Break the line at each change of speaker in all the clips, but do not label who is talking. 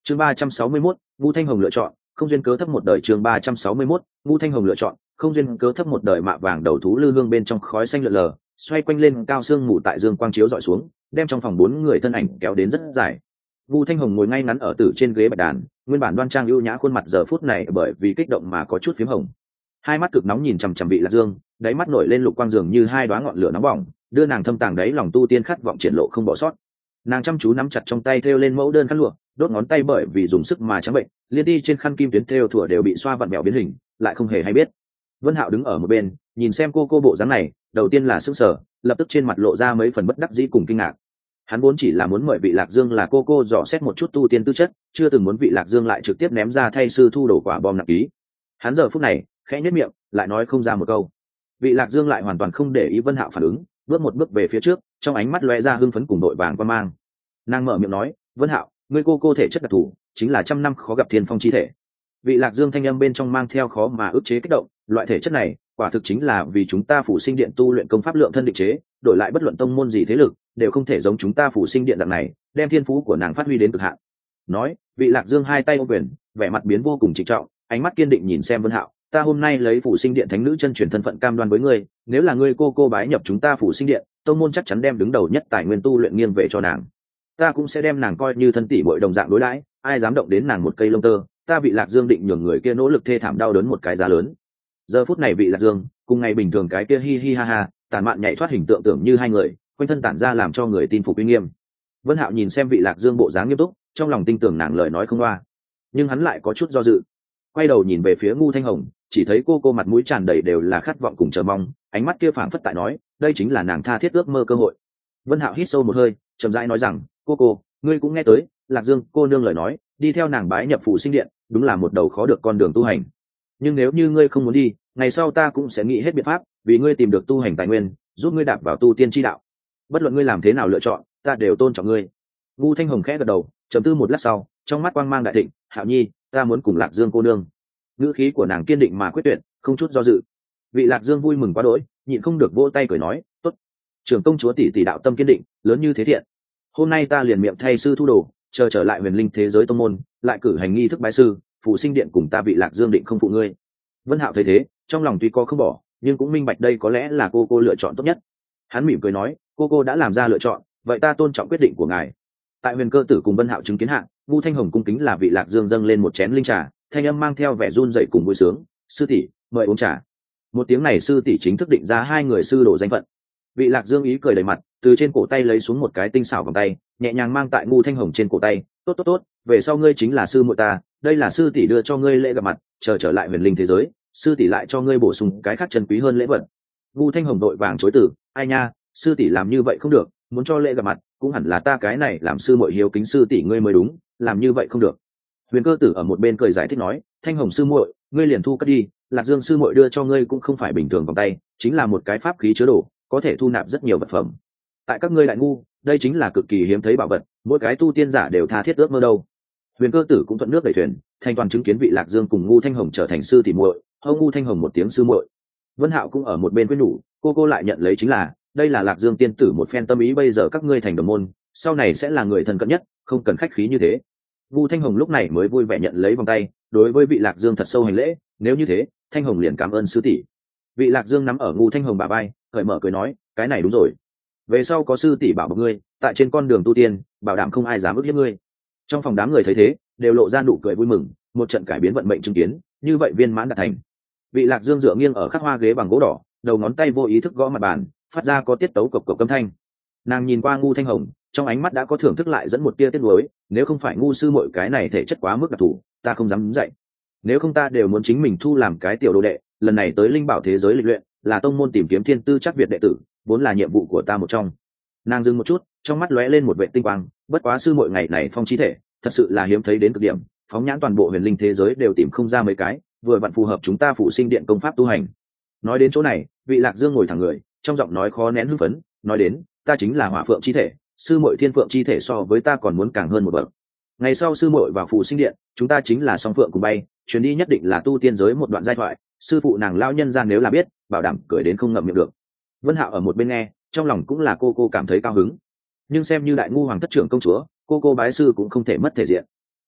chương 361, Ngũ Thanh Hồng lựa chọn không duyên cớ thấp một đời. chương 361, Ngũ Thanh Hồng lựa chọn không duyên cớ thấp một đời. Mạ vàng đầu thú lư hương bên trong khói xanh lượn lờ, xoay quanh lên cao sương mù tại dương quang chiếu dọi xuống, đem trong phòng 4 người thân ảnh kéo đến rất dài. Ngũ Thanh Hồng ngồi ngay ngắn ở tử trên ghế bạch đàn, nguyên bản đoan trang ưu nhã khuôn mặt giờ phút này bởi vì kích động mà có chút phím hồng. Hai mắt cực nóng nhìn chằm chằm Vị Lạc Dương, đáy mắt nổi lên lục quang dường như hai đóa ngọn lửa nóng bỏng, đưa nàng thâm tàng đáy lòng tu tiên khát vọng triển lộ không bỏ sót. Nàng chăm chú nắm chặt trong tay thêu lên mẫu đơn khăn lụa, đốt ngón tay bởi vì dùng sức mà trắng bệnh, liên đi trên khăn kim tuyến thêu thủa đều bị xoa vặn vẹo biến hình, lại không hề hay biết. Vân Hạo đứng ở một bên, nhìn xem cô bộ dáng này, đầu tiên là sững sờ, lập tức trên mặt lộ ra mấy phần bất đắc dĩ cùng kinh ngạc. Hắn vốn chỉ là muốn mời Vị Lạc Dương là cô dò xét một chút tu tiên tư chất, chưa từng muốn Vị Lạc Dương lại trực tiếp ném ra thay sư thu đổ quả bom nặng ký. Hắn giờ phút này khẽ nhếch miệng, lại nói không ra một câu. Vị Lạc Dương lại hoàn toàn không để ý Vân Hạo phản ứng, bước một bước về phía trước, trong ánh mắt lóe ra hưng phấn cùng đội vàng quan mang. Nàng mở miệng nói, Vân Hạo, ngươi cô thể chất đặc thù, chính là trăm năm khó gặp thiên phong chi thể. Vị Lạc Dương thanh âm bên trong mang theo khó mà ức chế kích động, loại thể chất này quả thực chính là vì chúng ta Phủ Sinh Điện tu luyện công pháp lượng thân định chế, đổi lại bất luận tông môn gì thế lực đều không thể giống chúng ta Phủ Sinh Điện dạng này đem thiên phú của nàng phát huy đến cực hạn. Nói, Vị Lạc Dương hai tay ôm quyền, vẻ mặt biến vô cùng trịnh trọng, ánh mắt kiên định nhìn xem Vân Hạo, ta hôm nay lấy Phủ Sinh Điện thánh nữ chân truyền thân phận cam đoan với ngươi, nếu là ngươi cô bái nhập chúng ta Phủ Sinh Điện, tông môn chắc chắn đem đứng đầu nhất tài nguyên tu luyện nghiêng về cho nàng. Ta cũng sẽ đem nàng coi như thân tỷ muội đồng dạng đối đãi, ai dám động đến nàng một cây lông tơ, ta Vị Lạc Dương định nhường người kia nỗ lực thê thảm đau đớn một cái giá lớn. Giờ phút này Vị Lạc Dương cùng ngày bình thường cái kia hi hi ha ha tàn mạn nhảy thoát hình tượng tưởng như hai người, quanh thân tản ra làm cho người tin phục uy nghiêm. Vân Hạo nhìn xem Vị Lạc Dương bộ dáng nghiêm túc, trong lòng tin tưởng nàng lời nói không loa, nhưng hắn lại có chút do dự. Quay đầu nhìn về phía Ngũ Thanh Hồng, chỉ thấy cô mặt mũi tràn đầy đều là khát vọng cùng chờ mong, ánh mắt kia phảng phất tại nói, đây chính là nàng tha thiết ước mơ cơ hội. Vân Hạo hít sâu một hơi, chậm rãi nói rằng, cô, ngươi cũng nghe tới, Lạc Dương cô nương lời nói, đi theo nàng bái nhập Phủ Sinh Điện, đúng là một đầu khó được con đường tu hành. Nhưng nếu như ngươi không muốn đi, ngày sau ta cũng sẽ nghĩ hết biện pháp, vì ngươi tìm được tu hành tài nguyên, giúp ngươi đạp vào tu tiên chi đạo. Bất luận ngươi làm thế nào lựa chọn, ta đều tôn trọng ngươi. Ngũ Thanh Hồng khẽ gật đầu, trầm tư một lát sau, trong mắt quang mang đại thịnh, Hạo Nhi, ta muốn cùng Lạc Dương cô nương. Ngữ khí của nàng kiên định mà quyết tuyệt, không chút do dự. Vị Lạc Dương vui mừng quá đỗi, nhịn không được vỗ tay cười nói, tốt. Trưởng công chúa tỷ đạo tâm kiên định, lớn như thế thiện. Hôm nay ta liền miệng thay sư thu đồ, chờ trở lại huyền linh thế giới tông môn, lại cử hành nghi thức bái sư, Phủ Sinh Điện cùng ta Vị Lạc Dương định không phụ ngươi. Vân Hạo thấy thế, trong lòng tuy có không bỏ, nhưng cũng minh bạch đây có lẽ là cô lựa chọn tốt nhất. Hắn mỉm cười nói, cô đã làm ra lựa chọn, vậy ta tôn trọng quyết định của ngài. Tại Huyền Cơ Tử cùng Vân Hạo chứng kiến hạ, Ngũ Thanh Hồng cung kính là Vị Lạc Dương dâng lên một chén linh trà, thanh âm mang theo vẻ run rẩy cùng vui sướng, sư tỷ mời uống trà. Một tiếng này sư tỷ chính thức định ra hai người sư đồ danh phận. Vị Lạc Dương ý cười đầy mặt, từ trên cổ tay lấy xuống một cái tinh xảo vòng tay, nhẹ nhàng mang tại Ngũ Thanh Hồng trên cổ tay, tốt, về sau ngươi chính là sư muội ta, đây là sư tỷ đưa cho ngươi lễ gặp mặt, chờ trở lại huyền linh thế giới, sư tỷ lại cho ngươi bổ sung cái khác chân quý hơn lễ vật. Ngũ Thanh Hồng đội vàng chối từ, ai nha, sư tỷ làm như vậy không được, muốn cho lễ gặp mặt cũng hẳn là ta cái này làm sư muội hiếu kính sư tỷ ngươi mới đúng, làm như vậy không được. Huyền Cơ Tử ở một bên cười giải thích nói, Thanh Hồng sư muội, ngươi liền thu cất đi, Lạc Dương sư muội đưa cho ngươi cũng không phải bình thường vòng tay, chính là một cái pháp khí chứa đồ, có thể thu nạp rất nhiều vật phẩm. Tại các ngươi đại ngu, đây chính là cực kỳ hiếm thấy bảo vật, mỗi cái tu tiên giả đều tha thiết ước mơ đâu. Huyền Cơ Tử cũng thuận nước đẩy thuyền, thành toàn chứng kiến Vị Lạc Dương cùng Ngũ Thanh Hồng trở thành sư tỷ muội, hô Ngũ Thanh Hồng một tiếng sư muội. Vân Hạo cũng ở một bên khuyên nhủ, cô lại nhận lấy chính là, đây là Lạc Dương tiên tử một phen tâm ý, bây giờ các ngươi thành đồng môn, sau này sẽ là người thân cận nhất, không cần khách khí như thế. Ngũ Thanh Hồng lúc này mới vui vẻ nhận lấy vòng tay, đối với Vị Lạc Dương thật sâu hành lễ, nếu như thế, Thanh Hồng liền cảm ơn sư tỷ. Vị Lạc Dương nắm ở Ngũ Thanh Hồng bả vai, cởi mở cười nói, cái này đúng rồi, về sau có sư tỷ bảo bọc ngươi, tại trên con đường tu tiên, bảo đảm không ai dám ức hiếp ngươi. Trong phòng đám người thấy thế, đều lộ ra nụ cười vui mừng, một trận cải biến vận mệnh chứng kiến, như vậy viên mãn đạt thành. Vị Lạc Dương dựa nghiêng ở khắc hoa ghế bằng gỗ đỏ, đầu ngón tay vô ý thức gõ mặt bàn, phát ra có tiết tấu cộc cộc âm thanh. Nàng nhìn qua Ngũ Thanh Hồng, trong ánh mắt đã có thưởng thức lại dẫn một tia tiếc nuối, nếu không phải Ngũ sư muội cái này thể chất quá mức đặc thù, ta không dám dạy. Nếu không ta đều muốn chính mình thu làm cái tiểu đồ đệ, lần này tới linh bảo thế giới lịch luyện, là tông môn tìm kiếm thiên tư chắc việt đệ tử, vốn là nhiệm vụ của ta một trong. Nàng dừng một chút, trong mắt lóe lên một vệ tinh quang, bất quá sư muội ngày này phong chi thể, thật sự là hiếm thấy đến cực điểm, phóng nhãn toàn bộ huyền linh thế giới đều tìm không ra mấy cái, vừa vặn phù hợp chúng ta Phủ Sinh Điện công pháp tu hành. Nói đến chỗ này, Vị Lạc Dương ngồi thẳng người, trong giọng nói khó nén hưng phấn, nói đến, ta chính là Hỏa Phượng chi thể, sư muội Thiên Phượng chi thể so với ta còn muốn càng hơn một bậc. Ngày sau sư muội vào Phủ Sinh Điện, chúng ta chính là song phượng cùng bay, chuyến đi nhất định là tu tiên giới một đoạn giai thoại, sư phụ nàng lao nhân gian nếu là biết, bảo đảm cười đến không ngậm miệng được. Vân Hạo ở một bên nghe, trong lòng cũng là cô cảm thấy cao hứng, nhưng xem như đại ngu hoàng thất trưởng công chúa, cô bái sư cũng không thể mất thể diện.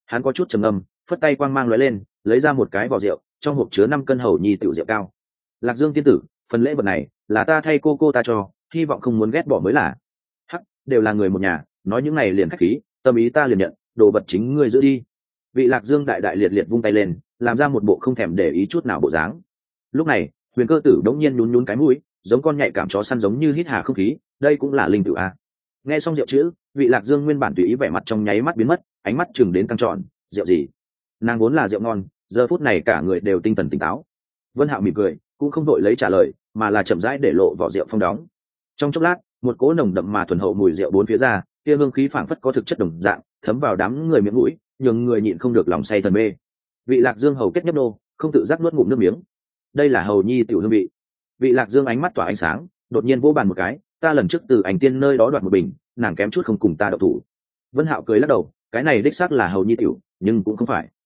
Hắn có chút trầm ngâm, phất tay quang mang lóe lên, lấy ra một cái vỏ rượu, trong hộp chứa 5 cân hầu nhi tiểu rượu cao. Lạc Dương tiên tử, phần lễ vật này là ta thay cô ta cho, hy vọng không muốn ghét bỏ mới là. Hắc, đều là người một nhà, nói những này liền khách khí, tâm ý ta liền nhận, đồ vật chính ngươi giữ đi. Vị Lạc Dương đại đại liệt liệt vung tay lên, làm ra một bộ không thèm để ý chút nào bộ dáng. Lúc này, Huyền Cơ Tử đống nhiên nhún nhún cái mũi, giống con nhạy cảm chó săn giống như hít hà không khí, đây cũng là linh tử a. Nghe xong rượu chữ, vị Lạc Dương nguyên bản tùy ý vẻ mặt trong nháy mắt biến mất, ánh mắt chừng đến căng tròn, rượu gì? Nàng vốn là rượu ngon, giờ phút này cả người đều tinh thần tỉnh táo. Vân Hạo mỉm cười, cũng không đội lấy trả lời, mà là chậm rãi để lộ vỏ rượu phong đóng. Trong chốc lát, một cỗ nồng đậm mà thuần hậu mùi rượu bốn phía ra, kia hương khí phảng phất có thực chất đồng dạng, thấm vào đám người miệng mũi, nhường người nhịn không được lòng say thần mê. Vị Lạc Dương hầu kết nhấp nô, không tự giác nuốt ngụm nước miếng. Đây là hầu nhi tiểu hương vị. Vị Lạc Dương ánh mắt tỏa ánh sáng, đột nhiên vỗ bàn một cái, ta lần trước từ ảnh tiên nơi đó đoạt một bình, nàng kém chút không cùng ta đậu thủ. Vân Hạo cười lắc đầu, cái này đích xác là hầu nhi tiểu, nhưng cũng không phải.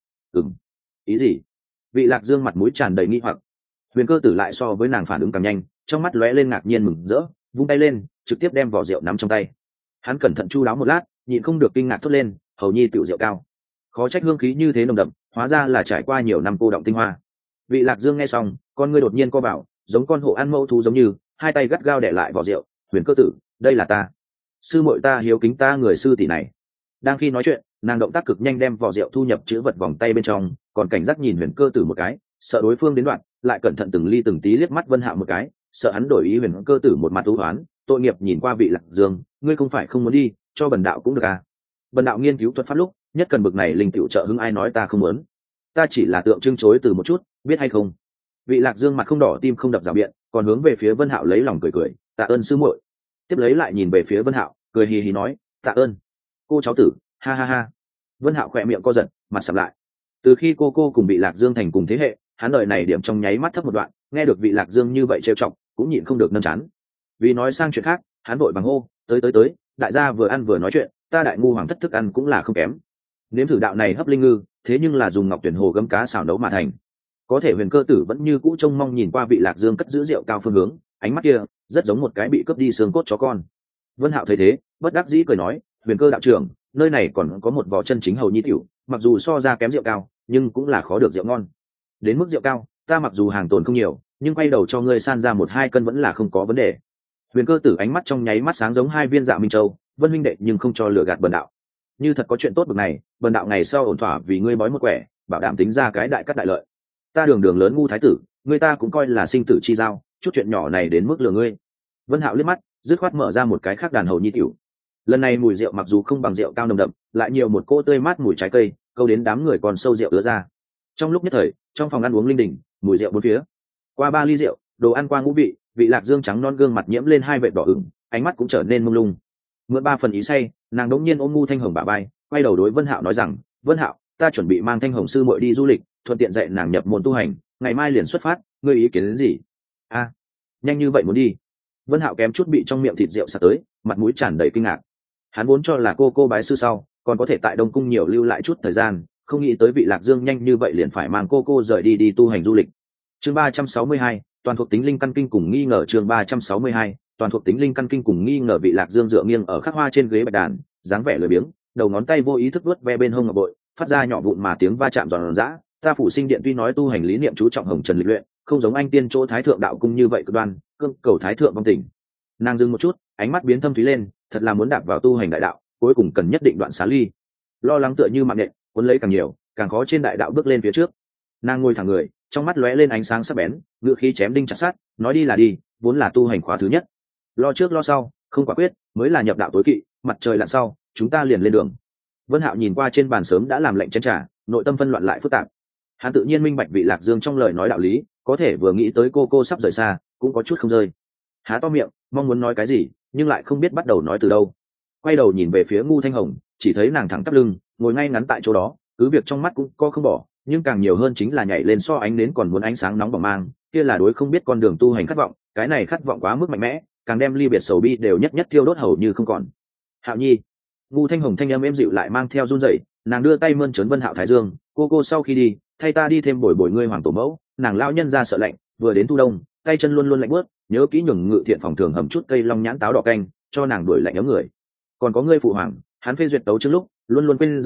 Ý gì? Vị Lạc Dương mặt mũi tràn đầy nghi hoặc. Huyền Cơ Tử lại so với nàng phản ứng càng nhanh, trong mắt lóe lên ngạc nhiên mừng rỡ, vung tay lên, trực tiếp đem vỏ rượu nắm trong tay. Hắn cẩn thận chu đáo một lát, nhịn không được kinh ngạc thốt lên, hầu nhi tiểu rượu cao, khó trách hương khí như thế nồng đậm, hóa ra là trải qua nhiều năm cô động tinh hoa. Vị Lạc Dương nghe xong, con ngươi đột nhiên co vào, giống con hổ ăn mẫu thú giống như, hai tay gắt gao đè lại vỏ rượu. Huyền Cơ Tử, đây là ta, sư muội ta hiếu kính ta người sư tỷ này. Đang khi nói chuyện, nàng động tác cực nhanh đem vỏ rượu thu nhập chữ vật vòng tay bên trong, còn cảnh giác nhìn Huyền Cơ Tử một cái, sợ đối phương đến đoạn, lại cẩn thận từng ly từng tí liếc mắt Vân Hạo một cái, sợ hắn đổi ý. Huyền Cơ Tử một mặt u hoán, tội nghiệp nhìn qua vị Lạc Dương, ngươi không phải không muốn đi, cho bần đạo cũng được à? Bần đạo nghiên cứu thuật pháp lúc, nhất cần bực này linh tiểu trợ hứng, ai nói ta không muốn? Ta chỉ là tượng trưng chối từ một chút, biết hay không? Vị Lạc Dương mặt không đỏ tim không đập rào biện, còn hướng về phía Vân Hạo lấy lòng cười cười, tạ ơn sư muội. Tiếp lấy lại nhìn về phía Vân Hạo, cười hì hì nói, tạ ơn cô cháu tử, ha ha ha. Vân Hạo khỏe miệng co giật, mặt sầm lại. Từ khi cô cùng bị Lạc Dương thành cùng thế hệ, hắn đời này điểm trong nháy mắt thấp một đoạn, nghe được vị Lạc Dương như vậy trêu chọc, cũng nhịn không được nâng chán. Vì nói sang chuyện khác, hắn vội bằng hô, tới, đại gia vừa ăn vừa nói chuyện, ta đại ngu hoàng thất thức ăn cũng là không kém. Nếm thử đạo này hấp linh ngư, thế nhưng là dùng ngọc tuyển hồ gấm cá xào nấu mà thành. Có thể Huyền Cơ Tử vẫn như cũ trông mong nhìn qua vị Lạc Dương cất giữ rượu cao phương hướng, ánh mắt kia rất giống một cái bị cướp đi xương cốt chó con. Vân Hạo thấy thế, bất đắc dĩ cười nói, Huyền Cơ đạo trưởng, nơi này còn có một vò chân chính hầu nhi tiểu, mặc dù so ra kém rượu cao, nhưng cũng là khó được rượu ngon. Đến mức rượu cao, ta mặc dù hàng tồn không nhiều, nhưng quay đầu cho ngươi san ra 1-2 cân vẫn là không có vấn đề. Huyền Cơ Tử ánh mắt trong nháy mắt sáng giống hai viên dạ minh châu, Vân huynh đệ nhưng không cho lừa gạt bần đạo. Như thật có chuyện tốt bực này, bần đạo ngày sau ổn thỏa vì ngươi bói một quẻ, bảo đảm tính ra cái đại cắt đại lợi. Ta đường lớn ngu thái tử, người ta cũng coi là sinh tử chi giao, chút chuyện nhỏ này đến mức lừa ngươi. Vân Hạo liếc mắt, dứt khoát mở ra một cái khác đàn hầu nhi tiểu. Lần này mùi rượu mặc dù không bằng rượu cao nồng đậm, lại nhiều một cỗ tươi mát mùi trái cây, câu đến đám người còn sâu rượu ứa ra. Trong lúc nhất thời, trong phòng ăn uống linh đình, mùi rượu bốn phía. Qua 3 ly rượu, đồ ăn qua ngũ vị, vị Lạc Dương trắng non gương mặt nhiễm lên 2 vệt đỏ ửng, ánh mắt cũng trở nên mông lung. Mượn 3 phần ý say, nàng đống nhiên ôm ngu Thanh Hồng bả vai, quay đầu đối Vân Hạo nói rằng, Vân Hạo, ta chuẩn bị mang Thanh Hồng sư muội đi du lịch, thuận tiện dạy nàng nhập môn tu hành, ngày mai liền xuất phát, ngươi ý kiến đến gì? A, nhanh như vậy muốn đi? Vân Hạo kém chút bị trong miệng thịt rượu sặc tới, mặt mũi tràn đầy kinh ngạc. Hắn vốn cho là cô bái sư sau, còn có thể tại Đông cung nhiều lưu lại chút thời gian, không nghĩ tới vị Lạc Dương nhanh như vậy liền phải mang cô rời đi tu hành du lịch. Chương 362, toàn thuộc tính linh căn kinh cùng nghi ngờ. Chương 362, toàn thuộc tính linh căn kinh cùng nghi ngờ. Vị Lạc Dương dựa nghiêng ở khắc hoa trên ghế bạch đàn, dáng vẻ lười biếng, đầu ngón tay vô ý thức vuốt ve bên hông ngọc bội, phát ra nhỏ vụn mà tiếng va chạm giòn giã. Ta phủ sinh điện tuy nói tu hành lý niệm chú trọng hồng trần lịch luyện, không giống anh tiên chỗ thái thượng đạo cung như vậy cực đoan, cương cầu thái thượng vong tình. Nàng dừng một chút, ánh mắt biến thâm thúy lên, thật là muốn đạp vào tu hành đại đạo, cuối cùng cần nhất định đoạn xá ly. Lo lắng tựa như mạng nhện, cuốn lấy càng nhiều, càng khó trên đại đạo bước lên phía trước. Nàng ngồi thẳng người, trong mắt lóe lên ánh sáng sắc bén, ngựa khí chém đinh chặt sắt, nói đi là đi, vốn là tu hành khóa thứ nhất. Lo trước lo sau, không quả quyết, mới là nhập đạo tối kỵ, mặt trời lặn sau, chúng ta liền lên đường. Vân Hạo nhìn qua trên bàn sớm đã làm lệnh chén trà, nội tâm phân loạn lại phức tạp. Hắn tự nhiên minh bạch vị Lạc Dương trong lời nói đạo lý, có thể vừa nghĩ tới cô sắp rời xa, cũng có chút không rơi. Há to miệng, mong muốn nói cái gì, nhưng lại không biết bắt đầu nói từ đâu. Quay đầu nhìn về phía ngu Thanh Hồng, chỉ thấy nàng thẳng tắp lưng, ngồi ngay ngắn tại chỗ đó, cứ việc trong mắt cũng có không bỏ, nhưng càng nhiều hơn chính là nhảy lên so ánh nến còn muốn ánh sáng nóng bỏng mang, kia là đối không biết con đường tu hành khát vọng, cái này khát vọng quá mức mạnh mẽ, càng đem ly biệt sầu bi đều nhất thiêu đốt hầu như không còn. Hạo Nhi, ngu Thanh Hồng thanh âm êm dịu lại mang theo run rẩy, nàng đưa tay mơn trớn Vân Hạo thái dương, cô sau khi đi, thay ta đi thêm bồi ngươi hoàng tổ mẫu, nàng lão nhân ra sợ lạnh, vừa đến thu đông, tay chân luôn lạnh buốt, nhớ kỹ nhường ngự thiện phòng thường hầm chút cây long nhãn táo đỏ canh, cho nàng đuổi lạnh ấm người. Còn có ngươi phụ hoàng, hắn phê duyệt tấu chương lúc, luôn quên giờ,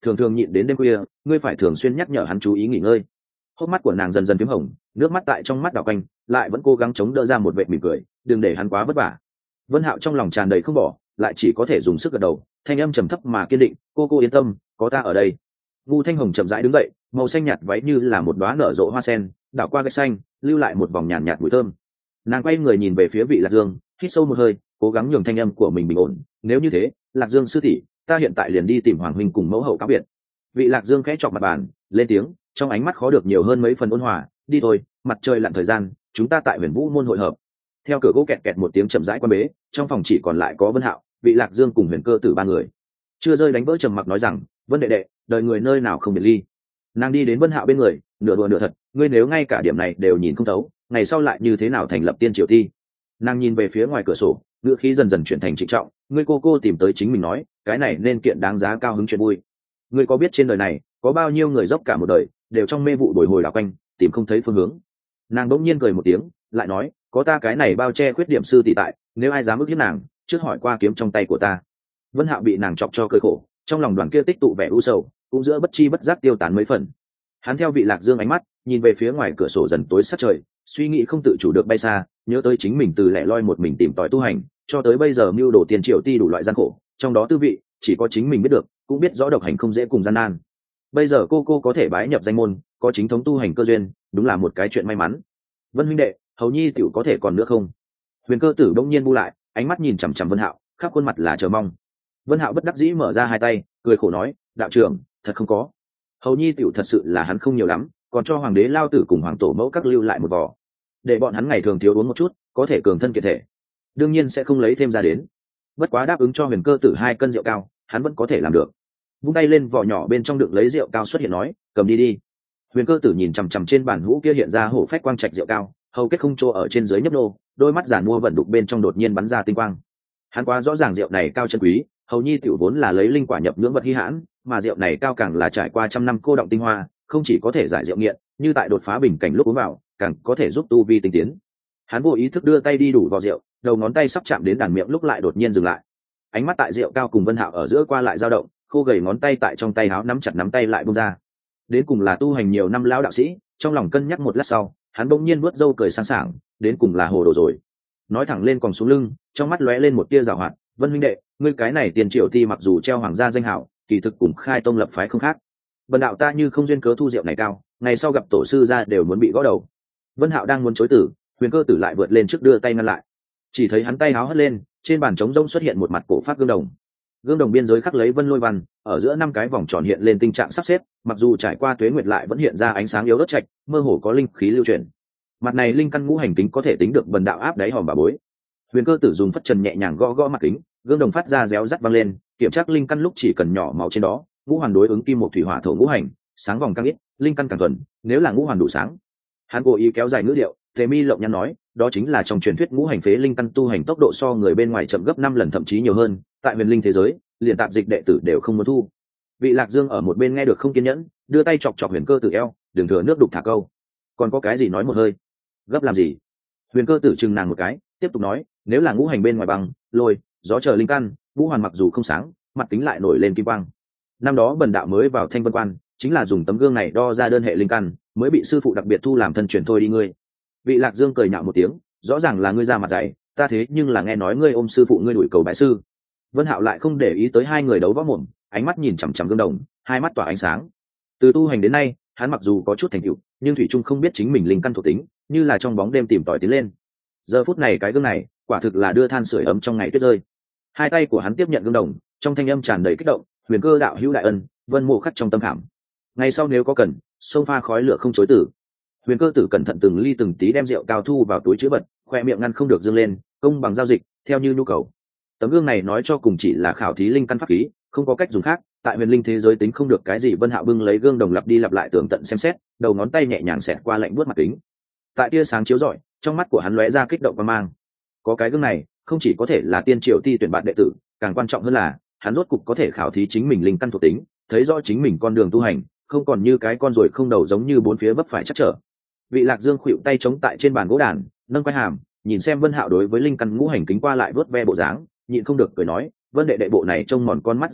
thường thường nhịn đến đêm khuya, ngươi phải thường xuyên nhắc nhở hắn chú ý nghỉ ngơi. Hốc mắt của nàng dần dần phím hồng, nước mắt tại trong mắt đảo quanh, lại vẫn cố gắng chống đỡ ra một vệt mỉm cười, đừng để hắn quá vất vả. Vân Hạo trong lòng tràn đầy không bỏ, lại chỉ có thể dùng sức gật đầu, thanh âm trầm thấp mà kiên định, cô yên tâm, có ta ở đây. Ngu Thanh Hồng chậm rãi đứng dậy, màu xanh nhạt váy như là một đóa nở rộ hoa sen, đảo qua gạch xanh, lưu lại một vòng nhàn nhạt mùi thơm. Nàng quay người nhìn về phía Vị Lạc Dương, hít sâu một hơi, cố gắng nhường thanh âm của mình bình ổn. Nếu như thế, Lạc Dương sư tỷ, ta hiện tại liền đi tìm Hoàng huynh cùng mẫu hậu cáo biệt. Vị Lạc Dương khẽ chọc mặt bàn, lên tiếng, trong ánh mắt khó được nhiều hơn mấy phần ôn hòa. Đi thôi, mặt trời lặn thời gian, chúng ta tại Huyền Vũ môn hội hợp. Theo cửa gỗ kẹt kẹt một tiếng chậm rãi quan bế, trong phòng chỉ còn lại có Vân Hạo, Vị Lạc Dương cùng Huyền Cơ Tử ba người. Chưa rơi đánh vỡ trầm mặc nói rằng, Vân đệ đệ, đời người nơi nào không biệt ly. Nàng đi đến Vân Hạo bên người, nửa đùa nửa thật, ngươi nếu ngay cả điểm này đều nhìn không thấu, ngày sau lại như thế nào thành lập tiên triều thi. Nàng nhìn về phía ngoài cửa sổ, ngữ khí dần dần chuyển thành trịnh trọng, ngươi cô tìm tới chính mình nói, cái này nên kiện đáng giá cao hứng chuyện vui. Ngươi có biết trên đời này có bao nhiêu người dốc cả một đời đều trong mê vụ bồi hồi đảo quanh, tìm không thấy phương hướng. Nàng bỗng nhiên cười một tiếng, lại nói, có ta cái này bao che khuyết điểm sư tỷ tại, nếu ai dám ức hiếp nàng, trước hỏi qua kiếm trong tay của ta. Vân Hạo bị nàng chọc cho cười khổ, trong lòng đoàn kia tích tụ vẻ u sầu, cũng giữa bất chi bất giác tiêu tán mấy phần. Hắn theo Vị Lạc Dương ánh mắt nhìn về phía ngoài cửa sổ dần tối sát trời, suy nghĩ không tự chủ được bay xa, nhớ tới chính mình từ lẻ loi một mình tìm tòi tu hành, cho tới bây giờ mưu đồ tiền triệu ti đủ loại gian khổ, trong đó tư vị chỉ có chính mình biết được, cũng biết rõ độc hành không dễ cùng gian nan. Bây giờ cô có thể bái nhập danh môn, có chính thống tu hành cơ duyên, đúng là một cái chuyện may mắn. Vân huynh đệ, hầu nhi tiểu có thể còn nữa không? Huyền Cơ Tử đông nhiên bu lại, ánh mắt nhìn chằm chằm Vân Hạo, khắp khuôn mặt là chờ mong. Vân Hạo bất đắc dĩ mở ra hai tay, cười khổ nói, đạo trưởng, thật không có. Hầu nhi tiểu thật sự là hắn không nhiều lắm, còn cho hoàng đế lao tử cùng hoàng tổ mẫu các lưu lại một vò, để bọn hắn ngày thường thiếu uống một chút, có thể cường thân kiện thể. Đương nhiên sẽ không lấy thêm ra đến. Bất quá đáp ứng cho Huyền Cơ Tử 2 cân rượu cao, hắn vẫn có thể làm được. Vung tay lên vỏ nhỏ bên trong đựng lấy rượu cao xuất hiện nói, cầm đi đi. Huyền Cơ Tử nhìn chằm chằm trên bàn hũ kia hiện ra hổ phách quang trạch rượu cao, hầu kết không trô ở trên dưới nhấp nô, đôi mắt giản mua vận đục bên trong đột nhiên bắn ra tinh quang. Hắn quá rõ ràng rượu này cao chân quý, hầu nhi tiểu vốn là lấy linh quả nhập nhưỡng vật hi hãn, mà rượu này cao càng là trải qua trăm năm cô động tinh hoa, không chỉ có thể giải rượu nghiện, như tại đột phá bình cảnh lúc uống vào, càng có thể giúp tu vi tinh tiến. Hắn vô ý thức đưa tay đi đủ vào rượu, đầu ngón tay sắp chạm đến đàn miệng lúc lại đột nhiên dừng lại. Ánh mắt tại rượu cao cùng Vân Hạo ở giữa qua lại dao động, khô gầy ngón tay tại trong tay áo nắm chặt nắm tay lại buông ra. Đến cùng là tu hành nhiều năm lão đạo sĩ, trong lòng cân nhắc một lát sau, hắn bỗng nhiên vuốt râu cười sáng sảng, đến cùng là hồ đồ rồi. Nói thẳng lên còn xuống lưng, trong mắt lóe lên một tia giảo hoạt, Vân huynh đệ, ngươi cái này tiền triệu ti mặc dù treo hoàng gia danh hảo, kỳ thực cùng khai tông lập phái không khác. Bần đạo ta như không duyên cớ thu rượu này cao, ngày sau gặp tổ sư ra đều muốn bị gõ đầu. Vân Hạo đang muốn chối từ, Huyền Cơ Tử lại vượt lên trước đưa tay ngăn lại. Chỉ thấy hắn tay háo hất lên, trên bàn trống rỗng xuất hiện một mặt cổ pháp gương đồng. Gương đồng biên giới khắc lấy vân lôi văn, ở giữa 5 cái vòng tròn hiện lên tình trạng sắp xếp, mặc dù trải qua tuế nguyệt lại vẫn hiện ra ánh sáng yếu ớt chạch, mơ hồ có linh khí lưu chuyển. Mặt này linh căn ngũ hành kính có thể tính được bần đạo áp đáy hòm bà bối. Huyền Cơ Tử dùng phất trần nhẹ nhàng gõ gõ mặt kính, gương đồng phát ra réo rắt vang lên, kiểm tra linh căn lúc chỉ cần nhỏ máu trên đó, ngũ hoàn đối ứng kim một thủy hỏa thổ ngũ hành, sáng vòng càng ít, linh căn càng thuần, nếu là ngũ hoàn đủ sáng. Hắn cố ý kéo dài ngữ điệu, Tề Mi Lộng Nhăn nói, đó chính là trong truyền thuyết ngũ hành phế linh căn tu hành tốc độ so người bên ngoài chậm gấp 5 lần thậm chí nhiều hơn, tại huyền linh thế giới, liền tạp dịch đệ tử đều không muốn thu. Vị Lạc Dương ở một bên nghe được không kiên nhẫn, đưa tay chọc chọc Huyền Cơ Tử eo, đừng thừa nước đục thả câu. Còn có cái gì nói một hơi? Gấp làm gì? Huyền Cơ Tử chừng nàng một cái, tiếp tục nói, nếu là ngũ hành bên ngoài bằng, lôi, gió chờ linh căn, ngũ hoàn mặc dù không sáng, mặt kính lại nổi lên kim quang. Năm đó bần đạo mới vào Thanh Vân Quan, chính là dùng tấm gương này đo ra đơn hệ linh căn, mới bị sư phụ đặc biệt thu làm thân truyền thôi đi ngươi. Vị Lạc Dương cười nhạo một tiếng, rõ ràng là ngươi ra mặt dày, ta thế nhưng là nghe nói ngươi ôm sư phụ ngươi đuổi cầu bái sư. Vân Hạo lại không để ý tới hai người đấu võ mồm, ánh mắt nhìn chằm chằm gương đồng, hai mắt tỏa ánh sáng. Từ tu hành đến nay, hắn mặc dù có chút thành tựu, nhưng thủy trung không biết chính mình linh căn thuộc tính, như là trong bóng đêm tìm tòi tiến lên. Giờ phút này cái gương này, quả thực là đưa than sưởi ấm trong ngày tuyết rơi. Hai tay của hắn tiếp nhận gương đồng, trong thanh âm tràn đầy kích động, Huyền Cơ đạo hữu đại ân, Vân mộ khắc trong tâm khảm. Ngày sau nếu có cần, xông pha khói lửa không chối từ. Huyền Cơ Tử cẩn thận từng ly từng tí đem rượu cao thu vào túi chứa vật, khoe miệng ngăn không được dương lên, công bằng giao dịch, theo như nhu cầu. Tấm gương này nói cho cùng chỉ là khảo thí linh căn pháp khí, không có cách dùng khác. Tại huyền linh thế giới tính không được cái gì. Vân Hạo bưng lấy gương đồng lặp đi lặp lại tường tận xem xét, đầu ngón tay nhẹ nhàng xẹt qua lạnh buốt mặt kính. Tại tia sáng chiếu rọi, trong mắt của hắn lóe ra kích động và mang. Có cái gương này, không chỉ có thể là tiên triều ti tuyển bạn đệ tử, càng quan trọng hơn là hắn rốt cục có thể khảo thí chính mình linh căn thuộc tính, thấy rõ chính mình con đường tu hành, không còn như cái con ruồi không đầu giống như bốn phía vấp phải chắc trở. Vị Lạc Dương khuỵu tay chống tại trên bàn gỗ đàn, nâng quai hàm, nhìn xem Vân Hạo đối với linh căn ngũ hành kính qua lại vớt ve bộ dáng, nhịn không được cười nói, Vân đệ đệ bộ này trông mòn con mắt dáng vẻ,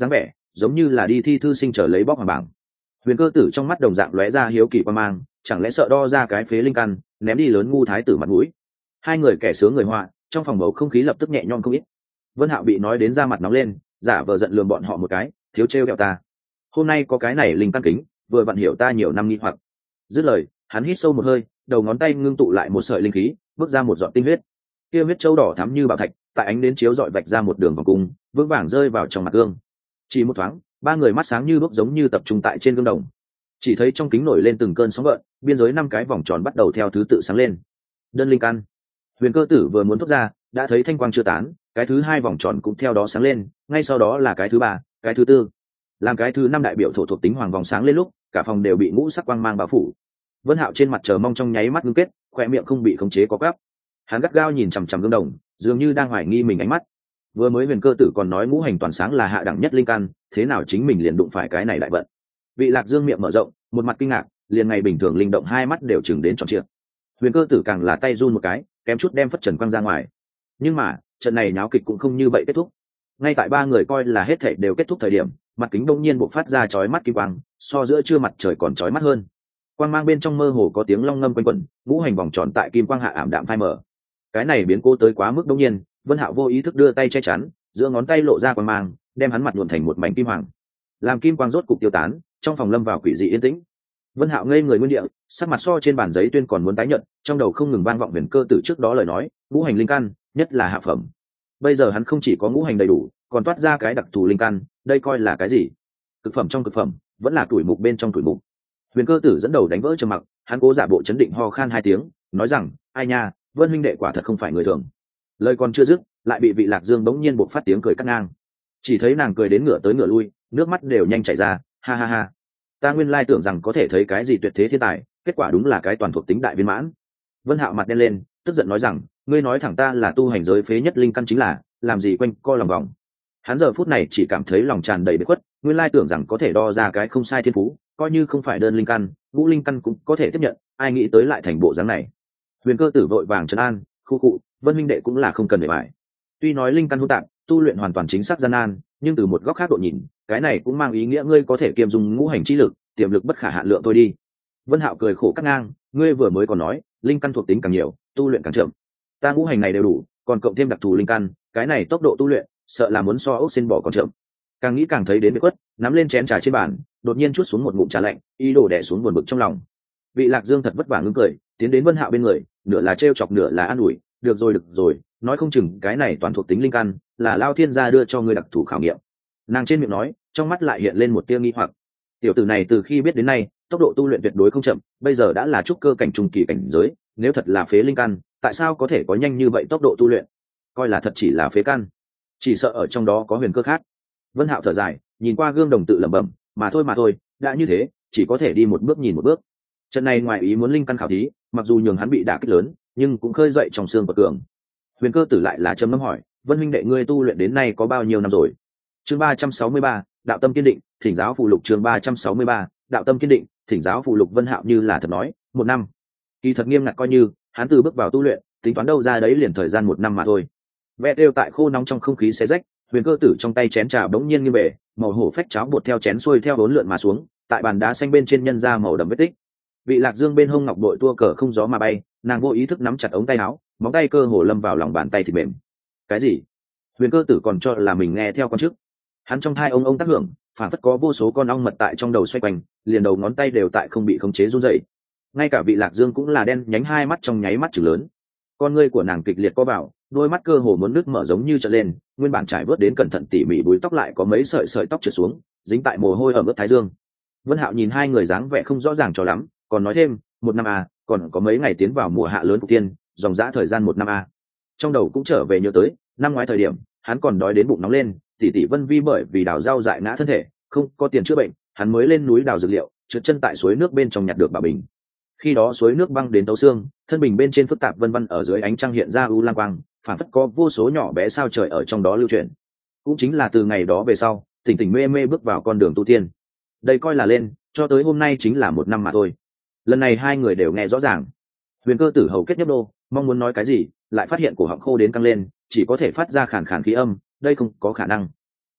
giống như là đi thi thư sinh trở lấy bóc hoàng bảng. Huyền Cơ Tử trong mắt đồng dạng lóe ra hiếu kỳ quan mang, chẳng lẽ sợ đo ra cái phế linh căn ném đi lớn ngu thái tử mặt mũi. Hai người kẻ sướng người họa, trong phòng bầu không khí lập tức nhẹ nhõm không ít. Vân Hạo bị nói đến da mặt nóng lên, giả vờ giận lườm bọn họ một cái, thiếu trêu ghẹo ta. Hôm nay có cái này linh căn kính, vừa vặn hiểu ta nhiều năm nghi hoặc. Dứt lời, hắn hít sâu một hơi, đầu ngón tay ngưng tụ lại một sợi linh khí, bước ra một giọt tinh huyết. Kia huyết châu đỏ thắm như bảo thạch, tại ánh đến chiếu rọi vạch ra một đường vòng cung, vững vàng rơi vào trong mặt gương. Chỉ một thoáng, ba người mắt sáng như đuốc giống như tập trung tại trên gương đồng. Chỉ thấy trong kính nổi lên từng cơn sóng gợn, biên giới 5 cái vòng tròn bắt đầu theo thứ tự sáng lên. Đơn linh căn. Huyền Cơ Tử vừa muốn thốt ra, đã thấy thanh quang chưa tán, cái thứ 2 vòng tròn cũng theo đó sáng lên, ngay sau đó là cái thứ 3, cái thứ 4. Làm cái thứ 5 đại biểu thổ thuộc tính hoàng vòng sáng lên lúc, cả phòng đều bị ngũ sắc quang mang bao phủ. Vân Hạo trên mặt chờ mong trong nháy mắt ngưng kết, khóe miệng không bị khống chế có quắp. Hắn gắt gao nhìn chằm chằm gương đồng, dường như đang hoài nghi mình ánh mắt. Vừa mới Huyền Cơ Tử còn nói ngũ hành toàn sáng là hạ đẳng nhất linh căn, thế nào chính mình liền đụng phải cái này đại vận. Vị Lạc Dương miệng mở rộng, một mặt kinh ngạc, liền ngày bình thường linh động hai mắt đều chừng đến tròn trịa. Huyền Cơ Tử càng là tay run một cái, kém chút đem phất trần quăng ra ngoài. Nhưng mà trận này náo kịch cũng không như vậy kết thúc. Ngay tại ba người coi là hết thảy đều kết thúc thời điểm, mặt kính đông nhiên bộc phát ra chói mắt kim quang, so giữa trưa mặt trời còn chói mắt hơn. Quang mang bên trong mơ hồ có tiếng long ngâm quanh quẩn, ngũ hành vòng tròn tại kim quang hạ ảm đạm phai mờ. Cái này biến cố tới quá mức đông nhiên, Vân Hạo vô ý thức đưa tay che chắn, giữa ngón tay lộ ra quang mang, đem hắn mặt nhuộm thành một mảnh kim hoàng. Làm kim quang rốt cục tiêu tán, trong phòng lâm vào quỷ dị yên tĩnh. Vân Hạo ngây người nguyên địa, sắc mặt so trên bản giấy tuyên còn muốn tái nhợt, trong đầu không ngừng vang vọng Huyền Cơ Tử trước đó lời nói, ngũ hành linh căn, nhất là hạ phẩm. Bây giờ hắn không chỉ có ngũ hành đầy đủ, còn toát ra cái đặc thù linh căn, đây coi là cái gì? Cực phẩm trong cực phẩm, vẫn là tuổi mục bên trong tuổi mục. Huyền Cơ Tử dẫn đầu đánh vỡ trầm mặc, hắn cố giả bộ chấn định ho khan 2 tiếng, nói rằng, ai nha, Vân huynh đệ quả thật không phải người thường. Lời còn chưa dứt, lại bị vị Lạc Dương bỗng nhiên buộc phát tiếng cười cắt ngang. Chỉ thấy nàng cười đến ngửa tới ngửa lui, nước mắt đều nhanh chảy ra, ha ha ha. Ta nguyên lai tưởng rằng có thể thấy cái gì tuyệt thế thiên tài, kết quả đúng là cái toàn thuộc tính đại viên mãn. Vân Hạo mặt đen lên, tức giận nói rằng, ngươi nói thẳng ta là tu hành giới phế nhất linh căn chính là, làm gì quanh co lòng vòng. Hắn giờ phút này chỉ cảm thấy lòng tràn đầy bế khuất, nguyên lai tưởng rằng có thể đo ra cái không sai thiên phú, coi như không phải đơn linh căn, ngũ linh căn cũng có thể tiếp nhận, ai nghĩ tới lại thành bộ dáng này. Huyền Cơ Tử vội vàng trấn an, khu cụ, Vân huynh đệ cũng là không cần để bại. Tuy nói linh căn hỗn tạp, tu luyện hoàn toàn chính xác gian nan, nhưng từ một góc khác độ nhìn, cái này cũng mang ý nghĩa ngươi có thể kiêm dung ngũ hành chi lực, tiềm lực bất khả hạn lượng thôi đi. Vân Hạo cười khổ cắt ngang, ngươi vừa mới còn nói, linh căn thuộc tính càng nhiều, tu luyện càng chậm. Ta ngũ hành này đều đủ, còn cộng thêm đặc thù linh căn, cái này tốc độ tu luyện, sợ là muốn so ốc xin bỏ còn chậm. Càng nghĩ càng thấy đến bị quất, nắm lên chén trà trên bàn, đột nhiên chuốt xuống một ngụm trà lạnh, ý đồ đè xuống buồn bực trong lòng. Vị Lạc Dương thật vất vả ngưng cười, tiến đến Vân Hạo bên người, nửa là trêu chọc nửa là an ủi, được rồi, nói không chừng cái này toàn thuộc tính linh căn, là Lao Thiên gia đưa cho ngươi đặc thù khảo nghiệm. Nàng trên miệng nói, trong mắt lại hiện lên một tia nghi hoặc. Tiểu tử này từ khi biết đến nay, tốc độ tu luyện tuyệt đối không chậm, bây giờ đã là trúc cơ cảnh trung kỳ cảnh giới, nếu thật là phế linh căn, tại sao có thể có nhanh như vậy tốc độ tu luyện? Coi là thật chỉ là phế căn, chỉ sợ ở trong đó có huyền cơ khác. Vân Hạo thở dài, nhìn qua gương đồng tự lẩm bẩm, mà thôi, đã như thế, chỉ có thể đi một bước nhìn một bước. Trận này ngoài ý muốn linh căn khảo thí, mặc dù nhường hắn bị đả kích lớn, nhưng cũng khơi dậy trong xương của cường. Huyền Cơ Tử lại là trầm ngâm hỏi, Vân huynh đệ ngươi tu luyện đến nay có bao nhiêu năm rồi? Chương 363, đạo tâm kiên định, thỉnh giáo phụ lục. Chương 363, đạo tâm kiên định, thỉnh giáo phụ lục. Vân Hạo như là thật nói, 1 năm. Kỳ thật nghiêm ngặt coi như, hắn từ bước vào tu luyện, tính toán đâu ra đấy liền thời gian 1 năm mà thôi. Vẽ đều tại khô nóng trong không khí xé rách, Huyền Cơ Tử trong tay chén trà bỗng nhiên nghiêng bể, màu hổ phách cháo bột theo chén xuôi theo bốn lượn mà xuống, tại bàn đá xanh bên trên nhân ra màu đậm vết tích. Vị Lạc Dương bên hông ngọc bội tua cờ không gió mà bay, nàng vô ý thức nắm chặt ống tay áo, móng tay cơ hồ lâm vào lòng bàn tay thì mềm. Cái gì? Huyền Cơ Tử còn cho là mình nghe theo con trước. Hắn trong thai ông tác hưởng, phản phất có vô số con ong mật tại trong đầu xoay quanh, liền đầu ngón tay đều tại không bị khống chế run rẩy. Ngay cả vị Lạc Dương cũng là đen nhánh hai mắt trong nháy mắt chừng lớn. Con ngươi của nàng kịch liệt co vào, đôi mắt cơ hồ muốn nứt mở giống như trợn lên, nguyên bản trải vớt đến cẩn thận tỉ mỉ búi tóc lại có mấy sợi tóc trượt xuống, dính tại mồ hôi ẩm ướt thái dương. Vân Hạo nhìn hai người dáng vẻ không rõ ràng cho lắm, còn nói thêm, 1 năm à, còn có mấy ngày tiến vào mùa hạ lớn phục tiên, dòng dã thời gian 1 năm à. Trong đầu cũng trở về nhớ tới, năm ngoái thời điểm, hắn còn đói đến bụng nóng lên, tỷ Vân Vi bởi vì đào rau dại ngã thân thể, không có tiền chữa bệnh, hắn mới lên núi đào dược liệu, trượt chân tại suối nước bên trong nhặt được bảo bình. Khi đó suối nước băng đến tấu xương, thân bình bên trên phức tạp vân vân ở dưới ánh trăng hiện ra u lam quang, phản phất có vô số nhỏ bé sao trời ở trong đó lưu chuyển. Cũng chính là từ ngày đó về sau, tỉnh mê mê bước vào con đường tu tiên. Đây coi là lên, cho tới hôm nay chính là 1 năm mà thôi. Lần này hai người đều nghe rõ ràng. Huyền Cơ Tử hầu kết nhấp đô, mong muốn nói cái gì, lại phát hiện cổ họng khô đến căng lên, chỉ có thể phát ra khàn khàn khí âm, đây không có khả năng.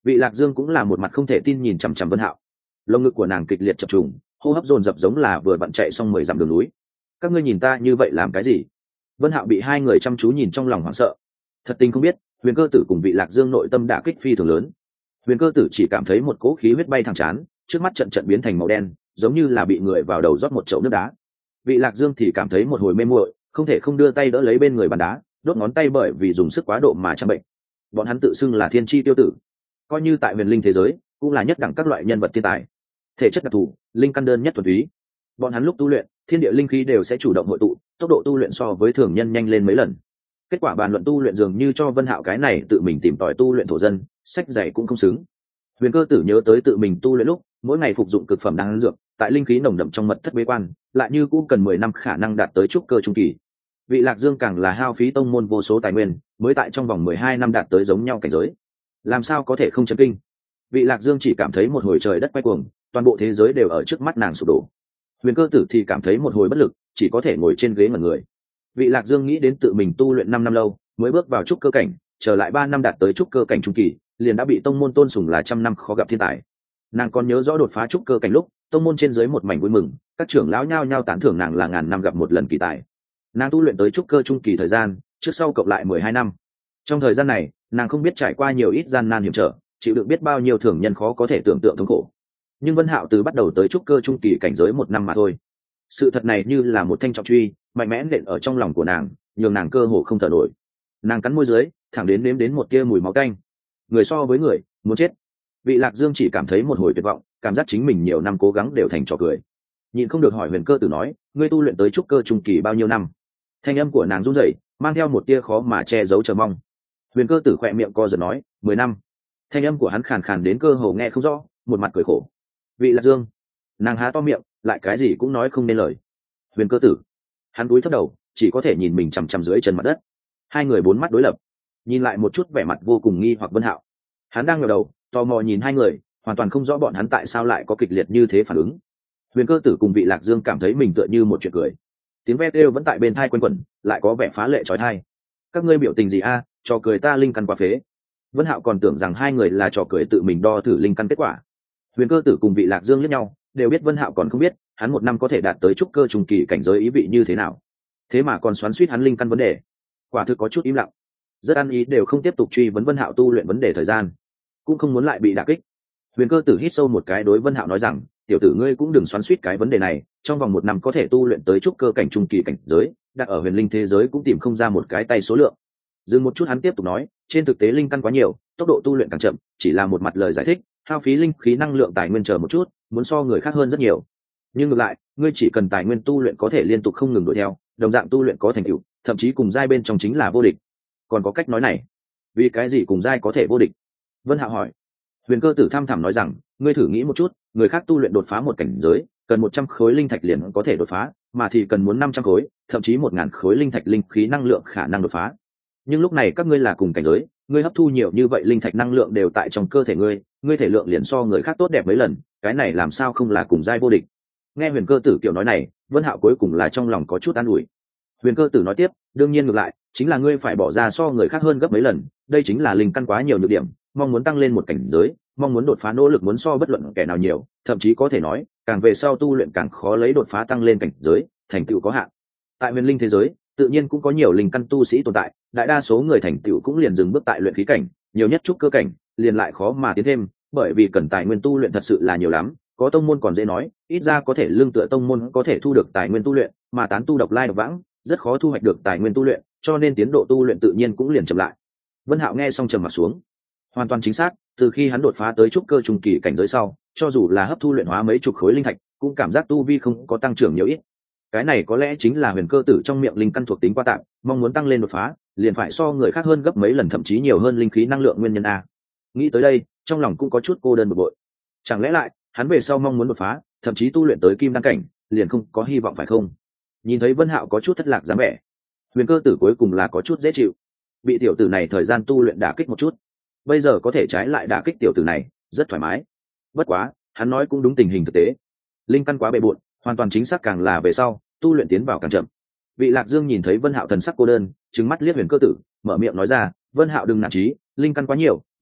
Vị Lạc Dương cũng là một mặt không thể tin nhìn chằm chằm Vân Hạo. Lồng ngực của nàng kịch liệt chập trùng, hô hấp dồn dập giống là vừa vặn chạy xong 10 dặm đường núi. Các ngươi nhìn ta như vậy làm cái gì? Vân Hạo bị hai người chăm chú nhìn trong lòng hoảng sợ. Thật tình không biết, Huyền Cơ Tử cùng Vị Lạc Dương nội tâm đả kích phi thường lớn. Huyền Cơ Tử chỉ cảm thấy một cỗ khí huyết bay thẳng chán, trước mắt trận trận biến thành màu đen, giống như là bị người vào đầu rót một chậu nước đá. Vị Lạc Dương thì cảm thấy một hồi mê muội, không thể không đưa tay đỡ lấy bên người bàn đá, đốt ngón tay bởi vì dùng sức quá độ mà trăm bệnh. Bọn hắn tự xưng là thiên chi tiêu tử, coi như tại huyền linh thế giới cũng là nhất đẳng các loại nhân vật thiên tài, thể chất đặc thù, linh căn đơn nhất thuần túy. Bọn hắn lúc tu luyện, thiên địa linh khí đều sẽ chủ động hội tụ, tốc độ tu luyện so với thường nhân nhanh lên mấy lần. Kết quả bàn luận tu luyện dường như cho Vân Hạo cái này tự mình tìm tòi tu luyện thổ dân, sách dạy cũng không xứng. Huyền Cơ Tử nhớ tới tự mình tu luyện lúc, mỗi ngày phục dụng cực phẩm đan dược, tại linh khí nồng đậm trong mật thất bế quan, lại như cũng cần 10 năm khả năng đạt tới trúc cơ trung kỳ. Vị Lạc Dương càng là hao phí tông môn vô số tài nguyên, mới tại trong vòng 12 năm đạt tới giống nhau cảnh giới. Làm sao có thể không chấn kinh? Vị Lạc Dương chỉ cảm thấy một hồi trời đất quay cuồng, toàn bộ thế giới đều ở trước mắt nàng sụp đổ. Huyền Cơ Tử thì cảm thấy một hồi bất lực, chỉ có thể ngồi trên ghế ngẩn người. Vị Lạc Dương nghĩ đến tự mình tu luyện 5 năm lâu, mới bước vào trúc cơ cảnh, trở lại 3 năm đạt tới trúc cơ cảnh trung kỳ, liền đã bị tông môn tôn sùng là trăm năm khó gặp thiên tài. Nàng còn nhớ rõ đột phá trúc cơ cảnh lúc, tông môn trên dưới một mảnh vui mừng, các trưởng lão nhao nhao tán thưởng nàng là ngàn năm gặp một lần kỳ tài. Nàng tu luyện tới trúc cơ trung kỳ thời gian, trước sau cộng lại 12 năm. Trong thời gian này, nàng không biết trải qua nhiều ít gian nan hiểm trở, chịu đựng biết bao nhiêu thường nhân khó có thể tưởng tượng thống khổ. Nhưng Vân Hạo từ bắt đầu tới trúc cơ trung kỳ cảnh giới 1 năm mà thôi. Sự thật này như là một thanh trọng truy, mạnh mẽ nện ở trong lòng của nàng, nhường nàng cơ hồ không thở nổi. Nàng cắn môi dưới, thẳng đến nếm đến một tia mùi máu tanh. Người so với người, muốn chết. Vị Lạc Dương chỉ cảm thấy một hồi tuyệt vọng, cảm giác chính mình nhiều năm cố gắng đều thành trò cười. Nhịn không được hỏi Huyền Cơ Tử nói, ngươi tu luyện tới trúc cơ trung kỳ bao nhiêu năm? Thanh âm của nàng run rẩy, mang theo một tia khó mà che giấu chờ mong. Huyền Cơ Tử khẽ miệng co giật nói, 10 năm. Thanh âm của hắn khàn khàn đến cơ hồ nghe không rõ, một mặt cười khổ. Vị Lạc Dương. Nàng há to miệng, lại cái gì cũng nói không nên lời. Huyền Cơ Tử. Hắn cúi thấp đầu, chỉ có thể nhìn mình chằm chằm dưới chân mặt đất. Hai người bốn mắt đối lập, nhìn lại một chút vẻ mặt vô cùng nghi hoặc Vân Hạo. Hắn đang ngẩng đầu, tò mò nhìn hai người, hoàn toàn không rõ bọn hắn tại sao lại có kịch liệt như thế phản ứng. Huyền Cơ Tử cùng Vị Lạc Dương cảm thấy mình tựa như một chuyện cười. Tiếng ve kêu vẫn tại bên tai quanh quẩn, lại có vẻ phá lệ chói tai. Các ngươi biểu tình gì a? Trò cười ta linh căn quá phế. Vân Hạo còn tưởng rằng hai người là trò cười tự mình đo thử linh căn kết quả. Huyền Cơ Tử cùng Vị Lạc Dương liếc nhau, đều biết Vân Hạo còn không biết, hắn 1 năm có thể đạt tới trúc cơ trung kỳ cảnh giới ý vị như thế nào. Thế mà còn xoắn xuýt hắn linh căn vấn đề. Quả thực có chút im lặng. Rất ăn ý đều không tiếp tục truy vấn Vân Hạo tu luyện vấn đề thời gian, cũng không muốn lại bị đả kích. Huyền Cơ Tử hít sâu một cái đối Vân Hạo nói rằng, tiểu tử ngươi cũng đừng xoắn xuýt cái vấn đề này, trong vòng 1 năm có thể tu luyện tới trúc cơ cảnh trung kỳ cảnh giới, đặt ở huyền linh thế giới cũng tìm không ra một cái tay số lượng. Dừng một chút hắn tiếp tục nói, trên thực tế linh căn quá nhiều, tốc độ tu luyện càng chậm, chỉ là một mặt lời giải thích, hao phí linh khí năng lượng tài nguyên chờ một chút, muốn so người khác hơn rất nhiều. Nhưng ngược lại, ngươi chỉ cần tài nguyên tu luyện có thể liên tục không ngừng đuổi theo, đồng dạng tu luyện có thành tựu, thậm chí cùng giai bên trong chính là vô địch. Còn có cách nói này, vì cái gì cùng giai có thể vô địch? Vân Hạo hỏi. Huyền Cơ Tử tham thẳm nói rằng, ngươi thử nghĩ một chút, người khác tu luyện đột phá một cảnh giới, cần 100 khối linh thạch liền có thể đột phá, mà thì cần muốn 500 khối, thậm chí 1000 khối linh thạch linh khí năng lượng khả năng đột phá. Nhưng lúc này các ngươi là cùng cảnh giới, ngươi hấp thu nhiều như vậy linh thạch năng lượng đều tại trong cơ thể ngươi thể lượng liền so người khác tốt đẹp mấy lần, cái này làm sao không là cùng giai vô địch? Nghe Huyền Cơ Tử kiểu nói này, Vân Hạo cuối cùng là trong lòng có chút an ủi. Huyền Cơ Tử nói tiếp, đương nhiên ngược lại, chính là ngươi phải bỏ ra so người khác hơn gấp mấy lần, đây chính là linh căn quá nhiều nhược điểm, mong muốn tăng lên một cảnh giới, mong muốn đột phá nỗ lực muốn so bất luận kẻ nào nhiều, thậm chí có thể nói, càng về sau tu luyện càng khó lấy đột phá tăng lên cảnh giới, thành tựu có hạn. Tại huyền linh thế giới, tự nhiên cũng có nhiều linh căn tu sĩ tồn tại, đại đa số người thành tựu cũng liền dừng bước tại luyện khí cảnh, nhiều nhất trúc cơ cảnh, liền lại khó mà tiến thêm, bởi vì cần tài nguyên tu luyện thật sự là nhiều lắm, có tông môn còn dễ nói, ít ra có thể lương tựa tông môn có thể thu được tài nguyên tu luyện, mà tán tu độc lai độc vãng, rất khó thu hoạch được tài nguyên tu luyện, cho nên tiến độ tu luyện tự nhiên cũng liền chậm lại. Vân Hạo nghe xong trầm mặt xuống. Hoàn toàn chính xác, từ khi hắn đột phá tới trúc cơ trung kỳ cảnh giới sau, cho dù là hấp thu luyện hóa mấy chục khối linh thạch, cũng cảm giác tu vi không có tăng trưởng nhiều ít. Cái này có lẽ chính là Huyền Cơ Tử trong miệng linh căn thuộc tính quá tạm, mong muốn tăng lên đột phá, liền phải so người khác hơn gấp mấy lần thậm chí nhiều hơn linh khí năng lượng nguyên nhân a. Nghĩ tới đây, trong lòng cũng có chút cô đơn bực bội. Chẳng lẽ lại, hắn về sau mong muốn đột phá, thậm chí tu luyện tới kim đan cảnh, liền không có hy vọng phải không? Nhìn thấy Vân Hạo có chút thất lạc dáng vẻ, Huyền Cơ Tử cuối cùng là có chút dễ chịu. Bị tiểu tử này thời gian tu luyện đả kích một chút, bây giờ có thể trái lại đả kích tiểu tử này, rất thoải mái. Bất quá, hắn nói cũng đúng tình hình thực tế. Linh căn quá bề bộn, hoàn toàn chính xác càng là về sau, tu luyện tiến vào càng chậm. Vị Lạc Dương nhìn thấy Vân Hạo thần sắc cô đơn, trừng mắt liếc Huyền Cơ Tử, mở miệng nói ra, "Vân Hạo đừng nản chí, linh căn quá nhiều,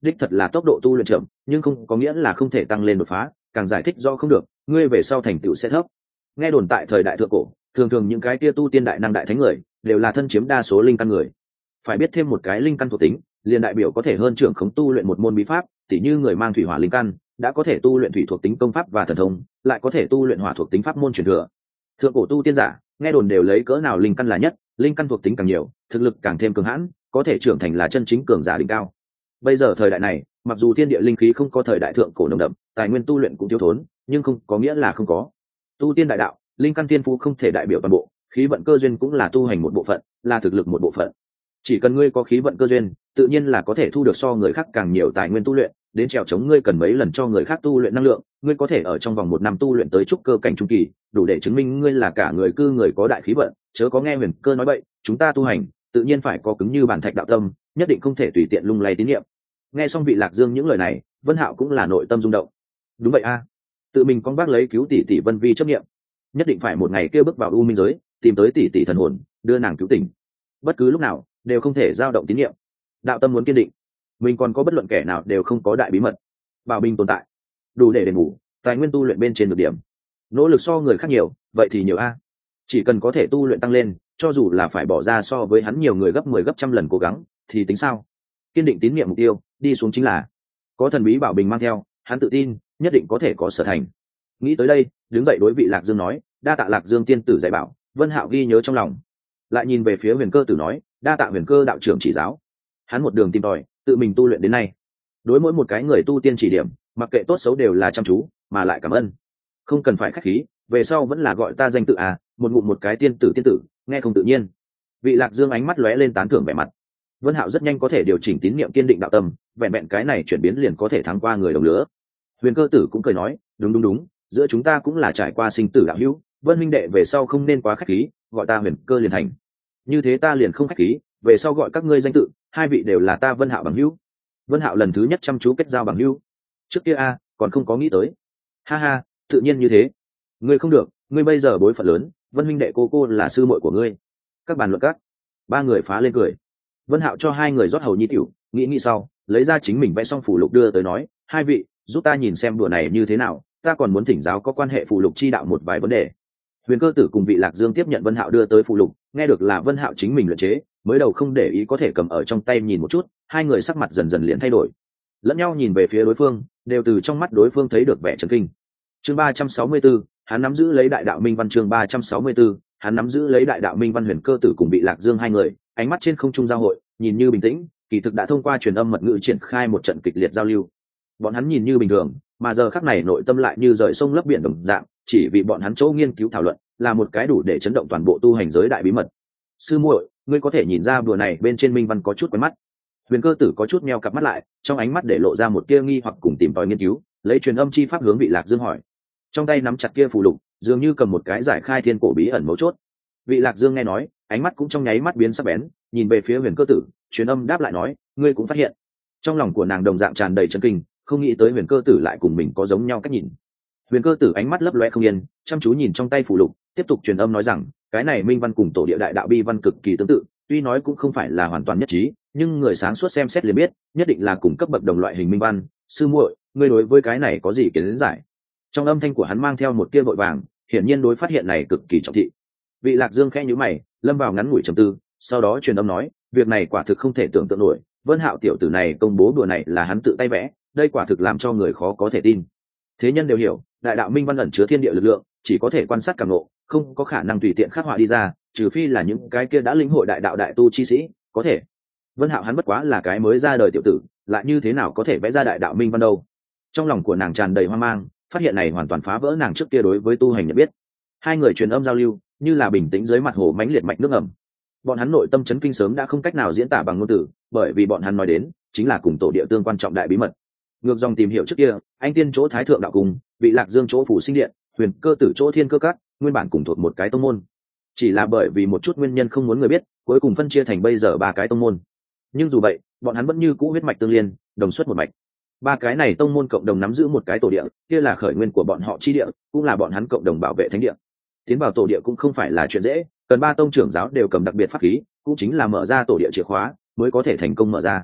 đích thật là tốc độ tu luyện chậm, nhưng không có nghĩa là không thể tăng lên đột phá, càng giải thích do không được, ngươi về sau thành tựu sẽ thấp. Nghe đồn tại thời đại thượng cổ, thường thường những cái kia tu tiên đại năng đại thánh người đều là thân chiếm đa số linh căn người. Phải biết thêm một cái linh căn thuộc tính, liền đại biểu có thể hơn trưởng khống tu luyện một môn bí pháp, tỉ như người mang thủy hỏa linh căn, đã có thể tu luyện thủy thuộc tính công pháp và thần thông, lại có thể tu luyện hỏa thuộc tính pháp môn truyền thừa. Thượng cổ tu tiên giả, nghe đồn đều lấy cỡ nào linh căn là nhất, linh căn thuộc tính càng nhiều, thực lực càng thêm cường hãn, có thể trưởng thành là chân chính cường giả đỉnh cao. Bây giờ thời đại này, mặc dù thiên địa linh khí không có thời đại thượng cổ nồng đậm, tài nguyên tu luyện cũng thiếu thốn, nhưng không có nghĩa là không có. Tu tiên đại đạo, linh căn thiên phú không thể đại biểu toàn bộ, khí vận cơ duyên cũng là tu hành một bộ phận, là thực lực một bộ phận. Chỉ cần ngươi có khí vận cơ duyên, tự nhiên là có thể thu được so người khác càng nhiều tài nguyên tu luyện, đến trèo chống ngươi cần mấy lần cho người khác tu luyện năng lượng, ngươi có thể ở trong vòng 1 năm tu luyện tới trúc cơ cảnh trung kỳ, đủ để chứng minh ngươi là cả người cư người có đại khí vận, chớ có nghe Huyền Cơ nói bậy, chúng ta tu hành, tự nhiên phải có cứng như bàn thạch đạo tâm, nhất định không thể tùy tiện lung lay tín niệm. Nghe xong vị Lạc Dương những lời này, Vân Hạo cũng là nội tâm rung động. Đúng vậy a, tự mình con bác lấy cứu tỷ tỷ Vân Vi chấp niệm, nhất định phải một ngày kia bước vào u minh giới, tìm tới tỷ tỷ thần hồn, đưa nàng cứu tỉnh. Bất cứ lúc nào đều không thể dao động tín niệm. Đạo tâm muốn kiên định, mình còn có bất luận kẻ nào đều không có đại bí mật. Bảo bình tồn tại, đủ để đền bù tài nguyên tu luyện bên trên được điểm. Nỗ lực so người khác nhiều, vậy thì nhiều a. Chỉ cần có thể tu luyện tăng lên, cho dù là phải bỏ ra so với hắn nhiều người gấp 10 gấp trăm lần cố gắng, thì tính sao? Kiên định tín niệm mục tiêu, đi xuống chính là. Có thần bí bảo bình mang theo, hắn tự tin, nhất định có thể có sở thành. Nghĩ tới đây, đứng dậy đối vị Lạc Dương nói, đa tạ Lạc Dương tiên tử dạy bảo, Vân Hạo ghi nhớ trong lòng. Lại nhìn về phía Huyền Cơ tử nói, đa tạ Huyền Cơ đạo trưởng chỉ giáo. Hắn một đường tìm tòi, tự mình tu luyện đến nay. Đối mỗi một cái người tu tiên chỉ điểm, mặc kệ tốt xấu đều là chăm chú, mà lại cảm ơn. Không cần phải khách khí, về sau vẫn là gọi ta danh tự à, một ngụm một cái tiên tử, nghe không tự nhiên. Vị Lạc Dương ánh mắt lóe lên tán thưởng vẻ mặt. Vân Hạo rất nhanh có thể điều chỉnh tín niệm kiên định đạo tâm, vẹn vẹn cái này chuyển biến liền có thể thắng qua người đồng lứa. Huyền Cơ tử cũng cười nói, đúng, giữa chúng ta cũng là trải qua sinh tử đạo hữu, Vân huynh đệ về sau không nên quá khách khí, gọi ta Huyền Cơ liền thành. Như thế ta liền không khách khí, về sau gọi các ngươi danh tự, hai vị đều là ta Vân Hạo bằng hữu. Vân Hạo lần thứ nhất chăm chú kết giao bằng hữu. Trước kia a, còn không có nghĩ tới. Ha ha, tự nhiên như thế. Ngươi không được, ngươi bây giờ bối phận lớn, Vân huynh đệ cô là sư muội của ngươi. Các bàn luận các. Ba người phá lên cười. Vân Hạo cho hai người rót hầu nhi tiểu, nghĩ sau, lấy ra chính mình vẽ xong phù lục đưa tới nói, hai vị, giúp ta nhìn xem đùa này như thế nào, ta còn muốn thỉnh giáo có quan hệ phù lục chi đạo một vài vấn đề. Huyền Cơ tử cùng vị Lạc Dương tiếp nhận Vân Hạo đưa tới phù lục, nghe được là Vân Hạo chính mình luyện chế, mới đầu không để ý có thể cầm ở trong tay nhìn một chút, hai người sắc mặt dần dần liền thay đổi. Lẫn nhau nhìn về phía đối phương, đều từ trong mắt đối phương thấy được vẻ chấn kinh. Chương 364, hắn nắm giữ lấy đại đạo minh văn. Chương 364, hắn nắm giữ lấy đại đạo minh văn. Huyền Cơ tử cùng vị Lạc Dương hai người, ánh mắt trên không trung giao hội, nhìn như bình tĩnh, kỳ thực đã thông qua truyền âm mật ngữ triển khai một trận kịch liệt giao lưu. Bọn hắn nhìn như bình thường, mà giờ khắc này nội tâm lại như rời sông lấp biển đồng dạng, chỉ vì bọn hắn chỗ nghiên cứu thảo luận là một cái đủ để chấn động toàn bộ tu hành giới đại bí mật. Sư muội, ngươi có thể nhìn ra bùa này bên trên minh văn có chút quen mắt. Huyền Cơ tử có chút meo cặp mắt lại, trong ánh mắt để lộ ra một tia nghi hoặc cùng tìm tòi nghiên cứu, lấy truyền âm chi pháp hướng vị Lạc Dương hỏi. Trong tay nắm chặt kia phù lục, dường như cầm một cái giải khai thiên cổ bí ẩn mấu chốt. Vị Lạc Dương nghe nói, ánh mắt cũng trong nháy mắt biến sắc bén, nhìn về phía Huyền Cơ tử, truyền âm đáp lại nói, ngươi cũng phát hiện. Trong lòng của nàng đồng dạng tràn đầy chấn kinh, không nghĩ tới Huyền Cơ tử lại cùng mình có giống nhau cách nhìn. Huyền Cơ tử ánh mắt lấp loe không yên, chăm chú nhìn trong tay phù lục, tiếp tục truyền âm nói rằng, cái này minh văn cùng tổ địa đại đạo bi văn cực kỳ tương tự, tuy nói cũng không phải là hoàn toàn nhất trí, nhưng người sáng suốt xem xét liền biết, nhất định là cùng cấp bậc đồng loại hình minh văn. Sư muội, ngươi đối với cái này có gì kiến giải? Trong âm thanh của hắn mang theo một tia vội vàng, hiển nhiên đối phát hiện này cực kỳ trọng thị. Vị Lạc Dương khẽ nhíu mày, lâm vào ngắn ngủi trầm tư, sau đó truyền âm nói, việc này quả thực không thể tưởng tượng nổi, Vân Hạo tiểu tử này công bố đùa này là hắn tự tay vẽ, đây quả thực làm cho người khó có thể tin. Thế nhân đều hiểu, đại đạo minh văn ẩn chứa thiên địa lực lượng, chỉ có thể quan sát cảm ngộ, không có khả năng tùy tiện khắc họa đi ra, trừ phi là những cái kia đã lĩnh hội đại đạo đại tu chi sĩ, có thể. Vân Hạo hắn bất quá là cái mới ra đời tiểu tử, lại như thế nào có thể vẽ ra đại đạo minh văn đâu? Trong lòng của nàng tràn đầy hoang mang, phát hiện này hoàn toàn phá vỡ nàng trước kia đối với tu hành nhận biết. Hai người truyền âm giao lưu, như là bình tĩnh dưới mặt hồ mãnh liệt mạch nước ẩm. Bọn hắn nội tâm chấn kinh sớm đã không cách nào diễn tả bằng ngôn từ, bởi vì bọn hắn nói đến chính là cùng tổ địa tương quan trọng đại bí mật. Ngược dòng tìm hiểu trước kia, anh tiên chỗ Thái Thượng đạo cung, vị Lạc Dương chỗ Phủ Sinh Điện, Huyền Cơ tử chỗ Thiên Cơ Các, nguyên bản cùng thuộc một cái tông môn. Chỉ là bởi vì một chút nguyên nhân không muốn người biết, cuối cùng phân chia thành bây giờ ba cái tông môn. Nhưng dù vậy, bọn hắn vẫn như cũ huyết mạch tương liên, đồng xuất một mạch. Ba cái này tông môn cộng đồng nắm giữ một cái tổ địa, kia là khởi nguyên của bọn họ chi địa, cũng là bọn hắn cộng đồng bảo vệ thánh địa. Tiến vào tổ địa cũng không phải là chuyện dễ, cần ba tông trưởng giáo đều cầm đặc biệt pháp khí, cũng chính là mở ra tổ địa chìa khóa mới có thể thành công mở ra.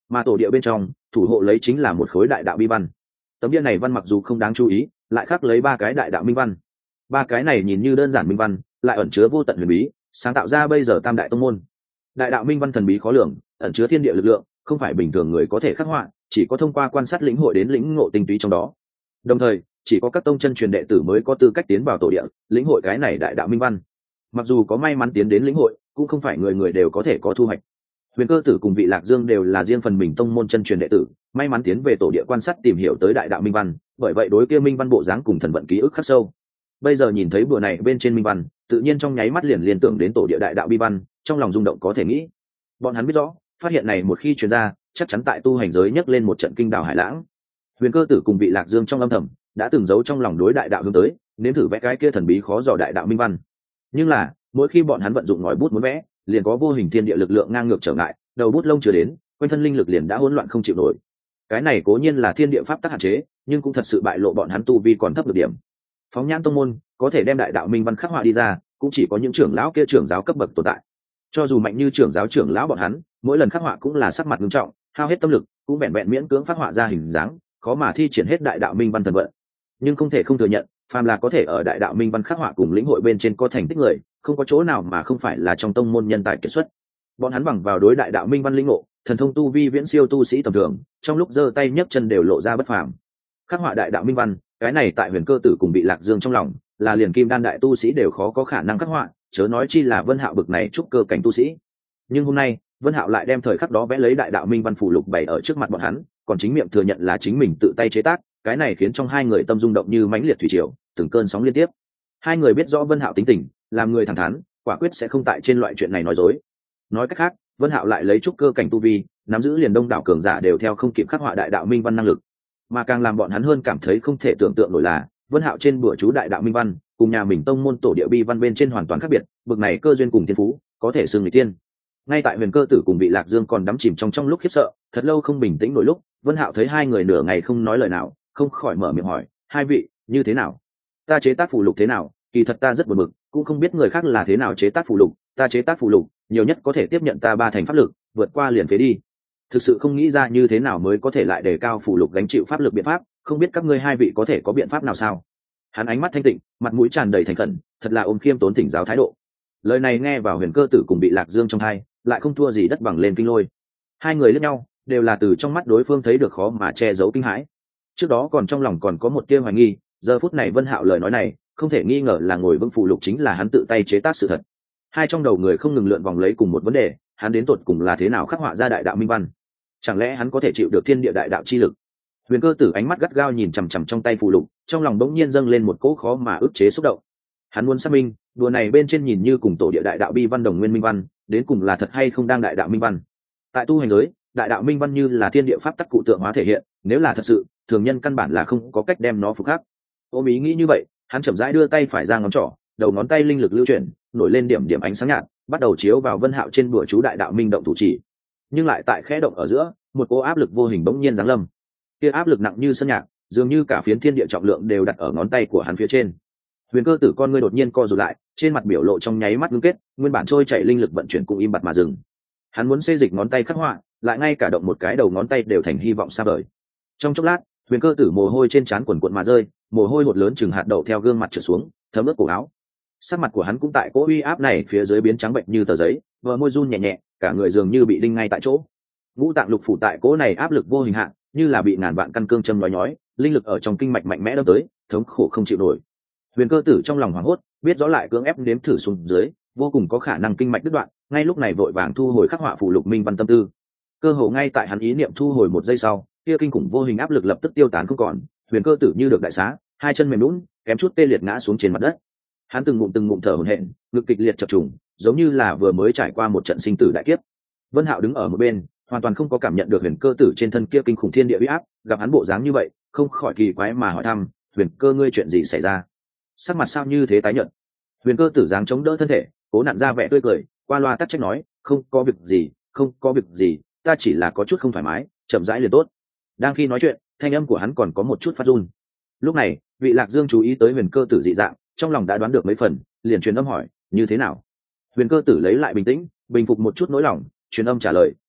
mà tổ địa bên trong thủ hộ lấy chính là một khối đại đạo bi văn. Tấm bia này văn mặc dù không đáng chú ý, lại khắc lấy 3 cái đại đạo minh văn. 3 cái này nhìn như đơn giản minh văn, lại ẩn chứa vô tận huyền bí, sáng tạo ra bây giờ tam đại tông môn. Đại đạo minh văn thần bí khó lường, ẩn chứa thiên địa lực lượng, không phải bình thường người có thể khắc họa, chỉ có thông qua quan sát lĩnh hội đến lĩnh ngộ tinh túy trong đó. Đồng thời, chỉ có các tông chân truyền đệ tử mới có tư cách tiến vào tổ địa, lĩnh hội cái này đại đạo minh văn. Mặc dù có may mắn tiến đến lĩnh hội, cũng không phải người người đều có thể có thu hoạch. Huyền Cơ Tử cùng Vị Lạc Dương đều là riêng phần mình tông môn chân truyền đệ tử, may mắn tiến về tổ địa quan sát tìm hiểu tới đại đạo minh văn, bởi vậy đối kia minh văn bộ dáng cùng thần vận ký ức khắc sâu. Bây giờ nhìn thấy bùa này bên trên minh văn, tự nhiên trong nháy mắt liền liên tưởng đến tổ địa đại đạo bi văn, trong lòng rung động có thể nghĩ. Bọn hắn biết rõ, phát hiện này một khi truyền ra, chắc chắn tại tu hành giới nhấc lên một trận kinh đảo hải lãng. Huyền Cơ Tử cùng Vị Lạc Dương trong âm thầm đã từng giấu trong lòng đối đại đạo hướng tới, nếm thử vẽ cái kia thần bí khó dò đại đạo minh văn. Nhưng là, mỗi khi bọn hắn vận dụng ngòi bút muốn vẽ, liền có vô hình thiên địa lực lượng ngang ngược trở ngại, đầu bút lông chưa đến, quanh thân linh lực liền đã hỗn loạn không chịu nổi. Cái này cố nhiên là thiên địa pháp tắc hạn chế, nhưng cũng thật sự bại lộ bọn hắn tu vi còn thấp được điểm. Phóng nhãn tông môn, có thể đem đại đạo minh văn khắc họa đi ra, cũng chỉ có những trưởng lão kia trưởng giáo cấp bậc tồn tại. Cho dù mạnh như trưởng giáo trưởng lão bọn hắn, mỗi lần khắc họa cũng là sắc mặt nghiêm trọng, hao hết tâm lực, cũng vẹn vẹn miễn cưỡng phát họa ra hình dáng, khó mà thi triển hết đại đạo minh văn thần vận. Nhưng không thể không thừa nhận, phàm là có thể ở đại đạo minh văn khắc họa cùng lĩnh hội bên trên có thành tích người, không có chỗ nào mà không phải là trong tông môn nhân tài kiệt xuất. Bọn hắn bằng vào đối đại đạo minh văn linh ngộ, thần thông tu vi viễn siêu tu sĩ tầm thường, trong lúc giơ tay nhấc chân đều lộ ra bất phàm. Khắc họa đại đạo minh văn, cái này tại Huyền Cơ Tử cùng Bị Lạc Dương trong lòng, là liền kim đan đại tu sĩ đều khó có khả năng khắc họa, chớ nói chi là Vân Hạo bực này trúc cơ cảnh tu sĩ. Nhưng hôm nay, Vân Hạo lại đem thời khắc đó vẽ lấy đại đạo minh văn phù lục bày ở trước mặt bọn hắn, còn chính miệng thừa nhận là chính mình tự tay chế tác, cái này khiến trong hai người tâm rung động như mãnh liệt thủy triều, từng cơn sóng liên tiếp. Hai người biết rõ Vân Hạo tính tình, làm người thẳng thắn, quả quyết sẽ không tại trên loại chuyện này nói dối. Nói cách khác, Vân Hạo lại lấy trúc cơ cảnh tu vi, nắm giữ liền đông đảo cường giả đều theo không kịp khắc họa đại đạo minh văn năng lực. Mà càng làm bọn hắn hơn cảm thấy không thể tưởng tượng nổi là, Vân Hạo trên bùa chú đại đạo minh văn, cùng nhà mình tông môn tổ địa bi văn bên trên hoàn toàn khác biệt, bực này cơ duyên cùng thiên phú, có thể xưng người tiên. Ngay tại Huyền Cơ Tử cùng Vị Lạc Dương còn đắm chìm trong lúc khiếp sợ, thật lâu không bình tĩnh nổi lúc, Vân Hạo thấy hai người nửa ngày không nói lời nào, không khỏi mở miệng hỏi, hai vị, như thế nào? Ta chế tác phù lục thế nào? Kỳ thật ta rất buồn bực, cũng không biết người khác là thế nào chế tác phù lục, ta chế tác phù lục, nhiều nhất có thể tiếp nhận ta 3 thành pháp lực, vượt qua liền phế đi. Thực sự không nghĩ ra như thế nào mới có thể lại đề cao phù lục gánh chịu pháp lực biện pháp, không biết các ngươi hai vị có thể có biện pháp nào sao? Hắn ánh mắt thanh tịnh, mặt mũi tràn đầy thành khẩn, thật là ôm khiêm tốn thỉnh giáo thái độ. Lời này nghe vào Huyền Cơ Tử cùng Bị Lạc Dương trong tai, lại không thua gì đất bằng lên kinh lôi. Hai người liếc nhau, đều là từ trong mắt đối phương thấy được khó mà che giấu kinh hãi. Trước đó còn trong lòng còn có một tia hoài nghi, giờ phút này Vân Hạo lời nói này, không thể nghi ngờ là ngồi vững phù lục chính là hắn tự tay chế tác sự thật. Hai trong đầu người không ngừng lượn vòng lấy cùng một vấn đề, hắn đến tột cùng là thế nào khắc họa ra đại đạo minh văn? Chẳng lẽ hắn có thể chịu được thiên địa đại đạo chi lực? Huyền Cơ Tử ánh mắt gắt gao nhìn chằm chằm trong tay phù lục, trong lòng bỗng nhiên dâng lên một cỗ khó mà ức chế xúc động. Hắn muốn xác minh, đùa này bên trên nhìn như cùng tổ địa đại đạo bi văn đồng nguyên minh văn, đến cùng là thật hay không đang đại đạo minh văn. Tại tu hành giới, đại đạo minh văn như là thiên địa pháp tắc cụ tượng hóa thể hiện, nếu là thật sự, thường nhân căn bản là không có cách đem nó phục khắc. Ôm ý nghĩ như vậy, hắn chậm rãi đưa tay phải ra ngón trỏ, đầu ngón tay linh lực lưu chuyển, nổi lên điểm điểm ánh sáng nhạt, bắt đầu chiếu vào Vân Hạo trên bùa chú đại đạo minh động thủ chỉ. Nhưng lại tại khẽ động ở giữa, một cỗ áp lực vô hình bỗng nhiên giáng lâm. Kia áp lực nặng như sơn nhạc, dường như cả phiến thiên địa trọng lượng đều đặt ở ngón tay của hắn phía trên. Huyền Cơ Tử con ngươi đột nhiên co rụt lại, trên mặt biểu lộ trong nháy mắt ngưng kết, nguyên bản trôi chảy linh lực vận chuyển cũng im bặt mà dừng. Hắn muốn xê dịch ngón tay khắc họa, lại ngay cả động một cái đầu ngón tay đều thành hy vọng xa vời. Trong chốc lát, Huyền Cơ Tử mồ hôi trên trán quần quần mà rơi, mồ hôi hột lớn chừng hạt đậu theo gương mặt trượt xuống, thấm ướt cổ áo. Sắc mặt của hắn cũng tại cỗ uy áp này phía dưới biến trắng bệnh như tờ giấy, bờ môi run nhẹ nhẹ, cả người dường như bị đinh ngay tại chỗ. Ngũ tạng lục phủ tại cỗ này áp lực vô hình hạ, như là bị ngàn vạn căn cương châm nhói, linh lực ở trong kinh mạch mạnh mẽ đâm tới, thống khổ không chịu nổi. Huyền Cơ Tử trong lòng hoảng hốt, biết rõ lại cưỡng ép nếm thử xuống dưới, vô cùng có khả năng kinh mạch đứt đoạn, ngay lúc này vội vàng thu hồi khắc họa phù lục minh văn tâm tư. Cơ hồ ngay tại hắn ý niệm thu hồi một giây sau, kia kinh khủng vô hình áp lực lập tức tiêu tán không còn, Huyền Cơ Tử như được đại xá, hai chân mềm nhũn, kém chút tê liệt ngã xuống trên mặt đất. Hắn từng ngụm thở hổn hển, ngực kịch liệt chập trùng, giống như là vừa mới trải qua một trận sinh tử đại kiếp. Vân Hạo đứng ở một bên, hoàn toàn không có cảm nhận được Huyền Cơ Tử trên thân kia kinh khủng thiên địa uy áp, gặp hắn bộ dáng như vậy, không khỏi kỳ quái mà hỏi thăm, Huyền Cơ ngươi chuyện gì xảy ra? Sắc mặt sao như thế tái nhợt? Huyền Cơ Tử dáng chống đỡ thân thể, cố nặn ra vẻ tươi cười, qua loa tắc trách nói, không có việc gì, không có việc gì, ta chỉ là có chút không thoải mái, chậm rãi liền tốt. Đang khi nói chuyện, thanh âm của hắn còn có một chút phát run. Lúc này, Vị Lạc Dương chú ý tới Huyền Cơ Tử dị dạng, trong lòng đã đoán được mấy phần, liền truyền âm hỏi, như thế nào? Huyền Cơ Tử lấy lại bình tĩnh, bình phục một chút nỗi lòng, truyền âm trả lời,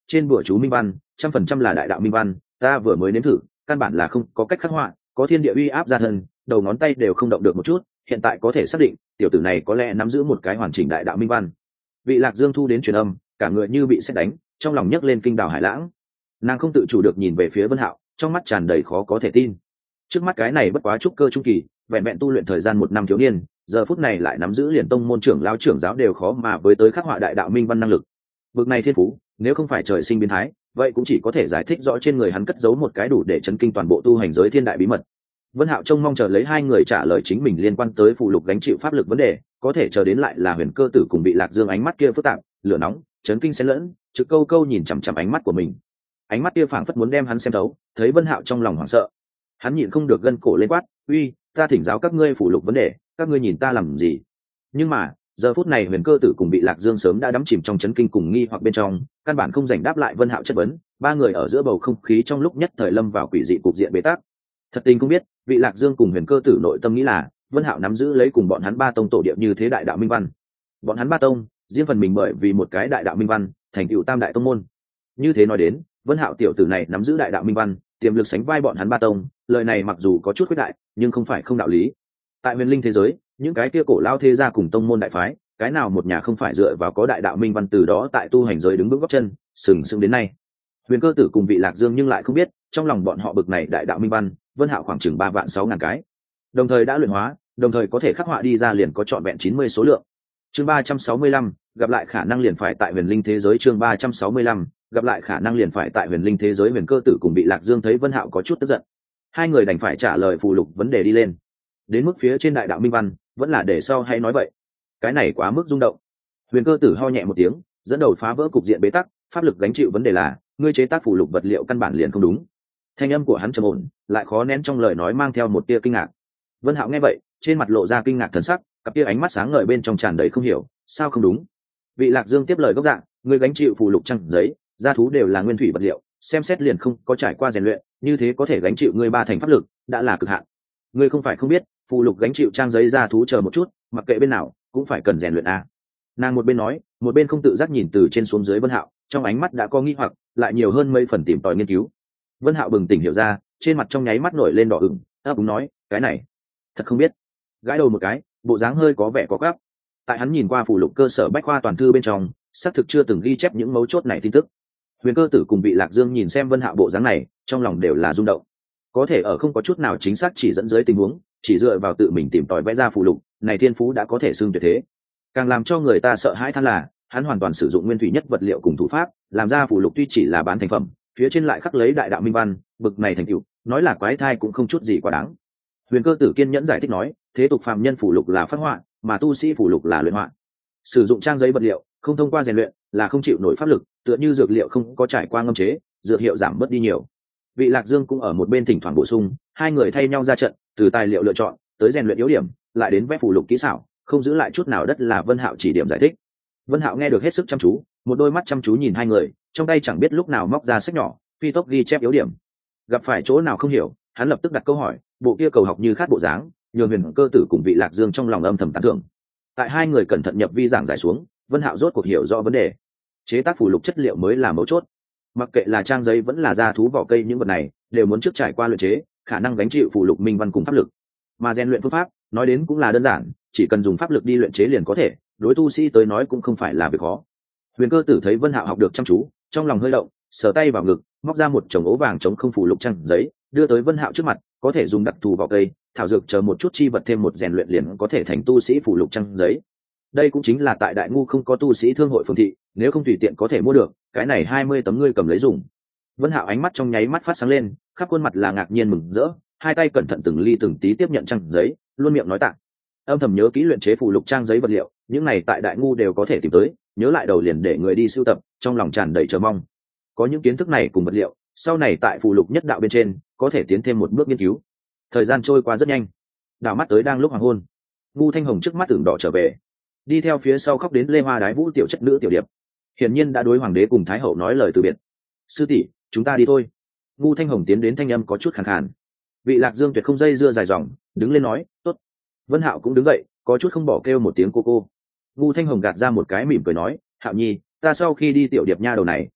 trên bùa chú minh văn 100% là đại đạo minh văn, ta vừa mới nếm thử căn bản là không có cách khắc họa, có thiên địa uy áp ra thân, đầu ngón tay đều không động được một chút, hiện tại có thể xác định tiểu tử này có lẽ nắm giữ một cái hoàn chỉnh đại đạo minh văn. Vị Lạc Dương thu đến truyền âm, cả người như bị sét đánh, trong lòng nhấc lên kinh đảo hải lãng. Nàng không tự chủ được nhìn về phía Vân Hạo, trong mắt tràn đầy khó có thể tin. Trước mắt cái này bất quá trúc cơ trung kỳ, vẹn vẹn tu luyện thời gian 1 năm thiếu niên, giờ phút này lại nắm giữ liền tông môn trưởng lão trưởng giáo đều khó mà với tới khắc họa đại đạo minh văn năng lực. Bực này thiên phú, nếu không phải trời sinh biến thái, vậy cũng chỉ có thể giải thích rõ trên người hắn cất giấu một cái đủ để chấn kinh toàn bộ tu hành giới thiên đại bí mật. Vân Hạo trông mong chờ lấy hai người trả lời chính mình liên quan tới phụ lục gánh chịu pháp lực vấn đề, có thể chờ đến lại là Huyền Cơ Tử cùng bị Lạc Dương ánh mắt kia phức tạp, lửa nóng, chấn kinh xen lẫn, trực câu câu nhìn chằm chằm ánh mắt của mình. Ánh mắt kia phảng phất muốn đem hắn xem thấu, thấy Vân Hạo trong lòng hoảng sợ. Hắn nhịn không được gân cổ lên quát, "Uy, ta thỉnh giáo các ngươi phụ lục vấn đề, các ngươi nhìn ta làm gì?" Nhưng mà, giờ phút này Huyền Cơ Tử cùng bị Lạc Dương sớm đã đắm chìm trong chấn kinh cùng nghi hoặc bên trong, căn bản không rảnh đáp lại Vân Hạo chất vấn, ba người ở giữa bầu không khí trong lúc nhất thời lâm vào quỷ dị cục diện bế tắc. Thật tình không biết, vị Lạc Dương cùng Huyền Cơ Tử nội tâm nghĩ là, Vân Hạo nắm giữ lấy cùng bọn hắn ba tông tổ địa như thế đại đạo minh văn. Bọn hắn ba tông, riêng phần mình bởi vì một cái đại đạo minh văn, thành tựu tam đại tông môn. Như thế nói đến, Vân Hạo tiểu tử này nắm giữ đại đạo minh văn, tiềm lực sánh vai bọn hắn ba tông, lời này mặc dù có chút khuyết đại, nhưng không phải không đạo lý. Tại huyền linh thế giới, những cái kia cổ lao thế gia cùng tông môn đại phái, cái nào một nhà không phải dựa vào có đại đạo minh văn từ đó tại tu hành giới đứng vững gót chân, sừng sững đến nay. Huyền Cơ Tử cùng vị Lạc Dương nhưng lại không biết, trong lòng bọn họ bực này đại đạo minh văn, Vân Hạo khoảng chừng 3.600.000 cái. Đồng thời đã luyện hóa, đồng thời có thể khắc họa đi ra liền có trọn vẹn 90 số lượng. Chương 365, gặp lại khả năng liền phải tại huyền linh thế giới. Chương 365, gặp lại khả năng liền phải tại huyền linh thế giới. Huyền Cơ Tử cùng bị Lạc Dương thấy Vân Hạo có chút tức giận, hai người đành phải trả lời phụ lục vấn đề đi lên. Đến mức phía trên đại đạo minh văn, vẫn là để sau hay nói vậy. Cái này quá mức rung động. Huyền Cơ Tử ho nhẹ một tiếng, dẫn đầu phá vỡ cục diện bế tắc, pháp lực gánh chịu vấn đề là, ngươi chế tác phụ lục vật liệu căn bản liền không đúng. Thanh âm của hắn trầm ổn, lại khó nén trong lời nói mang theo một tia kinh ngạc. Vân Hạo nghe vậy, trên mặt lộ ra kinh ngạc thần sắc, cặp tia ánh mắt sáng ngời bên trong tràn đầy không hiểu, sao không đúng? Vị Lạc Dương tiếp lời gốc dạng, ngươi gánh chịu phụ lục trăng giấy, gia thú đều là nguyên thủy vật liệu, xem xét liền không có trải qua rèn luyện, như thế có thể gánh chịu ngươi ba thành pháp lực, đã là cực hạn. Ngươi không phải không biết, phụ lục gánh chịu trang giấy gia thú chờ một chút, mặc kệ bên nào, cũng phải cần rèn luyện a. Nàng một bên nói, một bên không tự giác nhìn từ trên xuống dưới Vân Hạo, trong ánh mắt đã có nghi hoặc, lại nhiều hơn mấy phần tìm tòi nghiên cứu. Vân Hạo bừng tỉnh hiểu ra, trên mặt trong nháy mắt nổi lên đỏ ửng, ấp úng nói, cái này, thật không biết. Gãi đầu một cái, bộ dáng hơi có vẻ có gáp. Tại hắn nhìn qua phụ lục cơ sở bách khoa toàn thư bên trong, xác thực chưa từng ghi chép những mấu chốt này tin tức. Huyền Cơ Tử cùng bị Lạc Dương nhìn xem Vân Hạo bộ dáng này, trong lòng đều là rung động. Có thể ở không có chút nào chính xác chỉ dẫn dưới tình huống, chỉ dựa vào tự mình tìm tòi vẽ ra phụ lục, này thiên phú đã có thể xưng tuyệt thế. Càng làm cho người ta sợ hãi than là, hắn hoàn toàn sử dụng nguyên thủy nhất vật liệu cùng thủ pháp, làm ra phụ lục tuy chỉ là bán thành phẩm, phía trên lại khắc lấy đại đạo minh văn, bực này thành tựu, nói là quái thai cũng không chút gì quá đáng. Huyền Cơ Tử kiên nhẫn giải thích nói, thế tục phàm nhân phụ lục là phác họa, mà tu sĩ phụ lục là luyện họa. Sử dụng trang giấy vật liệu, không thông qua rèn luyện, là không chịu nổi pháp lực, tựa như dược liệu không có trải qua ngâm chế, dược hiệu giảm bớt đi nhiều. Vị Lạc Dương cũng ở một bên thỉnh thoảng bổ sung, hai người thay nhau ra trận, từ tài liệu lựa chọn, tới rèn luyện yếu điểm, lại đến vẽ phụ lục kỹ xảo, không giữ lại chút nào đất là Vân Hạo chỉ điểm giải thích. Vân Hạo nghe được hết sức chăm chú, một đôi mắt chăm chú nhìn hai người, trong tay chẳng biết lúc nào móc ra sách nhỏ, phi tốc ghi chép yếu điểm. Gặp phải chỗ nào không hiểu, hắn lập tức đặt câu hỏi, bộ kia cầu học như khát bộ dáng, nhường Huyền Cơ Tử cùng vị Lạc Dương trong lòng âm thầm tán thưởng. Tại hai người cẩn thận nhập vi giảng giải xuống, Vân Hạo rốt cuộc hiểu rõ vấn đề. Chế tác phù lục chất liệu mới là mấu chốt. Mặc kệ là trang giấy vẫn là da thú vỏ cây, những vật này đều muốn trước trải qua luyện chế, khả năng gánh chịu phù lục minh văn cùng pháp lực. Mà rèn luyện phương pháp, nói đến cũng là đơn giản, chỉ cần dùng pháp lực đi luyện chế liền có thể, đối tu sĩ tới nói cũng không phải là việc khó. Huyền Cơ Tử thấy Vân Hạo học được chăm chú, trong lòng hơi động, sờ tay vào ngực, móc ra một chồng ố vàng chống không phù lục trang giấy, đưa tới Vân Hạo trước mặt, có thể dùng đặc thù vỏ cây, thảo dược chờ một chút chi vật thêm một rèn luyện liền có thể thành tu sĩ phù lục trang giấy. Đây cũng chính là tại Đại Ngu không có tu sĩ thương hội phương thị, nếu không tùy tiện có thể mua được, cái này 20 tấm ngươi cầm lấy dùng. Vân Hạo ánh mắt trong nháy mắt phát sáng lên, khắp khuôn mặt là ngạc nhiên mừng rỡ, hai tay cẩn thận từng ly từng tí tiếp nhận trang giấy, luôn miệng nói tạ. Âm thầm nhớ kỹ luyện chế phù lục trang giấy vật liệu, những này tại Đại Ngu đều có thể tìm tới, nhớ lại đầu liền để người đi sưu tập, trong lòng tràn đầy chờ mong. Có những kiến thức này cùng vật liệu, sau này tại phù lục nhất đạo bên trên, có thể tiến thêm một bước nghiên cứu. Thời gian trôi qua rất nhanh, đảo mắt tới đang lúc hoàng hôn. Ngu Thanh Hồng trước mắt tưởng đỏ trở về, đi theo phía sau khóc đến lê hoa đái vũ tiểu chất nữ Tiểu Điệp, hiển nhiên đã đối hoàng đế cùng thái hậu nói lời từ biệt. Sư tỷ, chúng ta đi thôi. Ngu Thanh Hồng tiến đến thanh âm có chút khàn khàn. Vị Lạc Dương tuyệt không dây dưa dài dòng, đứng lên nói, tốt. Vân Hạo cũng đứng dậy, có chút không bỏ kêu một tiếng cô cô. Ngu Thanh Hồng gạt ra một cái mỉm cười nói, Hạo nhi, ta sau khi đi Tiểu Điệp nha đầu này,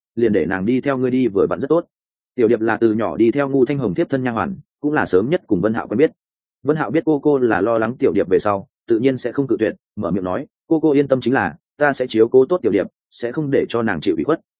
liền để nàng đi theo ngươi đi vừa vặn rất tốt. Tiểu điệp là từ nhỏ đi theo Ngu Thanh Hồng tiếp thân nha hoàn, cũng là sớm nhất cùng Vân Hạo quen biết. Vân Hạo biết cô là lo lắng tiểu điệp về sau, tự nhiên sẽ không cự tuyệt, mở miệng nói, cô yên tâm, chính là ta sẽ chiếu cố tốt tiểu điệp, sẽ không để cho nàng chịu ủy khuất.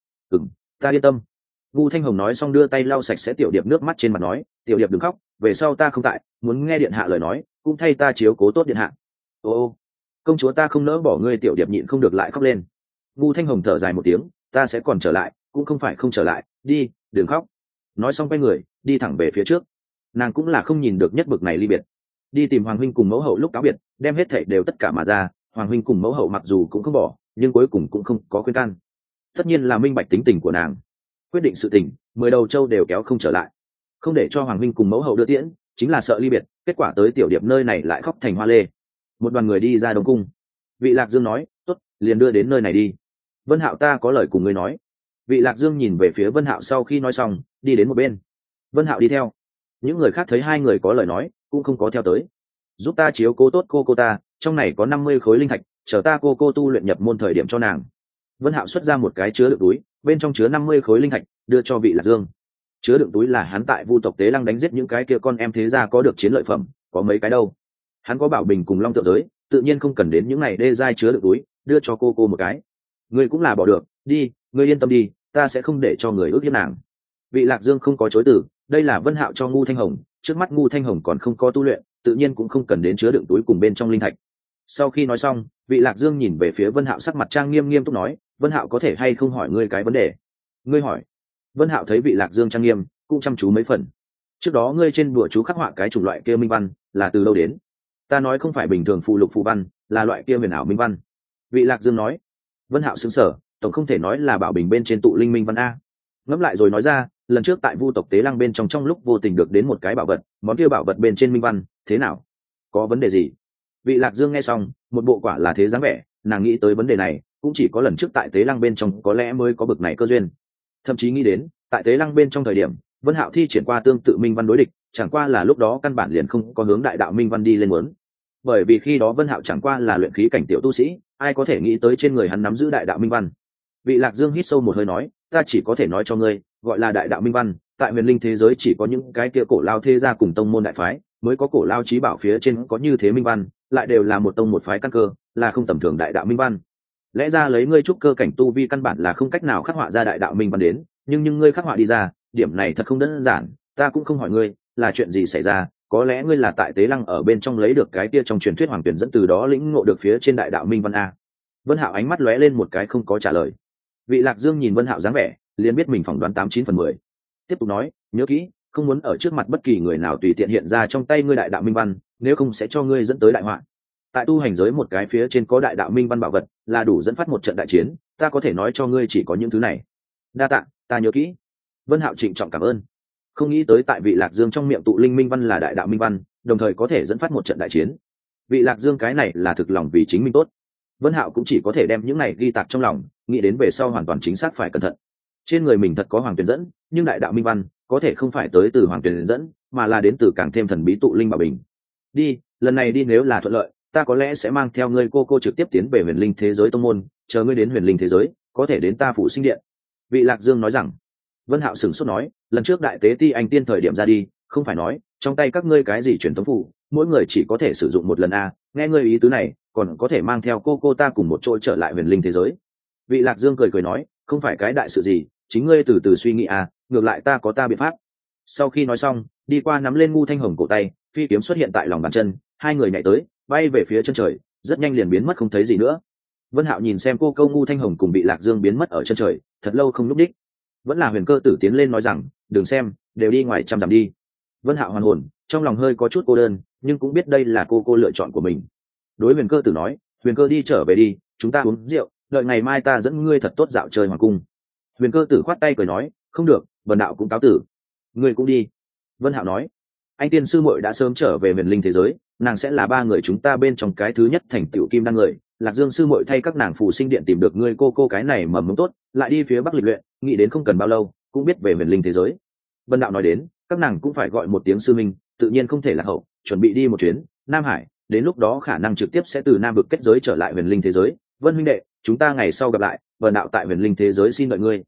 Ta yên tâm. Ngu Thanh Hồng nói xong đưa tay lau sạch sẽ tiểu điệp nước mắt trên mặt, nói, tiểu điệp đừng khóc, về sau ta không tại, muốn nghe điện hạ lời nói, cũng thay ta chiếu cố tốt điện hạ. Ô, công chúa ta không nỡ bỏ ngươi. Tiểu điệp nhịn không được lại khóc lên. Ngu Thanh Hồng thở dài một tiếng, ta sẽ còn trở lại, cũng không phải không trở lại, đi, đừng khóc. Nói xong quay người đi thẳng về phía trước. Nàng cũng là không nhìn được nhất bực này ly biệt, đi tìm hoàng huynh cùng mẫu hậu lúc cáo biệt, đem hết thảy đều tất cả mà ra. Hoàng huynh cùng mẫu hậu mặc dù cũng không bỏ, nhưng cuối cùng cũng không có khuyên can. Tất nhiên là minh bạch tính tình của nàng, quyết định sự tình 10 đầu châu đều kéo không trở lại, không để cho hoàng huynh cùng mẫu hậu đưa tiễn, chính là sợ ly biệt. Kết quả tới tiểu điệp nơi này lại khóc thành hoa lê. Một đoàn người đi ra đông cung. Vị Lạc Dương nói, tốt, liền đưa đến nơi này đi. Vân Hạo, ta có lời cùng ngươi nói. Vị Lạc Dương nhìn về phía Vân Hạo, sau khi nói xong đi đến một bên. Vân Hạo đi theo. Những người khác thấy hai người có lời nói cũng không có theo tới. Giúp ta chiếu cố tốt cô ta, trong này có 50 khối linh thạch, chờ ta cô tu luyện nhập môn thời điểm cho nàng. Vân Hạo xuất ra một cái chứa đựng túi, bên trong chứa 50 khối linh thạch, đưa cho Vị Lạc Dương. Chứa đựng túi là hắn tại Vu tộc Tế Lăng đánh giết những cái kia con em thế gia có được chiến lợi phẩm, có mấy cái đâu. Hắn có bảo bình cùng long tượng giới, tự nhiên không cần đến những này đê giai chứa đựng túi, đưa cho cô một cái. Ngươi cũng là bỏ được, đi, ngươi yên tâm đi, ta sẽ không để cho người ước hiếp nàng. Vị Lạc Dương không có chối từ, đây là Vân Hạo cho Ngu Thanh Hồng, trước mắt Ngu Thanh Hồng còn không có tu luyện, tự nhiên cũng không cần đến chứa đựng túi cùng bên trong linh thạch. Sau khi nói xong, Vị Lạc Dương nhìn về phía Vân Hạo, sắc mặt trang nghiêm nghiêm túc nói, Vân Hạo có thể hay không hỏi ngươi cái vấn đề? Ngươi hỏi. Vân Hạo thấy Vị Lạc Dương trang nghiêm, cũng chăm chú mấy phần. Trước đó ngươi trên bùa chú khắc họa cái chủng loại kia minh văn, là từ đâu đến? Ta nói không phải bình thường phù lục phù văn, là loại kia huyền ảo minh văn. Vị Lạc Dương nói. Vân Hạo sững sờ, tổng không thể nói là bảo bình bên trên tụ linh minh văn a. Ngẫm lại rồi nói ra, lần trước tại Vu tộc Tế Lăng bên trong lúc vô tình được đến một cái bảo vật, món kia bảo vật bên trên minh văn, thế nào? Có vấn đề gì? Vị Lạc Dương nghe xong, một bộ quả là thế dáng vẻ, nàng nghĩ tới vấn đề này, cũng chỉ có lần trước tại Tế Lăng bên trong có lẽ mới có bực này cơ duyên. Thậm chí nghĩ đến, tại Tế Lăng bên trong thời điểm, Vân Hạo thi triển qua tương tự minh văn đối địch, chẳng qua là lúc đó căn bản liền không có hướng đại đạo minh văn đi lên muốn. Bởi vì khi đó Vân Hạo chẳng qua là luyện khí cảnh tiểu tu sĩ, ai có thể nghĩ tới trên người hắn nắm giữ đại đạo minh văn. Vị Lạc Dương hít sâu một hơi nói, ta chỉ có thể nói cho ngươi, gọi là đại đạo minh văn, tại huyền linh thế giới chỉ có những cái kia cổ lao thế gia cùng tông môn đại phái mới có cổ lao chí bảo phía trên có như thế minh văn, lại đều là một tông một phái căn cơ, là không tầm thường đại đạo minh văn. Lẽ ra lấy ngươi trúc cơ cảnh tu vi căn bản là không cách nào khắc họa ra đại đạo minh văn đến, nhưng ngươi khắc họa đi ra, điểm này thật không đơn giản. Ta cũng không hỏi ngươi là chuyện gì xảy ra, có lẽ ngươi là tại Tế Lăng ở bên trong lấy được cái kia trong truyền thuyết hoàng tuyển dẫn, từ đó lĩnh ngộ được phía trên đại đạo minh văn a. Vân Hạo ánh mắt lóe lên một cái, không có trả lời. Vị Lạc Dương nhìn Vân Hạo dáng vẻ, liền biết mình phỏng đoán 89/10. Tiếp tục nói, nhớ kỹ, không muốn ở trước mặt bất kỳ người nào tùy tiện hiện ra trong tay ngươi đại đạo minh văn, nếu không sẽ cho ngươi dẫn tới đại họa. Tại tu hành giới một cái phía trên có đại đạo minh văn bảo vật, là đủ dẫn phát một trận đại chiến, ta có thể nói cho ngươi chỉ có những thứ này. Đa tạ, ta nhớ kỹ. Vân Hạo trịnh trọng cảm ơn. Không nghĩ tới tại Vị Lạc Dương trong miệng tụ linh minh văn là đại đạo minh văn, đồng thời có thể dẫn phát một trận đại chiến. Vị Lạc Dương cái này là thực lòng vì chính mình tốt. Vân Hạo cũng chỉ có thể đem những này ghi tạc trong lòng, nghĩ đến về sau hoàn toàn chính xác phải cẩn thận. Trên người mình thật có hoàng tuyển dẫn, nhưng đại đạo minh văn có thể không phải tới từ hoàng tuyển dẫn, mà là đến từ càng thêm thần bí tụ linh bảo bình. Đi, lần này đi nếu là thuận lợi, ta có lẽ sẽ mang theo ngươi cô trực tiếp tiến về huyền linh thế giới tông môn, chờ ngươi đến huyền linh thế giới, có thể đến ta phụ sinh điện. Vị Lạc Dương nói rằng. Vân Hạo sửng sốt nói, lần trước đại tế ti anh tiên thời điểm ra đi, không phải nói trong tay các ngươi cái gì truyền thống phù, mỗi người chỉ có thể sử dụng một lần a, nghe ngươi ý tứ này, còn có thể mang theo cô ta cùng một chỗ trở lại huyền linh thế giới. Vị Lạc Dương cười nói, không phải cái đại sự gì, chính ngươi từ từ suy nghĩ a, ngược lại ta có ta biện pháp. Sau khi nói xong, đi qua nắm lên Ngu Thanh Hồng cổ tay, phi kiếm xuất hiện tại lòng bàn chân, hai người nhảy tới, bay về phía chân trời, rất nhanh liền biến mất không thấy gì nữa. Vân Hạo nhìn xem cô Ngu Thanh Hồng cùng Vị Lạc Dương biến mất ở chân trời, thật lâu không lúc đích. Vẫn là Huyền Cơ Tử tiến lên nói rằng, đừng xem, đều đi ngoài trăm dặm đi. Vân Hạo hoàn hồn, trong lòng hơi có chút cô đơn, nhưng cũng biết đây là cô lựa chọn của mình. Đối Huyền Cơ Tử nói, Huyền Cơ đi trở về đi, chúng ta uống rượu, đợi ngày mai ta dẫn ngươi thật tốt dạo chơi hoàng cung. Huyền Cơ Tử khoát tay cười nói, không được, Vân Đạo cũng cáo tử. Ngươi cũng đi. Vân Hạo nói, anh tiên sư muội đã sớm trở về huyền linh thế giới, nàng sẽ là ba người chúng ta bên trong cái thứ nhất thành tựu kim đan người. Lạc Dương sư muội thay các nàng phù sinh điện tìm được ngươi cô cái này mầm mống tốt, lại đi phía bắc lịch luyện, nghĩ đến không cần bao lâu cũng biết về huyền linh thế giới. Vân Đạo nói đến, các nàng cũng phải gọi một tiếng sư minh, tự nhiên không thể lạc hậu, chuẩn bị đi một chuyến Nam Hải, đến lúc đó khả năng trực tiếp sẽ từ Nam vực kết giới trở lại huyền linh thế giới. Vân huynh đệ, chúng ta ngày sau gặp lại, Vân Đạo tại huyền linh thế giới xin đợi ngươi.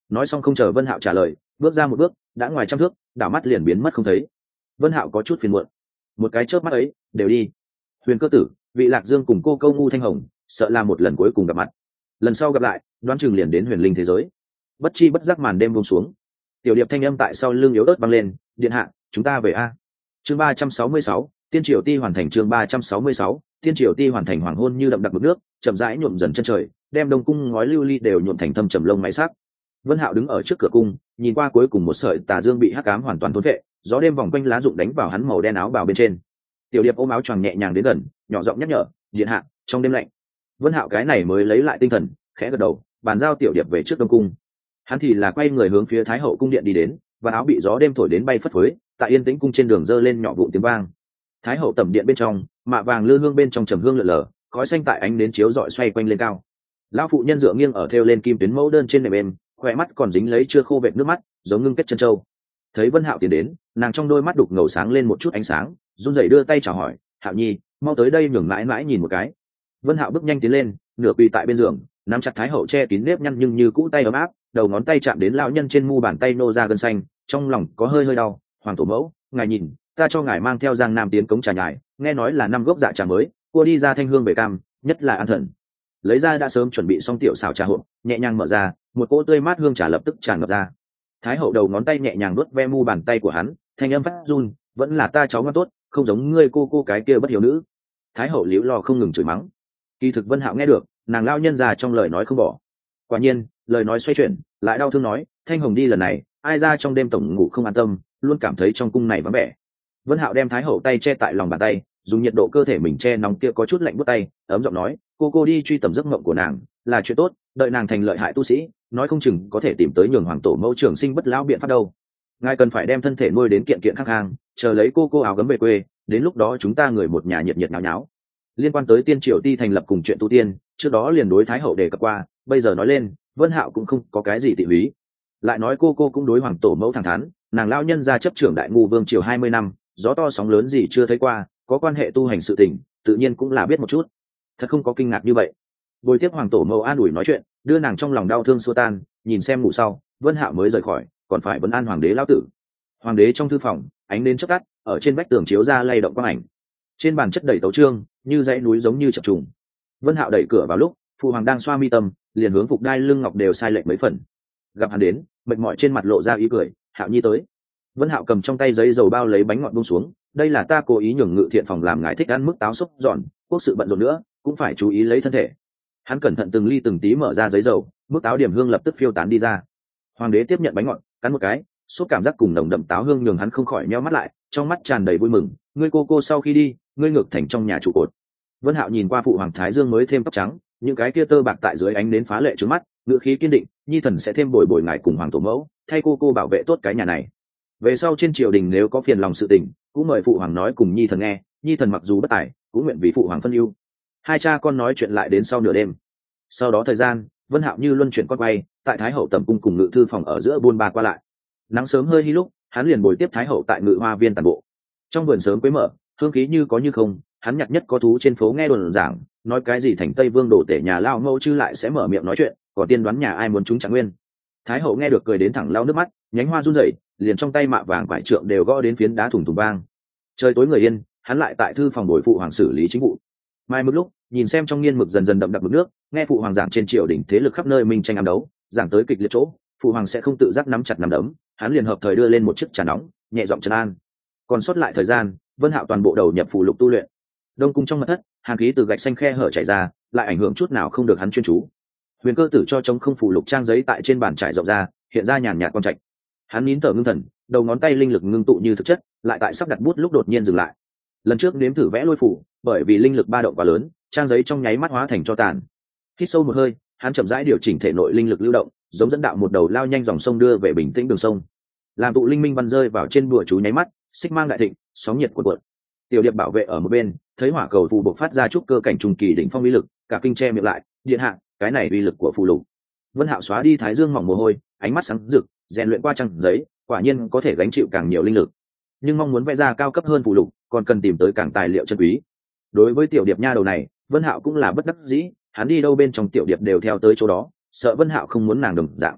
nói xong không chờ Vân Hạo trả lời, bước ra một bước, đã ngoài trăm thước, đảo mắt liền biến mất không thấy. Vân Hạo có chút phiền muộn, một cái chớp mắt ấy đều đi. Huyền Cơ Tử, Vị Lạc Dương cùng cô câu Ngu Thanh Hồng sợ là một lần cuối cùng gặp mặt, lần sau gặp lại đoán chừng liền đến huyền linh thế giới. Bất chi bất giác màn đêm buông xuống, tiểu điệp thanh âm tại sau lưng yếu ớt vang lên, điện hạ, chúng ta về a. Chương 366, tiên triều ti hoàn thành. Chương 366, tiên triều ti hoàn thành. Hoàng hôn như đậm đặc mực nước, chậm rãi nhuộm dần chân trời, đem đông cung ngói lưu ly đều nhuộm thành thâm trầm lông máy sắc. Vân Hạo đứng ở trước cửa cung, nhìn qua cuối cùng một sợi tà dương bị hắc ám hoàn toàn thôn phệ, gió đêm vòng quanh lá rụng đánh vào hắn màu đen áo bào bên trên. Tiểu điệp ôm áo choàng nhẹ nhàng đến gần, nhỏ giọng nhắc nhở, điện hạ, trong đêm lạnh. Vân Hạo cái này mới lấy lại tinh thần, khẽ gật đầu, bàn giao tiểu điệp về trước đông cung. Hắn thì là quay người hướng phía Thái hậu cung điện đi đến, và áo bị gió đêm thổi đến bay phất phới, tại yên tĩnh cung trên đường dơ lên nhỏ vụn tiếng vang. Thái hậu tẩm điện bên trong, mạ vàng lư hương bên trong trầm hương lượn lờ, khói xanh tại ánh đến chiếu rọi xoay quanh lên cao. Lão phụ nhân dựa nghiêng ở thêu lên kim tuyến mẫu đơn trên nệm êm, khỏe mắt còn dính lấy chưa khô vệt nước mắt, giống ngưng kết chân châu. Thấy Vân Hạo tiến đến, nàng trong đôi mắt đục ngầu sáng lên một chút ánh sáng, run rẩy đưa tay chào hỏi, Hạo Nhi, mau tới đây nhường mãi mãi nhìn một cái. Vân Hạo bước nhanh tiến lên, nửa quỳ tại bên giường, nắm chặt Thái hậu che kín nếp nhăn nhưng như cũ tay ấm áp, đầu ngón tay chạm đến lão nhân trên mu bàn tay nô ra gân xanh, trong lòng có hơi hơi đau. Hoàng tổ mẫu, ngài nhìn, ta cho ngài mang theo Giang Nam tiến cống trà nhài, nghe nói là năm gốc dạ trà mới, cua đi ra thanh hương về cam, nhất là an thần. Lấy ra đã sớm chuẩn bị xong tiểu xào trà hộp, nhẹ nhàng mở ra, một cỗ tươi mát hương trà lập tức tràn ngập ra. Thái hậu đầu ngón tay nhẹ nhàng vuốt ve mu bàn tay của hắn, thanh âm phát run, vẫn là ta cháu ngoan tốt, không giống ngươi cô cái kia bất hiếu nữ. Thái hậu liễu lo không ngừng chửi mắng. Kỳ thực Vân Hạo nghe được, nàng lao nhân già trong lời nói không bỏ. Quả nhiên, lời nói xoay chuyển, lại đau thương nói, Thanh Hồng đi lần này, ai ra trong đêm tổng ngủ không an tâm, luôn cảm thấy trong cung này vắng vẻ. Vân Hạo đem Thái hậu tay che tại lòng bàn tay, dùng nhiệt độ cơ thể mình che nóng kia có chút lạnh buốt tay, ấm giọng nói, cô đi truy tầm giấc mộng của nàng, là chuyện tốt, đợi nàng thành lợi hại tu sĩ, nói không chừng có thể tìm tới nhường hoàng tổ mẫu trường sinh bất lão biện pháp đâu. Ngài cần phải đem thân thể nuôi đến kiện kiện khang khang, chờ lấy cô áo gấm về quê, đến lúc đó chúng ta người một nhà nhiệt nhiệt nháo nháo. Liên quan tới tiên triều ti thành lập cùng chuyện tu tiên, trước đó liền đối Thái hậu đề cập qua, bây giờ nói lên, Vân Hạo cũng không có cái gì tị húy. Lại nói cô cũng đối hoàng tổ mẫu thẳng thắn, nàng lao nhân gia chấp trưởng đại ngu vương triều 20 năm, gió to sóng lớn gì chưa thấy qua, có quan hệ tu hành sự tình, tự nhiên cũng là biết một chút. Thật không có kinh ngạc như vậy. Bồi tiếp hoàng tổ mẫu an ủi nói chuyện, đưa nàng trong lòng đau thương xua tan, nhìn xem ngủ sau, Vân Hạo mới rời khỏi, còn phải vấn an hoàng đế lão tử. Hoàng đế trong thư phòng, ánh đến chớp tắt, ở trên vách tường chiếu ra lay động quang ảnh. Trên bàn chất đầy tấu chương, như dãy núi giống như chập trùng. Vân Hạo đẩy cửa vào lúc, phụ hoàng đang xoa mi tâm, liền hướng phục đai lưng ngọc đều sai lệch mấy phần. Gặp hắn đến, mệt mỏi trên mặt lộ ra ý cười, Hạo Nhi tới. Vân Hạo cầm trong tay giấy dầu bao lấy bánh ngọt buông xuống, đây là ta cố ý nhường Ngự Thiện phòng làm ngài thích ăn mức táo xúc giòn, quốc sự bận rộn nữa, cũng phải chú ý lấy thân thể. Hắn cẩn thận từng ly từng tí mở ra giấy dầu, mức táo điểm hương lập tức phiêu tán đi ra. Hoàng đế tiếp nhận bánh ngọt, cắn một cái, xúc cảm giác cùng nồng đậm táo hương nhường hắn không khỏi nheo mắt lại, trong mắt tràn đầy vui mừng. Ngươi cô sau khi đi, ngươi ngược thành trong nhà trụ cột. Vân Hạo nhìn qua phụ hoàng thái dương mới thêm tóc trắng, những cái kia tơ bạc tại dưới ánh đến phá lệ trước mắt, ngữ khí kiên định, nhi thần sẽ thêm bồi ngài cùng hoàng tổ mẫu, thay cô bảo vệ tốt cái nhà này. Về sau trên triều đình nếu có phiền lòng sự tình, cũng mời phụ hoàng nói cùng nhi thần nghe, nhi thần mặc dù bất tài, cũng nguyện vì phụ hoàng phân ưu. Hai cha con nói chuyện lại đến sau nửa đêm. Sau đó thời gian, Vân Hạo như luân chuyển con quay, tại Thái hậu tẩm cung cùng ngự thư phòng ở giữa buôn ba qua lại. Nắng sớm hơi hi lúc, hắn liền bồi tiếp Thái hậu tại ngự hoa viên tản bộ. Trong vườn sớm quế mở, hương khí như có như không, hắn nhặt nhất có thú trên phố nghe đồn giảng, nói cái gì thành Tây Vương đổ tể nhà lao mẫu chư lại sẽ mở miệng nói chuyện, còn tiên đoán nhà ai muốn chúng Trạng Nguyên. Thái hậu nghe được cười đến thẳng lau nước mắt, nhánh hoa run rẩy, liền trong tay mạ vàng vải trượng đều gõ đến phiến đá thủng thủng vang. Trời tối người yên, hắn lại tại thư phòng bồi phụ hoàng xử lý chính vụ. Mai mực lúc, nhìn xem trong nghiên mực dần dần đậm đặc mực nước, nghe phụ hoàng giảng trên triều đình thế lực khắp nơi minh tranh ám đấu, giảng tới kịch liệt chỗ, phụ hoàng sẽ không tự giác nắm chặt nắm đấm, hắn liền hợp thời đưa lên một chiếc trà nóng, nhẹ giọng trấn an. Còn sót lại thời gian, Vân Hạo toàn bộ đầu nhập phù lục tu luyện. Đông cung trong mật thất, hàn khí từ gạch xanh khe hở chảy ra, lại ảnh hưởng chút nào không được hắn chuyên chú. Huyền Cơ Tử cho trống không phù lục trang giấy tại trên bàn trải rộng ra, hiện ra nhàn nhạt quang trạch. Hắn nín thở ngưng thần, đầu ngón tay linh lực ngưng tụ như thực chất, lại tại sắp đặt bút lúc đột nhiên dừng lại. Lần trước nếm thử vẽ lôi phủ, bởi vì linh lực ba động quá lớn, trang giấy trong nháy mắt hóa thành tro tàn. Hít sâu một hơi, hắn chậm rãi điều chỉnh thể nội linh lực lưu động, giống dẫn đạo một đầu lao nhanh dòng sông đưa về bình tĩnh đường sông. Làm tụ linh minh văn rơi vào trên bùa chú nháy mắt, xích mang đại thịnh, sóng nhiệt cuộn cuộn. Tiểu điệp bảo vệ ở một bên, thấy hỏa cầu phù bộc phát ra chút cơ cảnh trung kỳ đỉnh phong uy lực, cả kinh che miệng lại, điện hạ, cái này uy lực của phù lục. Vân Hạo xóa đi thái dương mỏng mồ hôi, ánh mắt sáng rực, rèn luyện qua trang giấy, quả nhiên có thể gánh chịu càng nhiều linh lực. Nhưng mong muốn vẽ ra cao cấp hơn phù lục, còn cần tìm tới càng tài liệu chân quý. Đối với tiểu điệp nha đầu này, Vân Hạo cũng là bất đắc dĩ, hắn đi đâu bên trong tiểu điệp đều theo tới chỗ đó, sợ Vân Hạo không muốn nàng đồng dạng.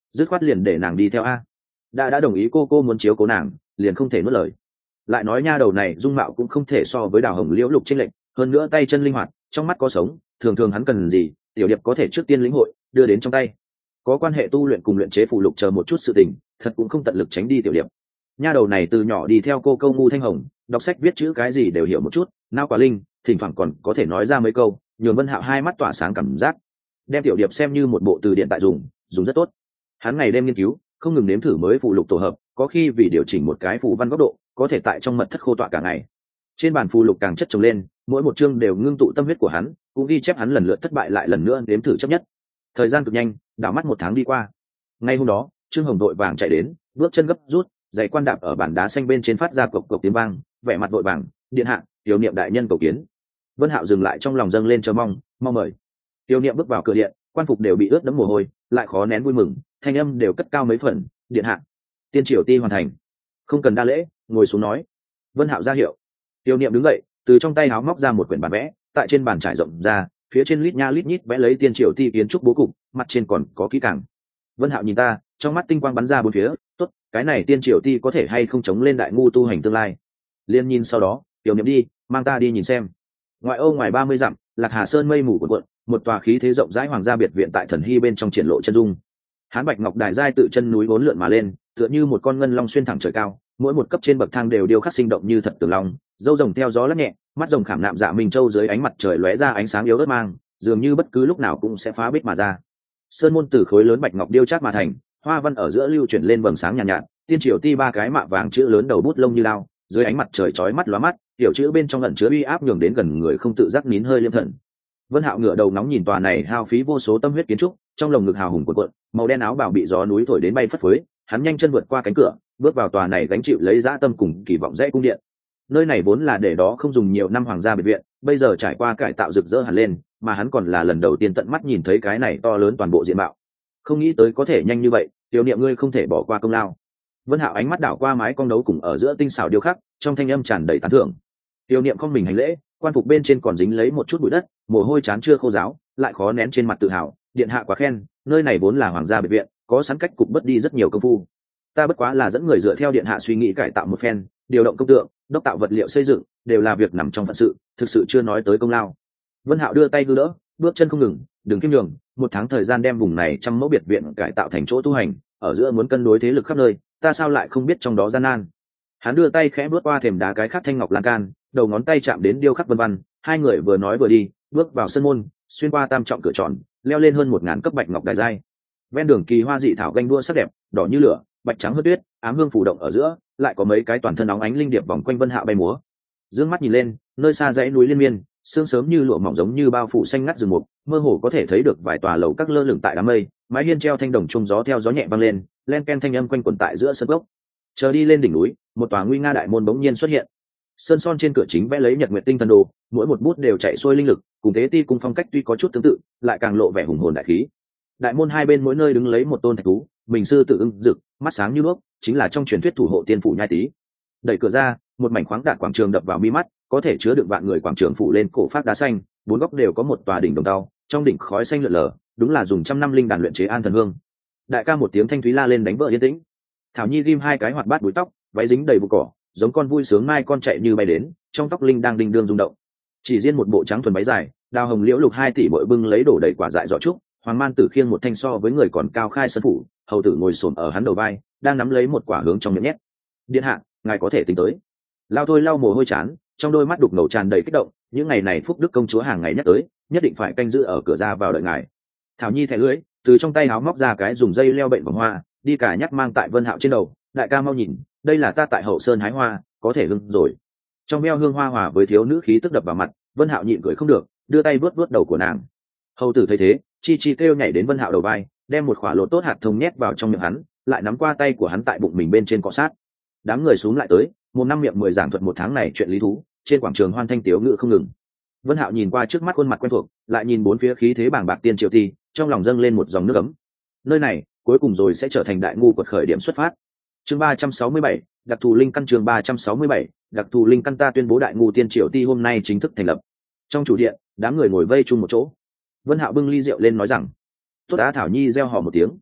dứt khoát liền để nàng đi theo a. Đã đồng ý cô muốn chiếu cố nàng, liền không thể nuốt lời. Lại nói nha đầu này dung mạo cũng không thể so với Đào Hồng Liễu Lục chênh lệch, hơn nữa tay chân linh hoạt, trong mắt có sống, thường thường hắn cần gì, tiểu điệp có thể trước tiên lĩnh hội, đưa đến trong tay. Có quan hệ tu luyện cùng luyện chế phụ lục chờ một chút sự tình, thật cũng không tận lực tránh đi tiểu điệp. Nha đầu này từ nhỏ đi theo cô câu ngu thanh hồng, đọc sách viết chữ cái gì đều hiểu một chút, nao quả linh, thỉnh thoảng còn có thể nói ra mấy câu, nhường Vân Hạo hai mắt tỏa sáng cảm giác. Đem tiểu điệp xem như một bộ từ điện tại dùng rất tốt. Hắn ngày đêm nghiên cứu, không ngừng nếm thử mới phụ lục tổ hợp, có khi vì điều chỉnh một cái phù văn góc độ, có thể tại trong mật thất khô tọa cả ngày. Trên bàn phù lục càng chất chồng lên, mỗi một chương đều ngưng tụ tâm huyết của hắn, cũng ghi chép hắn lần lượt thất bại lại lần nữa nếm thử chấp nhất. Thời gian cực nhanh, đảo mắt 1 tháng đi qua. Ngay hôm đó, Trương Hồng đội vàng chạy đến, bước chân gấp rút, giày quan đạp ở bàn đá xanh bên trên phát ra cộc cộc tiếng vang, vẻ mặt vội vàng, điện hạ, tiểu niệm đại nhân cầu kiến. Vân Hạo dừng lại trong lòng dâng lên chờ mong mời. Tiểu niệm bước vào cửa điện, quan phục đều bị ướt đẫm mồ hôi, lại khó nén vui mừng, thanh âm đều cất cao mấy phần, điện hạ, tiên triều ti hoàn thành, không cần đa lễ, ngồi xuống nói. Vân Hạo ra hiệu. Tiểu niệm đứng dậy, từ trong tay áo móc ra một quyển bản vẽ, tại trên bàn trải rộng ra, phía trên lít nha lít nhít vẽ lấy tiên triều ti kiến trúc bố cục, mặt trên còn có kỹ càng. Vân Hạo nhìn ta, trong mắt tinh quang bắn ra bốn phía, tốt, cái này tiên triều ti có thể hay không chống lên đại ngu tu hành tương lai. Liên nhìn sau đó, tiểu niệm đi, mang ta đi nhìn xem. Ngoại ô ngoài 30 dặm, Lạc Hà Sơn mây mù cuộn cuộn, một tòa khí thế rộng rãi hoàng gia biệt viện tại Thần Hy bên trong triển lộ chân dung. Hán Bạch Ngọc Đài giai tự chân núi vốn lượn mà lên, tựa như một con ngân long xuyên thẳng trời cao, mỗi một cấp trên bậc thang đều điêu khắc sinh động như thật tường long, râu rồng theo gió lắc nhẹ, mắt rồng khảm nạm dạ minh châu dưới ánh mặt trời lóe ra ánh sáng yếu ớt mang, dường như bất cứ lúc nào cũng sẽ phá bích mà ra. Sơn môn từ khối lớn bạch ngọc điêu chát mà thành, hoa văn ở giữa lưu chuyển lên vầng sáng nhàn nhạt, tiên triều ti 3 cái mạ vàng chữ lớn đầu bút lông như lao, dưới ánh mặt trời chói mắt lóa mắt, tiểu chữ bên trong ẩn chứa uy áp nhường đến gần người không tự giác nín hơi liêm thần. Vân Hạo ngửa đầu nóng nhìn tòa này hao phí vô số tâm huyết kiến trúc, trong lồng ngực hào hùng cuộn cuộn, màu đen áo bào bị gió núi thổi đến bay phất phới, hắn nhanh chân vượt qua cánh cửa, bước vào tòa này gánh chịu lấy dã tâm cùng kỳ vọng dãy cung điện. Nơi này vốn là để đó không dùng nhiều năm hoàng gia biệt viện, bây giờ trải qua cải tạo rực rỡ hẳn lên, mà hắn còn là lần đầu tiên tận mắt nhìn thấy cái này to lớn toàn bộ diện mạo. Không nghĩ tới có thể nhanh như vậy, tiểu niệm ngươi không thể bỏ qua công lao. Vân Hạo ánh mắt đảo qua mái cong đấu cùng ở giữa tinh xảo điêu khắc, trong thanh âm tràn đầy tán thưởng. Tiểu niệm không mình hành lễ, quan phục bên trên còn dính lấy một chút bụi đất, mồ hôi chán chưa khô ráo, lại khó nén trên mặt tự hào, điện hạ quá khen, nơi này vốn là hoàng gia biệt viện, có sẵn cách cục bất đi rất nhiều công phu. Ta bất quá là dẫn người dựa theo điện hạ suy nghĩ cải tạo một phen, điều động công tượng, đốc tạo vật liệu xây dựng, đều là việc nằm trong phận sự, thực sự chưa nói tới công lao. Vân Hạo đưa tay đưa đỡ, bước chân không ngừng, đừng kiêm nhường, 1 tháng thời gian đem vùng này 100 mẫu biệt viện cải tạo thành chỗ tu hành, ở giữa muốn cân đối thế lực khắp nơi, ta sao lại không biết trong đó gian nan. Hắn đưa tay khẽ bước qua thềm đá cái khắc thanh ngọc lan can, đầu ngón tay chạm đến điêu khắc vân văn, hai người vừa nói vừa đi, bước vào sân môn, xuyên qua tam trọng cửa tròn, leo lên hơn 1000 cấp bạch ngọc đài giai. Ven đường kỳ hoa dị thảo ganh đua sắc đẹp, đỏ như lửa, bạch trắng hơn tuyết, ám hương phủ động ở giữa, lại có mấy cái toàn thân óng ánh linh điệp vòng quanh Vân Hạo bay múa. Dương mắt nhìn lên, nơi xa dãy núi liên miên, sương sớm như lụa mỏng giống như bao phủ xanh ngắt rừng mục, mơ hồ có thể thấy được vài tòa lầu các lơ lửng tại đám mây, mái hiên treo thanh đồng trung gió theo gió nhẹ vang lên, len ken thanh âm quanh quẩn tại giữa sân gốc. Chờ đi lên đỉnh núi, một tòa nguy nga đại môn bỗng nhiên xuất hiện. Sơn son trên cửa chính vẽ lấy nhật nguyệt tinh thần đồ, mỗi một bút đều chạy xuôi linh lực, cùng thế ti cung phong cách tuy có chút tương tự, lại càng lộ vẻ hùng hồn đại khí. Đại môn hai bên mỗi nơi đứng lấy một tôn thạch thú, mình sư tự ưng rực, mắt sáng như đuốc, chính là trong truyền thuyết thủ hộ tiên phủ nhai tý. Đẩy cửa ra, một mảnh khoáng đạt quảng trường đập vào mi mắt, có thể chứa được vạn người quảng trường phủ lên cổ phát đá xanh, 4 góc đều có một tòa đỉnh đồng tàu, trong đỉnh khói xanh lượn lờ, đúng là dùng 100 năm linh đàn luyện chế an thần hương. Đại ca một tiếng thanh thúy la lên đánh vỡ yên tĩnh. Thảo Nhi ghim 2 cái hoạt bát búi tóc, váy dính đầy bụi cỏ, giống con vui sướng mai con chạy như bay đến, trong tóc linh đang đinh đương rung động. Chỉ riêng một bộ trắng thuần váy dài, Đào Hồng Liễu Lục 2 tỷ bội bưng lấy đổ đầy quả dại giỏ trúc, Hoàng Man Tử khiêng một thanh so với người còn cao khai sân phủ, hầu tử ngồi xổm ở hắn đầu vai, đang nắm lấy một quả hướng trong miệng nhét. Điện hạ, ngài có thể tính tới. Lao thôi lau mồ hôi chán, trong đôi mắt đục ngầu tràn đầy kích động, những ngày này Phúc Đức công chúa hàng ngày nhắc tới, nhất định phải canh giữ ở cửa ra vào đợi ngài. Thảo Nhi thẻ lưỡi, từ trong tay áo móc ra cái dùng dây leo bệnh vòng hoa, đi cả nhắc mang tại Vân Hạo trên đầu, đại ca mau nhìn, đây là ta tại Hậu Sơn hái hoa, có thể hương rồi. Trong veo hương hoa hòa với thiếu nữ khí tức đập vào mặt, Vân Hạo nhịn cười không được, đưa tay vuốt vuốt đầu của nàng. Hầu tử thấy thế, chi chi kêu nhảy đến Vân Hạo đầu vai, đem một quả lột tốt hạt thông nhét vào trong miệng hắn, lại nắm qua tay của hắn tại bụng mình bên trên cọ sát. Đám người xuống lại tới, một năm miệng 10 giảng thuật một tháng này chuyện lý thú, trên quảng trường hoan thanh tiếu ngự không ngừng. Vân Hạo nhìn qua trước mắt khuôn mặt quen thuộc, lại nhìn bốn phía khí thế bàng bạc tiên triều ti, trong lòng dâng lên một dòng nước ấm. Nơi này, cuối cùng rồi sẽ trở thành đại ngu quật khởi điểm xuất phát. Chương 367, đặc thù linh căn. Chương 367, đặc thù linh căn. Ta tuyên bố đại ngu tiên triều ti hôm nay chính thức thành lập. Trong chủ điện, đám người ngồi vây chung một chỗ. Vân Hạo bưng ly rượu lên nói rằng: "Tốt đã." Thảo Nhi reo hò một tiếng.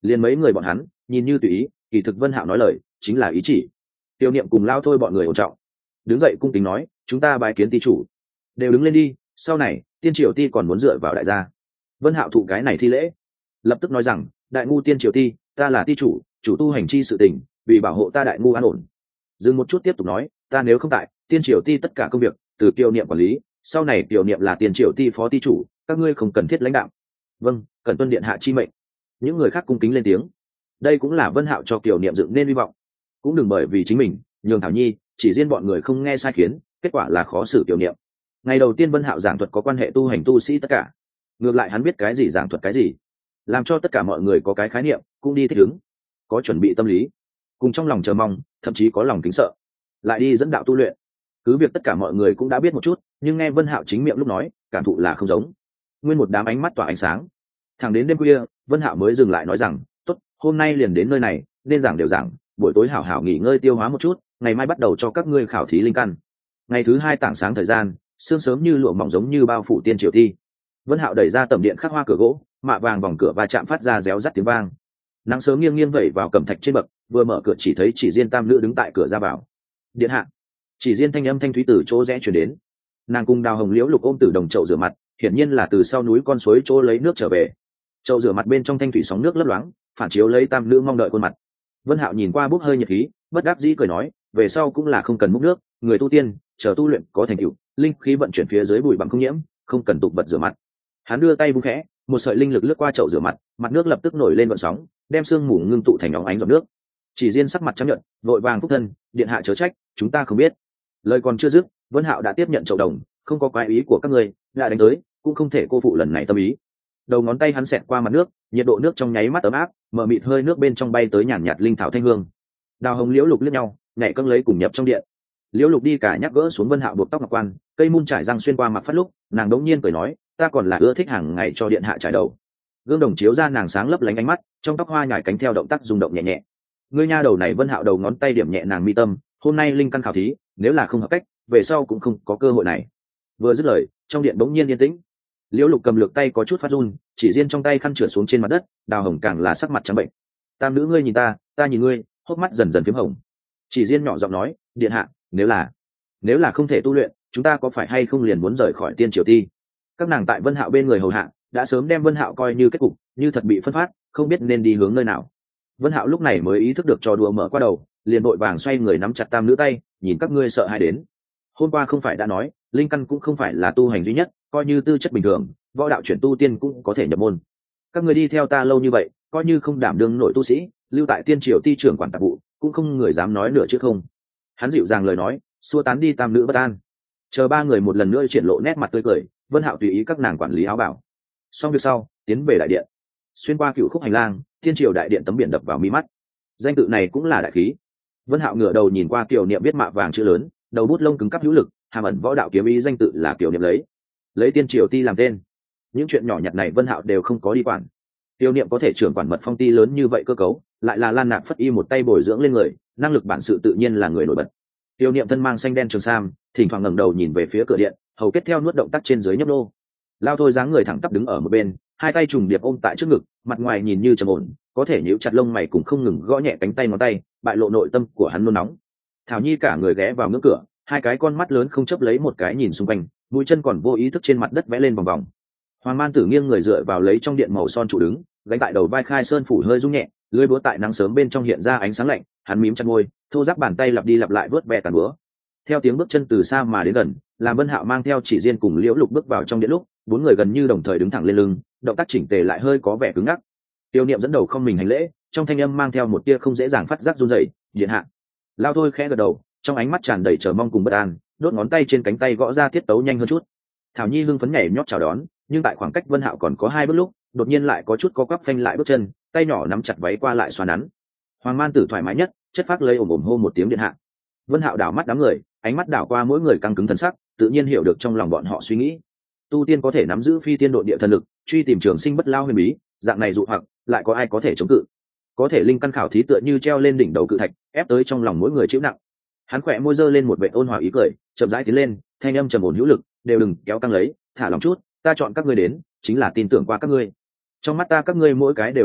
liền mấy người bọn hắn nhìn như tùy ý, kỳ thực Vân Hạo nói lời chính là ý chỉ. Tiêu Niệm cùng Lao Thôi bọn người ổn trọng đứng dậy cung kính nói, chúng ta bái kiến ty chủ. Đều đứng lên đi, sau này tiên triều ti còn muốn dựa vào đại gia. Vân Hạo thụ cái này thi lễ, lập tức nói rằng, đại ngu tiên triều ti, ta là ti chủ, chủ tu hành chi sự tình, vì bảo hộ ta đại ngu an ổn. Dừng một chút tiếp tục nói, ta nếu không tại, tiên triều ti tất cả công việc từ Tiêu Niệm quản lý, sau này Tiêu Niệm là tiên triều ti phó ti chủ, các ngươi không cần thiết lãnh đạo. Vâng, cần tuân điện hạ chi mệnh. Những người khác cung kính lên tiếng. Đây cũng là Vân Hạo cho Tiêu Niệm dựng nên hy vọng, cũng đừng bởi vì chính mình nhường Thảo Nhi chỉ riêng bọn người không nghe sai khiến, kết quả là khó xử Tiêu Niệm. Ngày đầu tiên Vân Hạo giảng thuật có quan hệ tu hành tu sĩ tất cả, ngược lại hắn biết cái gì giảng thuật cái gì, làm cho tất cả mọi người có cái khái niệm, cũng đi thích ứng, có chuẩn bị tâm lý, cùng trong lòng chờ mong, thậm chí có lòng kính sợ, lại đi dẫn đạo tu luyện. Cứ việc tất cả mọi người cũng đã biết một chút, nhưng nghe Vân Hạo chính miệng lúc nói, cảm thụ là không giống. Nguyên một đám ánh mắt tỏa ánh sáng. Thẳng đến đêm khuya, Vân Hạo mới dừng lại nói rằng, tốt, hôm nay liền đến nơi này, nên giảng đều giảng, buổi tối hảo hảo nghỉ ngơi tiêu hóa một chút, ngày mai bắt đầu cho các ngươi khảo thí linh căn. Ngày thứ hai tảng sáng thời gian, sương sớm như lụa mỏng giống như bao phủ tiên triều thi. Vân Hạo đẩy ra tầm điện khắc hoa cửa gỗ, mạ vàng vòng cửa va chạm phát ra réo rắt tiếng vang. Nắng sớm nghiêng nghiêng vẩy vào cẩm thạch trên bậc, vừa mở cửa chỉ thấy Chỉ Diên tam nữ đứng tại cửa ra vào. Điện hạ. Chỉ Diên thanh âm thanh thúy từ chỗ rẽ truyền đến. Nàng cùng Đào Hồng Liễu Lục ôm từ đồng chậu rửa mặt, hiển nhiên là từ sau núi con suối chỗ lấy nước trở về. Chậu rửa mặt bên trong thanh thủy sóng nước lấp loáng, phản chiếu lấy tam nữ mong đợi khuôn mặt. Vân Hạo nhìn qua bốc hơi nhiệt khí, bất đắc dĩ cười nói, về sau cũng là không cần múc nước, người tu tiên, chờ tu luyện có thành tựu, linh khí vận chuyển phía dưới bụi bặm không nhiễm, không cần tục vật rửa mặt. Hắn đưa tay vung khẽ, một sợi linh lực lướt qua chậu rửa mặt, mặt nước lập tức nổi lên gợn sóng, đem sương mù ngưng tụ thành óng ánh giọt nước. Chỉ Diên sắc mặt trắng nhợt, vội vàng phúc thân, điện hạ chớ trách, chúng ta không biết. Lời còn chưa dứt, Vân Hạo đã tiếp nhận chậu đồng, không có quái ý của các ngươi, lại đánh tới, cũng không thể cô phụ lần này tâm ý. Đầu ngón tay hắn xẹt qua mặt nước, nhiệt độ nước trong nháy mắt ấm áp, mở mịt hơi nước bên trong bay tới nhàn nhạt linh thảo thanh hương. Đào Hồng Liễu Lục liếc nhau, nhảy câng lấy cùng nhập trong điện. Liễu Lục đi cả nhắc gỡ xuống Vân Hạo buộc tóc ngọc quan, cây mun trải răng xuyên qua mặt phát lúc, nàng đống nhiên cười nói, ta còn là ưa thích hàng ngày cho điện hạ trải đầu. Gương đồng chiếu ra nàng sáng lấp lánh ánh mắt, trong tóc hoa nhải cánh theo động tác rung động nhẹ nhẹ. Ngươi nha đầu này. Vân Hạo đầu ngón tay điểm nhẹ nàng mi tâm, hôm nay linh căn khảo thí, nếu là không hợp cách, về sau cũng không có cơ hội này. Vừa dứt lời, trong điện bỗng nhiên yên tĩnh. Liễu Lục cầm lược tay có chút phát run, Chỉ Diên trong tay khăn trượt xuống trên mặt đất, Đào Hồng càng là sắc mặt trắng bệnh. Tam nữ ngươi nhìn ta, ta nhìn ngươi, hốc mắt dần dần phím hồng. Chỉ Diên nhỏ giọng nói, điện hạ, nếu là không thể tu luyện, chúng ta có phải hay không liền muốn rời khỏi tiên triều ti? Các nàng tại Vân Hạo bên người hầu hạ, đã sớm đem Vân Hạo coi như kết cục, như thật bị phân phát, không biết nên đi hướng nơi nào. Vân Hạo lúc này mới ý thức được trò đùa mở qua đầu, liền vội vàng xoay người nắm chặt tam nữ tay, nhìn các ngươi sợ hãi đến. Hôm qua không phải đã nói, linh căn cũng không phải là tu hành duy nhất, coi như tư chất bình thường, võ đạo chuyển tu tiên cũng có thể nhập môn. Các ngươi đi theo ta lâu như vậy, coi như không đảm đương nổi tu sĩ, lưu tại tiên triều ti trưởng quản tạp vụ, cũng không người dám nói nửa chứ không. Hắn dịu dàng lời nói, xua tán đi tam nữ bất an. Chờ ba người một lần nữa triển lộ nét mặt tươi cười, Vân Hạo tùy ý các nàng quản lý áo bảo. Xong việc sau, tiến về đại điện. Xuyên qua cựu khúc hành lang, tiên triều đại điện tấm biển đập vào mi mắt. Danh tự này cũng là đại khí. Vân Hạo ngửa đầu nhìn qua Kiều Niệm viết mạ vàng chữ lớn, đầu bút lông cứng cáp hữu lực, hàm ẩn võ đạo kiếm ý danh tự là Kiều Niệm lấy tiên triều ti làm tên. Những chuyện nhỏ nhặt này Vân Hạo đều không có đi quản. Kiều Niệm có thể trưởng quản mật phong ti lớn như vậy cơ cấu, lại là Lan Nạp Phất Y một tay bồi dưỡng lên người, năng lực bản sự tự nhiên là người nổi bật. Kiều Niệm thân mang xanh đen trường sam, thỉnh thoảng ngẩng đầu nhìn về phía cửa điện, hầu kết theo nuốt động tác trên dưới nhấp nô. Lao Thôi dáng người thẳng tắp đứng ở một bên, hai tay trùng điệp ôm tại trước ngực, mặt ngoài nhìn như trầm ổn, có thể nhíu chặt lông mày cũng không ngừng gõ nhẹ cánh tay ngón tay, bại lộ nội tâm của hắn nôn nóng. Thảo Nhi cả người ghé vào ngưỡng cửa, hai cái con mắt lớn không chấp lấy một cái nhìn xung quanh, mũi chân còn vô ý thức trên mặt đất vẽ lên vòng vòng. Hoàng Man Tử nghiêng người dựa vào lấy trong điện màu son trụ đứng, gánh tại đầu vai khai sơn phủ hơi rung nhẹ, lưỡi búa tại nắng sớm bên trong hiện ra ánh sáng lạnh, hắn mím chặt môi, thô ráp bàn tay lặp đi lặp lại vớt ve tàn búa. Theo tiếng bước chân từ xa mà đến gần, làm Vân Hạo mang theo Chỉ Diên cùng Liễu Lục bước vào trong điện lúc, bốn người gần như đồng thời đứng thẳng lên lưng, động tác chỉnh tề lại hơi có vẻ cứng ngắc. Tiêu Niệm dẫn đầu không mình hành lễ, trong thanh âm mang theo một tia không dễ dàng phát giác run rẩy, "Điện hạ." Lao Thôi khẽ gật đầu, trong ánh mắt tràn đầy chờ mong cùng bất an, đốt ngón tay trên cánh tay gõ ra tiết tấu nhanh hơn chút. Thảo Nhi hưng phấn nhảy nhót chào đón, nhưng tại khoảng cách Vân Hạo còn có hai bước lúc, đột nhiên lại có chút co quắp phanh lại bước chân, tay nhỏ nắm chặt váy qua lại xoa nắn. Hoàng Man Tử thoải mái nhất, chất phác lấy ồm ồm hô một tiếng điện hạ. Vân Hạo đảo mắt đám người, ánh mắt đảo qua mỗi người căng cứng thần sắc, tự nhiên hiểu được trong lòng bọn họ suy nghĩ. Tu tiên có thể nắm giữ phi tiên độ địa thần lực, truy tìm trường sinh bất lao huyền bí, dạng này dụ hoặc, lại có ai có thể chống cự? Có thể linh căn khảo thí tựa như treo lên đỉnh đầu cự thạch, ép tới trong lòng mỗi người chịu nặng. Hắn khỏe môi giơ lên một vẻ ôn hòa ý cười, chậm rãi tiến lên, thanh âm trầm ổn hữu lực, đều đừng kéo căng lấy, thả lòng chút, ta chọn các ngươi đến, chính là tin tưởng qua các ngươi. Trong mắt ta các ngươi mỗi cái đều là tốt,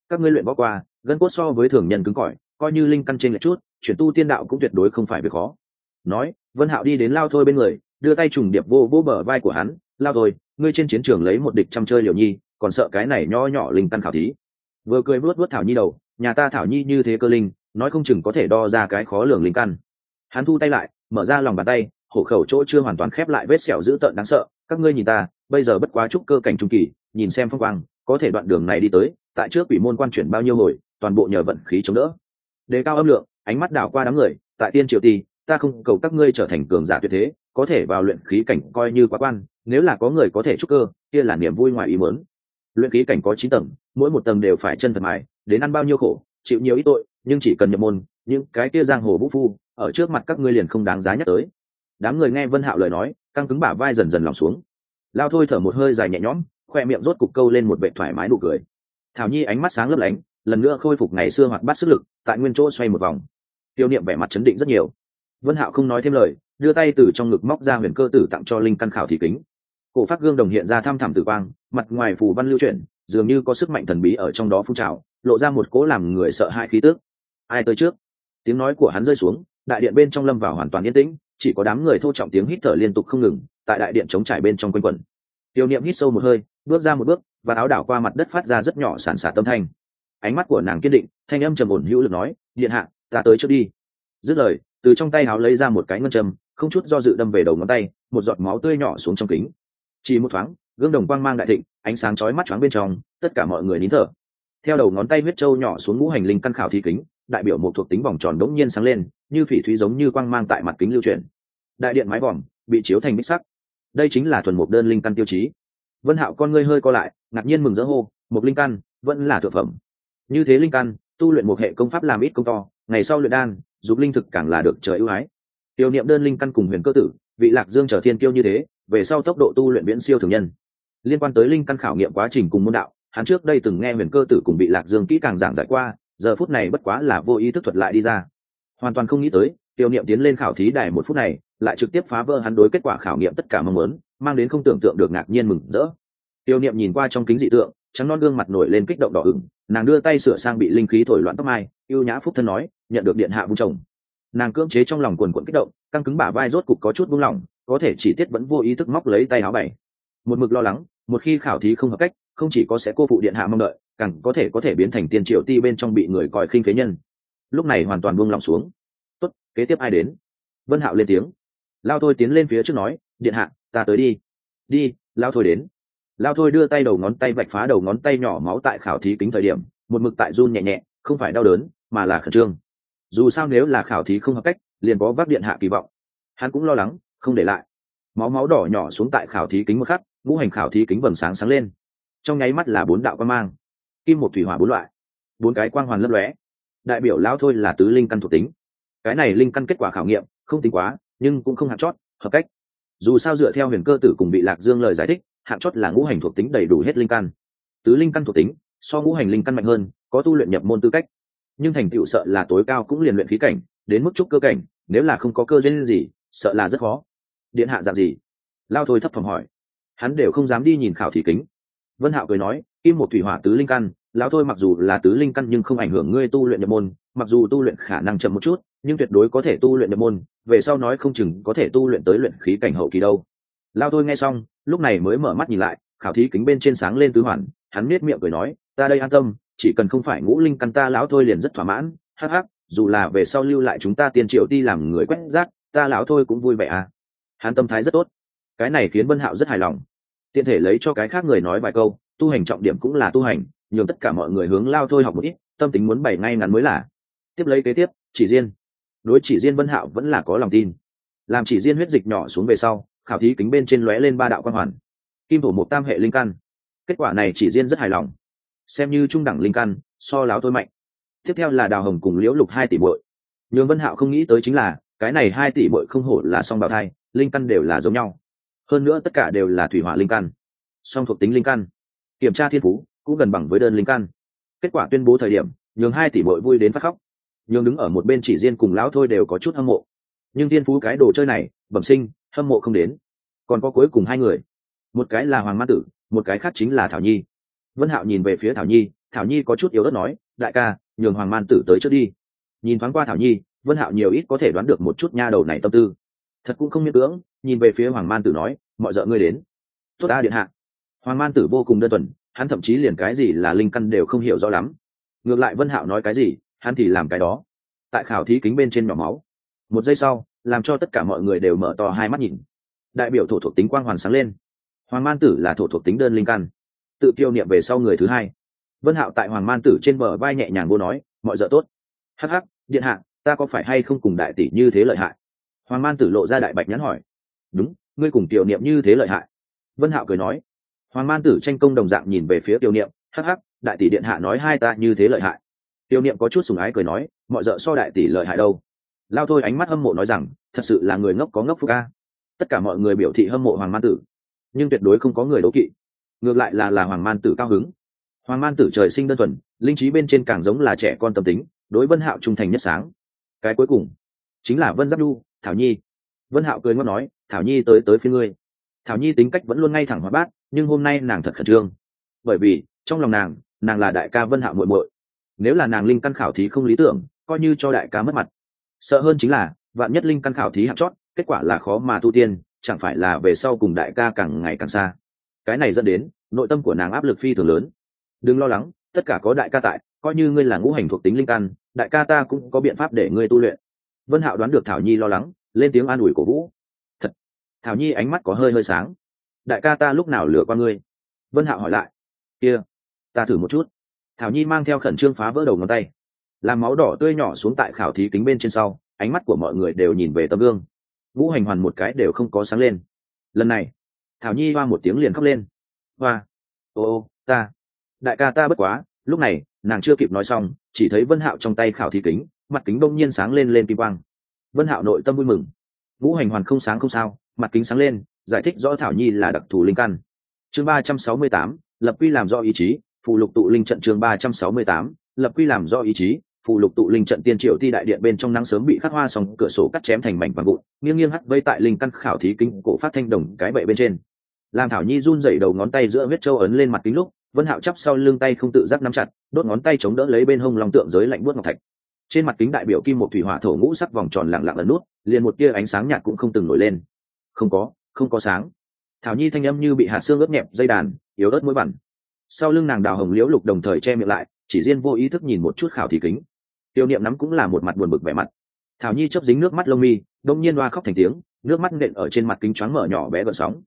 các ngươi luyện võ qua, gân cốt so với thường nhân cứng cỏi, coi như linh căn trên lệch chút, chuyển tu tiên đạo cũng tuyệt đối không phải việc khó. Nói, Vân Hạo đi đến Lao Thôi bên người, đưa tay trùng điệp vô vô bờ vai của hắn. Lao Thôi, ngươi trên chiến trường lấy một địch trăm chơi liều nhi, còn sợ cái này nho nhỏ linh căn khảo thí. Vừa cười vuốt vuốt Thảo Nhi đầu, nhà ta Thảo Nhi như thế cơ linh, nói không chừng có thể đo ra cái khó lường linh căn. Hắn thu tay lại, mở ra lòng bàn tay, hổ khẩu chỗ chưa hoàn toàn khép lại vết sẹo dữ tợn đáng sợ. Các ngươi nhìn ta, bây giờ bất quá trúc cơ cảnh trung kỳ, nhìn xem phong quang, có thể đoạn đường này đi tới, tại trước quỷ môn quan chuyển bao nhiêu hồi, toàn bộ nhờ vận khí chống đỡ. Đề cao âm lượng, ánh mắt đảo qua đám người, tại tiên triều ti, ta không cầu các ngươi trở thành cường giả tuyệt thế, có thể vào luyện khí cảnh coi như quá quan, nếu là có người có thể trúc cơ, kia là niềm vui ngoài ý muốn. Luyện khí cảnh có 9 tầng, mỗi một tầng đều phải chân thật mài, đến ăn bao nhiêu khổ, chịu nhiều ít tội, nhưng chỉ cần nhập môn, những cái kia giang hồ vũ phu, ở trước mặt các ngươi liền không đáng giá nhắc tới. Đám người nghe Vân Hạo lời nói, căng cứng bả vai dần dần lỏng xuống. Lao Thôi thở một hơi dài nhẹ nhõm, khoe miệng rốt cục câu lên một vẻ thoải mái nụ cười. Thảo Nhi ánh mắt sáng lấp lánh, lần nữa khôi phục ngày xưa hoạt bát sức lực, tại nguyên chỗ xoay một vòng. Tiêu Niệm vẻ mặt chấn định rất nhiều. Vân Hạo không nói thêm lời, đưa tay từ trong ngực móc ra huyền cơ tử tặng cho linh căn khảo thí kính. Cổ phát gương đồng hiện ra thăm thẳm tử quang, mặt ngoài phù văn lưu chuyển, dường như có sức mạnh thần bí ở trong đó phun trào, lộ ra một cỗ làm người sợ hãi khí tức. Ai tới trước? Tiếng nói của hắn rơi xuống, đại điện bên trong lâm vào hoàn toàn yên tĩnh, chỉ có đám người thô trọng tiếng hít thở liên tục không ngừng, tại đại điện trống trải bên trong quanh quẩn. Tiêu Niệm hít sâu một hơi, bước ra một bước, và áo đảo qua mặt đất phát ra rất nhỏ sàn sạt âm thanh. Ánh mắt của nàng kiên định, thanh âm trầm ổn hữu lực nói, điện hạ, ta tới trước đi. Dứt lời, từ trong tay áo lấy ra một cái ngân châm, không chút do dự đâm về đầu ngón tay, một giọt máu tươi nhỏ xuống trong kính. Chỉ một thoáng, gương đồng quang mang đại thịnh, ánh sáng chói mắt choáng bên trong, tất cả mọi người nín thở. Theo đầu ngón tay huyết châu nhỏ xuống ngũ hành linh căn khảo thí kính, đại biểu một thuộc tính vòng tròn đống nhiên sáng lên, như phỉ thúy giống như quang mang tại mặt kính lưu chuyển. Đại điện mái vòm bị chiếu thành bích sắc. Đây chính là thuần mục đơn linh căn tiêu chí. Vân Hạo con ngươi hơi co lại, ngạc nhiên mừng rỡ hô, một linh căn vẫn là thượng phẩm. Như thế linh căn, tu luyện một hệ công pháp làm ít công to, ngày sau luyện đan, giúp linh thực càng là được trời ưu ái. Tiêu Niệm đơn linh căn cùng huyền cơ tử, vị Lạc Dương trở thiên kiêu như thế, về sau tốc độ tu luyện viễn siêu thường nhân. Liên quan tới linh căn khảo nghiệm quá trình cùng môn đạo, hắn trước đây từng nghe huyền cơ tử cùng vị Lạc Dương kỹ càng giảng giải qua, giờ phút này bất quá là vô ý thức thuật lại đi ra. Hoàn toàn không nghĩ tới, Tiêu Niệm tiến lên khảo thí đài một phút này, lại trực tiếp phá vỡ hắn đối kết quả khảo nghiệm tất cả mong muốn, mang đến không tưởng tượng được ngạc nhiên mừng rỡ. Tiêu Niệm nhìn qua trong kính dị tượng, trắng non gương mặt nổi lên kích động đỏ ửng, nàng đưa tay sửa sang bị linh khí thổi loạn tóc mai, ưu nhã phúc thân nói, nhận được điện hạ vung chồng. Nàng cưỡng chế trong lòng quần quẫn kích động, căng cứng bả vai rốt cục có chút buông lỏng, có thể chỉ tiết vẫn vô ý thức móc lấy tay áo bày. Một mực lo lắng, một khi khảo thí không hợp cách, không chỉ có sẽ cô phụ điện hạ mong đợi, càng có thể biến thành tiên triệu ti bên trong bị người coi khinh phế nhân. Lúc này hoàn toàn buông lỏng xuống. Tốt, kế tiếp ai đến? Vân Hạo lên tiếng. Lao Thôi tiến lên phía trước nói, điện hạ, ta tới đi. Đi, Lao Thôi đến. Lao Thôi đưa tay đầu ngón tay vạch phá đầu ngón tay nhỏ máu tại khảo thí kính thời điểm, một mực tại run nhẹ nhẹ, không phải đau đớn, mà là khẩn trương. Dù sao nếu là khảo thí không hợp cách, liền có vác điện hạ kỳ vọng. Hắn cũng lo lắng, không để lại. Máu đỏ nhỏ xuống tại khảo thí kính một khắc, ngũ hành khảo thí kính vầng sáng sáng lên. Trong nháy mắt là 4 đạo quang mang, kim một thủy hỏa 4 loại, 4 cái quang hoàn lấp lóe. Đại biểu Lao Thôi là tứ linh căn thuộc tính. Cái này linh căn kết quả khảo nghiệm không tính quá, nhưng cũng không hạng chót, hợp cách. Dù sao dựa theo huyền cơ tử cùng bị Lạc Dương lời giải thích, hạng chót là ngũ hành thuộc tính đầy đủ hết linh căn. Tứ linh căn thuộc tính so ngũ hành linh căn mạnh hơn, có tu luyện nhập môn tư cách, nhưng thành tựu sợ là tối cao cũng liền luyện khí cảnh, đến mức trúc cơ cảnh, nếu là không có cơ duyên gì, sợ là rất khó. Điện hạ dạng gì? Lao Thôi thấp thỏm hỏi. Hắn đều không dám đi nhìn khảo thí kính. Vân Hạo cười nói, kim một thủy hỏa tứ linh căn, lão Thôi mặc dù là tứ linh căn nhưng không ảnh hưởng ngươi tu luyện nhập môn, mặc dù tu luyện khả năng chậm một chút, nhưng tuyệt đối có thể tu luyện nhập môn, về sau nói không chừng có thể tu luyện tới luyện khí cảnh hậu kỳ đâu. Lao Thôi nghe xong, lúc này mới mở mắt nhìn lại, khảo thí kính bên trên sáng lên tứ hoàn, hắn nhếch miệng cười nói, ta đây an tâm, chỉ cần không phải ngũ linh căn ta lão Thôi liền rất thỏa mãn, hắc hắc, dù là về sau lưu lại chúng ta tiên triệu ti làm người quét rác, ta lão Thôi cũng vui vẻ à. Hắn tâm thái rất tốt, cái này khiến Vân Hạo rất hài lòng. Tiện thể lấy cho cái khác người nói vài câu, tu hành trọng điểm cũng là tu hành, nhường tất cả mọi người hướng Lao Thôi học một ít, tâm tính muốn bày ngay ngắn mới là. Tiếp lấy kế tiếp, chỉ riêng. Đối chỉ riêng Vân Hạo vẫn là có lòng tin. Làm chỉ riêng huyết dịch nhỏ xuống về sau, khảo thí kính bên trên lóe lên 3 đạo quang hoàn. Kim thổ một tam hệ linh căn. Kết quả này chỉ riêng rất hài lòng. Xem như trung đẳng linh căn, so láo Thôi mạnh. Tiếp theo là Đào Hồng cùng Liễu Lục 2 tỷ muội. Nhưng Vân Hạo không nghĩ tới chính là, cái này 2 tỷ muội không hổ là song bào thai, linh căn đều là giống nhau. Hơn nữa tất cả đều là thủy hỏa linh căn, song thuộc tính linh căn. Kiểm tra thiên phú cũng gần bằng với đơn linh căn. Kết quả tuyên bố thời điểm, nhường 2 tỷ muội vui đến phát khóc. Nhường đứng ở một bên chỉ riêng cùng lão Thôi đều có chút hâm mộ. Nhưng thiên phú cái đồ chơi này, bẩm sinh, hâm mộ không đến. Còn có cuối cùng 2 người. Một cái là Hoàng Ma Tử, một cái khác chính là Thảo Nhi. Vân Hạo nhìn về phía Thảo Nhi, Thảo Nhi có chút yếu ớt nói, đại ca, nhường Hoàng Man Tử tới trước đi. Nhìn thoáng qua Thảo Nhi, Vân Hạo nhiều ít có thể đoán được một chút nha đầu này tâm tư, thật cũng không miễn cưỡng. Nhìn về phía Hoàng Man Tử nói, mọi dợ ngươi đến. Tốt ta điện hạ. Hoàng Man Tử vô cùng đơn thuần, hắn thậm chí liền cái gì là linh căn đều không hiểu rõ lắm. Ngược lại Vân Hạo nói cái gì, hắn thì làm cái đó. Tại khảo thí kính bên trên nhỏ máu, một giây sau, làm cho tất cả mọi người đều mở to hai mắt nhìn. Đại biểu thổ thuộc tính quang hoàn sáng lên. Hoàng Man Tử là thổ thuộc tính đơn linh căn, tự kiêu niệm về sau người thứ hai. Vân Hạo tại Hoàng Man Tử trên bờ vai nhẹ nhàng vô nói, mọi dợ tốt. Hắc hắc, điện hạ, ta có phải hay không cùng đại tỷ như thế lợi hại? Hoàng Man Tử lộ ra đại bạch nhãn hỏi. Đúng, ngươi cùng tiểu niệm như thế lợi hại. Vân Hạo cười nói. Hoàng Man Tử tranh công đồng dạng nhìn về phía tiểu niệm, hắc hắc, đại tỷ điện hạ nói hai ta như thế lợi hại. Tiểu niệm có chút sùng ái cười nói, mọi dợ so đại tỷ lợi hại đâu. Lao Thôi ánh mắt hâm mộ nói rằng, thật sự là người ngốc có ngốc phúc a. Tất cả mọi người biểu thị hâm mộ Hoàng Man Tử, nhưng tuyệt đối không có người đố kỵ. Ngược lại là Hoàng Man Tử cao hứng. Hoàng Man Tử trời sinh đơn thuần, linh trí bên trên càng giống là trẻ con tâm tính, đối Vân Hạo trung thành nhất sáng. Cái cuối cùng chính là Vân Giáp Nhu, Thảo Nhi. Vân Hạo cười ngọt nói, Thảo Nhi tới phía ngươi. Thảo Nhi tính cách vẫn luôn ngay thẳng hoạt bát, nhưng hôm nay nàng thật khẩn trương, bởi vì trong lòng nàng là đại ca Vân Hạo muội muội. Nếu là nàng linh căn khảo thí không lý tưởng, coi như cho đại ca mất mặt. Sợ hơn chính là vạn nhất linh căn khảo thí hạng chót, kết quả là khó mà tu tiên, chẳng phải là về sau cùng đại ca càng ngày càng xa. Cái này dẫn đến nội tâm của nàng áp lực phi thường lớn. Đừng lo lắng, tất cả có đại ca tại, coi như ngươi là ngũ hành thuộc tính linh căn, đại ca ta cũng có biện pháp để ngươi tu luyện. Vân Hạo đoán được Thảo Nhi lo lắng, lên tiếng an ủi cổ vũ. Thật. Thảo Nhi ánh mắt có hơi sáng. Đại ca ta lúc nào lừa qua ngươi? Vân Hạo hỏi lại. Kia, ta thử một chút. Thảo Nhi mang theo khẩn trương phá vỡ đầu ngón tay, làm máu đỏ tươi nhỏ xuống tại khảo thí kính bên trên sau, ánh mắt của mọi người đều nhìn về tấm gương. Ngũ hành hoàn một cái đều không có sáng lên. Lần này, Thảo Nhi hoa một tiếng liền khóc lên. Hoa, ô, ta, đại ca ta bất quá. Lúc này, nàng chưa kịp nói xong, chỉ thấy Vân Hạo trong tay khảo thí kính, mặt kính đông nhiên sáng lên kim quang. Vân Hạo nội tâm vui mừng. Ngũ hành hoàn không sáng không sao, mặt kính sáng lên, giải thích rõ Thảo Nhi là đặc thù linh căn. Chương 368, lập quy làm do ý chí, phụ lục tụ linh trận. Chương 368, lập quy làm do ý chí, phụ lục tụ linh trận. Tiên Triệu Ti đại điện bên trong nắng sớm bị khắc hoa xong cửa sổ cắt chém thành mảnh vàng vụn, nghiêng nghiêng hắt vây tại linh căn khảo thí kính cổ phát thanh đồng cái bệ bên trên. Làm Thảo Nhi run rẩy đầu ngón tay giữa huyết châu ấn lên mặt kính lúc, Vân Hạo chắp sau lưng tay không tự giác nắm chặt, đốt ngón tay chống đỡ lấy bên hông long tượng giới lạnh buốt ngọc thạch. Trên mặt kính đại biểu kim một thủy hỏa thổ ngũ sắc vòng tròn lặng lặng ẩn nút, liền một tia ánh sáng nhạt cũng không từng nổi lên. Không có sáng. Thảo Nhi thanh âm như bị hạt xương ướt nhẹp dây đàn, yếu ớt mũi bẩn. Sau lưng nàng đào hồng liễu lục đồng thời che miệng lại, chỉ riêng vô ý thức nhìn một chút khảo thí kính. Tiêu Niệm nắm cũng là một mặt buồn bực vẻ mặt. Thảo Nhi chớp dính nước mắt lông mi, đột nhiên oa khóc thành tiếng, nước mắt nện ở trên mặt kính choáng mở nhỏ bé gợn sóng.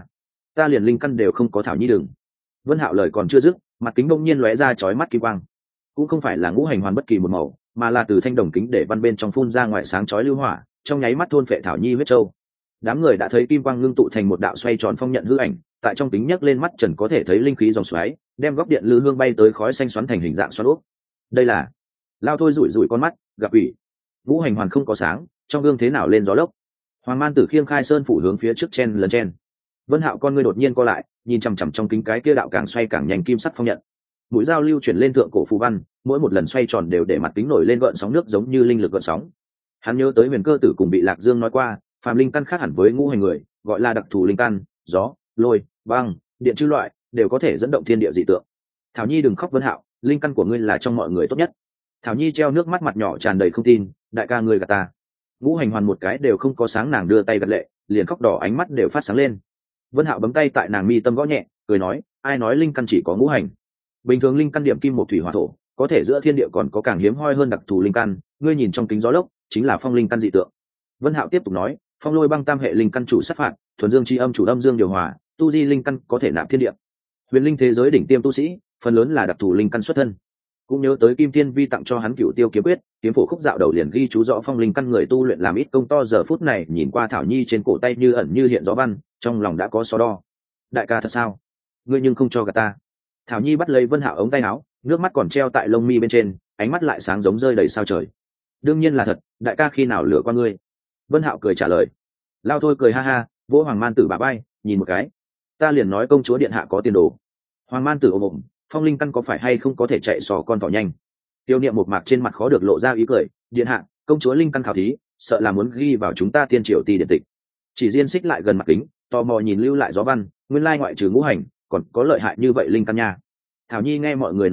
Ta liền linh căn đều không có. Thảo Nhi đừng. Vân Hạo lời còn chưa dứt, mặt kính đông nhiên lóe ra chói mắt kim quang. Cũng không phải là ngũ hành hoàn bất kỳ một màu, mà là từ thanh đồng kính để văn bên trong phun ra ngoài sáng chói lưu hỏa, trong nháy mắt thôn phệ Thảo Nhi huyết châu. Đám người đã thấy kim quang ngưng tụ thành một đạo xoay tròn phong nhận hư ảnh, tại trong kính nhấc lên mắt trần có thể thấy linh khí dòng xoáy, đem góc điện lư hương bay tới khói xanh xoắn thành hình dạng xoắn ốc. Đây là Lao Thôi rủi rủi con mắt, gặp ủy. Ngũ hành hoàn không có sáng, trong gương thế nào lên gió lốc. Hoàng Man Tử khiêng khai sơn phủ hướng phía trước chen lần chen. Vân Hạo con ngươi đột nhiên co lại, nhìn chằm chằm trong kính cái kia đạo càng xoay càng nhanh kim sắc phong nhận. Mũi dao lưu chuyển lên thượng cổ phù văn, mỗi một lần xoay tròn đều để mặt kính nổi lên gợn sóng nước giống như linh lực gợn sóng. Hắn nhớ tới Huyền Cơ Tử cùng bị Lạc Dương nói qua, phàm linh căn khác hẳn với ngũ hành người, gọi là đặc thù linh căn, gió, lôi, băng, điện chư loại đều có thể dẫn động thiên địa dị tượng. Thảo Nhi đừng khóc Vân Hạo, linh căn của ngươi là trong mọi người tốt nhất. Thảo Nhi treo nước mắt mặt nhỏ tràn đầy không tin, đại ca ngươi gạt ta. Ngũ hành hoàn một cái đều không có sáng, nàng đưa tay gật lệ, liền khóc đỏ ánh mắt đều phát sáng lên. Vân Hạo bấm tay tại nàng mi tâm gõ nhẹ, cười nói, ai nói linh căn chỉ có ngũ hành? Bình thường linh căn điểm kim một thủy hỏa thổ, có thể giữa thiên địa còn có càng hiếm hoi hơn đặc thù linh căn, ngươi nhìn trong kính gió lốc, chính là phong linh căn dị tượng. Vân Hạo tiếp tục nói, phong lôi băng tam hệ linh căn chủ sát phạt, thuần dương chi âm chủ âm dương điều hòa, tu di linh căn có thể nạp thiên địa. Huyền linh thế giới đỉnh tiêm tu sĩ, phần lớn là đặc thù linh căn xuất thân. Cũng nhớ tới Kim Thiên Vi tặng cho hắn Cửu Tiêu kiếm quyết, kiếm phổ khúc dạo đầu liền ghi chú rõ phong linh căn người tu luyện làm ít công to. Giờ phút này nhìn qua Thảo Nhi trên cổ tay như ẩn như hiện gió văn, trong lòng đã có so đo. Đại ca thật sao? Ngươi nhưng không cho gạt ta. Thảo Nhi bắt lấy Vân Hạo ống tay áo, nước mắt còn treo tại lông mi bên trên, ánh mắt lại sáng giống rơi đầy sao trời. Đương nhiên là thật, đại ca khi nào lừa qua ngươi? Vân Hạo cười trả lời. Lao Thôi cười ha ha, vỗ Hoàng Man Tử bả vai, nhìn một cái. Ta liền nói công chúa điện hạ có tiền đồ. Hoàng Man Tử ồm ồm, phong linh căn có phải hay không có thể chạy sò con thỏ nhanh. Tiêu Niệm một mạc trên mặt khó được lộ ra ý cười, điện hạ, công chúa linh căn khảo thí, sợ là muốn ghi vào chúng ta Tiên Triều Ti điện tịch. Chỉ riêng xích lại gần mặt kính, tò mò nhìn lưu lại gió văn, nguyên lai ngoại trừ ngũ hành, còn có lợi hại như vậy linh căn nha. Thảo Nhi nghe mọi người nói chuyện,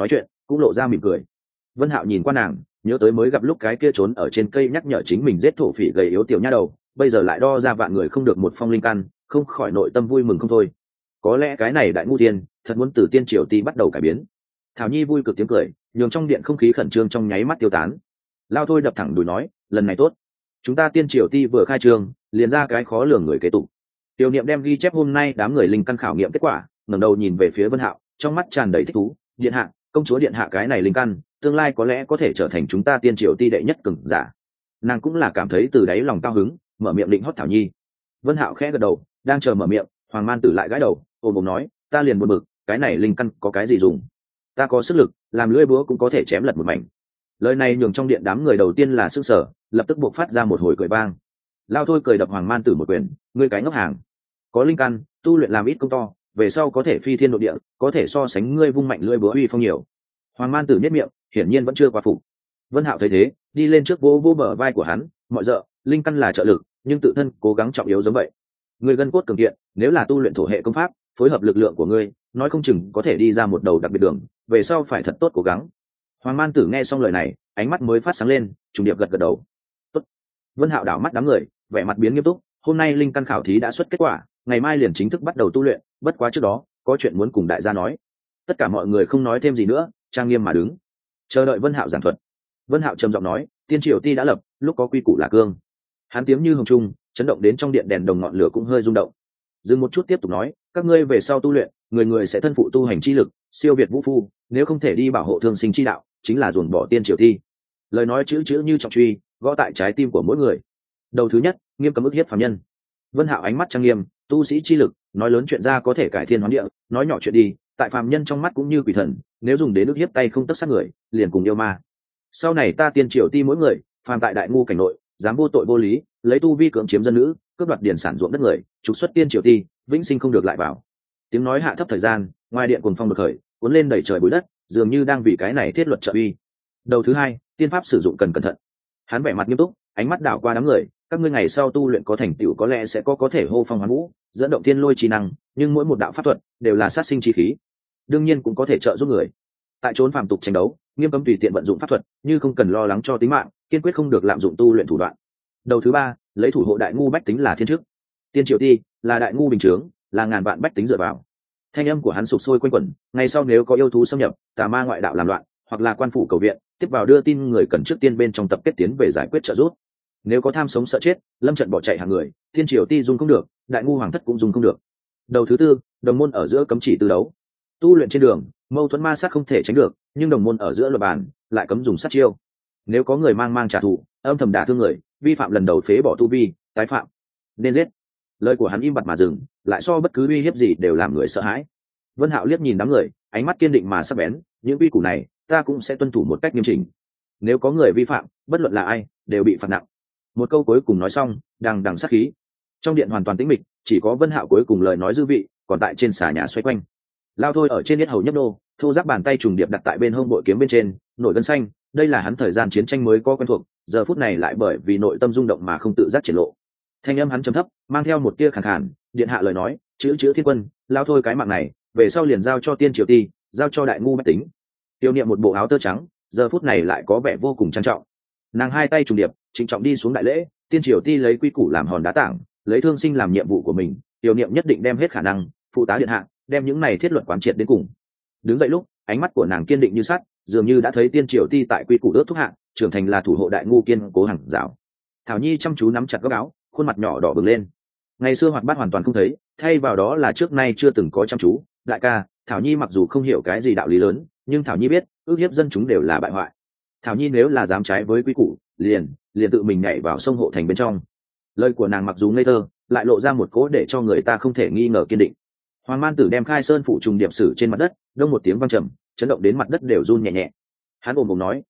cũng lộ ra mỉm cười. Vân Hạo nhìn qua nàng, nhớ tới mới gặp lúc cái kia trốn ở trên cây nhắc nhở chính mình giết thổ phỉ gầy yếu tiểu nha đầu, bây giờ lại đo ra vạn người không được một phong linh căn, không khỏi nội tâm vui mừng không thôi. Có lẽ cái này đại ngu tiên thật muốn từ tiên triều ti bắt đầu cải biến. Thảo Nhi vui cực tiếng cười, nhường trong điện không khí khẩn trương trong nháy mắt tiêu tán. Lao Thôi đập thẳng đùi nói, lần này tốt, chúng ta tiên triều ti vừa khai trương, liền ra cái khó lường người kế tục. Tiểu Niệm đem ghi chép hôm nay đám người linh căn khảo nghiệm kết quả, ngẩng đầu nhìn về phía Vân Hạo, trong mắt tràn đầy thích thú. Điện hạ, công chúa điện hạ cái này linh căn, tương lai có lẽ có thể trở thành chúng ta tiên triều ti đệ nhất cường giả. Nàng cũng là cảm thấy từ đáy lòng cao hứng, mở miệng định hót Thảo Nhi. Vân Hạo khẽ gật đầu, đang chờ mở miệng, Hoàng Man Tử lại gãi đầu, ôm ôm nói, ta liền buồn bực, cái này linh căn có cái gì dùng? Ta có sức lực, làm lưỡi búa cũng có thể chém lật một mảnh. Lời này nhường trong điện đám người đầu tiên là sững sờ, lập tức buộc phát ra một hồi cười vang. Lao Thôi cười đập Hoàng Man Tử một quyền, ngươi cái ngốc hàng, có linh căn, tu luyện làm ít công to, về sau có thể phi thiên độ địa, có thể so sánh ngươi vung mạnh lưỡi búa uy phong nhiều. Hoàng Man Tử nhếch miệng, hiển nhiên vẫn chưa qua phục. Vân Hạo thấy thế, đi lên trước vỗ vỗ bờ vai của hắn, mọi dợ, linh căn là trợ lực, nhưng tự thân cố gắng trọng yếu giống vậy. Ngươi gân cốt cường kiện, nếu là tu luyện thổ hệ công pháp, phối hợp lực lượng của ngươi, nói không chừng có thể đi ra một đầu đặc biệt đường, về sau phải thật tốt cố gắng. Hoàng Man Tử nghe xong lời này, ánh mắt mới phát sáng lên, trùng điệp gật gật đầu. Tốt. Vân Hạo đảo mắt đám người, vẻ mặt biến nghiêm túc, hôm nay linh căn khảo thí đã xuất kết quả, ngày mai liền chính thức bắt đầu tu luyện, bất quá trước đó, có chuyện muốn cùng đại gia nói. Tất cả mọi người không nói thêm gì nữa, trang nghiêm mà đứng, chờ đợi Vân Hạo giảng thuật. Vân Hạo trầm giọng nói, tiên triều ti đã lập, lúc có quy củ là cương. Hắn tiếng như hồng trung, chấn động đến trong điện đèn đồng ngọn lửa cũng hơi rung động. Dừng một chút tiếp tục nói, các ngươi về sau tu luyện, người người sẽ thân phụ tu hành chi lực, siêu việt vũ phu, nếu không thể đi bảo hộ thương sinh chi đạo, chính là ruồng bỏ tiên triều ti. Lời nói chữ chữ như trọng truy, gõ tại trái tim của mỗi người. Đầu thứ nhất, nghiêm cấm ức hiếp phàm nhân. Vân Hạo ánh mắt trang nghiêm, tu sĩ chi lực, nói lớn chuyện ra có thể cải thiên hóa địa, nói nhỏ chuyện đi, tại phàm nhân trong mắt cũng như quỷ thần, nếu dùng đến ức hiếp tay không tất sát người, liền cùng yêu ma. Sau này ta tiên triều ti mỗi người, phàm tại đại ngu cảnh nội, dám vô tội vô lý, lấy tu vi cưỡng chiếm dân nữ, cướp đoạt điển sản ruộng đất người, trục xuất tiên triều ti, vĩnh sinh không được lại vào. Tiếng nói hạ thấp thời gian, ngoài điện cuồng phong bật khởi, cuốn lên đẩy trời bụi đất, dường như đang vì cái này thiết luật trợ uy. Đầu thứ hai, tiên pháp sử dụng cần cẩn thận. Hắn vẻ mặt nghiêm túc, ánh mắt đảo qua đám người, các ngươi ngày sau tu luyện có thành tựu có lẽ sẽ có thể hô phong hoán vũ, dẫn động thiên lôi chi năng, nhưng mỗi một đạo pháp thuật đều là sát sinh chi khí, đương nhiên cũng có thể trợ giúp người. Tại trốn phàm tục tranh đấu, nghiêm cấm tùy tiện vận dụng pháp thuật, như không cần lo lắng cho tính mạng, kiên quyết không được lạm dụng tu luyện thủ đoạn. Đầu thứ ba, lấy thủ hộ đại ngu bách tính là thiên chức. Tiên triều ti là đại ngu bình chướng, là ngàn vạn bách tính dựa vào. Thanh âm của hắn sục sôi quanh quẩn, ngày sau nếu có yêu thú xâm nhập, tà ma ngoại đạo làm loạn, hoặc là quan phủ cầu viện, tiếp vào đưa tin người cần trước tiên bên trong tập kết tiến về giải quyết trợ giúp. Nếu có tham sống sợ chết, lâm trận bỏ chạy hàng người, tiên triều ti dung không được, đại ngu hoàng thất cũng dung không được. Đầu thứ tư, đồng môn ở giữa cấm chỉ tư đấu. Tu luyện trên đường, mâu thuẫn ma sát không thể tránh được, nhưng đồng môn ở giữa luật bàn lại cấm dùng sát chiêu. Nếu có người mang trả thù, âm thầm đả thương người, vi phạm lần đầu phế bỏ tu vi, tái phạm nên giết. Lời của hắn im bặt mà dừng, lại so bất cứ uy hiếp gì đều làm người sợ hãi. Vân Hạo liếc nhìn đám người, ánh mắt kiên định mà sắc bén, những quy củ này ta cũng sẽ tuân thủ một cách nghiêm chỉnh. Nếu có người vi phạm, bất luận là ai, đều bị phạt nặng. Một câu cuối cùng nói xong, đằng đằng sát khí. Trong điện hoàn toàn tĩnh mịch, chỉ có Vân Hạo cuối cùng lời nói dư vị, còn tại trên xà nhà xoay quanh. Lao Thôi ở trên yết hầu nhấp nô, thô giáp bàn tay trùng điệp đặt tại bên hông bội kiếm bên trên, nổi gân xanh, đây là hắn thời gian chiến tranh mới có quen thuộc, giờ phút này lại bởi vì nội tâm rung động mà không tự giác triển lộ. Thanh âm hắn trầm thấp, mang theo một tia khàn khàn, điện hạ lời nói, chữ thiên quân, Lao Thôi cái mạng này, về sau liền giao cho tiên triều ti, giao cho đại ngu bách tính. Tiêu Niệm một bộ áo tơ trắng, giờ phút này lại có vẻ vô cùng trang trọng. Nàng hai tay trùng điệp, trịnh trọng đi xuống đại lễ, tiên triều ti lấy quy củ làm hòn đá tảng, lấy thương sinh làm nhiệm vụ của mình, Tiêu Niệm nhất định đem hết khả năng phụ tá điện hạ, đem những này thiết luật quán triệt đến cùng. Đứng dậy lúc, ánh mắt của nàng kiên định như sắt, dường như đã thấy tiên triều ti tại quy củ ước thúc hạ, trưởng thành là thủ hộ đại ngu kiên cố hàng rào. Thảo Nhi chăm chú nắm chặt góc áo, khuôn mặt nhỏ đỏ bừng lên. Ngày xưa hoạt bát hoàn toàn không thấy, thay vào đó là trước nay chưa từng có chăm chú. Đại ca, Thảo Nhi mặc dù không hiểu cái gì đạo lý lớn, nhưng Thảo Nhi biết, ước hiếp dân chúng đều là bại hoại. Thảo Nhi nếu là dám trái với quy củ, liền tự mình nhảy vào sông hộ thành bên trong. Lời của nàng mặc dù ngây thơ, lại lộ ra một cố để cho người ta không thể nghi ngờ kiên định. Hoàng Man Tử đem khai sơn phụ trùng điệp sử trên mặt đất, đông một tiếng vang trầm, chấn động đến mặt đất đều run nhẹ nhẹ. Hắn ồm ồm nói,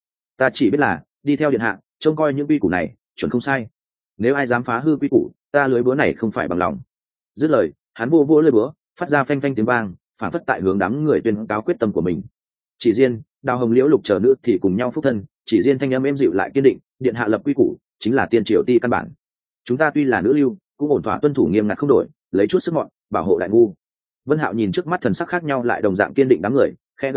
ta chỉ biết là đi theo điện hạ, trông coi những quy củ này, chuẩn không sai. Nếu ai dám phá hư quy củ, ta lưới búa này không phải bằng lòng. Dứt lời, hắn vô lưới búa, phát ra phanh phanh tiếng vang, phản phất tại hướng đám người tuyên cáo quyết tâm của mình. Chỉ riêng Đào Hồng Liễu Lục chờ nữ thì cùng nhau phúc thân, chỉ riêng thanh âm êm dịu lại kiên định, điện hạ lập quy củ, chính là tiên triều ti căn bản. Chúng ta tuy là nữ lưu, cũng ổn thỏa tuân thủ nghiêm ngặt không đổi, lấy chút sức mọn bảo hộ đại ngu. Vân Hạo nhìn trước mắt thần sắc khác nhau lại đồng dạng kiên định đám người, khẽ gật đầu,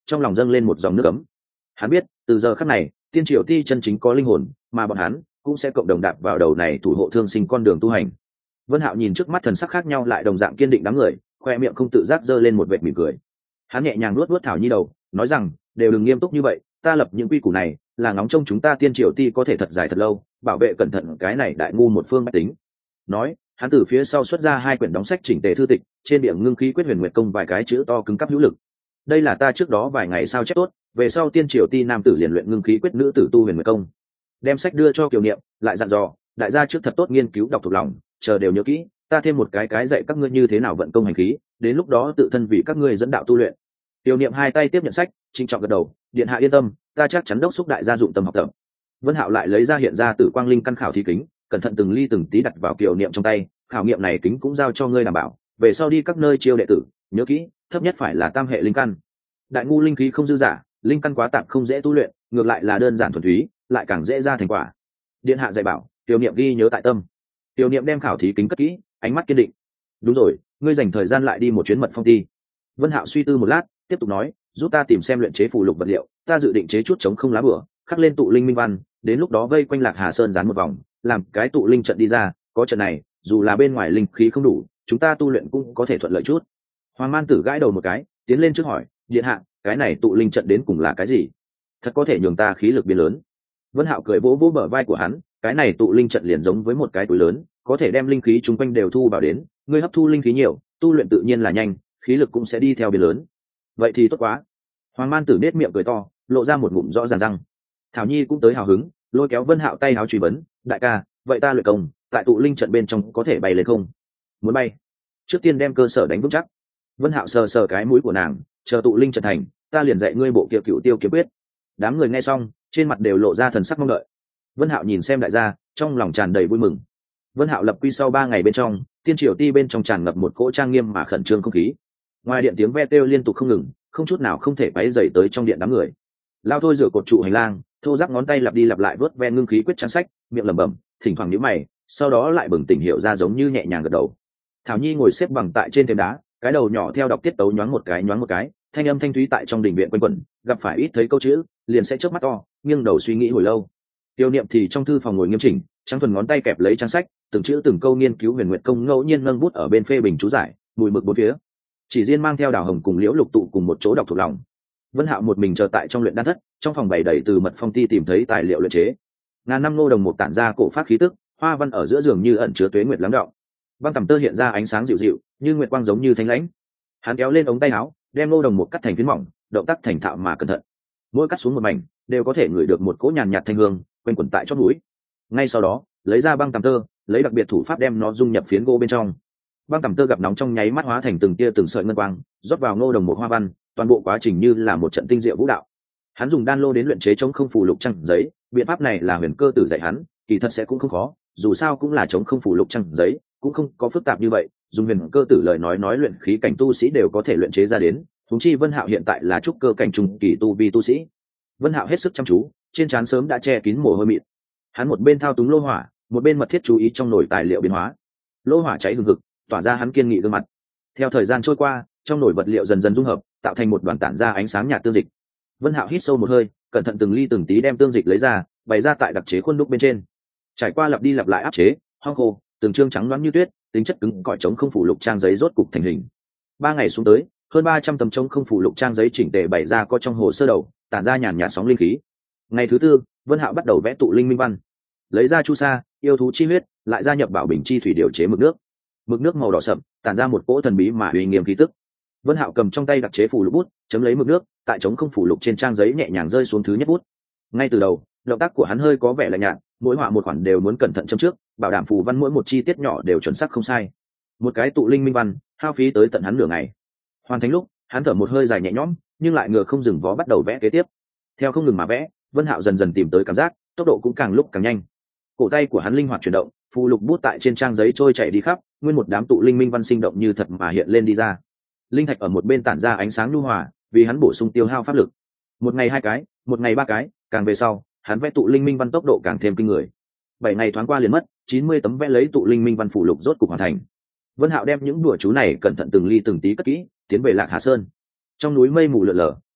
trong lòng dâng lên một dòng nước ấm. Hắn biết từ giờ khắc này tiên triều ti chân chính có linh hồn, mà bọn hắn cũng sẽ cộng đồng đạp vào đầu này thủ hộ thương sinh con đường tu hành. Vân Hạo nhìn trước mắt thần sắc khác nhau lại đồng dạng kiên định đám người, khoe miệng không tự giác giơ lên một vệt mỉm cười. Hắn nhẹ nhàng luốt luốt Thảo Nhi đầu, nói rằng đều đừng nghiêm túc như vậy, ta lập những quy củ này là ngóng trông chúng ta tiên triều ti có thể thật dài thật lâu, bảo vệ cẩn thận cái này đại ngu một phương bách tính. Nói, hắn từ phía sau xuất ra 2 quyển đóng sách chỉnh tề thư tịch, trên biển ngưng khí quyết huyền nguyệt công vài cái chữ to cứng cáp hữu lực. Đây là ta trước đó vài ngày sao chép tốt, về sau tiên triều ti nam tử liền luyện ngưng khí quyết, nữ tử tu huyền nguyệt công. Đem sách đưa cho Kiều Niệm, lại dặn dò, đại gia trước thật tốt nghiên cứu đọc thuộc lòng, chờ đều nhớ kỹ, ta thêm một cái dạy các ngươi như thế nào vận công hành khí, đến lúc đó tự thân vì các ngươi dẫn đạo tu luyện. Kiều Niệm 2 tay tiếp nhận sách, trịnh trọng gật đầu, điện hạ yên tâm, ta chắc chắn đốc xúc đại gia dụng tâm học tập. Vân Hạo lại lấy ra hiện ra Tử Quang Linh căn khảo thí kính, cẩn thận từng ly từng tí đặt vào Kiều Niệm trong tay, khảo nghiệm này kính cũng giao cho ngươi đảm bảo, về sau đi các nơi chiêu đệ tử, nhớ kỹ, thấp nhất phải là tam hệ linh căn. Đại ngu linh khí không dư giả, linh căn quá tạp không dễ tu luyện, ngược lại là đơn giản thuần túy, lại càng dễ ra thành quả. Điện hạ dạy bảo, Kiều Niệm ghi nhớ tại tâm. Kiều Niệm đem khảo thí kính cất kỹ, ánh mắt kiên định. Đúng rồi, ngươi dành thời gian lại đi một chuyến Mật Phong Ti. Vân Hạo suy tư một lát, tiếp tục nói, giúp ta tìm xem luyện chế phù lục vật liệu, ta dự định chế chút chống không lá bửa, khắc lên tụ linh minh văn, đến lúc đó vây quanh Lạc Hà Sơn dán một vòng, làm cái tụ linh trận đi ra, có trận này, dù là bên ngoài linh khí không đủ, chúng ta tu luyện cũng có thể thuận lợi chút. Hoàng Man Tử gãi đầu một cái, tiến lên trước hỏi, điện hạ, cái này tụ linh trận đến cùng là cái gì? Thật có thể nhường ta khí lực biến lớn. Vân Hạo cười vỗ vỗ bờ vai của hắn, cái này tụ linh trận liền giống với một cái túi lớn, có thể đem linh khí chúng quanh đều thu vào đến, ngươi hấp thu linh khí nhiều, tu luyện tự nhiên là nhanh, khí lực cũng sẽ đi theo biến lớn. Vậy thì tốt quá. Hoàng Man Tử nết miệng cười to, lộ ra một ngụm rõ ràng răng. Thảo Nhi cũng tới hào hứng, lôi kéo Vân Hạo tay áo truy vấn, đại ca, vậy ta luyện công, tại tụ linh trận bên trong có thể bay lên không? Muốn bay, trước tiên đem cơ sở đánh vững chắc. Vân Hạo sờ sờ cái mũi của nàng, chờ tụ linh trận thành, ta liền dạy ngươi bộ kia Cựu Tiêu kiếm quyết. Đám người nghe xong, trên mặt đều lộ ra thần sắc mong đợi. Vân Hạo nhìn xem đại gia, trong lòng tràn đầy vui mừng. Vân Hạo lập quy sau 3 ngày bên trong, tiên triều ti bên trong tràn ngập một cỗ trang nghiêm mà khẩn trương không khí. Ngoài điện tiếng ve kêu liên tục không ngừng, không chút nào không thể quấy rầy tới trong điện đám người. Lao Thôi rửa cột trụ hành lang, thô ráp ngón tay lặp đi lặp lại vớt ve ngưng khí quyết trang sách, miệng lẩm bẩm, thỉnh thoảng nhíu mày, sau đó lại bừng tỉnh hiểu ra giống như nhẹ nhàng gật đầu. Thảo Nhi ngồi xếp bằng tại trên thềm đá, cái đầu nhỏ theo đọc tiết tấu nhoáng một cái, thanh âm thanh thúy tại trong đình viện quanh quẩn, gặp phải ít thấy câu chữ, liền sẽ chớp mắt to, nghiêng đầu suy nghĩ hồi lâu. Tiêu Niệm thì trong thư phòng ngồi nghiêm chỉnh, trắng thuần ngón tay kẹp lấy trang sách, từng chữ từng câu nghiên cứu huyền nguyệt công, ngẫu nhiên nâng bút ở bên phê bình chú giải, mùi mực bốn phía. Chỉ riêng mang theo Đào Hồng cùng Liễu Lục tụ cùng một chỗ đọc thuộc lòng. Vân Hạo một mình chờ tại trong luyện đan thất, trong phòng bày đầy từ Mật Phong Ti tìm thấy tài liệu luyện chế. Ngàn năm ngô đồng một tản ra cổ pháp khí tức, hoa văn ở giữa giường như ẩn chứa tuế nguyệt lắng đọng. Băng tầm tơ hiện ra ánh sáng dịu dịu, như nguyệt quang giống như thanh lãnh. Hắn kéo lên ống tay áo, đem ngô đồng một cắt thành phiến mỏng, động tác thành thạo mà cẩn thận. Mỗi cắt xuống một mảnh, đều có thể ngửi được một cỗ nhàn nhạt thanh hương quanh quẩn tại chót mũi. Ngay sau đó, lấy ra băng tầm tơ, lấy đặc biệt thủ pháp đem nó dung nhập phiến gỗ bên trong. Băng tầm tơ gặp nóng trong nháy mắt hóa thành từng tia từng sợi ngân quang, rót vào ngô đồng một hoa văn, toàn bộ quá trình như là một trận tinh diệu vũ đạo. Hắn dùng đan lô đến luyện chế chống không phù lục trăng giấy, biện pháp này là Huyền Cơ Tử dạy hắn, kỳ thật sẽ cũng không khó, dù sao cũng là chống không phù lục trăng giấy, cũng không có phức tạp như vậy, dùng Huyền Cơ Tử lời nói luyện khí cảnh tu sĩ đều có thể luyện chế ra đến, huống chi Vân Hạo hiện tại là trúc cơ cảnh trung kỳ tu vi tu sĩ. Vân Hạo hết sức chăm chú, trên trán sớm đã che kín mồ hôi mịn. Hắn một bên thao túng lô hỏa, một bên mật thiết chú ý trong nồi tài liệu biến hóa. Lô hỏa cháy hừng hực, tỏa ra hắn kiên nghị gương mặt. Theo thời gian trôi qua, trong nồi vật liệu dần dần dung hợp, tạo thành một đoàn tản ra ánh sáng nhạt tương dịch. Vân Hạo hít sâu một hơi, cẩn thận từng ly từng tí đem tương dịch lấy ra, bày ra tại đặc chế khuôn đúc bên trên. Trải qua lặp đi lặp lại áp chế, hoang khô, từng trương trắng loáng như tuyết, tính chất cứng cỏi chống không phủ lục trang giấy rốt cục thành hình. 3 ngày xuống tới, hơn 300 tấm chống không phủ lục trang giấy chỉnh tề bày ra có trong hồ sơ đầu, tản ra nhàn nhạt sóng linh khí. Ngày thứ tư, Vân Hạo bắt đầu vẽ tụ linh minh văn. Lấy ra chu sa, yêu thú chi huyết, lại gia nhập bảo bình chi thủy điều chế mực nước. Mực nước màu đỏ sậm, tản ra một cỗ thần bí mà uy nghiêm khí tức. Vân Hạo cầm trong tay đặc chế phù lục bút, chấm lấy mực nước, tại chống không phủ lục trên trang giấy nhẹ nhàng rơi xuống thứ nhất bút. Ngay từ đầu, động tác của hắn hơi có vẻ lạnh nhạt, mỗi họa một khoản đều muốn cẩn thận châm trước, bảo đảm phù văn mỗi một chi tiết nhỏ đều chuẩn xác không sai. Một cái tụ linh minh văn, hao phí tới tận hắn nửa ngày. Hoàn thành lúc, hắn thở một hơi dài nhẹ nhõm, nhưng lại ngựa không dừng vó bắt đầu vẽ kế tiếp. Theo không ngừng mà vẽ, Vân Hạo dần dần tìm tới cảm giác, tốc độ cũng càng lúc càng nhanh. Cổ tay của hắn linh hoạt chuyển động, phù lục bút tại trên trang giấy trôi chảy đi khắp, nguyên một đám tụ linh minh văn sinh động như thật mà hiện lên đi ra. Linh thạch ở một bên tản ra ánh sáng nhu hòa, vì hắn bổ sung tiêu hao pháp lực. Một ngày 2 cái, một ngày 3 cái, càng về sau, hắn vẽ tụ linh minh văn tốc độ càng thêm kinh người. 7 ngày thoáng qua liền mất, 90 tấm vẽ lấy tụ linh minh văn phù lục rốt cục hoàn thành. Vân Hạo đem những đùa chú này cẩn thận từng ly từng tí cất kỹ, tiến về Lạc Hà Sơn. Trong núi mây mù lượn lờ,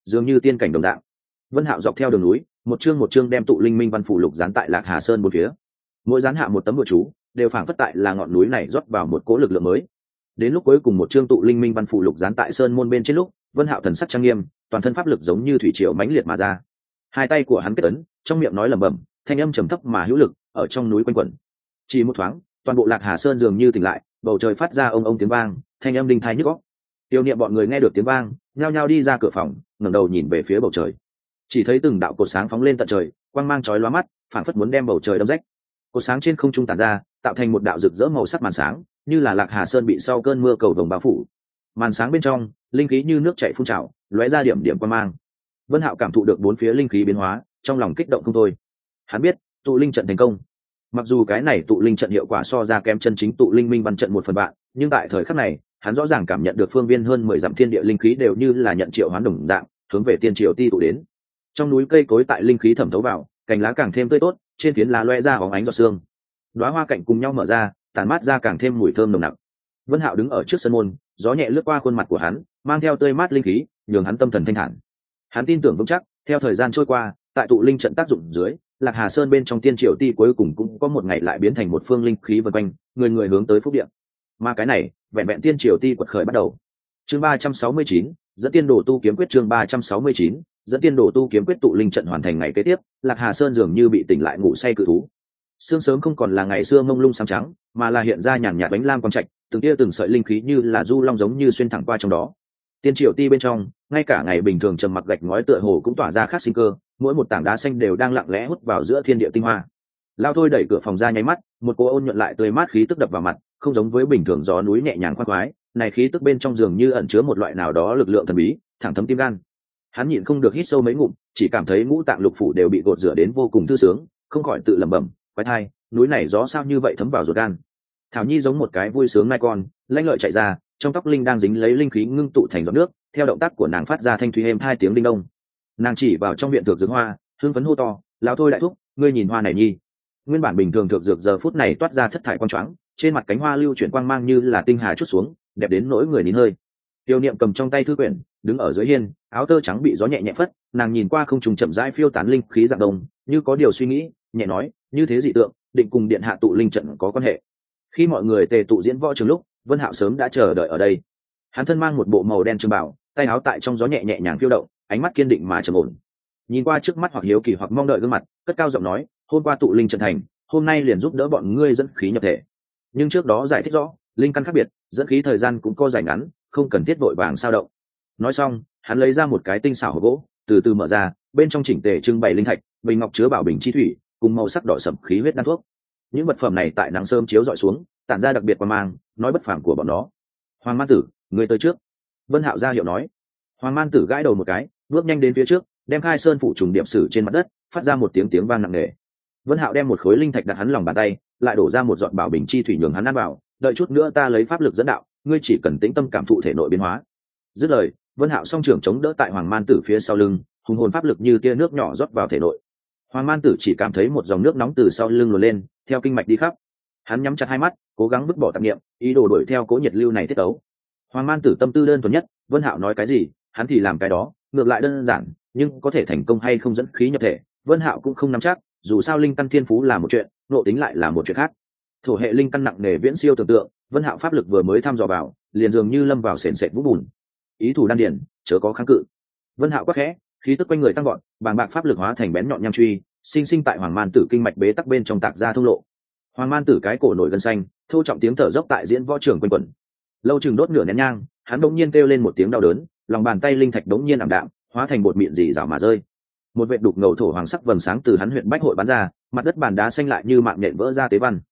dường như tiên cảnh đồng dạng. Vân Hạo dọc theo đường núi, một chương đem tụ linh minh văn phủ lục dán tại Lạc Hà Sơn bốn phía. Mỗi dán hạ một tấm bùa chú, đều phảng phất tại là ngọn núi này rót vào một cỗ lực lượng mới. Đến lúc cuối cùng một chương tụ linh minh văn phủ lục dán tại sơn môn bên trên lúc, Vân Hạo thần sắc trang nghiêm, toàn thân pháp lực giống như thủy triều mãnh liệt mà ra. Hai tay của hắn kết ấn, trong miệng nói lẩm bẩm, thanh âm trầm thấp mà hữu lực, ở trong núi quanh quẩn. Chỉ một thoáng, toàn bộ Lạc Hà Sơn dường như tỉnh lại, bầu trời phát ra ông tiếng vang, thanh âm đinh tai nhức óc. Tiêu Niệm bọn người nghe được tiếng vang, nhao nhao đi ra cửa phòng, ngẩng đầu nhìn về phía bầu trời. Chỉ thấy từng đạo cột sáng phóng lên tận trời, quang mang chói lóa mắt, phảng phất muốn đem bầu trời đâm rách. Cột sáng trên không trung tản ra, tạo thành một đạo rực rỡ màu sắc màn sáng, như là Lạc Hà Sơn bị sau cơn mưa cầu vồng bao phủ. Màn sáng bên trong, linh khí như nước chảy phun trào, lóe ra điểm điểm quang mang. Vân Hạo cảm thụ được bốn phía linh khí biến hóa, trong lòng kích động không thôi. Hắn biết, tụ linh trận thành công. Mặc dù cái này tụ linh trận hiệu quả so ra kém chân chính tụ linh minh văn trận một phần vạn, nhưng tại thời khắc này, hắn rõ ràng cảm nhận được phương viên hơn 10 dặm thiên địa linh khí đều như là nhận triệu hoán đồng dạng, hướng về tiên triều ti tụ đến. Trong núi cây cối tại linh khí thẩm thấu vào, cành lá càng thêm tươi tốt, trên phiến lá loe ra bóng ánh giọt sương. Đóa hoa cạnh cùng nhau mở ra, tản mát ra càng thêm mùi thơm nồng nặc. Vân Hạo đứng ở trước sân môn, gió nhẹ lướt qua khuôn mặt của hắn, mang theo tươi mát linh khí, nhường hắn tâm thần thanh thản. Hắn tin tưởng vững chắc, theo thời gian trôi qua, tại tụ linh trận tác dụng dưới, Lạc Hà Sơn bên trong tiên triều ti cuối cùng cũng có một ngày lại biến thành một phương linh khí vần quanh, người người hướng tới phúc địa. Mà cái này, vẹn vẹn tiên triều ti quật khởi bắt đầu. Chương 369, dẫn tiên đồ tu kiếm quyết chương 369, dẫn tiên đồ tu kiếm quyết tụ linh trận hoàn thành ngày kế tiếp, Lạc Hà Sơn dường như bị tỉnh lại ngủ say cự thú. Sương sớm không còn là ngày xưa mông lung sáng trắng, mà là hiện ra nhàn nhạt bánh lam quang trạch, từng tia từng sợi linh khí như là du long giống như xuyên thẳng qua trong đó. Tiên triều ti bên trong, ngay cả ngày bình thường trầm mặc gạch ngói tựa hồ cũng tỏa ra khác sinh cơ, mỗi một tảng đá xanh đều đang lặng lẽ hút vào giữa thiên địa tinh hoa. Lao Thôi đẩy cửa phòng ra nháy mắt, một cô ôn nhuận lại tươi mát khí tức đập vào mặt, không giống với bình thường gió núi nhẹ nhàng khoan khoái, này khí tức bên trong dường như ẩn chứa một loại nào đó lực lượng thần bí, thẳng thấm tim gan. Hắn nhịn không được hít sâu mấy ngụm, chỉ cảm thấy ngũ tạng lục phủ đều bị gột rửa đến vô cùng thư sướng, không khỏi tự lẩm bẩm, quái thai, núi này gió sao như vậy thấm vào ruột gan. Thảo Nhi giống một cái vui sướng nai con, lanh lợi chạy ra, trong tóc linh đang dính lấy linh khí ngưng tụ thành giọt nước, theo động tác của nàng phát ra thanh thúy êm hai tiếng đinh đông. Nàng chỉ vào trong viện thược dược hoa, hương phấn hô to, lão Thôi đại thúc, ngươi nhìn hoa này nhi. Nguyên bản bình thường thược dược giờ phút này toát ra thất thải quang choáng, trên mặt cánh hoa lưu chuyển quang mang như là tinh hà chút xuống, đẹp đến nỗi người nín hơi. Tiêu Niệm cầm trong tay thư quyển, đứng ở dưới hiên, áo tơ trắng bị gió nhẹ nhẹ phất, nàng nhìn qua không trùng chậm rãi phiêu tán linh khí dạng đông, như có điều suy nghĩ, nhẹ nói, như thế dị tượng, định cùng điện hạ tụ linh trận có quan hệ. Khi mọi người tề tụ diễn võ trường lúc, Vân Hạo sớm đã chờ đợi ở đây. Hắn thân mang một bộ màu đen trường bào, tay áo tại trong gió nhẹ nhẹ nhàng phiêu động, ánh mắt kiên định mà trầm ổn. Nhìn qua trước mắt hoặc hiếu kỳ hoặc mong đợi gương mặt, cất cao giọng nói, hôm qua tụ linh trận thành, hôm nay liền giúp đỡ bọn ngươi dẫn khí nhập thể. Nhưng trước đó giải thích rõ, linh căn khác biệt, dẫn khí thời gian cũng có dài ngắn, không cần thiết vội vàng sao động. Nói xong, hắn lấy ra một cái tinh xảo hộp gỗ, từ từ mở ra, bên trong chỉnh tề trưng bày linh thạch, bình ngọc chứa bảo bình chi thủy, cùng màu sắc đỏ sẫm khí huyết đan thuốc. Những vật phẩm này tại nắng sớm chiếu dọi xuống, tản ra đặc biệt quang mang, nói bất phàm của bọn nó. Hoàng Man Tử, người tới trước. Vân Hạo ra hiệu nói. Hoàng Man Tử gãi đầu một cái, bước nhanh đến phía trước, đem khai sơn phủ trùng điệp sử trên mặt đất, phát ra một tiếng vang nặng nề. Vân Hạo đem một khối linh thạch đặt hắn lòng bàn tay, lại đổ ra một giọt bảo bình chi thủy nhường hắn ăn vào, đợi chút nữa ta lấy pháp lực dẫn đạo, ngươi chỉ cần tĩnh tâm cảm thụ thể nội biến hóa. Dứt lời, Vân Hạo song trưởng chống đỡ tại Hoàng Man Tử phía sau lưng, hùng hồn pháp lực như tia nước nhỏ rót vào thể nội. Hoàng Man Tử chỉ cảm thấy một dòng nước nóng từ sau lưng luồn lên, theo kinh mạch đi khắp. Hắn nhắm chặt hai mắt, cố gắng vứt bỏ tạp niệm, ý đồ đuổi theo cố nhiệt lưu này tiết tấu. Hoàng Man Tử tâm tư đơn thuần nhất, Vân Hạo nói cái gì, hắn thì làm cái đó, ngược lại đơn giản, nhưng có thể thành công hay không dẫn khí nhập thể, Vân Hạo cũng không nắm chắc, dù sao linh căn thiên phú là một chuyện, nội tính lại là một chuyện khác. Thổ hệ linh căn nặng nề viễn siêu tưởng tượng, Vân Hạo pháp lực vừa mới thăm dò vào, liền dường như lâm vào sền sệt vũng bùn. Ý thủ đan điền, chớ có kháng cự. Vân Hạo quát khẽ, khí tức quanh người tăng vọt, bàng bạc pháp lực hóa thành bén nhọn nham truy, sinh sinh tại Hoàng Man Tử kinh mạch bế tắc bên trong tạc ra thông lộ. Hoàng Man Tử cái cổ nổi gân xanh, thu trọng tiếng thở dốc tại diễn võ trường quanh quẩn. Lâu chừng đốt nửa nén nhang, hắn đống nhiên kêu lên một tiếng đau đớn, lòng bàn tay linh thạch đống nhiên ảm đạm, hóa thành bột mịn rỉ rào mà rơi. Một vệt đục ngầu thổ hoàng sắc vầng sáng từ hắn huyện bách hội bắn ra, mặt đất bàn đá xanh lại như mạng nhện vỡ ra tế văn.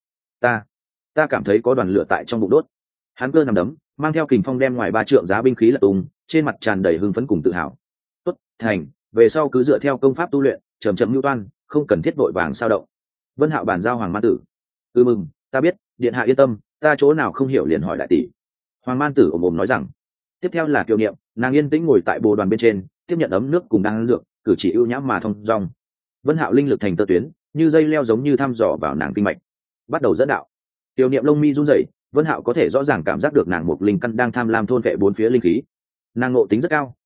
Ta cảm thấy có đoàn lửa tại trong bụng đốt. Hắn cơ nằm đấm, mang theo kình phong đem ngoài 3 trượng giá binh khí lật tung, trên mặt tràn đầy hưng phấn cùng tự hào. Tốt, thành, về sau cứ dựa theo công pháp tu luyện, chậm chậm lưu toan, không cần thiết vội vàng sao động. Vân Hạo bàn giao Hoàng Man Tử. Mừng, ta biết, điện hạ yên tâm, ta chỗ nào không hiểu liền hỏi đại tỷ. Hoàng Man Tử ồm ồm nói rằng. Tiếp theo là Kiều Niệm, nàng yên tĩnh ngồi tại bồ đoàn bên trên, tiếp nhận ấm nước cùng đang dược, cử chỉ ưu nhã mà thông dong. Vân Hạo linh lực thành tơ tuyến, như dây leo giống như thăm dò vào nàng kinh mạch, bắt đầu dẫn đạo. Kiều Niệm lông mi run rẩy, Vân Hạo có thể rõ ràng cảm giác được nàng một linh căn đang tham lam thôn vệ bốn phía linh khí. Nàng ngộ tính rất cao,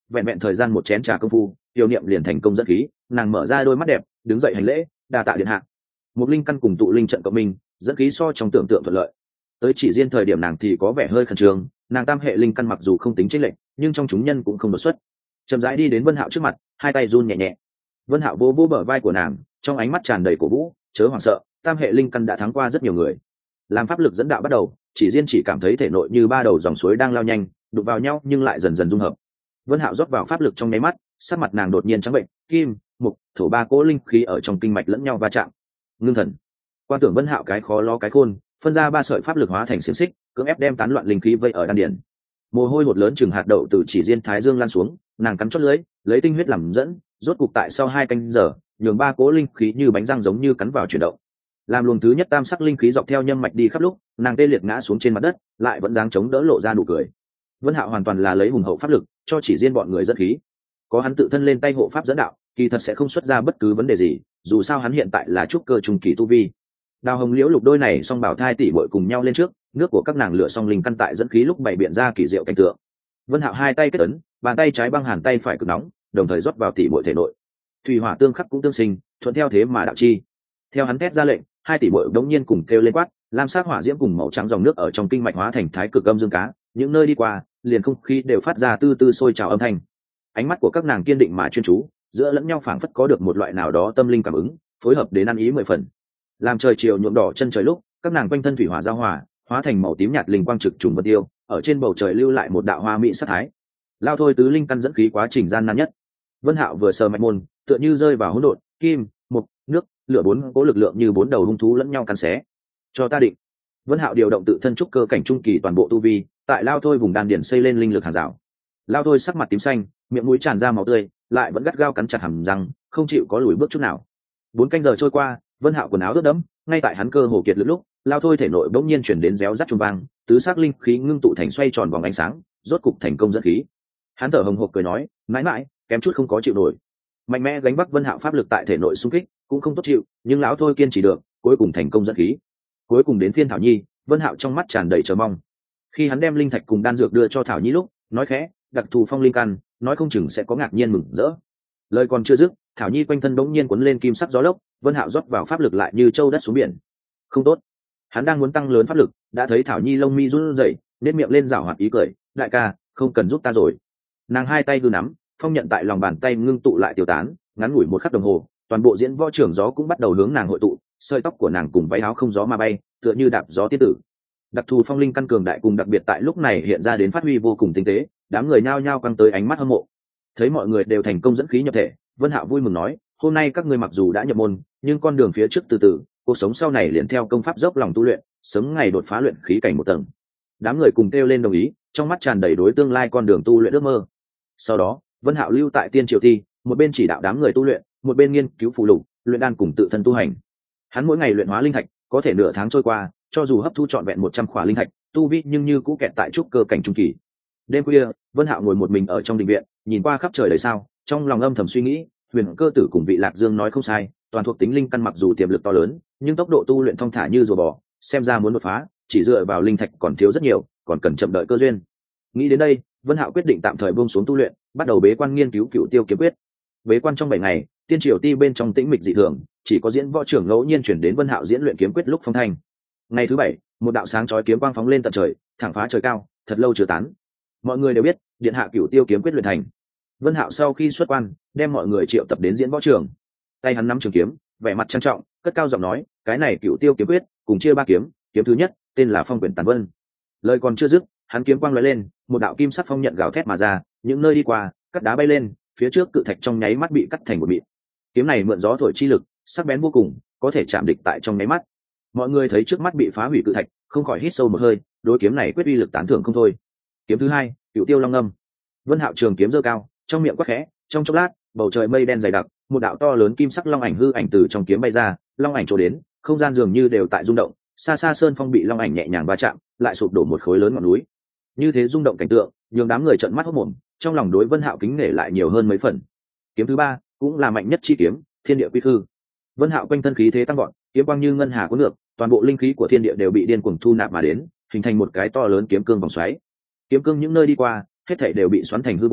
vẹn vẹn thời gian một chén trà công phu, Tiểu Niệm liền thành công dẫn khí, nàng mở ra đôi mắt đẹp, đứng dậy hành lễ, đa tạ điện hạ. Một linh căn cùng tụ linh trận cộng minh, dẫn khí so trong tưởng tượng thuận lợi. Tới chỉ riêng thời điểm nàng thì có vẻ hơi khẩn trương, nàng tam hệ linh căn mặc dù không tính chênh lệch, nhưng trong chúng nhân cũng không đột xuất. Chậm rãi đi đến Vân Hạo trước mặt, hai tay run nhẹ nhẹ. Vân Hạo vỗ vỗ bờ vai của nàng, trong ánh mắt tràn đầy cổ vũ, chớ hoảng sợ, tam hệ linh căn đã thắng qua rất nhiều người. Làm pháp lực dẫn đạo bắt đầu, chỉ riêng chỉ cảm thấy thể nội như ba đầu dòng suối đang lao nhanh, đụng vào nhau nhưng lại dần dần dung hợp. Vân Hạo rót vào pháp lực trong nháy mắt, sắc mặt nàng đột nhiên trắng bệnh, kim, mộc, thổ ba cỗ linh khí ở trong kinh mạch lẫn nhau va chạm. Ngưng thần. Quan tưởng Vân Hạo cái khó lo cái khôn, phân ra ba sợi pháp lực hóa thành xiềng xích, cưỡng ép đem tán loạn linh khí vây ở đan điền. Mồ hôi hột lớn chừng hạt đậu từ chỉ riêng thái dương lan xuống, nàng cắn chót lưỡi, lấy tinh huyết làm dẫn, rốt cục tại sau 2 canh giờ, nhường ba cỗ linh khí như bánh răng giống như cắn vào chuyển động. Làm luồng thứ nhất tam sắc linh khí dọc theo nhân mạch đi khắp lúc, nàng tê liệt ngã xuống trên mặt đất, lại vẫn dáng chống đỡ lộ ra nụ cười. Vân Hạo hoàn toàn là lấy hùng hậu pháp lực, cho chỉ riêng bọn người dẫn khí. Có hắn tự thân lên tay hộ pháp dẫn đạo, kỳ thật sẽ không xuất ra bất cứ vấn đề gì, dù sao hắn hiện tại là trúc cơ trung kỳ tu vi. Đào Hồng Liễu Lục đôi này song bảo thai tỷ muội cùng nhau lên trước, nước của các nàng lửa song linh căn tại dẫn khí lúc bày biện ra kỳ diệu cảnh tượng. Vân Hạo hai tay kết ấn, bàn tay trái băng hàn tay phải cực nóng, đồng thời rót vào tỷ muội thể nội. Thủy hỏa tương khắc cũng tương sinh, thuận theo thế mà đạo chi. Theo hắn thét ra lệnh, hai tỷ muội đống nhiên cùng kêu lên quát, lam sắc hỏa diễm cùng màu trắng dòng nước ở trong kinh mạch hóa thành thái cực âm dương cá, những nơi đi qua, liền không khí đều phát ra tư tư sôi trào âm thanh. Ánh mắt của các nàng kiên định mà chuyên chú, giữa lẫn nhau phảng phất có được một loại nào đó tâm linh cảm ứng, phối hợp đến ăn ý 10 phần. Làm trời chiều nhuộm đỏ chân trời lúc, các nàng quanh thân thủy hỏa giao hòa, hóa thành màu tím nhạt linh quang trực trùng vân tiêu, ở trên bầu trời lưu lại một đạo hoa mỹ sắc thái. Lao thôi tứ linh căn dẫn khí quá trình gian nan nhất. Vân Hạo vừa sờ mạch môn, tựa như rơi vào hỗn độn, kim, mộc, nước, lửa bốn cố lực lượng như bốn đầu hung thú lẫn nhau cắn xé. Cho ta định. Vân Hạo điều động tự thân trúc cơ cảnh trung kỳ toàn bộ tu vi, tại lao thôi vùng đan điền xây lên linh lực hàng rào. Lao thôi sắc mặt tím xanh, miệng mũi tràn ra máu tươi, lại vẫn gắt gao cắn chặt hàm răng, không chịu có lùi bước chút nào. 4 canh giờ trôi qua, Vân Hạo quần áo ướt đẫm, ngay tại hắn cơ hồ kiệt lực lúc, lao thôi thể nội bỗng nhiên chuyển đến réo rắt trung vang, tứ sắc linh khí ngưng tụ thành xoay tròn vòng ánh sáng, rốt cục thành công dẫn khí. Hắn thở hồng hộc cười nói, mãi mãi, kém chút không có chịu nổi. Mạnh mẽ gánh vác Vân Hạo pháp lực tại thể nội xung kích, cũng không tốt chịu, nhưng lão thôi kiên trì được, cuối cùng thành công dẫn khí. Cuối cùng đến phiên Thảo Nhi, Vân Hạo trong mắt tràn đầy chờ mong. Khi hắn đem linh thạch cùng đan dược đưa cho Thảo Nhi lúc, nói khẽ, đặc thù phong linh căn, nói không chừng sẽ có ngạc nhiên mừng rỡ. Lời còn chưa dứt, Thảo Nhi quanh thân bỗng nhiên cuốn lên kim sắc gió lốc, Vân Hạo rót vào pháp lực lại như châu đất xuống biển. Không tốt. Hắn đang muốn tăng lớn pháp lực, đã thấy Thảo Nhi lông mi run rẩy, nét miệng lên giảo hoạt ý cười, đại ca, không cần giúp ta rồi. Nàng hai tay cứ nắm, phong nhận tại lòng bàn tay ngưng tụ lại tiêu tán, ngắn ngủi một khắc đồng hồ, toàn bộ diễn võ trưởng gió cũng bắt đầu hướng nàng hội tụ, sợi tóc của nàng cùng váy áo không gió mà bay, tựa như đạp gió tiên tử. Đặc thù phong linh căn cường đại cùng đặc biệt tại lúc này hiện ra đến phát huy vô cùng tinh tế, đám người nhao nhao căng tới ánh mắt hâm mộ. Thấy mọi người đều thành công dẫn khí nhập thể, Vân Hạo vui mừng nói, hôm nay các ngươi mặc dù đã nhập môn, nhưng con đường phía trước từ từ, cuộc sống sau này liền theo công pháp dốc lòng tu luyện, sớm ngày đột phá luyện khí cảnh một tầng. Đám người cùng kêu lên đồng ý, trong mắt tràn đầy đối tương lai con đường tu luyện ước mơ. Sau đó, Vân Hạo lưu tại Tiên Triều Thi, một bên chỉ đạo đám người tu luyện, một bên nghiên cứu phụ lục, luyện đan cùng tự thân tu hành. Hắn mỗi ngày luyện hóa linh thạch, có thể nửa tháng trôi qua, cho dù hấp thu trọn vẹn 100 khỏa linh thạch, tu vi nhưng như cũ kẹt tại trúc cơ cảnh trung kỳ. Đêm khuya, Vân Hạo ngồi một mình ở trong đình viện, nhìn qua khắp trời đầy sao, trong lòng âm thầm suy nghĩ, Huyền Cơ Tử cùng Vị Lạc Dương nói không sai, toàn thuộc tính linh căn mặc dù tiềm lực to lớn, nhưng tốc độ tu luyện thong thả như rùa bò, xem ra muốn đột phá, chỉ dựa vào linh thạch còn thiếu rất nhiều, còn cần chậm đợi cơ duyên. Nghĩ đến đây, Vân Hạo quyết định tạm thời buông xuống tu luyện, bắt đầu bế quan nghiên cứu Cửu Tiêu kiếm quyết. Bế quan trong 7 ngày, Tiên Triều Ti bên trong tĩnh mịch dị thường, chỉ có diễn võ trưởng ngẫu nhiên chuyển đến Vân Hạo diễn luyện kiếm quyết lúc phong thanh. Ngày thứ 7, một đạo sáng chói kiếm quang phóng lên tận trời, thẳng phá trời cao, thật lâu chưa tán. Mọi người đều biết, điện hạ Cửu Tiêu kiếm quyết luyện thành. Vân Hạo sau khi xuất quan, đem mọi người triệu tập đến diễn võ trường. Tay hắn nắm trường kiếm, vẻ mặt trang trọng, cất cao giọng nói, cái này Cửu Tiêu kiếm quyết, cùng chia 3 kiếm, kiếm thứ nhất, tên là Phong Quyển Tàn Vân. Lời còn chưa dứt, hắn kiếm quang lóe lên, một đạo kim sắc phong nhận gào thét mà ra, những nơi đi qua, cắt đá bay lên, phía trước cự thạch trong nháy mắt bị cắt thành một mịn. Kiếm này mượn gió thổi chi lực, sắc bén vô cùng, có thể chạm địch tại trong nháy mắt. Mọi người thấy trước mắt bị phá hủy cự thạch, không khỏi hít sâu một hơi, đối kiếm này quyết uy lực tán thưởng không thôi. Kiếm thứ hai, Cửu Tiêu Long Ngâm. Vân Hạo trường kiếm giơ cao, trong miệng quát khẽ, trong chốc lát, bầu trời mây đen dày đặc, một đạo to lớn kim sắc long ảnh hư ảnh từ trong kiếm bay ra, long ảnh trổ đến, không gian dường như đều tại rung động, xa xa sơn phong bị long ảnh nhẹ nhàng va chạm, lại sụp đổ một khối lớn ngọn núi. Như thế rung động cảnh tượng, nhường đám người trợn mắt hốt mồm, trong lòng đối Vân Hạo kính nể lại nhiều hơn mấy phần. Kiếm thứ ba, cũng là mạnh nhất chi kiếm, Thiên Địa Quy Khư. Vân Hạo quanh thân khí thế tăng vọt, kiếm quang như ngân hà cuốn ngược, toàn bộ linh khí của thiên địa đều bị điên cuồng thu nạp mà đến, hình thành một cái to lớn kiếm cương vòng xoáy. Kiếm cương những nơi đi qua, hết thảy đều bị xoắn thành hư vô,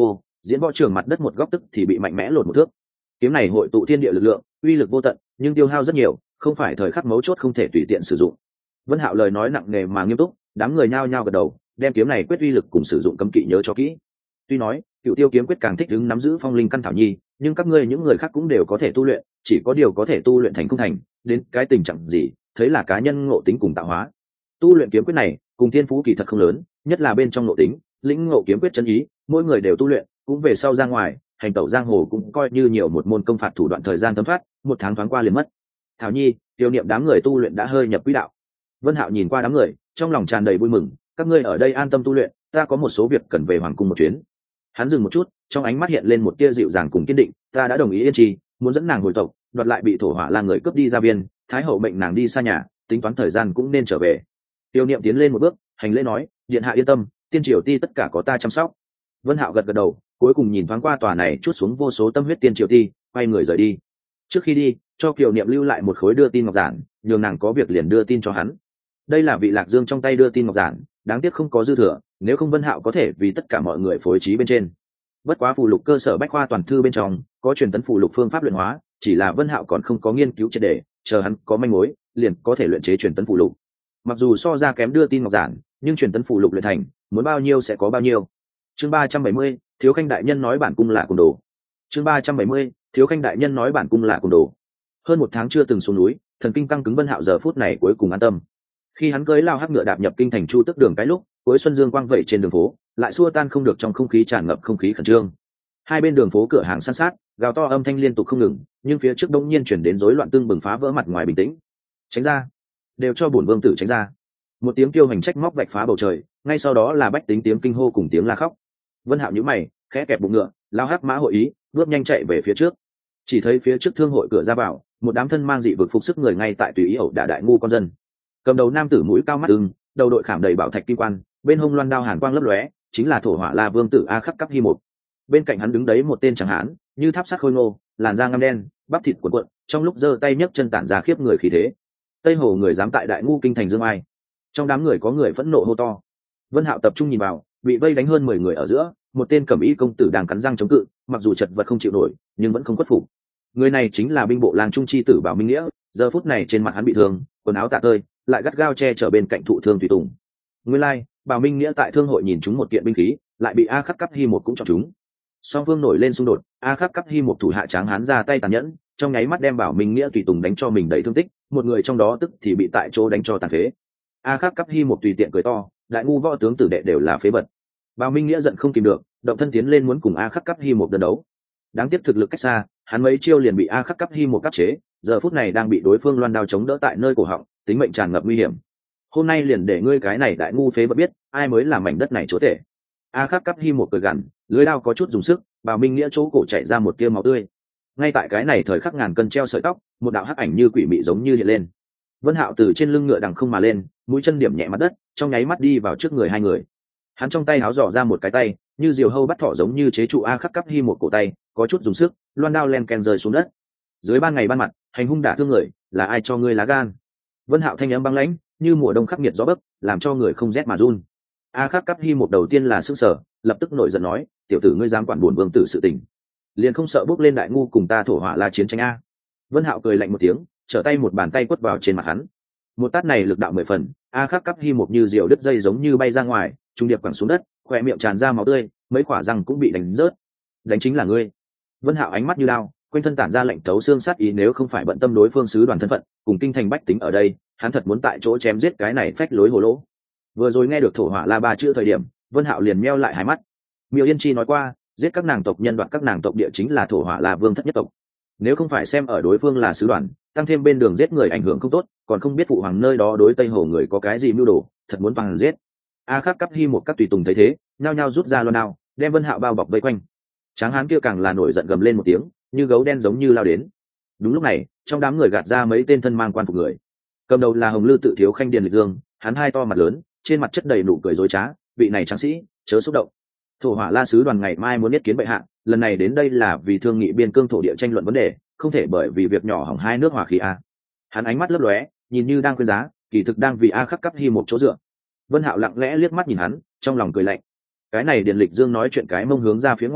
diễn võ trường mặt đất một góc tức thì bị mạnh mẽ lột một thước. Kiếm này hội tụ thiên địa lực lượng, uy lực vô tận, nhưng tiêu hao rất nhiều, không phải thời khắc mấu chốt không thể tùy tiện sử dụng. Vân Hạo lời nói nặng nề mà nghiêm túc, đám người nhao nhao gật đầu, đem kiếm này quyết uy lực cùng sử dụng cấm kỵ nhớ cho kỹ. Tuy nói Cựu Tiêu kiếm quyết càng thích ứng nắm giữ phong linh căn thảo nhi, nhưng các ngươi những người khác cũng đều có thể tu luyện, chỉ có điều có thể tu luyện thành không thành, đến cái tình trạng gì, thấy là cá nhân ngộ tính cùng tạo hóa. Tu luyện kiếm quyết này, cùng thiên phú kỳ thật không lớn, nhất là bên trong ngộ tính, lĩnh ngộ kiếm quyết chân ý, mỗi người đều tu luyện, cũng về sau ra ngoài, hành tẩu giang hồ cũng coi như nhiều một môn công phạt thủ đoạn thời gian thấm thoát, một tháng thoáng qua liền mất. Thảo nhi, tiêu niệm đám người tu luyện đã hơi nhập quỹ đạo. Vân Hạo nhìn qua đám người, trong lòng tràn đầy vui mừng, các ngươi ở đây an tâm tu luyện, ta có một số việc cần về hoàng cung một chuyến. Hắn dừng một chút, trong ánh mắt hiện lên một tia dịu dàng cùng kiên định, ta đã đồng ý yên trì, muốn dẫn nàng hồi tộc, đoạt lại bị thổ hỏa lang người cướp đi gia viên, thái hậu mệnh nàng đi xa nhà, tính toán thời gian cũng nên trở về. Tiêu niệm tiến lên một bước, hành lễ nói, điện hạ yên tâm, tiên triều ti tất cả có ta chăm sóc. Vân Hạo gật gật đầu, cuối cùng nhìn thoáng qua tòa này chút xuống vô số tâm huyết tiên triều ti, quay người rời đi. Trước khi đi, cho Kiều Niệm lưu lại một khối đưa tin ngọc giản, nhường nàng có việc liền đưa tin cho hắn. Đây là vị Lạc Dương trong tay đưa tin ngọc giản, đáng tiếc không có dư thừa, nếu không Vân Hạo có thể vì tất cả mọi người phối trí bên trên. Bất quá phù lục cơ sở bách khoa toàn thư bên trong có truyền tấn phù lục phương pháp luyện hóa, chỉ là Vân Hạo còn không có nghiên cứu triệt để, chờ hắn có manh mối, liền có thể luyện chế truyền tấn phù lục. Mặc dù so ra kém đưa tin ngọc giản, nhưng truyền tấn phù lục luyện thành, muốn bao nhiêu sẽ có bao nhiêu. Chương 370, Thiếu Khanh đại nhân nói bản cung là côn đồ. Chương 370, Thiếu Khanh đại nhân nói bản cung là côn đồ. Hơn một tháng chưa từng xuống núi, thần kinh căng cứng Vân Hạo giờ phút này cuối cùng an tâm. Khi hắn cưỡi lao hắc ngựa đạp nhập kinh thành Chu Tức đường cái lúc, cuối xuân dương quang vẩy trên đường phố, lại xua tan không được trong không khí tràn ngập không khí khẩn trương. Hai bên đường phố cửa hàng san sát, gào to âm thanh liên tục không ngừng, nhưng phía trước đông nhiên chuyển đến rối loạn tương bừng phá vỡ mặt ngoài bình tĩnh. Tránh ra, đều cho bổn vương tử tránh ra. Một tiếng kêu hành trách móc vạch phá bầu trời, ngay sau đó là bách tính tiếng kinh hô cùng tiếng la khóc. Vân Hạo nhíu mày, khẽ kẹp bụng ngựa, lao hắc mã hội ý, bước nhanh chạy về phía trước. Chỉ thấy phía trước thương hội cửa ra vào, một đám thân mang dị vực phục sức người ngay tại tùy ý ẩu đả đại ngu con dân. Cầm đầu nam tử mũi cao mắt ưng, đầu đội khảm đầy bảo thạch kim quan, bên hông loan đao hàn quang lấp lóe, chính là thổ hỏa la vương tử A Khắc Cấp Hi Một. Bên cạnh hắn đứng đấy một tên tráng hán, như tháp sắt khôi ngô, làn da ngăm đen, bắp thịt cuộn cuộn, trong lúc giơ tay nhấc chân tản ra khiếp người khí thế. Tây hồ người dám tại đại ngu kinh thành dương ai? Trong đám người có người phẫn nộ hô to. Vân Hạo tập trung nhìn vào, bị vây đánh hơn 10 người ở giữa, một tên cẩm y công tử đang cắn răng chống cự, mặc dù chật vật không chịu nổi, nhưng vẫn không khuất phục. Người này chính là binh bộ lang trung chi tử Bảo Minh Nghĩa, giờ phút này trên mặt hắn bị thương, quần áo tả tơi, lại gắt gao che chở bên cạnh thụ thương tùy tùng. Nguyên lai, Bảo Minh Nghĩa tại thương hội nhìn chúng một kiện binh khí, lại bị A Khắc Cấp Hi Một cũng chọn chúng. Song phương nổi lên xung đột, A Khắc Cấp Hi Một thủ hạ tráng hán ra tay tàn nhẫn, trong nháy mắt đem Bảo Minh Nghĩa tùy tùng đánh cho mình đầy thương tích, một người trong đó tức thì bị tại chỗ đánh cho tàn phế. A Khắc Cấp Hi Một tùy tiện cười to, đại ngu võ tướng tử đệ đều là phế vật. Bảo Minh Nghĩa giận không kìm được, động thân tiến lên muốn cùng A Khắc Cấp Hi Một đơn đấu. Đáng tiếc thực lực cách xa, hắn mấy chiêu liền bị A Khắc Cấp Hi Một cắt chế, giờ phút này đang bị đối phương loan đao chống đỡ tại nơi cổ họng, tính mệnh tràn ngập nguy hiểm. Hôm nay liền để ngươi cái này đại ngu phế vật biết, ai mới là mảnh đất này chúa tể. A Khắc Cấp Hi Một cười gằn, lưỡi đao có chút dùng sức, Bảo Minh Nghĩa chỗ cổ chảy ra một tia máu tươi. Ngay tại cái này thời khắc ngàn cân treo sợi tóc, một đạo hắc ảnh như quỷ mị giống như hiện lên. Vân Hạo từ trên lưng ngựa đằng không mà lên, mũi chân điểm nhẹ mặt đất, trong nháy mắt đi vào trước người hai người. Hắn trong tay háo dò ra một cái tay, như diều hâu bắt thỏ giống như chế trụ A Khắc Cấp Hi Một cổ tay, có chút dùng sức, loan đao len ken rơi xuống đất. Dưới ban ngày ban mặt, hành hung đả thương người, là ai cho ngươi lá gan? Vân Hạo thanh âm băng lãnh, như mùa đông khắc nghiệt gió bấc, làm cho người không rét mà run. A Khắc Cấp Hi Một đầu tiên là sững sờ, lập tức nổi giận nói, tiểu tử ngươi dám quản bổn vương tử sự tình, liền không sợ bước lên đại ngu cùng ta thổ hỏa la chiến tranh a? Vân Hạo cười lạnh một tiếng, trở tay một bàn tay quất vào trên mặt hắn. Một tát này lực đạo 10 phần, A Khắc Cấp Hi Một như diều đứt dây giống như bay ra ngoài, trung điệp quẳng xuống đất, khóe miệng tràn ra máu tươi, mấy quả răng cũng bị đánh rớt. Đánh chính là ngươi. Vân Hạo ánh mắt như lao, quanh thân tản ra lệnh thấu xương sát ý, nếu không phải bận tâm đối phương sứ đoàn thân phận, cùng kinh thành bách tính ở đây, hắn thật muốn tại chỗ chém giết cái này phách lối hồ lỗ. Vừa rồi nghe được thổ hỏa la ba chữ thời điểm, Vân Hạo liền meo lại hai mắt. Miêu Yên Chi nói qua, giết các nàng tộc nhân, đoạt các nàng tộc địa chính là thổ hỏa la vương thất nhất tộc. Nếu không phải xem ở đối phương là sứ đoàn, tăng thêm bên đường giết người ảnh hưởng không tốt, còn không biết phụ hoàng nơi đó đối Tây Hồ người có cái gì mưu đồ, thật muốn bằng giết. A Khắc Cấp Hi Một các tùy tùng thấy thế, nhao nhao rút ra loan đao, đem Vân Hạo bao bọc vây quanh. Tráng hán kia càng là nổi giận gầm lên một tiếng, như gấu đen giống như lao đến. Đúng lúc này, trong đám người gạt ra mấy tên thân mang quan phục người. Cầm đầu là Hồng Lư Tự thiếu khanh Điền Lịch Dương, hắn hai to mặt lớn, trên mặt chất đầy nụ cười dối trá, vị này tráng sĩ, chớ xúc động. Thổ hỏa la sứ đoàn ngày mai muốn nhất kiến bệ hạ, lần này đến đây là vì thương nghị biên cương thổ địa tranh luận vấn đề, không thể bởi vì việc nhỏ hỏng hai nước hòa khí a. Hắn ánh mắt lấp lóe, nhìn như đang khuyên giá, kỳ thực đang vì A Khắc Cấp Hi Một chỗ dựa. Vân Hạo lặng lẽ liếc mắt nhìn hắn, trong lòng cười lạnh. Cái này Điền Lịch Dương nói chuyện cái mông hướng ra phía ngoài,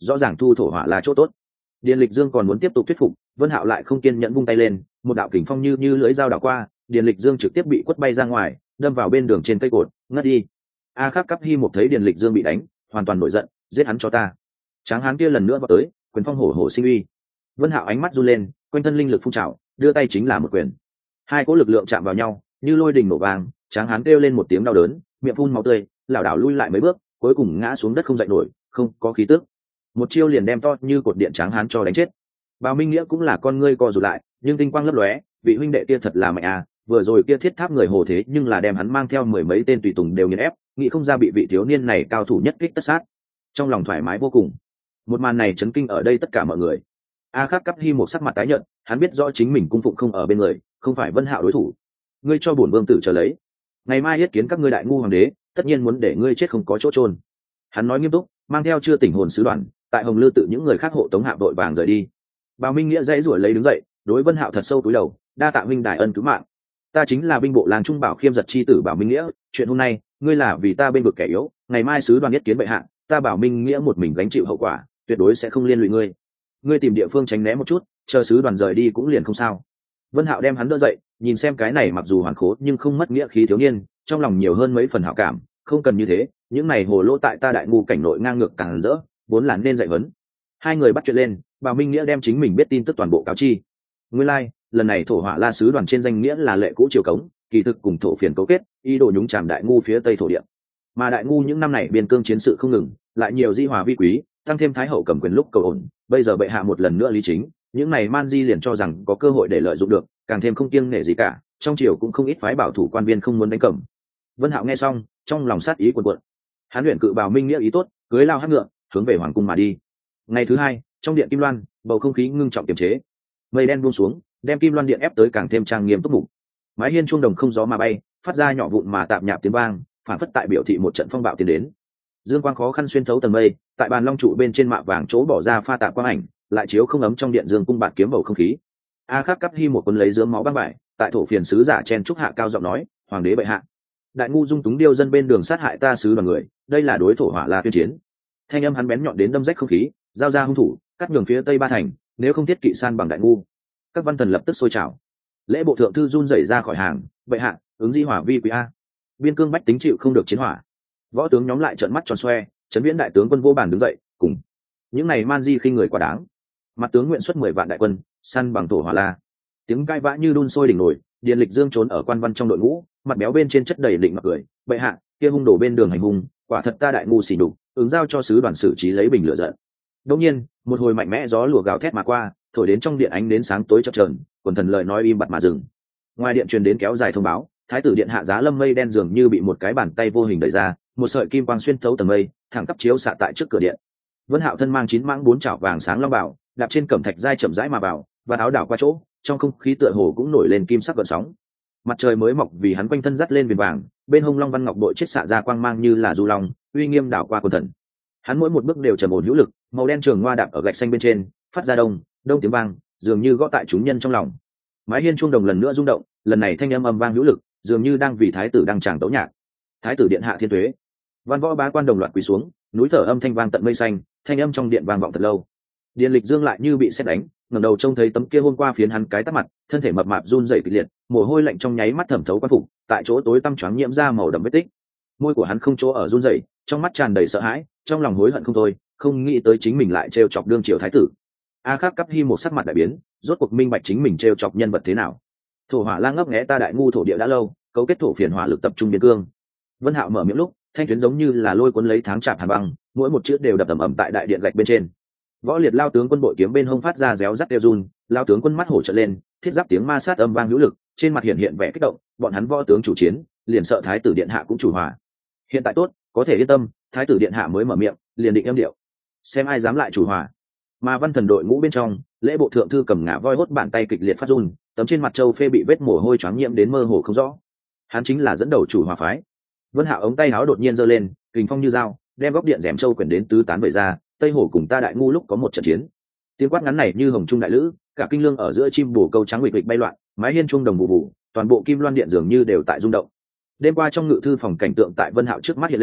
rõ ràng thu thổ hỏa là chỗ tốt. Điền Lịch Dương còn muốn tiếp tục thuyết phục, Vân Hạo lại không kiên nhẫn vung tay lên, một đạo kình phong như lưỡi dao đảo qua, Điền Lịch Dương trực tiếp bị quất bay ra ngoài, đâm vào bên đường trên cây cột, ngất đi. A Khắc Cắp Hi một thấy Điền Lịch Dương bị đánh, hoàn toàn nổi giận, giết hắn cho ta. Tráng hán kia lần nữa vọt tới, quyền phong hổ hổ sinh uy. Vân Hạo ánh mắt run lên, quanh thân linh lực phun trào, đưa tay chính là một quyền. Hai cỗ lực lượng chạm vào nhau, như lôi đình nổ vang, Tráng hán kêu lên một tiếng đau đớn, miệng phun máu tươi, lảo đảo lui lại mấy bước, cuối cùng ngã xuống đất không dậy nổi, không có khí tức. Một chiêu liền đem to như cột điện Tráng hán cho đánh chết. Bào Minh Nghĩa cũng là con ngươi co rụt lại, nhưng tinh quang lấp lóe, vị huynh đệ kia thật là mạnh à, vừa rồi kia thiết tháp người hồ thế nhưng là đem hắn mang theo mười mấy tên tùy tùng đều nghiền ép, nghĩ không ra bị vị thiếu niên này cao thủ nhất kích tất sát. Trong lòng thoải mái vô cùng. Một màn này chấn kinh ở đây tất cả mọi người. A Khắc Cắp Hi một sắc mặt tái nhợt, hắn biết rõ chính mình cung phụng không ở bên người, không phải Vân Hạo đối thủ. Ngươi cho bổn vương tử chờ lấy, ngày mai yết kiến các ngươi đại ngu hoàng đế, tất nhiên muốn để ngươi chết không có chỗ trôn. Hắn nói nghiêm túc, mang theo chưa tỉnh hồn sứ đoàn, tại Hồng Lư tự những người khác hộ tống Hạo đội vàng rời đi. Bào Minh Nghĩa dãy rủa lấy đứng dậy, đối Vân Hạo thật sâu cúi đầu, đa tạ huynh đại ân cứu mạng. Ta chính là binh bộ làng trung bảo khiêm giật chi tử Bảo Minh Nghĩa, chuyện hôm nay, ngươi là vì ta bên vực kẻ yếu, ngày mai sứ đoàn yết kiến bệ hạ, ta Bảo Minh Nghĩa một mình gánh chịu hậu quả, tuyệt đối sẽ không liên lụy ngươi. Ngươi tìm địa phương tránh né một chút, chờ sứ đoàn rời đi cũng liền không sao. Vân Hạo đem hắn đỡ dậy, nhìn xem cái này mặc dù hoàn khố nhưng không mất nghĩa khí thiếu niên, trong lòng nhiều hơn mấy phần hảo cảm, không cần như thế, những này hồ lỗ tại ta đại ngu cảnh nội ngang ngược càng rỡ, vốn là nên dạy huấn. Hai người bắt chuyện lên, Bảo Minh Nghĩa đem chính mình biết tin tức toàn bộ cáo chi. Nguyên lai, lần này thổ hỏa la sứ đoàn trên danh nghĩa là lệ cũ triều cống, kỳ thực cùng thổ phiền cấu kết, ý đồ nhúng chàm đại ngu phía tây thổ địa. Mà đại ngu những năm này biên cương chiến sự không ngừng, lại nhiều di hòa vi quý, tăng thêm thái hậu cầm quyền lúc cầu ổn, bây giờ bệ hạ một lần nữa lý chính, những này man di liền cho rằng có cơ hội để lợi dụng được, càng thêm không kiêng nể gì cả, trong triều cũng không ít phái bảo thủ quan viên không muốn đánh cẩm. Vân Hạo nghe xong, trong lòng sát ý cuồn cuộn. Hắn luyện cự Bảo Minh Nghĩa ý tốt, cưới lao hắc ngựa, hướng về hoàng cung mà đi. Ngày thứ hai, trong điện Kim Loan, bầu không khí ngưng trọng kiềm chế. Mây đen buông xuống, đem Kim Loan điện ép tới càng thêm trang nghiêm túc mục. Mái hiên chuông đồng không gió mà bay, phát ra nhỏ vụn mà tạm nhạp tiếng vang, phản phất tại biểu thị một trận phong bạo tiến đến. Dương quang khó khăn xuyên thấu tầng mây, tại bàn long trụ bên trên mạ vàng chỗ bỏ ra pha tạp quang ảnh, lại chiếu không ấm trong điện dương cung bạt kiếm bầu không khí. A Khắc Cắp Hi một quân lấy dướng máu băng vải, tại thổ phiền sứ giả chen trúc hạ cao giọng nói, hoàng đế bệ hạ, đại ngu dung túng điêu dân bên đường sát hại ta sứ đoàn người, đây là đối thổ hỏa la tuyên chiến. Thanh âm hắn bén nhọn đến đâm rách không khí, giao ra hung thủ, cắt nhường phía tây ba thành, nếu không thiết kỵ san bằng đại ngu. Các văn thần lập tức sôi trào. Lễ bộ thượng thư run rẩy ra khỏi hàng, bệ hạ, ứng di hỏa vi quý a. Biên cương bách tính chịu không được chiến hỏa. Võ tướng nhóm lại trợn mắt tròn xoe, trấn viễn đại tướng quân vô bản đứng dậy, cùng những này man di khinh người quá đáng. Mặt tướng nguyện xuất 10 vạn đại quân, săn bằng thổ hỏa la. Tiếng cai vã như đun sôi đỉnh nổi, Điền Lịch Dương trốn ở quan văn trong đội ngũ, mặt béo bên trên chất đầy định mặc cười, bệ hạ, kia hung đổ bên đường hành hung, quả thật ta đại ngu xỉ đục, ứng giao cho sứ đoàn xử trí lấy bình lửa giận. Đột nhiên, một hồi mạnh mẽ gió lùa gào thét mà qua, thổi đến trong điện ánh đến sáng tối chập chờn, quần thần lời nói im bặt mà dừng. Ngoài điện truyền đến kéo dài thông báo, thái tử điện hạ giá lâm mây đen dường như bị một cái bàn tay vô hình đẩy ra, một sợi kim quang xuyên thấu tầng mây, thẳng tắp chiếu xạ tại trước cửa điện. Vân Hạo thân mang 9 mãng 4 chảo vàng sáng long bảo, đạp trên cẩm thạch dai chậm rãi mà vào, và áo đảo qua chỗ, trong không khí tựa hồ cũng nổi lên kim sắc gợn sóng. Mặt trời mới mọc vì hắn quanh thân dắt lên viền vàng, bên hông long văn ngọc bội chết xạ ra quang mang như là du long, uy nghiêm đảo qua quần thần. Hắn mỗi một bước đều trầm ổn hữu lực, màu đen trường hoa đạp ở gạch xanh bên trên, phát ra đông đông tiếng vang, dường như gõ tại chúng nhân trong lòng. Mái hiên chuông đồng lần nữa rung động, lần này thanh âm âm vang hữu lực, dường như đang vì thái tử đang tràng tấu nhạc. Thái tử điện hạ thiên tuế. Văn võ bá quan đồng loạt quỳ xuống, núi thở âm thanh vang tận mây xanh, thanh âm trong điện vang vọng thật lâu. Điền Lịch Dương lại như bị sét đánh, ngẩng đầu trông thấy tấm kia hôm qua phiến hắn cái tát mặt, thân thể mập mạp run rẩy kịch liệt, mồ hôi lạnh trong nháy mắt thẩm thấu quan phục, tại chỗ tối tăm choáng nhiễm ra màu đậm vết tích. Môi của hắn không chỗ ở run rẩy, trong mắt tràn đầy sợ hãi, trong lòng hối hận không thôi, không nghĩ tới chính mình lại trêu chọc đương triều thái tử. A Khắc Cắp Hi một sắc mặt đại biến, rốt cuộc minh bạch chính mình trêu chọc nhân vật thế nào. Thổ hỏa lang ngấp nghé ta đại ngu thổ địa đã lâu, cấu kết thổ phiền hỏa lực tập trung biên cương. Vân Hạo mở miệng lúc, thanh tuyến giống như là lôi cuốn lấy tháng chạp hàn băng, mỗi một chữ đều đập ầm ầm tại đại điện gạch bên trên. Võ liệt lao tướng quân bội kiếm bên hông phát ra réo rắt đeo run, lao tướng quân mắt hổ trợn lên, thiết giáp tiếng ma sát âm vang hữu lực, trên mặt hiện hiện vẻ kích động, bọn hắn võ tướng chủ chiến, liền sợ thái tử điện hạ cũng chủ hòa. Hiện tại tốt, có thể yên tâm, thái tử điện hạ mới mở miệng, liền định âm điệu, xem ai dám lại chủ hòa. Mà văn thần đội ngũ bên trong, lễ bộ thượng thư cầm ngả voi hốt bàn tay kịch liệt phát run, tấm trên mặt châu phê bị vết mồ hôi choáng nhiễm đến mơ hồ không rõ. Hắn chính là dẫn đầu chủ hòa phái. Vân Hạo ống tay áo đột nhiên giơ lên, kình phong như dao, đem góc điện rèm châu quyển đến tứ tán vẩy ra. Tây Hồ cùng ta đại ngu lúc có một trận chiến. Tiếng quát ngắn này như hồng trung đại lữ, cả kinh lương ở giữa chim bồ câu trắng huỵch huỵch bay loạn, mái hiên chuông đồng vụ vụ, toàn bộ Kim Loan điện dường như đều tại rung động. Đêm qua trong ngự thư phòng cảnh tượng tại Vân Hạo trước mắt hiện lên,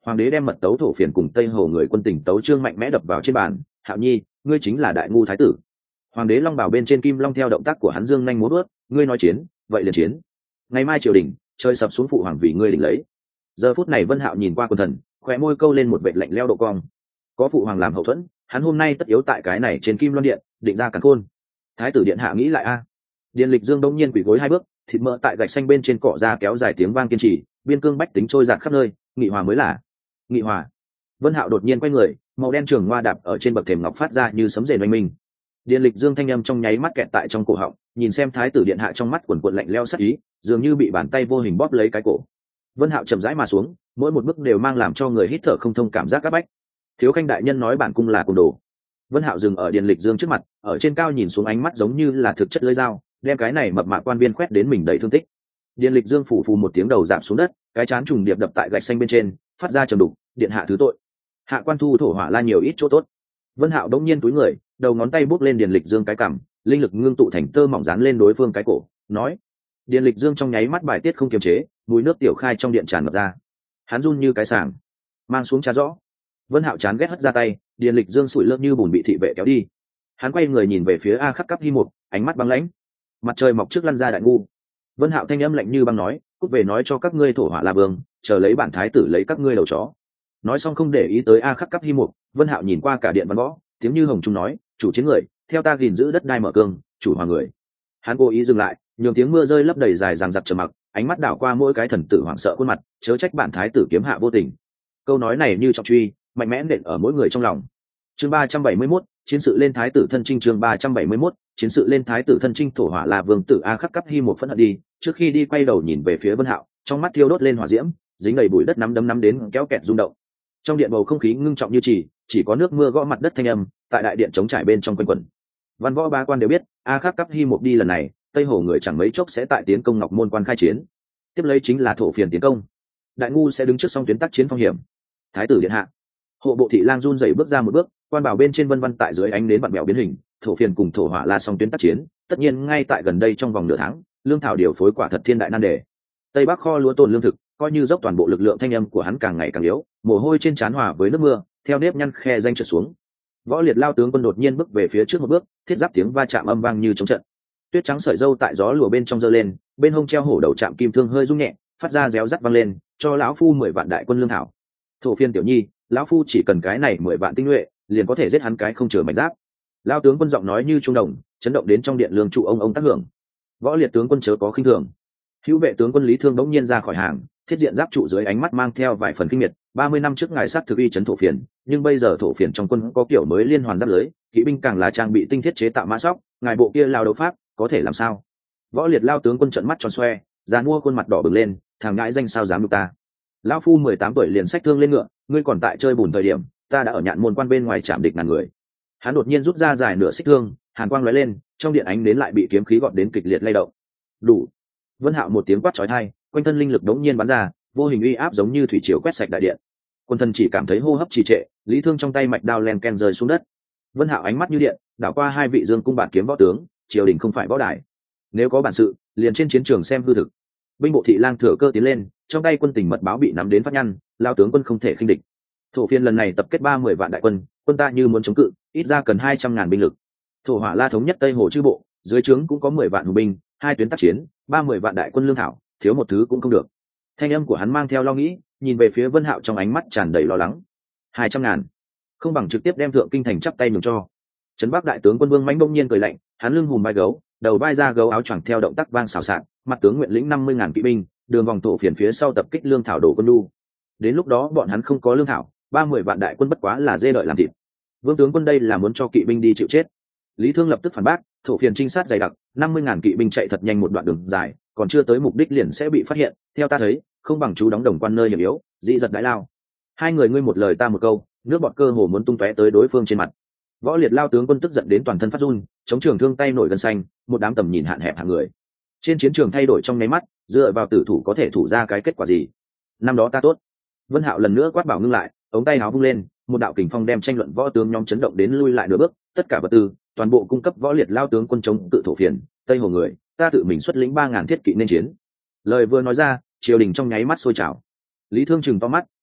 Hoàng đế đem mật tấu thổ phiền cùng Tây Hồ người quân tỉnh tấu chương mạnh mẽ đập vào trên bàn. Hạo Nhi, ngươi chính là đại ngu thái tử. Hoàng đế long bảo bên trên kim long theo động tác của hắn dương nhanh múa bước, ngươi nói chiến, vậy liền chiến. Ngày mai triều đình, trời sập xuống phụ hoàng vì ngươi đỉnh lấy. Giờ phút này Vân Hạo nhìn qua quần thần, khóe môi câu lên một vệt lạnh lẽo độ cong. Có phụ hoàng làm hậu thuẫn, hắn hôm nay tất yếu tại cái này trên kim loan điện, định ra càn khôn. Thái tử điện hạ nghĩ lại a. Điền Lịch Dương đông nhiên quỳ gối hai bước, thịt mỡ tại gạch xanh bên trên cỏ ra kéo dài tiếng vang kiên trì, biên cương bách tính trôi dạt khắp nơi, nghị hòa mới là. Nghị hòa. Vân Hạo đột nhiên quay người, màu đen trường hoa đạp ở trên bậc thềm ngọc phát ra như sấm rền oanh minh. Điền Lịch Dương thanh âm trong nháy mắt kẹt tại trong cổ họng, nhìn xem thái tử điện hạ trong mắt quần quần lạnh lẽo sắc ý, dường như bị bàn tay vô hình bóp lấy cái cổ. Vân Hạo chậm rãi mà xuống, mỗi một bước đều mang làm cho người hít thở không thông cảm giác áp bách. Thiếu khanh đại nhân nói bản cung là côn đồ. Vân Hạo dừng ở Điền Lịch Dương trước mặt, ở trên cao nhìn xuống ánh mắt giống như là thực chất lưỡi dao, đem cái này mập mạp quan viên quét đến mình đầy thương tích. Điền Lịch Dương phủ phù một tiếng đầu giảm xuống đất, cái chán trùng điệp đập tại gạch xanh bên trên, phát ra trầm đục, điện hạ thứ tội. Hạ quan thu thổ hỏa la nhiều ít chỗ tốt. Vân Hạo đống nhiên túi người, đầu ngón tay bước lên Điền Lịch Dương cái cằm, linh lực ngưng tụ thành tơ mỏng dán lên đối phương cái cổ, nói: Điền Lịch Dương trong nháy mắt bài tiết không kiềm chế, mùi nước tiểu khai trong điện tràn ngập ra. Hắn run như cái sàng, mang xuống trà rõ. Vân Hạo chán ghét hất ra tay, Điền Lịch Dương sủi lớp như bùn bị thị vệ kéo đi. Hắn quay người nhìn về phía A Khắc Cấp Hi Một, ánh mắt băng lãnh. Mặt trời mọc trước lăn ra đại ngu. Vân Hạo thanh âm lạnh như băng nói, cút về nói cho các ngươi thổ hỏa la vương, chờ lấy bản thái tử lấy các ngươi đầu chó. Nói xong không để ý tới A Khắc Cấp Hi Một, Vân Hạo nhìn qua cả điện văn võ, tiếng như hồng trung nói, chủ chiến người, theo ta gìn giữ đất đai mở cương, chủ hòa người. Hắn cố ý dừng lại, nhường tiếng mưa rơi lấp đầy dài dằng dặc trầm mặc, ánh mắt đảo qua mỗi cái thần tử hoảng sợ khuôn mặt, chớ trách bản thái tử kiếm hạ vô tình. Câu nói này như trọng truy, mạnh mẽ nện ở mỗi người trong lòng. Chương 371, chiến sự lên thái tử thân chinh. Chương 371, chiến sự lên thái tử thân chinh. Thổ hỏa là vương tử A Khắc Cấp Hi Một phẫn hận đi, trước khi đi quay đầu nhìn về phía Vân Hạo, trong mắt thiêu đốt lên hỏa diễm, dính đầy bụi đất nắm đến kéo kẹt rung động. Trong điện bầu không khí ngưng trọng như chỉ có nước mưa gõ mặt đất thanh âm, tại đại điện trống trải bên trong quanh quẩn. Văn võ ba quan đều biết, A Khắc Cấp Hi Một đi lần này, Tây Hồ người chẳng mấy chốc sẽ tại tiến công Ngọc Môn quan khai chiến. Tiếp lấy chính là thổ phiền tiến công. Đại ngu sẽ đứng trước song tuyến tác chiến phong hiểm. Thái tử điện hạ. Hộ bộ thị lang run rẩy bước ra một bước, quan bảo bên trên vân vân tại dưới ánh đến vặn mèo biến hình, thổ phiền cùng thổ hỏa la song tuyến tác chiến, tất nhiên ngay tại gần đây trong vòng nửa tháng, lương thảo điều phối quả thật thiên đại nan đề. Tây Bắc kho lúa tồn lương thực, coi như dốc toàn bộ lực lượng, thanh âm của hắn càng ngày càng yếu, mồ hôi trên trán hòa với nước mưa, theo nếp nhăn khe danh trượt xuống. Võ Liệt lao tướng quân đột nhiên bước về phía trước một bước, thiết giáp tiếng va chạm âm vang như trống trận. Tuyết trắng sợi dâu tại gió lùa bên trong giơ lên, bên hông treo hổ đầu chạm kim thương hơi rung nhẹ, phát ra réo rắt vang lên, cho lão phu 10 vạn đại quân lương thảo. Thổ phiên tiểu nhi, lão phu chỉ cần cái này 10 vạn tinh nhuệ, liền có thể giết hắn cái không chừa mảnh giáp. Lao tướng quân giọng nói như trung đồng, chấn động đến trong điện lương trụ ông tác hưởng. Võ Liệt tướng quân chớ có khinh thường. Hữu vệ tướng quân Lý Thương đống nhiên ra khỏi hàng, thiết diện giáp trụ dưới ánh mắt mang theo vài phần kinh miệt. 30 năm trước ngài sát thực uy chấn thổ phiền, nhưng bây giờ thổ phiền trong quân có kiểu mới liên hoàn giáp lưới, kỵ binh càng là trang bị tinh thiết chế tạo mã sóc, ngài bộ kia lao đấu pháp có thể làm sao? Võ Liệt lao tướng quân trợn mắt tròn xoe, già mua khuôn mặt đỏ bừng lên, thằng ngãi danh sao dám nhục ta? Lão phu 18 tuổi liền xách thương lên ngựa, ngươi còn tại chơi bùn thời điểm, ta đã ở Nhạn Môn quan bên ngoài chạm địch ngàn người. Hắn đột nhiên rút ra dài nửa xích thương, hàn quang lóe lên, trong điện ánh đến lại bị kiếm khí gọt đến kịch liệt lay động. Đủ. Vân Hạo một tiếng quát chói tai, quanh thân linh lực đống nhiên bắn ra, vô hình uy áp giống như thủy triều quét sạch đại điện. Quân thân chỉ cảm thấy hô hấp trì trệ, Lý Thương trong tay mạch đao len ken rơi xuống đất. Vân Hạo ánh mắt như điện, đảo qua hai vị dương cung bản kiếm võ tướng, triều đình không phải võ đài. Nếu có bản sự, liền trên chiến trường xem hư thực. Binh bộ thị lang thừa cơ tiến lên, trong tay quân tình mật báo bị nắm đến phát nhăn, lao tướng quân không thể khinh địch. Thổ phiên lần này tập kết 30 vạn đại quân, quân ta như muốn chống cự, ít ra cần 200.000 binh lực. Thổ hỏa la thống nhất Tây Hồ chư bộ, dưới trướng cũng có 10 vạn hùng binh, hai tuyến tác chiến, 30 vạn đại quân lương thảo, thiếu một thứ cũng không được. Thanh âm của hắn mang theo lo nghĩ, nhìn về phía Vân Hạo trong ánh mắt tràn đầy lo lắng. 200.000, không bằng trực tiếp đem thượng kinh thành chắp tay nhường cho. Trấn Bắc đại tướng quân Vương Mãnh bỗng nhiên cười lạnh, hắn lưng hùm vai gấu, đầu vai ra gấu áo choàng theo động tác vang xào xạc, mặt tướng nguyện lĩnh 50.000 kỵ binh, đường vòng thổ phiền phía sau tập kích lương thảo đổ quân đu. Đến lúc đó bọn hắn không có lương thảo, 30 vạn đại quân bất quá là dê đợi làm thịt. Vương tướng quân đây là muốn cho kỵ binh đi chịu chết. Lý Thương lập tức phản bác, thổ phiền trinh sát dày đặc, 50.000 kỵ binh chạy thật nhanh một đoạn đường dài, còn chưa tới mục đích liền sẽ bị phát hiện, theo ta thấy, không bằng chú đóng đồng quan nơi hiểm yếu, dị giật đại lao. Hai người ngươi một lời ta một câu, nước bọt cơ hồ muốn tung tóe tới đối phương trên mặt. Võ Liệt lao tướng quân tức giận đến toàn thân phát run, chống trường thương tay nổi gân xanh, một đám tầm nhìn hạn hẹp hạng người. Trên chiến trường thay đổi trong nháy mắt, dựa vào tử thủ có thể thủ ra cái kết quả gì? Năm đó ta tốt. Vân Hạo lần nữa quát bảo ngưng lại, ống tay áo vung lên, một đạo kình phong đem tranh luận võ tướng nhóm chấn động đến lui lại nửa bước, tất cả vật tư, toàn bộ cung cấp Võ Liệt lao tướng quân chống tự thổ phiền, Tây Hồ người, ta tự mình xuất lĩnh 3.000 thiết kỵ nên chiến. Lời vừa nói ra, triều đình trong nháy mắt sôi trào. Lý Thương chừng to mắt,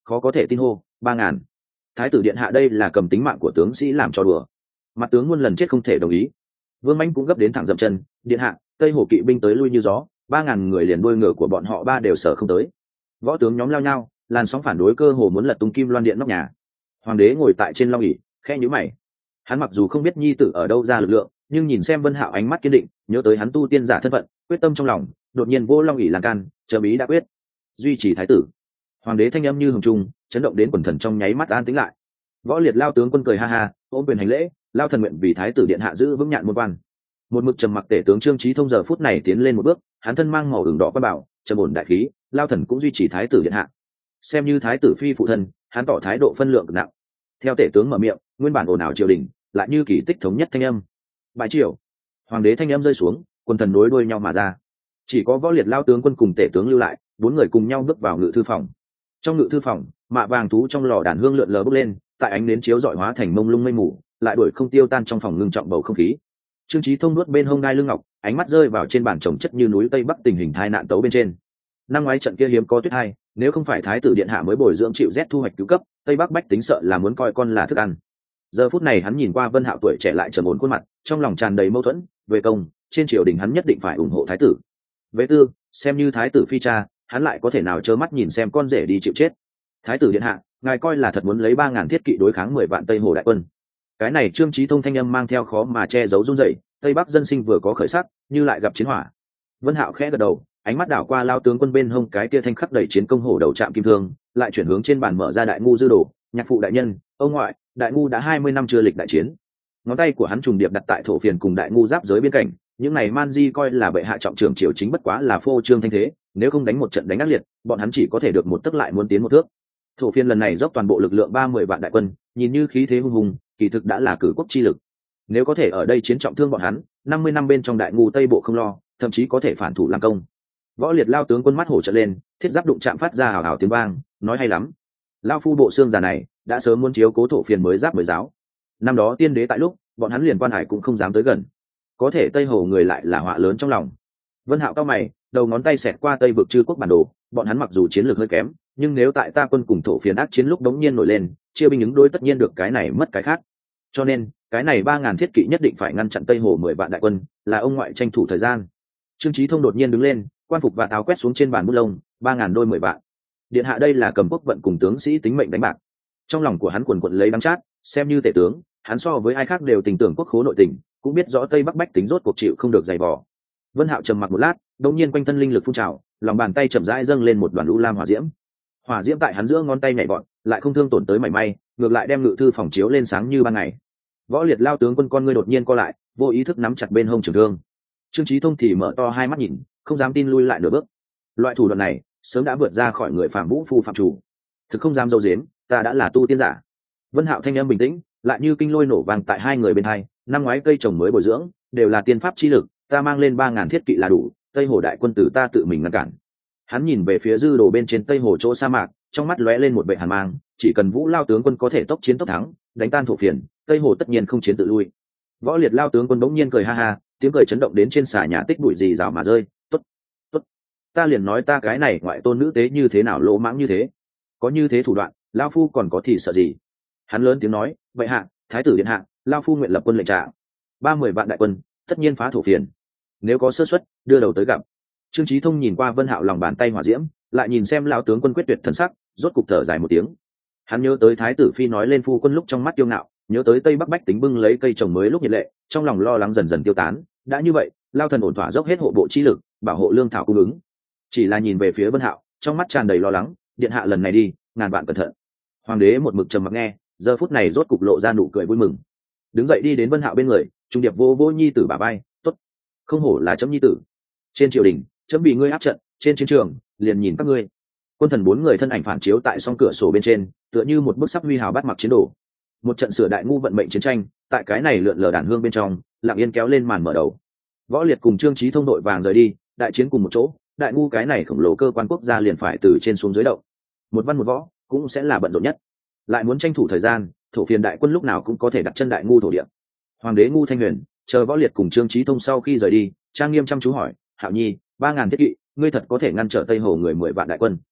khó có thể tin hô 3.000. Thái tử điện hạ đây là cầm tính mạng của tướng sĩ làm cho đùa. Mặt tướng muôn lần chết không thể đồng ý. Vương Mãnh cũng gấp đến thẳng dậm chân, điện hạ, tây hồ kỵ binh tới lui như gió, 3.000 người liền đuôi ngựa của bọn họ ba đều sở không tới. Võ tướng nhóm lao nhau, làn sóng phản đối cơ hồ muốn lật tung Kim Loan điện nóc nhà. Hoàng đế ngồi tại trên long ỷ, khẽ nhíu mày. Hắn mặc dù không biết nhi tử ở đâu ra lực lượng, nhưng nhìn xem Vân Hạo ánh mắt kiên định, nhớ tới hắn tu tiên giả thân phận, quyết tâm trong lòng, đột nhiên vô long ỷ lan can, chờ ý đã quyết, duy trì thái tử. Hoàng đế thanh âm như hồng trung, chấn động đến quần thần trong nháy mắt an tĩnh lại. Võ Liệt lao tướng quân cười ha ha, ôm quyền hành lễ, lao thần nguyện vì thái tử điện hạ giữ vững nhạn môn quan. Một mực trầm mặc tể tướng Trương Chí Thông giờ phút này tiến lên một bước, hắn thân mang màu ửng đỏ quan bảo, trầm ổn đại khí, lao thần cũng duy trì thái tử điện hạ. Xem như thái tử phi phụ thân, hắn tỏ thái độ phân lượng cực nặng. Theo tể tướng mở miệng, nguyên bản ồn ào triều đình lại như kỳ tích thống nhất thanh âm. Bại triều. Hoàng đế thanh âm rơi xuống, quân thần nối đuôi nhau mà ra. Chỉ có Võ Liệt lao tướng quân cùng tể tướng lưu lại, bốn người cùng nhau bước vào ngự thư phòng. Trong ngự thư phòng, mạ vàng thú trong lò đàn hương lượn lờ bốc lên, tại ánh nến chiếu rọi hóa thành mông lung mây mù, lại đuổi không tiêu tan trong phòng ngưng trọng bầu không khí. Trương Chí Thông nuốt bên hông đai lưng ngọc, ánh mắt rơi vào trên bàn trồng chất như núi tây bắc tình hình thai nạn tấu bên trên. Năm ngoái trận kia hiếm có tuyết hai, nếu không phải thái tử điện hạ mới bồi dưỡng chịu rét thu hoạch cứu cấp, tây bắc bách tính sợ là muốn coi con là thức ăn. Giờ phút này hắn nhìn qua Vân Hạo tuổi trẻ lại trầm ổn khuôn mặt, trong lòng tràn đầy mâu thuẫn. Về công, trên triều đình hắn nhất định phải ủng hộ thái tử. Về tư, xem như thái tử phi cha, hắn lại có thể nào trơ mắt nhìn xem con rể đi chịu chết. Thái tử điện hạ, ngài coi là thật muốn lấy 3.000 thiết kỵ đối kháng 10 vạn tây hồ đại quân? Cái này Trương Chí Thông thanh âm mang theo khó mà che giấu run rẩy, tây bắc dân sinh vừa có khởi sắc, như lại gặp chiến hỏa. Vân Hạo khẽ gật đầu, ánh mắt đảo qua lao tướng quân bên hông cái kia thanh khắc đầy chiến công hổ đầu chạm kim thương, lại chuyển hướng trên bàn mở ra đại ngu dư đồ, nhạc phụ đại nhân, ông ngoại, đại ngu đã 20 năm chưa lịch đại chiến. Ngón tay của hắn trùng điệp đặt tại thổ phiền cùng đại ngu giáp giới bên cạnh, những này man di coi là bệ hạ trọng trưởng triều chính bất quá là phô trương thanh thế, nếu không đánh một trận đánh ác liệt, bọn hắn chỉ có thể được một tức lại muốn tiến một thước. Thổ phiên lần này dốc toàn bộ lực lượng 30 vạn đại quân, nhìn như khí thế hung hùng, kỳ thực đã là cử quốc chi lực. Nếu có thể ở đây chiến trọng thương bọn hắn, 50 năm bên trong đại ngu tây bộ không lo, thậm chí có thể phản thủ làm công. Võ Liệt lao tướng quân mắt hổ trợn lên, thiết giáp đụng chạm phát ra hào hào tiếng vang, nói hay lắm. Lao phu bộ xương già này đã sớm muốn chiếu cố thổ phiền mới giáp mới giáo. Năm đó tiên đế tại lúc, bọn hắn liền quan hải cũng không dám tới gần. Có thể tây hồ người lại là họa lớn trong lòng. Vân Hạo cao mày, đầu ngón tay xẹt qua tây vực chư quốc bản đồ, bọn hắn mặc dù chiến lược hơi kém, nhưng nếu tại ta quân cùng thổ phiền ác chiến lúc đống nhiên nổi lên, chia binh ứng đối tất nhiên được cái này mất cái khác. Cho nên cái này 3.000 thiết kỵ nhất định phải ngăn chặn tây hồ 10 vạn đại quân, là ông ngoại tranh thủ thời gian. Trương Chí Thông đột nhiên đứng lên, quan phục và áo quét xuống trên bàn bút lông, 3.000 đôi 10 vạn. Điện hạ đây là cầm quốc vận cùng tướng sĩ tính mệnh đánh bạc. Trong lòng của hắn quần quật lấy đắng chát, xem như tể tướng, hắn so với ai khác đều tình tưởng quốc khố nội tình, cũng biết rõ tây bắc bách tính rốt cuộc chịu không được dày vò. Vân Hạo trầm mặc một lát, đột nhiên quanh thân linh lực phun trào, lòng bàn tay chậm rãi dâng lên một đoàn lũ lam hỏa diễm. Hỏa diễm tại hắn giữa ngón tay nhảy vọt, lại không thương tổn tới mảy may, ngược lại đem ngự thư phòng chiếu lên sáng như ban ngày. Võ Liệt lao tướng quân con ngươi đột nhiên co lại, vô ý thức nắm chặt bên hông trường thương. Trương Chí Thông thì mở to hai mắt nhìn, không dám tin lui lại nửa bước. Loại thủ đoạn này sớm đã vượt ra khỏi người phàm vũ phu phạm chủ, thực không dám dâu dếm, ta đã là tu tiên giả. Vân Hạo thanh âm bình tĩnh, lại như kinh lôi nổ vang tại hai người bên hai. Năm ngoái cây trồng mới bồi dưỡng, đều là tiên pháp chi lực, ta mang lên 3.000 thiết kỵ là đủ, tây hồ đại quân tử ta tự mình ngăn cản. Hắn nhìn về phía dư đồ bên trên tây hồ chỗ sa mạc, trong mắt lóe lên một vẻ hàn mang, chỉ cần Vũ lao tướng quân có thể tốc chiến tốc thắng, đánh tan thổ phiền, tây hồ tất nhiên không chiến tự lui. Võ Liệt lao tướng quân bỗng nhiên cười ha ha, tiếng cười chấn động đến trên xà nhà tích bụi gì rào mà rơi. Tốt, tốt, ta liền nói ta cái này ngoại tôn nữ tế như thế nào lỗ mãng như thế, có như thế thủ đoạn, lao phu còn có thì sợ gì? Hắn lớn tiếng nói, vậy hạ, thái tử điện hạ, lao phu nguyện lập quân lệnh trạng, 30 vạn đại quân, tất nhiên phá thổ phiền. Nếu có sơ suất, đưa đầu tới gặp. Trương Chí Thông nhìn qua Vân Hạo lòng bàn tay hỏa diễm, lại nhìn xem lão tướng quân quyết tuyệt thần sắc, rốt cục thở dài một tiếng. Hắn nhớ tới thái tử phi nói lên phu quân lúc trong mắt kiêu ngạo, nhớ tới tây bắc bách tính bưng lấy cây trồng mới lúc nhiệt lệ, trong lòng lo lắng dần dần tiêu tán. Đã như vậy, lao thần ổn thỏa dốc hết hộ bộ chi lực, bảo hộ lương thảo cung ứng. Chỉ là nhìn về phía Vân Hạo, trong mắt tràn đầy lo lắng, điện hạ lần này đi, ngàn vạn cẩn thận. Hoàng đế một mực trầm mặc nghe, giờ phút này rốt cục lộ ra nụ cười vui mừng. Đứng dậy đi đến Vân Hạo bên người, trung điệp vô vô nhi tử bả vai, tốt, không hổ là chấm nhi tử. Trên triều đình, chấm bị ngươi áp trận, trên chiến trường, liền nhìn các ngươi. Quân thần bốn người thân ảnh phản chiếu tại song cửa sổ bên trên, tựa như một bức sắp huy hào bắt mặc chiến đồ. Một trận sửa đại ngu vận mệnh chiến tranh, tại cái này lượn lờ đàn hương bên trong, lặng yên kéo lên màn mở đầu. Võ Liệt cùng Trương Chí Thông đội vàng rời đi, đại chiến cùng một chỗ, đại ngu cái này khổng lồ cơ quan quốc gia liền phải từ trên xuống dưới động. Một văn một võ, cũng sẽ là bận rộn nhất. Lại muốn tranh thủ thời gian, thổ phiền đại quân lúc nào cũng có thể đặt chân đại ngu thổ địa. Hoàng đế ngu Thanh Huyền chờ Võ Liệt cùng Trương Chí Thông sau khi rời đi, trang nghiêm chăm chú hỏi, Hạo Nhi, 3.000 thiết kỵ, ngươi thật có thể ngăn trở Tây Hồ người 10 vạn đại quân?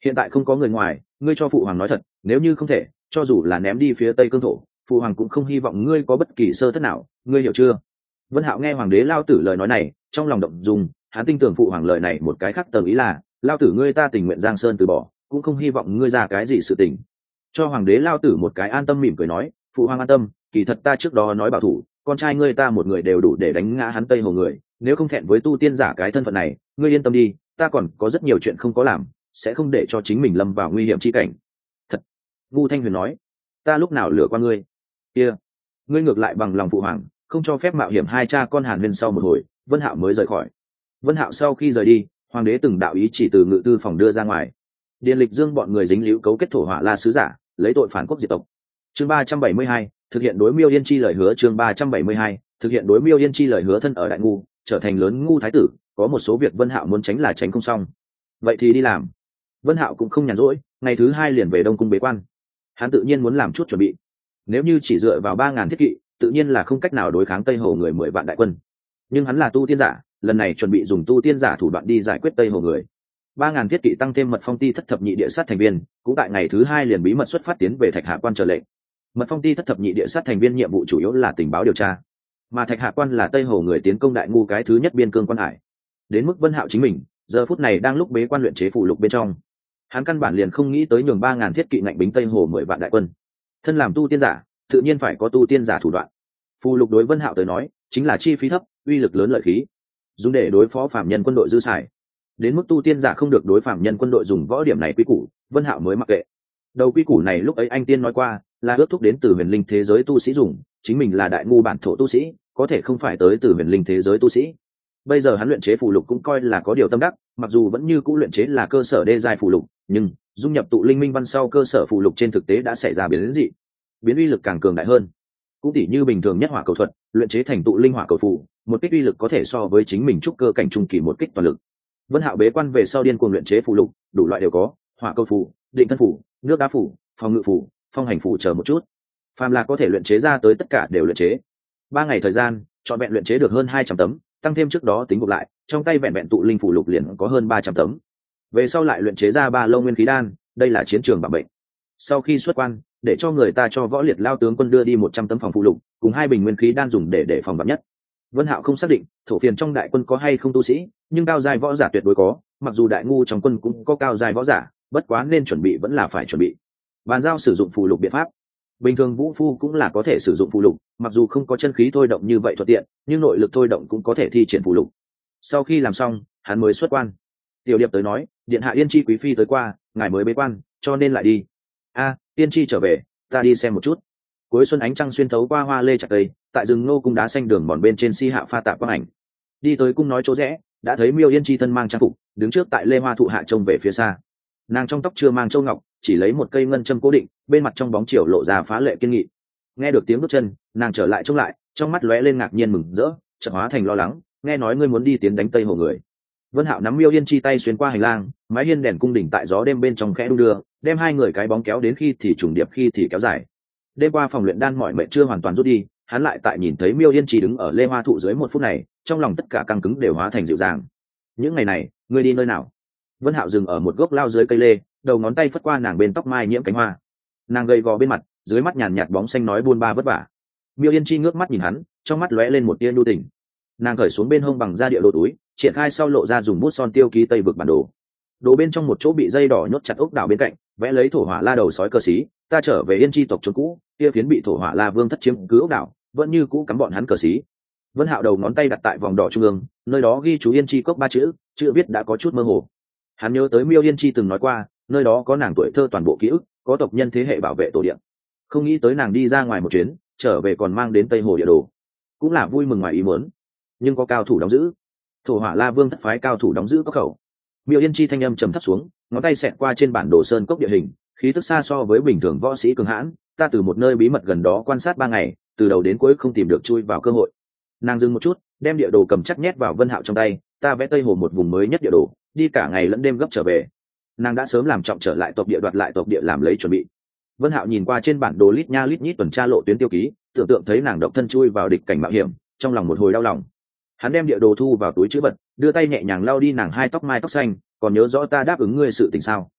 Hiện tại không có người ngoài, ngươi cho phụ hoàng nói thật, nếu như không thể, cho dù là ném đi phía tây cương thổ, phụ hoàng cũng không hy vọng ngươi có bất kỳ sơ thất nào, ngươi hiểu chưa? Vân Hạo nghe hoàng đế lao tử lời nói này, trong lòng động dung, hắn tin tưởng phụ hoàng lời này một cái khác tầng ý là, lao tử ngươi ta tình nguyện giang sơn từ bỏ, cũng không hy vọng ngươi ra cái gì sự tình. Cho hoàng đế lao tử một cái an tâm mỉm cười nói, phụ hoàng an tâm, kỳ thật ta trước đó nói bảo thủ, con trai ngươi ta một người đều đủ để đánh ngã hắn Tây Hồ người, nếu không thẹn với tu tiên giả cái thân phận này, ngươi yên tâm đi, ta còn có rất nhiều chuyện không có làm, sẽ không để cho chính mình lâm vào nguy hiểm chi cảnh. Thật. Vu Thanh Huyền nói, ta lúc nào lừa qua ngươi? Kia, ngươi ngược lại bằng lòng phụ hoàng, không cho phép mạo hiểm. Hai cha con Hàn Huyên sau một hồi, Vân Hạo mới rời khỏi. Vân Hạo sau khi rời đi, hoàng đế từng đạo ý chỉ từ ngự tư phòng đưa ra ngoài. Điền Lịch Dương bọn người dính líu cấu kết thổ hỏa la sứ giả, lấy tội phản quốc diệt tộc. Chương 372, thực hiện đối Miêu Yên Chi lời hứa. Chương 372, thực hiện đối Miêu Yên Chi lời hứa. Thân ở đại ngu, trở thành lớn ngu thái tử, có một số việc Vân Hạo muốn tránh là tránh không xong. Vậy thì đi làm. Vân Hạo cũng không nhàn rỗi, ngày thứ hai liền về Đông cung bế quan. Hắn tự nhiên muốn làm chút chuẩn bị. Nếu như chỉ dựa vào 3000 thiết kỵ, tự nhiên là không cách nào đối kháng Tây Hồ người 10 vạn đại quân. Nhưng hắn là tu tiên giả, lần này chuẩn bị dùng tu tiên giả thủ đoạn đi giải quyết Tây Hồ người. 3000 thiết kỵ tăng thêm Mật Phong Ti thất thập nhị địa sát thành viên, cũng tại ngày thứ hai liền bí mật xuất phát tiến về Thạch Hạ Quan chờ lệnh. Mật Phong Ti thất thập nhị địa sát thành viên nhiệm vụ chủ yếu là tình báo điều tra, mà Thạch Hạ Quan là Tây Hồ người tiến công đại ngu cái thứ nhất biên cương quan hải. Đến mức Vân Hạo chính mình, giờ phút này đang lúc bế quan luyện chế phụ lục bên trong. Hắn căn bản liền không nghĩ tới nhường 3000 thiết kỵ ngạnh bính Tây Hồ 10 vạn đại quân. Thân làm tu tiên giả, tự nhiên phải có tu tiên giả thủ đoạn. Phù lục đối Vân Hạo tới nói, chính là chi phí thấp, uy lực lớn lợi khí, dùng để đối phó phạm nhân quân đội dư xài. Đến mức tu tiên giả không được đối phạm nhân quân đội dùng võ điểm này quy củ, Vân Hạo mới mặc kệ. Đầu quy củ này lúc ấy anh tiên nói qua, là ước thúc đến từ huyền linh thế giới tu sĩ dùng, chính mình là đại ngu bản thổ tu sĩ, có thể không phải tới từ huyền linh thế giới tu sĩ. Bây giờ hắn luyện chế phù lục cũng coi là có điều tâm đắc, mặc dù vẫn như cũ luyện chế là cơ sở đê giai phù lục, nhưng dung nhập tụ linh minh văn sau cơ sở phù lục trên thực tế đã xảy ra biến dị, biến uy lực càng cường đại hơn. Cũng tỉ như bình thường nhất hỏa cầu thuật, luyện chế thành tụ linh hỏa cầu phù, một kích uy lực có thể so với chính mình trúc cơ cảnh trung kỳ một kích toàn lực. Vân Hạo bế quan về sau điên cuồng luyện chế phù lục, đủ loại đều có, hỏa cầu phù, định thân phù, nước đá phù, phòng ngự phù, phong hành phù chờ một chút. Phàm là có thể luyện chế ra tới tất cả đều luyện chế. 3 ngày thời gian, chọn vẹn luyện chế được hơn 200 tấm, tăng thêm trước đó tính gộp lại, trong tay vẹn vẹn tụ linh phù lục liền có hơn 300 tấm. Về sau lại luyện chế ra 3 lô nguyên khí đan, đây là chiến trường bảo bệnh. Sau khi xuất quan, để cho người ta cho võ liệt lao tướng quân đưa đi 100 tấm phòng phụ lục, cùng 2 bình nguyên khí đan dùng để phòng vạn nhất. Vân Hạo không xác định thổ phiền trong đại quân có hay không tu sĩ, nhưng cao giai võ giả tuyệt đối có, mặc dù đại ngu trong quân cũng có cao giai võ giả, bất quá nên chuẩn bị vẫn là phải chuẩn bị. Bàn giao sử dụng phụ lục biện pháp. Bình thường vũ phu cũng là có thể sử dụng phụ lục, mặc dù không có chân khí thôi động như vậy thuận tiện, nhưng nội lực thôi động cũng có thể thi triển phụ lục. Sau khi làm xong, hắn mới xuất quan. Tiểu Điệp tới nói, điện hạ Yên Chi quý phi tới qua, ngài mới bế quan, cho nên lại đi. A, Yên Chi trở về, ta đi xem một chút. Cuối xuân ánh trăng xuyên thấu qua hoa lê chặt cây, tại rừng ngô cung đá xanh đường mòn bên trên si hạ pha tạp quang ảnh. Đi tới cung nói chỗ rẽ, đã thấy Miêu Yên Chi thân mang trang phục, đứng trước tại lê hoa thụ hạ trông về phía xa. Nàng trong tóc chưa mang châu ngọc, chỉ lấy một cây ngân châm cố định, bên mặt trong bóng chiều lộ ra phá lệ kiên nghị. Nghe được tiếng bước chân, nàng trở lại trông lại, trong mắt lóe lên ngạc nhiên mừng rỡ, chợt hóa thành lo lắng. Nghe nói ngươi muốn đi tiến đánh Tây Hồ người. Vân Hạo nắm Miêu Yên Chi tay xuyên qua hành lang, mái hiên đèn cung đỉnh tại gió đêm bên trong khẽ đung đưa, đem hai người cái bóng kéo đến khi thì trùng điệp khi thì kéo dài. Đêm qua phòng luyện đan mọi mệnh chưa hoàn toàn rút đi, hắn lại tại nhìn thấy Miêu Yên Chi đứng ở lê hoa thụ dưới một phút này, trong lòng tất cả căng cứng đều hóa thành dịu dàng. Những ngày này, ngươi đi nơi nào? Vân Hạo dừng ở một gốc lao dưới cây lê, đầu ngón tay phất qua nàng bên tóc mai nhiễm cánh hoa. Nàng gầy gò bên mặt, dưới mắt nhàn nhạt bóng xanh nói buôn ba vất vả. Miêu Yên Chi ngước mắt nhìn hắn, trong mắt lóe lên một tia nhu tình. Nàng cởi xuống bên hông bằng da địa đồ túi, triển khai sau lộ ra dùng bút son tiêu ký tây vực bản đồ. Đồ bên trong một chỗ bị dây đỏ nhốt chặt ốc đảo bên cạnh, vẽ lấy thổ hỏa la đầu sói cờ xí. Ta trở về Yên Chi tộc trốn cũ, kia phiến bị thổ hỏa la vương thất chiếm cứ ốc đảo, vẫn như cũ cắm bọn hắn cờ xí. Vân Hạo đầu ngón tay đặt tại vòng đỏ trung ương, nơi đó ghi chú Yên Chi cốc 3 chữ, chữ viết đã có chút mơ hồ. Hắn nhớ tới Miêu Yên Chi từng nói qua, nơi đó có nàng tuổi thơ toàn bộ ký ức, có tộc nhân thế hệ bảo vệ tổ địa. Không nghĩ tới nàng đi ra ngoài một chuyến, trở về còn mang đến Tây Hồ địa đồ, cũng là vui mừng ngoài ý muốn. Nhưng có cao thủ đóng giữ, thổ hỏa la vương thất phái cao thủ đóng giữ cốc khẩu. Miêu Yên Chi thanh âm trầm thấp xuống, ngón tay xẹt qua trên bản đồ sơn cốc địa hình, khí tức xa so với bình thường võ sĩ cường hãn. Ta từ một nơi bí mật gần đó quan sát 3 ngày, từ đầu đến cuối không tìm được chui vào cơ hội. Nàng dừng một chút, đem địa đồ cầm chắc nhét vào Vân Hạo trong tay. Ta vẽ Tây Hồ một vùng mới nhất địa đồ, đi cả ngày lẫn đêm gấp trở về. Nàng đã sớm làm trọng trở lại tộc địa, đoạt lại tộc địa làm lấy chuẩn bị. Vân Hạo nhìn qua trên bản đồ lít nha lít nhít tuần tra lộ tuyến tiêu ký, tưởng tượng thấy nàng độc thân chui vào địch cảnh mạo hiểm, trong lòng một hồi đau lòng. Hắn đem địa đồ thu vào túi trữ vật, đưa tay nhẹ nhàng lau đi nàng hai tóc mai tóc xanh. Còn nhớ rõ ta đáp ứng ngươi sự tình sao?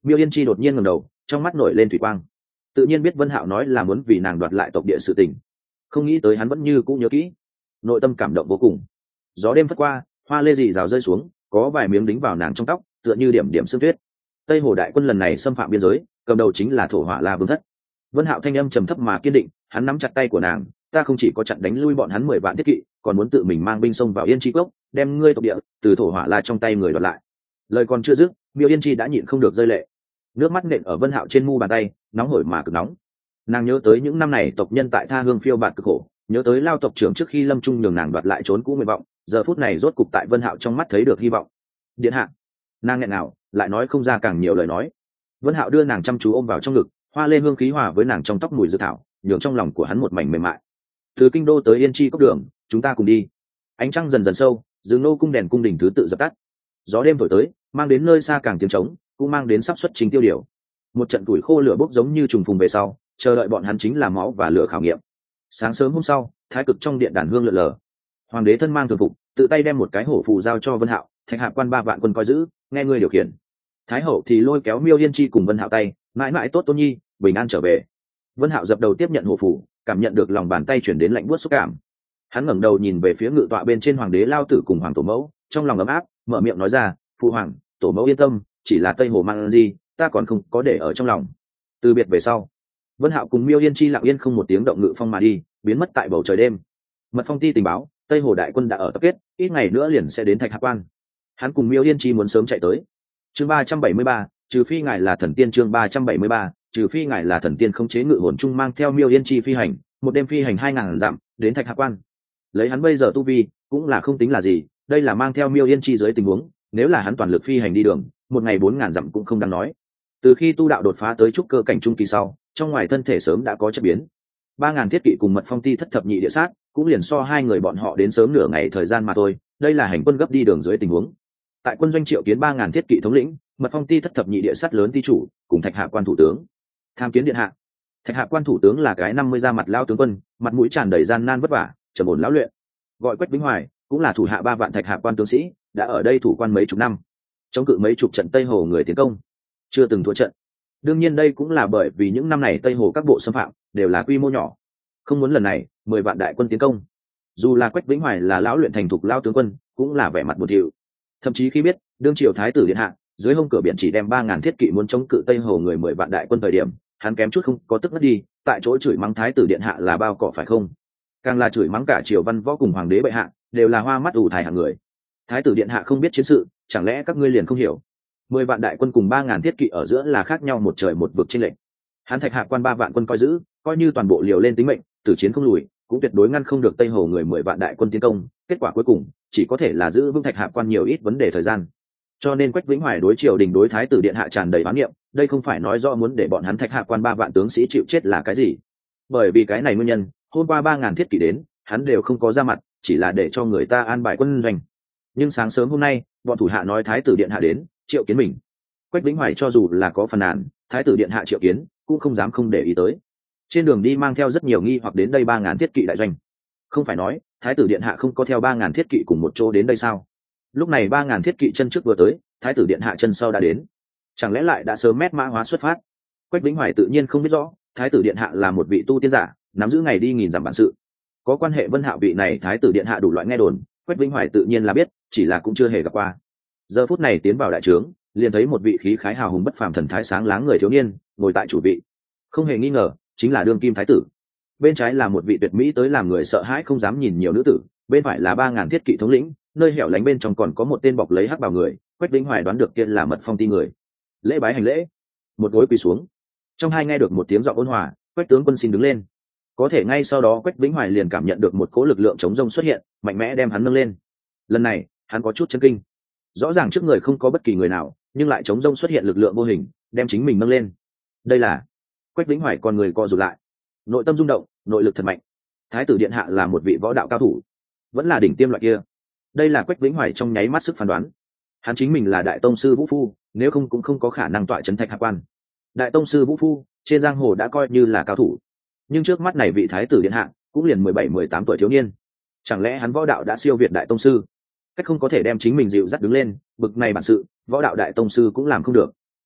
Miêu Yên Chi đột nhiên ngẩng đầu, trong mắt nổi lên thủy quang. Tự nhiên biết Vân Hạo nói là muốn vì nàng đoạt lại tộc địa sự tình, không nghĩ tới hắn vẫn như cũ nhớ kỹ, nội tâm cảm động vô cùng. Gió đêm phất qua, hoa lê rì rào rơi xuống, có vài miếng đính vào nàng trong tóc, tựa như điểm điểm sương tuyết. Tây Hồ đại quân lần này xâm phạm biên giới, cầm đầu chính là Thổ Hỏa La Vương Thất. Vân Hạo thanh âm trầm thấp mà kiên định, hắn nắm chặt tay của nàng, ta không chỉ có chặn đánh lui bọn hắn 10 vạn thiết kỵ, còn muốn tự mình mang binh xông vào Yên Chi Cốc, đem ngươi tộc địa từ Thổ Hỏa La trong tay người đoạt lại. Lời còn chưa dứt, Miêu Yên Chi đã nhịn không được rơi lệ, nước mắt nện ở Vân Hạo trên mu bàn tay, nóng hổi mà cực nóng. Nàng nhớ tới những năm này tộc nhân tại tha hương phiêu bạt cực khổ, nhớ tới Lao tộc trưởng trước khi lâm trung nhường nàng đoạt lại trốn cũ nguyện vọng, giờ phút này rốt cục tại Vân Hạo trong mắt thấy được hy vọng. Điện hạ, nàng nghẹn nào lại nói không ra càng nhiều lời nói. Vân Hạo đưa nàng chăm chú ôm vào trong ngực, hoa lê hương khí hòa với nàng trong tóc mùi dược thảo, nhường trong lòng của hắn một mảnh mềm mại. Từ kinh đô tới Yên Chi Cốc đường, chúng ta cùng đi. Ánh trăng dần dần sâu, rừng nô cung đèn cung đình thứ tự dập tắt. Gió đêm thổi tới, mang đến nơi xa càng tiếng trống, cũng mang đến sắp xuất trình tiêu điều. Một trận tuổi khô lửa bốc giống như trùng phùng về sau, chờ đợi bọn hắn chính là máu và lửa khảo nghiệm. Sáng sớm hôm sau, thái cực trong điện đàn hương lượn lờ. Hoàng đế thân mang thường phục, tự tay đem một cái hổ phù giao cho Vân Hạo, Thạch Hạp quan 3 vạn quân coi giữ, nghe ngươi điều khiển. Thái hậu thì lôi kéo Miêu Yên Chi cùng Vân Hạo tay, mãi mãi tốt tôn nhi, bình an trở về. Vân Hạo dập đầu tiếp nhận hổ phù, cảm nhận được lòng bàn tay chuyển đến lạnh buốt xúc cảm. Hắn ngẩng đầu nhìn về phía ngự tọa bên trên hoàng đế Lao Tử cùng hoàng tổ mẫu, trong lòng ấm áp, mở miệng nói ra, phụ hoàng, tổ mẫu yên tâm, chỉ là Tây Hồ mang gì, ta còn không có để ở trong lòng. Từ biệt về sau, Vân Hạo cùng Miêu Yên Chi lặng yên không một tiếng động ngự phong mà đi, biến mất tại bầu trời đêm. Mật phong ti tình báo, Tây Hồ đại quân đã ở tập kết, ít ngày nữa liền sẽ đến Thạch Hạp quan. Hắn cùng Miêu Yên Chi muốn sớm chạy tới. Chương 373, trừ phi ngài là thần tiên. Chương 373, trừ phi ngài là thần tiên khống chế ngự hồn chung mang theo Miêu Yên Chi phi hành, một đêm phi hành 2000 dặm, đến Thạch Hạp quan. Lấy hắn bây giờ tu vi, cũng là không tính là gì, đây là mang theo Miêu Yên Chi dưới tình huống, nếu là hắn toàn lực phi hành đi đường, một ngày 4000 dặm cũng không đáng nói. Từ khi tu đạo đột phá tới trúc cơ cảnh trung kỳ sau, trong ngoài thân thể sớm đã có chất biến. 3000 thiết kỵ cùng Mật phong ti thất thập nhị địa sát, cũng liền so hai người bọn họ đến sớm nửa ngày thời gian mà thôi, đây là hành quân gấp đi đường dưới tình huống. Tại quân doanh triệu kiến 3000 thiết kỵ thống lĩnh, Mật phong ti thất thập nhị địa sát lớn ti chủ, cùng Thạch Hạp quan thủ tướng. Tham kiến điện hạ. Thạch Hạp quan thủ tướng là cái 50 ra mặt lao tướng quân, mặt mũi tràn đầy gian nan vất vả, trầm ổn lão luyện. Gọi Quách Vĩnh Hoài, cũng là thủ hạ 3 vạn Thạch Hạp quan tướng sĩ, đã ở đây thủ quan mấy chục năm, chống cự mấy chục trận Tây Hồ người tiến công, chưa từng thua trận. Đương nhiên đây cũng là bởi vì những năm này Tây Hồ các bộ xâm phạm đều là quy mô nhỏ, không muốn lần này 10 vạn đại quân tiến công. Dù là Quách Vĩnh Hoài là lão luyện thành thục lao tướng quân, cũng là vẻ mặt buồn thiu. Thậm chí khi biết đương triều thái tử điện hạ dưới hông cửa biển chỉ đem 3000 thiết kỵ muốn chống cự Tây Hồ người 10 vạn đại quân thời điểm, hắn kém chút không có tức ngất đi, tại chỗ chửi mắng thái tử điện hạ là bao cỏ phải không? Càng là chửi mắng cả triều văn võ cùng hoàng đế bệ hạ, đều là hoa mắt ù thai hạng người. Thái tử điện hạ không biết chiến sự, chẳng lẽ các ngươi liền không hiểu? 10 vạn đại quân cùng 3000 thiết kỵ ở giữa là khác nhau một trời một vực trên lệnh. Hắn Thạch Hạp quan 3 vạn quân coi giữ, coi như toàn bộ liều lên tính mệnh, tử chiến không lùi, cũng tuyệt đối ngăn không được Tây Hồ người 10 vạn đại quân tiến công. Kết quả cuối cùng chỉ có thể là giữ vững Thạch Hạp quan nhiều ít vấn đề thời gian. Cho nên Quách Vĩnh Hoài đối triều đình đối thái tử điện hạ tràn đầy oán niệm, đây không phải nói rõ muốn để bọn hắn Thạch Hạp quan 3 vạn tướng sĩ chịu chết là cái gì. Bởi vì cái này nguyên nhân, hôm qua 3000 thiết kỵ đến, hắn đều không có ra mặt, chỉ là để cho người ta an bài quân doanh. Nhưng sáng sớm hôm nay, bọn thủ hạ nói thái tử điện hạ đến, triệu kiến mình. Quách Vĩnh Hoài cho dù là có phần nàn, thái tử điện hạ triệu kiến, cũng không dám không để ý tới. Trên đường đi mang theo rất nhiều nghi hoặc đến đây 3000 thiết kỵ đại doanh. Không phải nói thái tử điện hạ không có theo 3000 thiết kỵ cùng một chỗ đến đây sao? Lúc này 3000 thiết kỵ chân trước vừa tới, thái tử điện hạ chân sau đã đến, chẳng lẽ lại đã sớm mét mã hóa xuất phát? Quách Vĩnh Hoài tự nhiên không biết rõ, thái tử điện hạ là một vị tu tiên giả, nắm giữ ngày đi nghìn dặm bản sự. Có quan hệ Vân Hạo vị này thái tử điện hạ đủ loại nghe đồn, Quách Vĩnh Hoài tự nhiên là biết, chỉ là cũng chưa hề gặp qua. Giờ phút này tiến vào đại trướng, liền thấy một vị khí khái hào hùng bất phàm thần thái sáng láng người thiếu niên ngồi tại chủ vị, không hề nghi ngờ chính là đương kim thái tử. Bên trái là một vị tuyệt mỹ tới làm người sợ hãi không dám nhìn nhiều nữ tử, bên phải là 3000 thiết kỵ thống lĩnh, nơi hẻo lánh bên trong còn có một tên bọc lấy hắc bào người. Quách Vĩnh Hoài đoán được kia là Mật phong ti người. Lễ bái hành lễ, một gối quỳ xuống. Trong hai nghe được một tiếng giọng ôn hòa, Quách tướng quân xin đứng lên. Có thể ngay sau đó Quách Vĩnh Hoài liền cảm nhận được một cỗ lực lượng chống rông xuất hiện, mạnh mẽ đem hắn nâng lên. Lần này hắn có chút chấn kinh, rõ ràng trước người không có bất kỳ người nào, nhưng lại chống rông xuất hiện lực lượng vô hình đem chính mình nâng lên. Đây là Quách Vĩnh Hoài con người co rụt lại, nội tâm rung động, nội lực thật mạnh. Thái tử điện hạ là một vị võ đạo cao thủ, vẫn là đỉnh tiêm loại kia. Đây là Quách Vĩnh Hoài trong nháy mắt sức phán đoán. Hắn chính mình là đại tông sư Vũ Phu, nếu không cũng không có khả năng tọa trấn Thạch Hạp quan. Đại tông sư Vũ Phu trên giang hồ đã coi như là cao thủ, nhưng trước mắt này vị thái tử điện hạ cũng liền 17-18 tuổi thiếu niên, chẳng lẽ hắn võ đạo đã siêu việt đại tông sư? Cách không có thể đem chính mình dịu dắt đứng lên, bực này bản sự võ đạo đại tông sư cũng làm không được.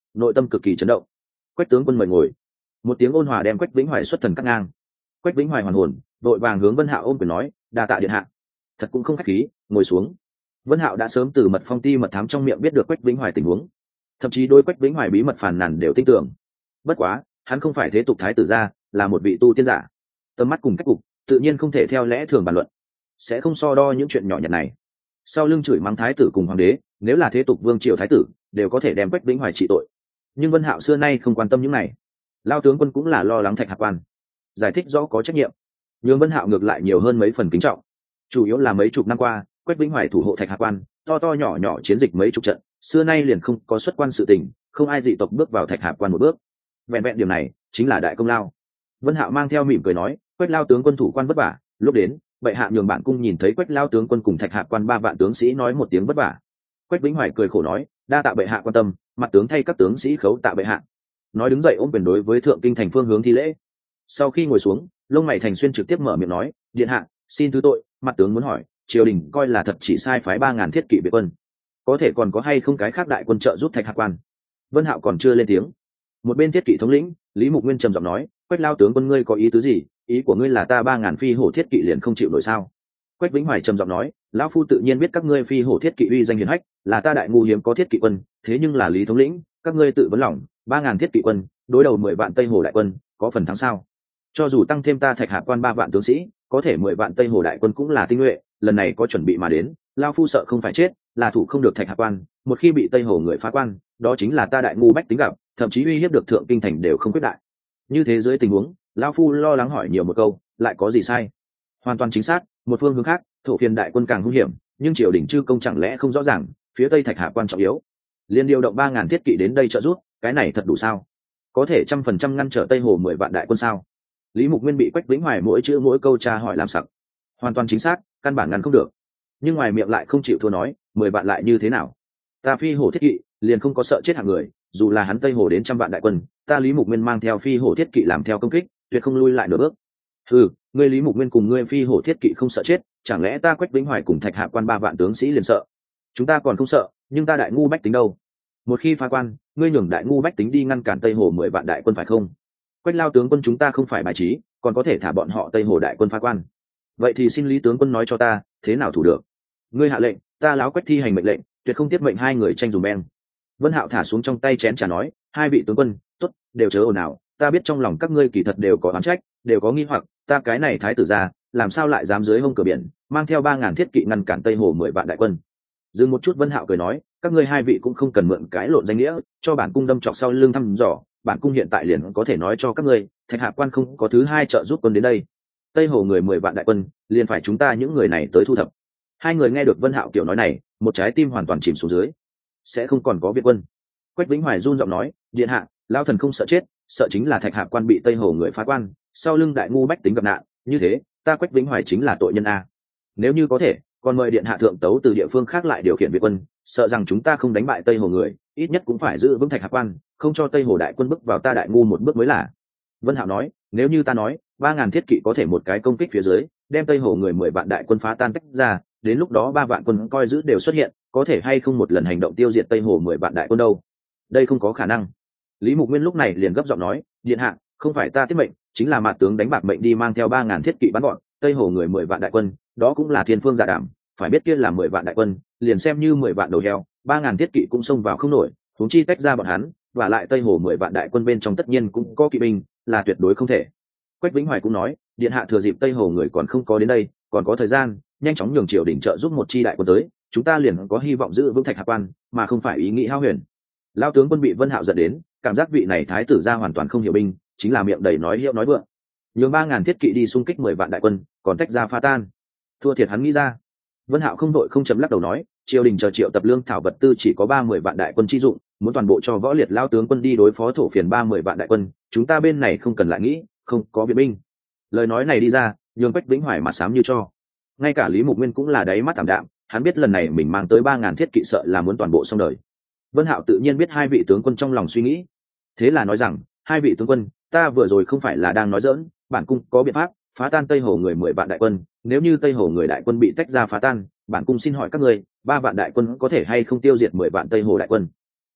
nội tâm cực kỳ chấn động. Quách tướng quân mời ngồi. Một tiếng ôn hòa đem Quách Vĩnh Hoài xuất thần cắt ngang. Quách Vĩnh Hoài hoàn hồn, đội vàng hướng Vân Hạo ôm quyền nói, đa tạ điện hạ. Thật cũng không khách khí, ngồi xuống. Vân Hạo đã sớm từ mật phong ti mật thám trong miệng biết được Quách Vĩnh Hoài tình huống, thậm chí đôi Quách Vĩnh Hoài bí mật phàn nàn đều tin tưởng. Bất quá, hắn không phải thế tục thái tử gia, là một vị tu tiên giả, tầm mắt cùng cách cục tự nhiên không thể theo lẽ thường bàn luận, sẽ không so đo những chuyện nhỏ nhặt này. Sau lưng chửi mắng thái tử cùng hoàng đế, nếu là thế tục vương triều thái tử, đều có thể đem Quách Vĩnh Hoài trị tội. Nhưng Vân Hạo xưa nay không quan tâm những này. Lao tướng quân cũng là lo lắng Thạch Hạc Quan, giải thích rõ có trách nhiệm, nhưng Vân Hạo ngược lại nhiều hơn mấy phần kính trọng. Chủ yếu là mấy chục năm qua, Quách Vĩnh Hoài thủ hộ Thạch Hạc Quan, to to nhỏ nhỏ chiến dịch mấy chục trận, xưa nay liền không có xuất quan sự tình, không ai dị tộc bước vào Thạch Hạc Quan một bước. Vẹn vẹn điểm này chính là đại công lao. Vân Hạo mang theo mỉm cười nói, Quách lao tướng quân thủ quan vất vả, lúc đến bệ hạ nhường bản cung nhìn thấy Quách lao tướng quân cùng Thạch Hạc Quan 3 vạn tướng sĩ nói một tiếng vất vả. Quách Vĩnh Hoài cười khổ nói, đa tạ bệ hạ quan tâm, mặt tướng thay các tướng sĩ khấu tạ bệ hạ. Nói đứng dậy ôm quyền đối với thượng kinh thành phương hướng thi lễ. Sau khi ngồi xuống, lông mày thành xuyên trực tiếp mở miệng nói, điện hạ xin thứ tội, mặt tướng muốn hỏi, triều đình coi là thật chỉ sai phái 3000 thiết kỵ biệt quân, có thể còn có hay không cái khác đại quân trợ giúp Thạch Hạc Quan? Vân Hạo còn chưa lên tiếng. Một bên thiết kỵ thống lĩnh Lý Mục Nguyên trầm giọng nói, Quách lao tướng quân ngươi có ý tứ gì? Ý của ngươi là ta 3000 phi hổ thiết kỵ liền không chịu nổi sao? Quách Vĩnh Hoài trầm giọng nói, lão phu tự nhiên biết các ngươi phi hổ thiết kỵ uy danh hiển hách, là ta đại ngu hiếm có thiết kỵ quân, thế nhưng là Lý thống lĩnh, các ngươi tự vấn lòng, 3000 thiết kỵ quân đối đầu 10 vạn Tây Hồ đại quân, có phần thắng sao? Cho dù tăng thêm ta Thạch Hạc Quan 3 vạn tướng sĩ, có thể 10 vạn Tây Hồ đại quân cũng là tinh nhuệ, lần này có chuẩn bị mà đến, lão phu sợ không phải chết, là thủ không được Thạch Hạc Quan, một khi bị Tây Hồ người phá quan, đó chính là ta đại ngu bách tính gặp, thậm chí uy hiếp được thượng kinh thành đều không quyết đại. Như thế dưới tình huống, lão phu lo lắng hỏi nhiều một câu, lại có gì sai? Hoàn toàn chính xác, một phương hướng khác, thổ phiền đại quân càng hung hiểm, nhưng triều đình chư công chẳng lẽ không rõ ràng, phía Tây Thạch Hạc Quan trọng yếu, liên điều động 3000 thiết kỵ đến đây trợ giúp, cái này thật đủ sao? Có thể 100% ngăn trở Tây Hồ 10 vạn đại quân sao? Lý Mục Nguyên bị Quách Vĩnh Hoài mỗi chữ mỗi câu tra hỏi làm sặc. Hoàn toàn chính xác, căn bản ngăn không được. Nhưng ngoài miệng lại không chịu thua nói, 10 vạn lại như thế nào? Ta phi hổ thiết kỵ, liền không có sợ chết hạng người, dù là hắn Tây Hồ đến 100 vạn đại quân, ta Lý Mục Nguyên mang theo phi hổ thiết kỵ làm theo công kích, tuyệt không lui lại nửa bước. Ngươi Lý Mục Nguyên cùng ngươi phi hổ thiết kỵ không sợ chết, chẳng lẽ ta Quách Vĩnh Hoài cùng Thạch Hạ Quan 3 vạn tướng sĩ liền sợ? Chúng ta còn không sợ, nhưng ta đại ngu bách tính đâu? Một khi phá quan, ngươi nhường đại ngu bách tính đi ngăn cản Tây Hồ 10 vạn đại quân phải không? Quách lao tướng quân chúng ta không phải bài trí, còn có thể thả bọn họ Tây Hồ đại quân phá quan. Vậy thì xin Lý tướng quân nói cho ta, thế nào thủ được? Ngươi hạ lệnh, ta láo Quách thi hành mệnh lệnh, tuyệt không tiếp mệnh hai người tranh dùm beng. Vân Hạo thả xuống trong tay chén trà nói, hai vị tướng quân, tốt, đều chớ ồn ào, ta biết trong lòng các ngươi kỳ thật đều có oán trách, đều có nghi hoặc, ta cái này thái tử gia, làm sao lại dám dưới hông cửa biển, mang theo 3000 thiết kỵ ngăn cản Tây Hồ 10 vạn đại quân. Dừng một chút, Vân Hạo cười nói, các ngươi hai vị cũng không cần mượn cái lộn danh nghĩa, cho bản cung đâm chọc sau lưng thăm dò, bản cung hiện tại liền có thể nói cho các ngươi, Thạch Hạc Quan không có thứ hai trợ giúp quân đến đây. Tây Hồ người 10 vạn đại quân, liền phải chúng ta những người này tới thu thập. Hai người nghe được Vân Hạo kiểu nói này, một trái tim hoàn toàn chìm xuống dưới. Sẽ không còn có viện quân. Quách Vĩnh Hoài run giọng nói, điện hạ, lão thần không sợ chết, sợ chính là Thạch Hạc Quan bị Tây Hồ người phá quan, sau lưng đại ngu bách tính gặp nạn, như thế, ta Quách Vĩnh Hoài chính là tội nhân a. Nếu như có thể, còn mời điện hạ thượng tấu từ địa phương khác lại điều khiển viện quân, sợ rằng chúng ta không đánh bại Tây Hồ người, ít nhất cũng phải giữ vững Thạch Hạc Quan, không cho Tây Hồ đại quân bước vào ta đại ngu một bước mới là. Vân Hạo nói, nếu như ta nói, 3000 thiết kỵ có thể một cái công kích phía dưới, đem Tây Hồ người 10 vạn đại quân phá tan tách ra, đến lúc đó 3 vạn quân coi giữ đều xuất hiện, có thể hay không một lần hành động tiêu diệt Tây Hồ 10 vạn đại quân đâu? Đây không có khả năng. Lý Mục Nguyên lúc này liền gấp giọng nói, điện hạ, không phải ta tiết mệnh, chính là mạt tướng đánh bạc mệnh đi mang theo 3000 thiết kỵ bắn bọn Tây Hồ người 10 vạn đại quân, đó cũng là thiên phương dạ đảm, phải biết kia là 10 vạn đại quân, liền xem như 10 vạn đầu heo, 3000 thiết kỵ cũng xông vào không nổi, huống chi tách ra bọn hắn, và lại Tây Hồ 10 vạn đại quân bên trong tất nhiên cũng có kỵ binh, là tuyệt đối không thể. Quách Vĩnh Hoài cũng nói, điện hạ thừa dịp Tây Hồ người còn không có đến đây, còn có thời gian, nhanh chóng nhường triều đình trợ giúp một chi đại quân tới, chúng ta liền có hy vọng giữ vững Thạch Hạc Quan, mà không phải ý nghĩ hao huyền. Lão tướng quân bị Vân Hạo giận đến, cảm giác vị này thái tử gia hoàn toàn không hiểu binh, chính là miệng đầy nói hiệu nói vượng. Nhường 3000 thiết kỵ đi xung kích 10 vạn đại quân, còn tách ra phá tan. Thua thiệt hắn nghĩ ra. Vân Hạo không đội không chấm lắc đầu nói, triều đình chờ triệu tập lương thảo vật tư chỉ có 30 vạn đại quân chi dụng, muốn toàn bộ cho võ liệt lao tướng quân đi đối phó thổ phiền 30 vạn đại quân, chúng ta bên này không cần lại nghĩ, không có viện binh. Lời nói này đi ra, nhường Quách Vĩnh Hoài mặt xám như cho. Ngay cả Lý Mục Nguyên cũng là đáy mắt thảm đạm, hắn biết lần này mình mang tới 3000 thiết kỵ sợ là muốn toàn bộ xong đời. Vân Hạo tự nhiên biết hai vị tướng quân trong lòng suy nghĩ, thế là nói rằng, hai vị tướng quân, ta vừa rồi không phải là đang nói giỡn, bản cung có biện pháp phá tan Tây Hồ người 10 vạn đại quân, nếu như Tây Hồ người đại quân bị tách ra phá tan, bản cung xin hỏi các ngươi, 3 vạn đại quân có thể hay không tiêu diệt 10 vạn Tây Hồ đại quân?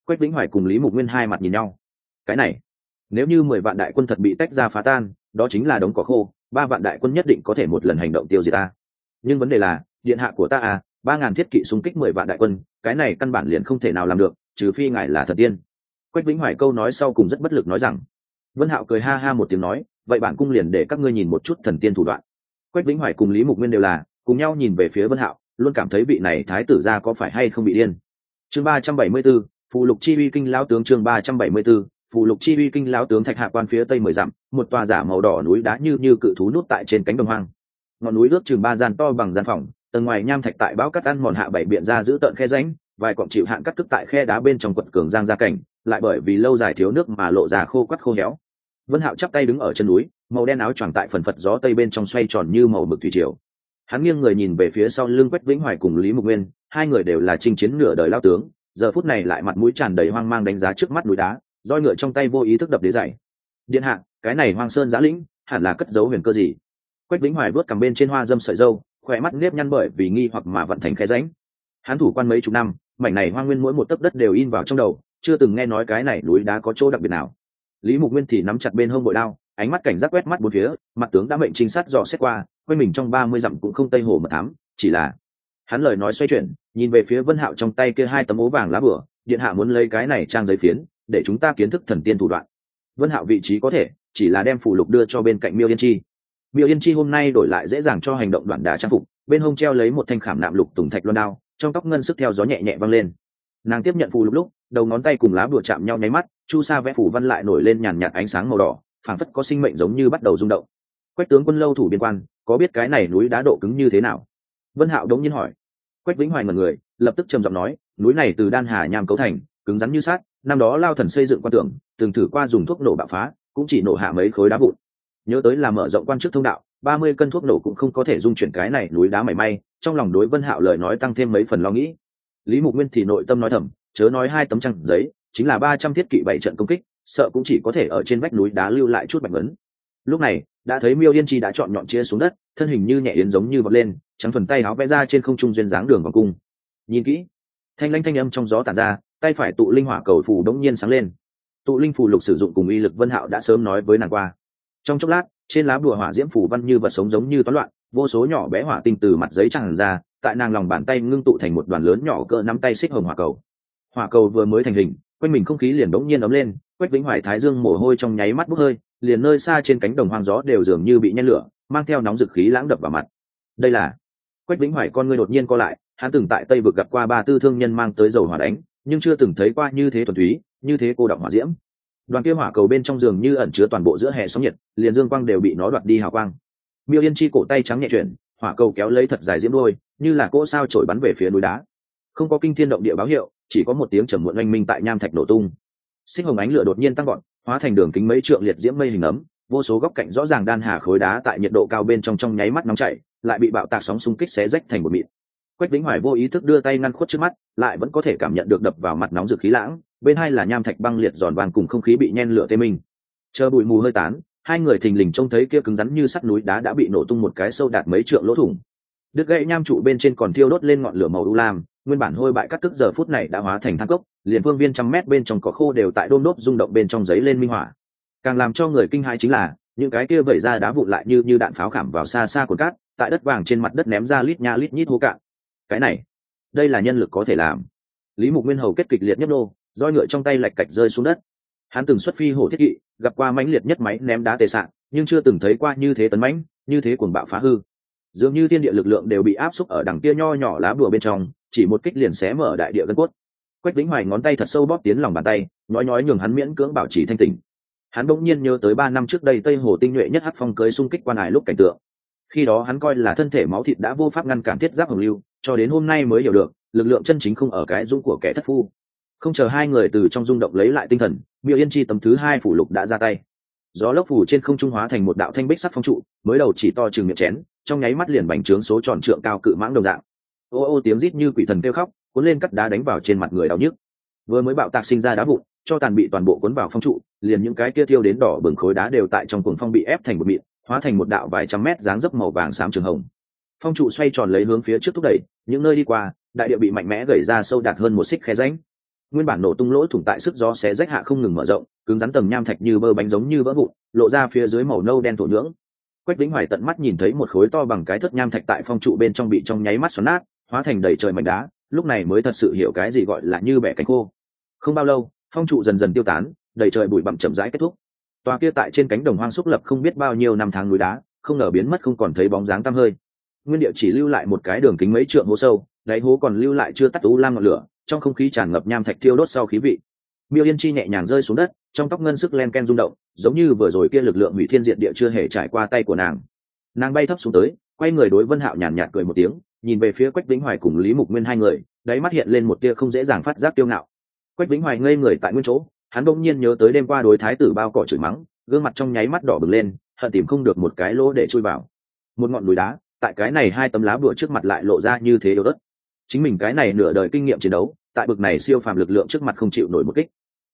Quách Vĩnh Hoài cùng Lý Mục Nguyên hai mặt nhìn nhau. Cái này, nếu như 10 vạn đại quân thật bị tách ra phá tan, đó chính là đống cỏ khô, 3 vạn đại quân nhất định có thể một lần hành động tiêu diệt ta. Nhưng vấn đề là, điện hạ của ta 3.000 thiết kỵ xung kích 10 vạn đại quân, cái này căn bản liền không thể nào làm được, trừ phi ngài là thần tiên. Quách Vĩnh Hoài câu nói sau cùng rất bất lực nói rằng. Vân Hạo cười ha ha một tiếng nói, vậy bản cung liền để các ngươi nhìn một chút thần tiên thủ đoạn. Quách Vĩnh Hoài cùng Lý Mục Nguyên đều là cùng nhau nhìn về phía Vân Hạo, luôn cảm thấy vị này thái tử gia có phải hay không bị điên. Chương 374, phù lục chi uy kinh lão tướng. Chương 374, phù lục chi uy kinh lão tướng. Thạch Hạ quan phía tây 10 dặm, một tòa giả màu đỏ núi đá như cự thú nút tại trên cánh đồng hoang. Ngọn núi ước chừng 3 gian to bằng gian phòng, tầng ngoài nham thạch tại bão cắt ăn mòn hạ bảy biện ra giữ tợn khe rãnh, vài cọng chịu hạn cắt tức tại khe đá bên trong quận cường giang ra cảnh, lại bởi vì lâu dài thiếu nước mà lộ ra khô quắt khô héo. Vân Hạo chắp tay đứng ở chân núi, màu đen áo choàng tại phần phật gió tây bên trong xoay tròn như màu mực thủy triều. Hắn nghiêng người nhìn về phía sau lưng Quách Vĩnh Hoài cùng Lý Mục Nguyên, hai người đều là chinh chiến nửa đời lao tướng, giờ phút này lại mặt mũi tràn đầy hoang mang đánh giá trước mắt núi đá, roi ngựa trong tay vô ý thức đập đế dày. Điện hạ, cái này Hoang Sơn Giá Lĩnh, hẳn là cất giấu huyền cơ gì? Quách Vĩnh Hoài vuốt cằm bên trên hoa dâm sợi râu, khỏe mắt nếp nhăn bởi vì nghi hoặc mà vận thành khe rãnh. Hắn thủ quan mấy chục năm, mảnh này hoang nguyên mỗi một tấc đất đều in vào trong đầu, chưa từng nghe nói cái này núi đá có chỗ đặc biệt nào. Lý Mục Nguyên thì nắm chặt bên hông bội đao, ánh mắt cảnh giác quét mắt bốn phía, mặt tướng đã mệnh trinh sát dò xét qua, quanh mình trong 30 dặm cũng không tây hồ mật thám, chỉ là hắn lời nói xoay chuyển, nhìn về phía Vân Hạo trong tay kia hai tấm ố vàng lá bửa, điện hạ muốn lấy cái này trang giấy phiến, để chúng ta kiến thức thần tiên thủ đoạn. Vân Hạo vị trí có thể, chỉ là đem phù lục đưa cho bên cạnh Miêu Yên Chi. Miêu Yên Chi hôm nay đổi lại dễ dàng cho hành động đoạn đả trang phục, bên hông treo lấy một thanh khảm nạm lục tùng thạch loan đao, trong tóc ngân sức theo gió nhẹ nhẹ văng lên. Nàng tiếp nhận phù lục lúc, đầu ngón tay cùng lá bùa chạm nhau nháy mắt, chu sa vẽ phủ văn lại nổi lên nhàn nhạt ánh sáng màu đỏ, phảng phất có sinh mệnh giống như bắt đầu rung động. Quách tướng quân lâu thủ biên quan, có biết cái này núi đá độ cứng như thế nào? Vân Hạo đống nhiên hỏi. Quách Vĩnh Hoài ngẩn người, lập tức trầm giọng nói, núi này từ đan hà nham cấu thành, cứng rắn như sắt, năm đó Lao Thần xây dựng quan tưởng, từng thử qua dùng thuốc nổ bạo phá, cũng chỉ nổ hạ mấy khối đá vụn. Nhớ tới là mở rộng quan chức thông đạo, 30 cân thuốc nổ cũng không có thể dung chuyển cái này núi đá mảy may, trong lòng đối Vân Hạo lời nói tăng thêm mấy phần lo nghĩ. Lý Mục Nguyên thì nội tâm nói thầm, chớ nói hai tấm trang giấy, chính là 300 thiết kỵ 7 trận công kích, sợ cũng chỉ có thể ở trên vách núi đá lưu lại chút bạch vấn. Lúc này, đã thấy Miêu Yên Chi đã chọn nhọn chia xuống đất, thân hình như nhẹ yến giống như vọt lên, trắng thuần tay áo vẽ ra trên không trung duyên dáng đường vòng cung. Nhìn kỹ, thanh lãnh thanh âm trong gió tản ra, tay phải tụ linh hỏa cầu phù đống nhiên sáng lên. Tụ linh phù lục sử dụng cùng uy lực Vân Hạo đã sớm nói với nàng qua. Trong chốc lát, trên lá bùa hỏa diễm phù văn như vật sống giống như toán loạn, vô số nhỏ bé hỏa tinh từ mặt giấy tràn ra, tại nàng lòng bàn tay ngưng tụ thành một đoàn lớn nhỏ cỡ nắm tay xích hồng hỏa cầu. Hỏa cầu vừa mới thành hình, quanh mình không khí liền đống nhiên ấm lên, Quách Vĩnh Hoài thái dương mồ hôi trong nháy mắt bốc hơi, liền nơi xa trên cánh đồng hoang gió đều dường như bị nhen lửa, mang theo nóng dực khí lãng đập vào mặt. Đây là Quách Vĩnh Hoài con ngươi đột nhiên co lại, hắn từng tại Tây vực gặp qua 3 tư thương nhân mang tới dầu hỏa đánh, nhưng chưa từng thấy qua như thế thuần túy, như thế cô đọng hỏa diễm. Đoàn kia hỏa cầu bên trong giường như ẩn chứa toàn bộ giữa hè sóng nhiệt, liền dương quang đều bị nó đoạt đi hào quang. Miêu Yên Chi cổ tay trắng nhẹ chuyển, hỏa cầu kéo lấy thật dài diễm đuôi, như là cỗ sao trổi bắn về phía núi đá. Không có kinh thiên động địa báo hiệu, chỉ có một tiếng trầm muộn oanh minh tại nham thạch nổ tung. Xích hồng ánh lửa đột nhiên tăng gọn, hóa thành đường kính mấy trượng liệt diễm mây hình ấm, vô số góc cạnh rõ ràng đan hà khối đá tại nhiệt độ cao bên trong nháy mắt nóng chảy, lại bị bạo tạc sóng xung kích xé rách thành một mịn. Quách Vĩnh Hoài vô ý thức đưa tay ngăn khuất trước mắt, lại vẫn có thể cảm nhận được đập vào mặt nóng rực khí lãng, bên hai là nham thạch băng liệt giòn vàng cùng không khí bị nhen lửa tê minh. Chờ bụi mù hơi tán, hai người thình lình trông thấy kia cứng rắn như sắt núi đá đã bị nổ tung một cái sâu đạt mấy trượng lỗ thủng. Đứt gãy nham trụ bên trên còn thiêu đốt lên ngọn lửa màu u lam, nguyên bản hôi bại cắt tức giờ phút này đã hóa thành than cốc, liền phương viên trăm mét bên trong cỏ khô đều tại đôm đốp rung động bên trong giấy lên minh hỏa. Càng làm cho người kinh hãi chính là những cái kia vẩy ra đá vụn lại như đạn pháo khảm vào xa xa của cát, tại đất vàng trên mặt đất ném ra lít nha lít nhít hố cạn. Cái này, đây là nhân lực có thể làm. Lý Mục Nguyên hầu kết kịch liệt nhấp nô, roi ngựa trong tay lạch cạch rơi xuống đất. Hắn từng xuất phi hổ thiết kỵ, gặp qua mãnh liệt nhất máy ném đá tề sạn, nhưng chưa từng thấy qua như thế tấn mãnh, như thế cuồng bạo phá hư. Dường như thiên địa lực lượng đều bị áp xúc ở đằng kia nho nhỏ lá bùa bên trong, chỉ một kích liền xé mở đại địa gân cốt. Quách Vĩnh Hoài ngón tay thật sâu bóp tiến lòng bàn tay, nhói nhường hắn miễn cưỡng bảo trì thanh tỉnh. Hắn bỗng nhiên nhớ tới 3 năm trước đây Tây Hồ tinh nhuệ nhất hắc phong cưới xung kích quan hải lúc cảnh tượng. Khi đó hắn coi là thân thể máu thịt đã vô pháp ngăn cản thiết giáp hồng lưu, cho đến hôm nay mới hiểu được, lực lượng chân chính không ở cái dũng của kẻ thất phu. Không chờ hai người từ trong rung động lấy lại tinh thần, Miêu Yên Chi tấm thứ 2 phủ lục đã ra tay. Gió lốc phủ trên không trung hóa thành một đạo thanh bích sắc phong trụ, mới đầu chỉ to chừng miệng chén, trong nháy mắt liền bành trướng số tròn trượng cao cự mãng đồng dạng. Ô ô tiếng rít như quỷ thần kêu khóc, cuốn lên cắt đá đánh vào trên mặt người đau nhức. Vừa mới bạo tạc sinh ra đá vụn, cho tàn bị toàn bộ cuốn vào phong trụ, liền những cái kia thiêu đến đỏ bừng khối đá đều tại trong cuồng phong bị ép thành một mịn, hóa thành một đạo vài trăm mét dáng dấp màu vàng xám trường hồng. Phong trụ xoay tròn lấy hướng phía trước thúc đẩy, những nơi đi qua, đại địa bị mạnh mẽ gẩy ra sâu đạt hơn 1 xích khe rãnh. nguyên bản nổ tung lỗ thủng tại sức gió xé rách hạ không ngừng mở rộng, cứng rắn tầng nham thạch như bơ bánh giống như vỡ vụn, lộ ra phía dưới màu nâu đen thổ nhưỡng. Quách Vĩnh Hoài tận mắt nhìn thấy một khối to bằng cái thất nham thạch tại phong trụ bên trong bị trong nháy mắt xoắn nát, hóa thành đầy trời mảnh đá, lúc này mới thật sự hiểu cái gì gọi là như bẻ cánh khô. Không bao lâu, phong trụ dần dần tiêu tán, đầy trời bụi bặm chậm rãi kết thúc. Tòa kia tại trên cánh đồng hoang xúc lập không biết bao nhiêu năm tháng núi đá, không ngờ biến mất không còn thấy bóng dáng tăm hơi. Nguyên địa chỉ lưu lại một cái đường kính mấy trượng hố sâu, đáy hố còn lưu lại chưa tắt u lam ngọn lửa, trong không khí tràn ngập nham thạch thiêu đốt sau khí vị. Miêu Yên Chi nhẹ nhàng rơi xuống đất, trong tóc ngân sức len ken rung động, giống như vừa rồi kia lực lượng hủy thiên diệt địa chưa hề trải qua tay của nàng. Nàng bay thấp xuống tới, quay người đối Vân Hạo nhàn nhạt cười một tiếng, nhìn về phía Quách Vĩnh Hoài cùng Lý Mục Nguyên hai người, đáy mắt hiện lên một tia không dễ dàng phát giác kiêu ngạo. Quách Vĩnh Hoài ngây người tại nguyên chỗ, hắn bỗng nhiên nhớ tới đêm qua đối thái tử bao cỏ chửi mắng, gương mặt trong nháy mắt đỏ bừng lên, hận tìm không được một cái lỗ để chui vào. Một ngọn núi đá, tại cái này hai tấm lá bùa trước mặt lại lộ ra như thế yếu ớt. Chính mình cái này nửa đời kinh nghiệm chiến đấu, tại bực này siêu phàm lực lượng trước mặt không chịu nổi một kích.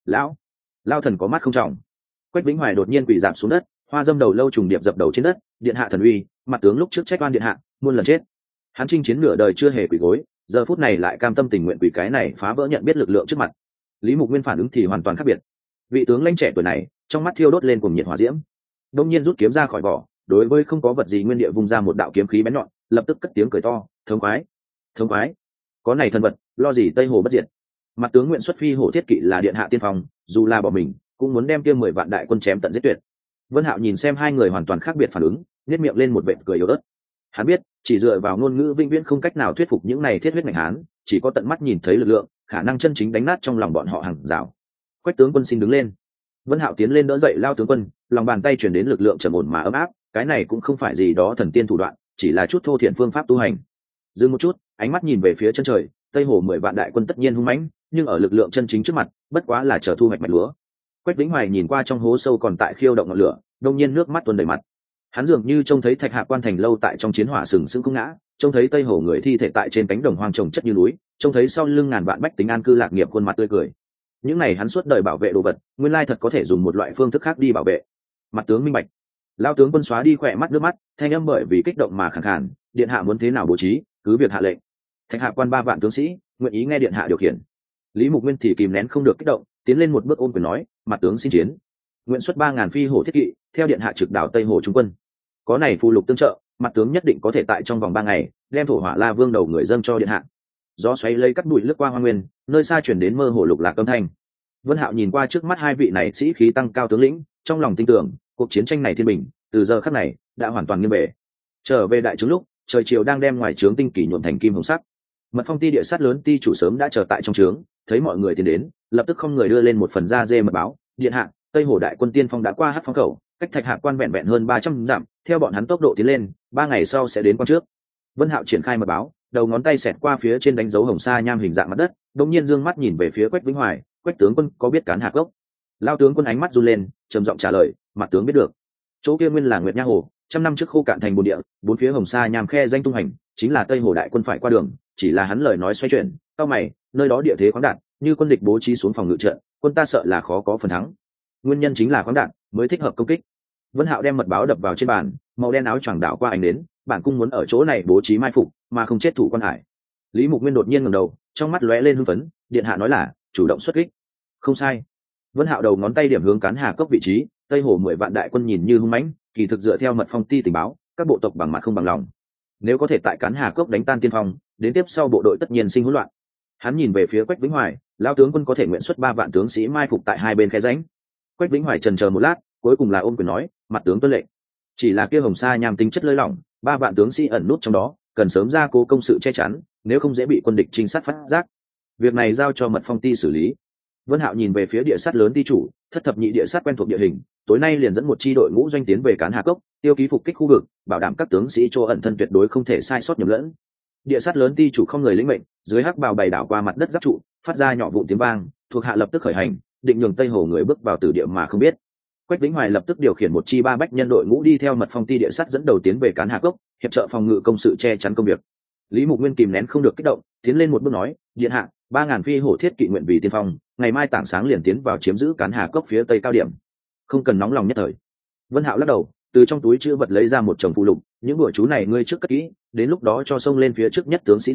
Lao thần có mắt không trọng. Quách Vĩnh Hoài đột nhiên quỳ rạp xuống đất, hoa dâm đầu lâu trùng điệp dập đầu trên đất, điện hạ thần uy, mặt tướng lúc trước trách oan điện hạ, muôn lần chết. Hắn chinh chiến nửa đời chưa hề quỳ gối, giờ phút này lại cam tâm tình nguyện quỳ cái này phá vỡ nhận biết lực lượng trước mặt. Lý Mục Nguyên phản ứng thì hoàn toàn khác biệt. Vị tướng lãnh trẻ tuổi này, trong mắt thiêu đốt lên cùng nhiệt hỏa diễm, đông nhiên rút kiếm ra khỏi vỏ, đối với không có vật gì nguyên địa vung ra một đạo kiếm khí bén nhọn, lập tức cất tiếng cười to, thống khoái, có này thần vật, lo gì Tây Hồ bất diệt. Mặt tướng nguyện xuất phi hổ thiết kỵ là điện hạ tiên phong, dù là bỏ mình cũng muốn đem kia 10 vạn đại quân chém tận giết tuyệt. Vân Hạo nhìn xem hai người hoàn toàn khác biệt phản ứng, nhếch miệng lên một vệt cười yếu ớt. Hắn biết, chỉ dựa vào ngôn ngữ vĩnh viễn không cách nào thuyết phục những này thiết huyết ngành hán, chỉ có tận mắt nhìn thấy lực lượng, khả năng chân chính đánh nát trong lòng bọn họ hàng rào. Quách tướng quân xin đứng lên. Vân Hạo tiến lên đỡ dậy Lao tướng quân, lòng bàn tay truyền đến lực lượng trầm ổn mà ấm áp, cái này cũng không phải gì đó thần tiên thủ đoạn, chỉ là chút thô thiện phương pháp tu hành. Dừng một chút, ánh mắt nhìn về phía chân trời, Tây Hồ 10 vạn đại quân tất nhiên hung mãnh, nhưng ở lực lượng chân chính trước mặt, bất quá là chờ thu hoạch mạch lúa. Quách Vĩnh Hoài nhìn qua trong hố sâu còn tại khiêu động ngọn lửa, đột nhiên nước mắt tuôn đầy mặt. Hắn dường như trông thấy Thạch Hạ Quan thành lâu tại trong chiến hỏa sừng sững không ngã, trông thấy Tây Hồ người thi thể tại trên cánh đồng hoang trồng chất như núi, trông thấy sau lưng ngàn vạn bách tính an cư lạc nghiệp khuôn mặt tươi cười. Những này hắn suốt đời bảo vệ đồ vật, nguyên lai thật có thể dùng một loại phương thức khác đi bảo vệ. Mặt tướng minh bạch. Lao tướng quân xóa đi khỏe mắt nước mắt, thanh âm bởi vì kích động mà khàn khàn, điện hạ muốn thế nào bố trí, cứ việc hạ lệnh. Thạch Hạ Quan 3 vạn tướng sĩ, nguyện ý nghe điện hạ điều khiển. Lý Mục Nguyên thì kìm nén không được kích động, tiến lên một bước ôm quyền nói, mặt tướng xin chiến. Nguyện xuất 3000 phi hổ thiết kỵ, theo điện hạ trực đảo Tây Hồ trung quân. Có này phù lục tương trợ, mặt tướng nhất định có thể tại trong vòng 3 ngày đem thổ hỏa la vương đầu người dâng cho điện hạ. Gió xoáy lấy cắt bụi lướt qua hoa nguyên, nơi xa chuyển đến mơ hồ lục lạc âm thanh. Vân Hạo nhìn qua trước mắt hai vị này sĩ khí tăng cao tướng lĩnh, trong lòng tin tưởng, cuộc chiến tranh này thiên bình, từ giờ khắc này đã hoàn toàn nghiêng về. Trở về đại trướng lúc, trời chiều đang đem ngoài trướng tinh kỳ nhuộm thành kim hồng sắc. Mật Phong ti địa sát lớn ti chủ sớm đã chờ tại trong trướng, thấy mọi người tiến đến, lập tức không người đưa lên một phần da dê mật báo, điện hạ, Tây Hồ đại quân tiên phong đã qua Hắc Phong khẩu, cách Thạch Hạ Quan vẹn vẹn hơn 300 dặm, theo bọn hắn tốc độ tiến lên, 3 ngày sau sẽ đến quan trước. Vân Hạo triển khai mật báo, đầu ngón tay xẹt qua phía trên đánh dấu hồng sa nham hình dạng mặt đất, đột nhiên dương mắt nhìn về phía Quách Vĩnh Hoài, Quách tướng quân có biết Cán Hạc Cốc? Lao tướng quân ánh mắt run lên, trầm giọng trả lời, mặt tướng biết được. Chỗ kia nguyên là Nguyệt Nha Hồ, trăm năm trước khô cạn thành bùn địa, bốn phía hồng sa nham khe danh tung hành, chính là Tây Hồ đại quân phải qua đường, chỉ là hắn lời nói xoay chuyển, cao mày, nơi đó địa thế khoáng đạt, như quân địch bố trí xuống phòng ngự trận, quân ta sợ là khó có phần thắng. Nguyên nhân chính là khoáng đạt mới thích hợp công kích. Vân Hạo đem mật báo đập vào trên bàn, màu đen áo choàng đảo qua ánh đến, bản cung muốn ở chỗ này bố trí mai phục, mà không chết thủ quan hải. Lý Mục Nguyên đột nhiên ngẩng đầu, trong mắt lóe lên hưng phấn, điện hạ nói là chủ động xuất kích. Không sai. Vân Hạo đầu ngón tay điểm hướng Cán Hà Cốc vị trí, Tây Hồ 10 vạn đại quân nhìn như hung mãnh, kỳ thực dựa theo Mật Phong ti tình báo, các bộ tộc bằng mặt không bằng lòng. Nếu có thể tại Cán Hà Cốc đánh tan tiên phong, đến tiếp sau bộ đội tất nhiên sinh hỗn loạn. Hắn nhìn về phía Quách Vĩnh Hoài, lão tướng quân có thể nguyện xuất 3 vạn tướng sĩ mai phục tại hai bên khe rãnh. Quách Vĩnh Hoài chần chờ một lát, cuối cùng là ôm quyền nói, mặt tướng tuân lệnh. Chỉ là kia hồng sa nham tính chất lơi lỏng, 3 vạn tướng sĩ ẩn nút trong đó, cần sớm ra cố công sự che chắn, nếu không dễ bị quân địch trinh sát phát giác. Việc này giao cho Mật Phong ti xử lý. Vân Hạo nhìn về phía địa sát lớn ti chủ, thất thập nhị địa sát quen thuộc địa hình, tối nay liền dẫn một chi đội ngũ doanh tiến về Cán Hà Cốc, tiêu ký phục kích khu vực, bảo đảm các tướng sĩ chỗ ẩn thân tuyệt đối không thể sai sót nhầm lẫn. Địa sát lớn ti chủ không người lĩnh mệnh, dưới hắc bào bày đảo qua mặt đất giáp trụ, phát ra nhỏ vụn tiếng vang, thuộc hạ lập tức khởi hành, định nhường Tây Hồ người bước vào tử địa mà không biết. Quách Vĩnh Hoài lập tức điều khiển một chi 3 bách nhân đội ngũ đi theo Mật Phong ti địa sát dẫn đầu tiến về Cán Hà Cốc, hiệp trợ phòng ngự công sự che chắn công việc. Lý Mục Nguyên kìm nén không được kích động, tiến lên một bước nói, điện hạ, 3000 phi hổ thiết kỵ nguyện vì tiên phong, ngày mai tảng sáng liền tiến vào chiếm giữ Cán Hà Cốc phía tây cao điểm. Không cần nóng lòng nhất thời. Vân Hạo lắc đầu, từ trong túi chữ vật lấy ra một chồng phụ lục, những bùa chú này ngươi trước cất kỹ, đến lúc đó cho xông lên phía trước nhất tướng sĩ dùng,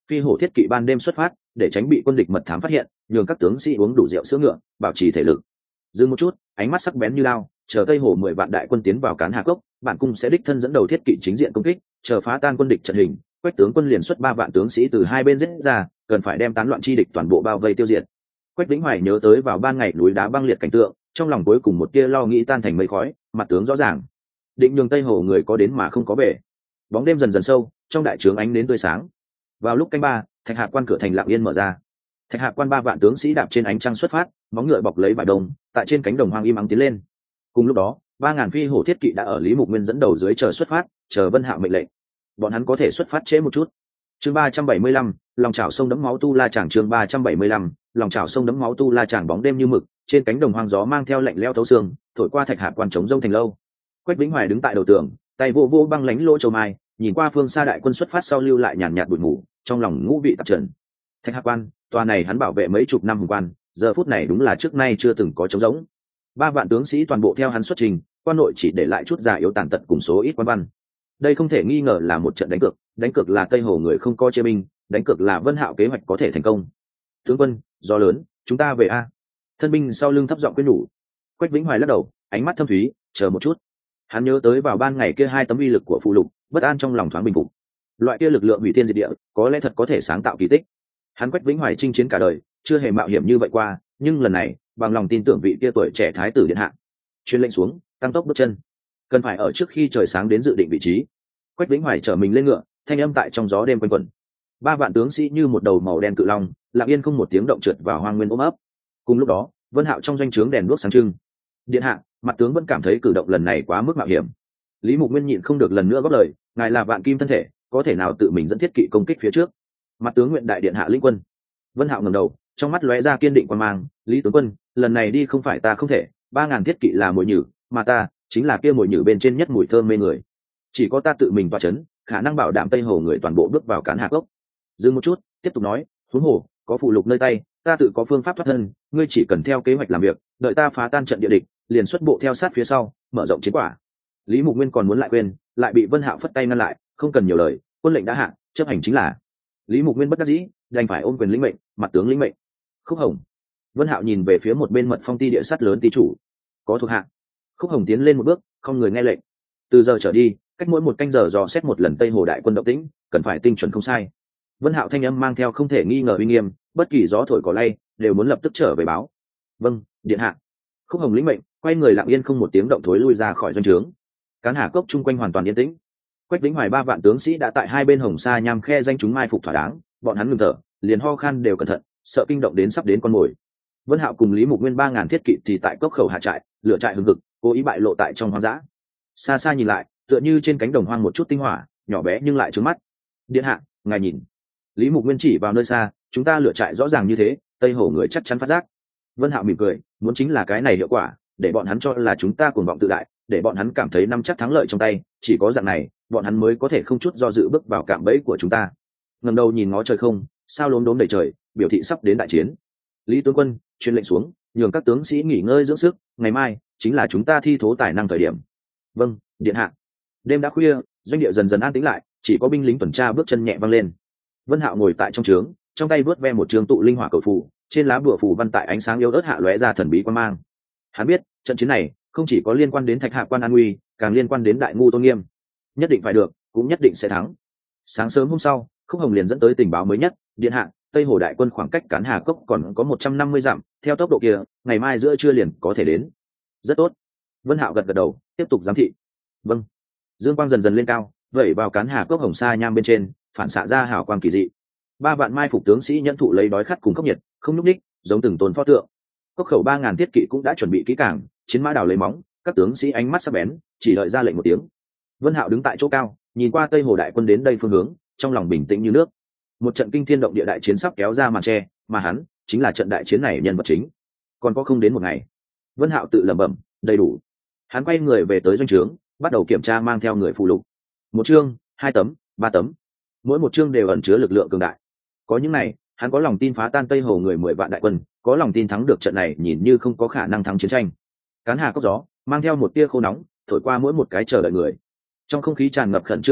phi hổ thiết kỵ ban đêm xuất phát để tránh bị quân địch mật thám phát hiện, nhường các tướng sĩ uống đủ rượu sữa ngựa bảo trì thể lực. Dừng một chút, ánh mắt sắc bén như lao, chờ tây hồ 10 vạn đại quân tiến vào Cán Hà Cốc, bản cung sẽ đích thân dẫn đầu thiết kỵ chính diện công kích, chờ phá tan quân địch trận hình, Quách tướng quân liền xuất 3 vạn tướng sĩ từ hai bên giết ra, cần phải đem tán loạn chi địch toàn bộ bao vây tiêu diệt. Quách Vĩnh Hoài nhớ tới vào ban ngày núi đá băng liệt cảnh tượng, trong lòng cuối cùng một tia lo nghĩ tan thành mây khói, mặt tướng rõ ràng, định nhường tây hồ người có đến mà không có về. Bóng đêm dần dần sâu, trong đại trướng ánh nến tươi sáng. Vào lúc canh 3, Thạch Hạp quan cửa thành lặng yên mở ra. Thạch Hạp quan 3 vạn tướng sĩ đạp trên ánh trăng xuất phát, móng ngựa bọc lấy vải đông, tại trên cánh đồng hoang im ắng tiến lên. Cùng lúc đó, 3000 phi hổ thiết kỵ đã ở Lý Mục Nguyên dẫn đầu dưới chờ xuất phát, chờ Vân Hạo mệnh lệnh. Bọn hắn có thể xuất phát trễ một chút. Chương 375, lòng chảo sông đẫm máu tu la chàng. Chương 375, lòng chảo sông đẫm máu tu la chàng. Bóng đêm như mực, trên cánh đồng hoang gió mang theo lạnh lẽo thấu xương, thổi qua Thạch Hạp quan trống rông thành lâu. Quách Vĩnh Hoài đứng tại đầu tường, tay vô vô băng lánh lỗ châu mai, nhìn qua phương xa đại quân xuất phát sau lưu lại nhàn nhạt bụi ngủ, trong lòng ngũ vị tạp trần. Thạch Hạp quan, tòa này hắn bảo vệ mấy chục năm hùng quan, giờ phút này đúng là trước nay chưa từng có trống rỗng. 3 vạn tướng sĩ toàn bộ theo hắn xuất trình, quan nội chỉ để lại chút già yếu tàn tật cùng số ít quan văn. Đây không thể nghi ngờ là một trận đánh cược là tây hồ người không có chia binh, đánh cược là Vân Hạo kế hoạch có thể thành công. Tướng quân, gió lớn, chúng ta về a. Thân binh sau lưng thấp giọng khuyên nhủ. Quách Vĩnh Hoài lắc đầu, ánh mắt thâm thúy, chờ một chút. Hắn nhớ tới vào ban ngày kia 2 tấm uy lực của phụ lục, bất an trong lòng thoáng bình phục. Loại kia lực lượng hủy thiên diệt địa, có lẽ thật có thể sáng tạo kỳ tích. Hắn Quách Vĩnh Hoài chinh chiến cả đời, chưa hề mạo hiểm như vậy qua, nhưng lần này, bằng lòng tin tưởng vị kia tuổi trẻ thái tử điện hạ. Truyền lệnh xuống, tăng tốc bước chân. Cần phải ở trước khi trời sáng đến dự định vị trí. Quách Vĩnh Hoài chở mình lên ngựa, thanh âm tại trong gió đêm quanh quẩn. 3 vạn tướng sĩ như một đầu màu đen cự long, lặng yên không một tiếng động trượt vào hoang nguyên ôm ấp. Cùng lúc đó, Vân Hạo trong doanh trướng đèn đuốc sáng trưng. Điện hạ, mặt tướng vẫn cảm thấy cử động lần này quá mức mạo hiểm. Lý Mục Nguyên nhịn không được lần nữa góp lời, ngài là vạn kim thân thể, có thể nào tự mình dẫn thiết kỵ công kích phía trước? Mặt tướng nguyện đại điện hạ lĩnh quân. Vân Hạo ngẩng đầu, trong mắt lóe ra kiên định quan mang. Lý tướng quân, lần này đi không phải ta không thể, 3000 thiết kỵ là mồi nhử, mà ta chính là kia mồi nhử bên trên nhất mùi thơm mê người. Chỉ có ta tự mình tọa chấn, khả năng bảo đảm tây hồ người toàn bộ bước vào Cán Hà Cốc. Dừng một chút, tiếp tục nói, huống hồ có phụ lục nơi tay, ta tự có phương pháp thoát thân, ngươi chỉ cần theo kế hoạch làm việc, đợi ta phá tan trận địa địch, liền xuất bộ theo sát phía sau, mở rộng chiến quả. Lý Mục Nguyên còn muốn lại quên, lại bị Vân Hạo phất tay ngăn lại, không cần nhiều lời, quân lệnh đã hạ, chấp hành chính là. Lý Mục Nguyên bất đắc dĩ, đành phải ôm quyền lĩnh mệnh, mặt tướng lĩnh mệnh. Khúc Hồng. Vân Hạo nhìn về phía một bên Mật Phong ti địa sắt lớn tí chủ, có thuộc hạ. Khúc Hồng tiến lên một bước, không người nghe lệnh. Từ giờ trở đi, cách mỗi 1 canh giờ dò xét một lần tây hồ đại quân động tĩnh, cần phải tinh chuẩn không sai. Vân Hạo thanh âm mang theo không thể nghi ngờ uy nghiêm, bất kỳ gió thổi cỏ lay đều muốn lập tức trở về báo. Vâng, điện hạ. Khúc Hồng lĩnh mệnh, quay người lặng yên không một tiếng động thối lui ra khỏi doanh trướng. Cán Hà Cốc chung quanh hoàn toàn yên tĩnh. Quách Vĩnh Hoài 3 vạn tướng sĩ đã tại hai bên hồng sa nham khe danh chúng mai phục thỏa đáng, bọn hắn ngừng thở, liền ho khan đều cẩn thận, sợ kinh động đến sắp đến con mồi. Vân Hạo cùng Lý Mục Nguyên 3000 thiết kỵ thì tại cốc khẩu hạ trại, lửa trại hừng hực, cố ý bại lộ tại trong hoang dã. Xa xa nhìn lại, tựa như trên cánh đồng hoang một chút tinh hỏa, nhỏ bé nhưng lại trướng mắt. Điện hạ, ngài nhìn. Lý Mục Nguyên chỉ vào nơi xa, chúng ta lửa trại rõ ràng như thế, tây hồ người chắc chắn phát giác. Vân Hạo mỉm cười, muốn chính là cái này hiệu quả, để bọn hắn cho là chúng ta cuồng vọng tự đại, để bọn hắn cảm thấy nắm chắc thắng lợi trong tay, chỉ có dạng này, bọn hắn mới có thể không chút do dự bước vào cạm bẫy của chúng ta. Ngẩng đầu nhìn ngó trời không, sao lốm đốm đầy trời, biểu thị sắp đến đại chiến. Lý tướng quân, truyền lệnh xuống, nhường các tướng sĩ nghỉ ngơi dưỡng sức, ngày mai chính là chúng ta thi thố tài năng thời điểm. Vâng, điện hạ. Đêm đã khuya, doanh địa dần dần an tĩnh lại, chỉ có binh lính tuần tra bước chân nhẹ văng lên. Vân Hạo ngồi tại trong trướng, trong tay vớt ve một trường tụ linh hỏa cầu phù, trên lá bùa phù văn tại ánh sáng yếu ớt hạ lóe ra thần bí quan mang. Hắn biết, trận chiến này không chỉ có liên quan đến Thạch Hạp quan an nguy, càng liên quan đến đại ngu tôn nghiêm. Nhất định phải được, cũng nhất định sẽ thắng. Sáng sớm hôm sau, Khúc Hồng liền dẫn tới tình báo mới nhất, điện hạ, tây hồ đại quân khoảng cách Cán Hà Cốc còn có 150 dặm, theo tốc độ kia, ngày mai giữa trưa liền có thể đến. Rất tốt. Vân Hạo gật gật đầu, tiếp tục giám thị. Vâng. Dương quang dần dần lên cao, vẩy vào Cán Hà Cốc hồng sa nham bên trên, phản xạ ra hào quang kỳ dị. 3 vạn mai phục tướng sĩ nhẫn thụ lấy đói khát cùng khốc nhiệt, không nhúc nhích, giống từng tôn pho tượng. Cốc khẩu 3000 thiết kỵ cũng đã chuẩn bị kỹ càng, chiến mã đào lấy móng, các tướng sĩ ánh mắt sắc bén, chỉ đợi ra lệnh một tiếng. Vân Hạo đứng tại chỗ cao, nhìn qua tây hồ đại quân đến đây phương hướng, trong lòng bình tĩnh như nước. Một trận kinh thiên động địa đại chiến sắp kéo ra màn che, mà hắn chính là trận đại chiến này nhân vật chính. Còn có không đến một ngày. Vân Hạo tự lẩm bẩm, đầy đủ. Hắn quay người về tới doanh trướng, bắt đầu kiểm tra mang theo người phụ lục. 1 chương, 2 tấm, 3 tấm. Mỗi một chương đều ẩn chứa lực lượng cường đại. Có những này, hắn có lòng tin phá tan tây hồ người 10 vạn đại quân, có lòng tin thắng được trận này nhìn như không có khả năng thắng chiến tranh. Cán Hà Cốc gió mang theo một tia khô nóng, thổi qua mỗi một cái chờ đợi người. Trong không khí tràn ngập khẩn trương khí tức,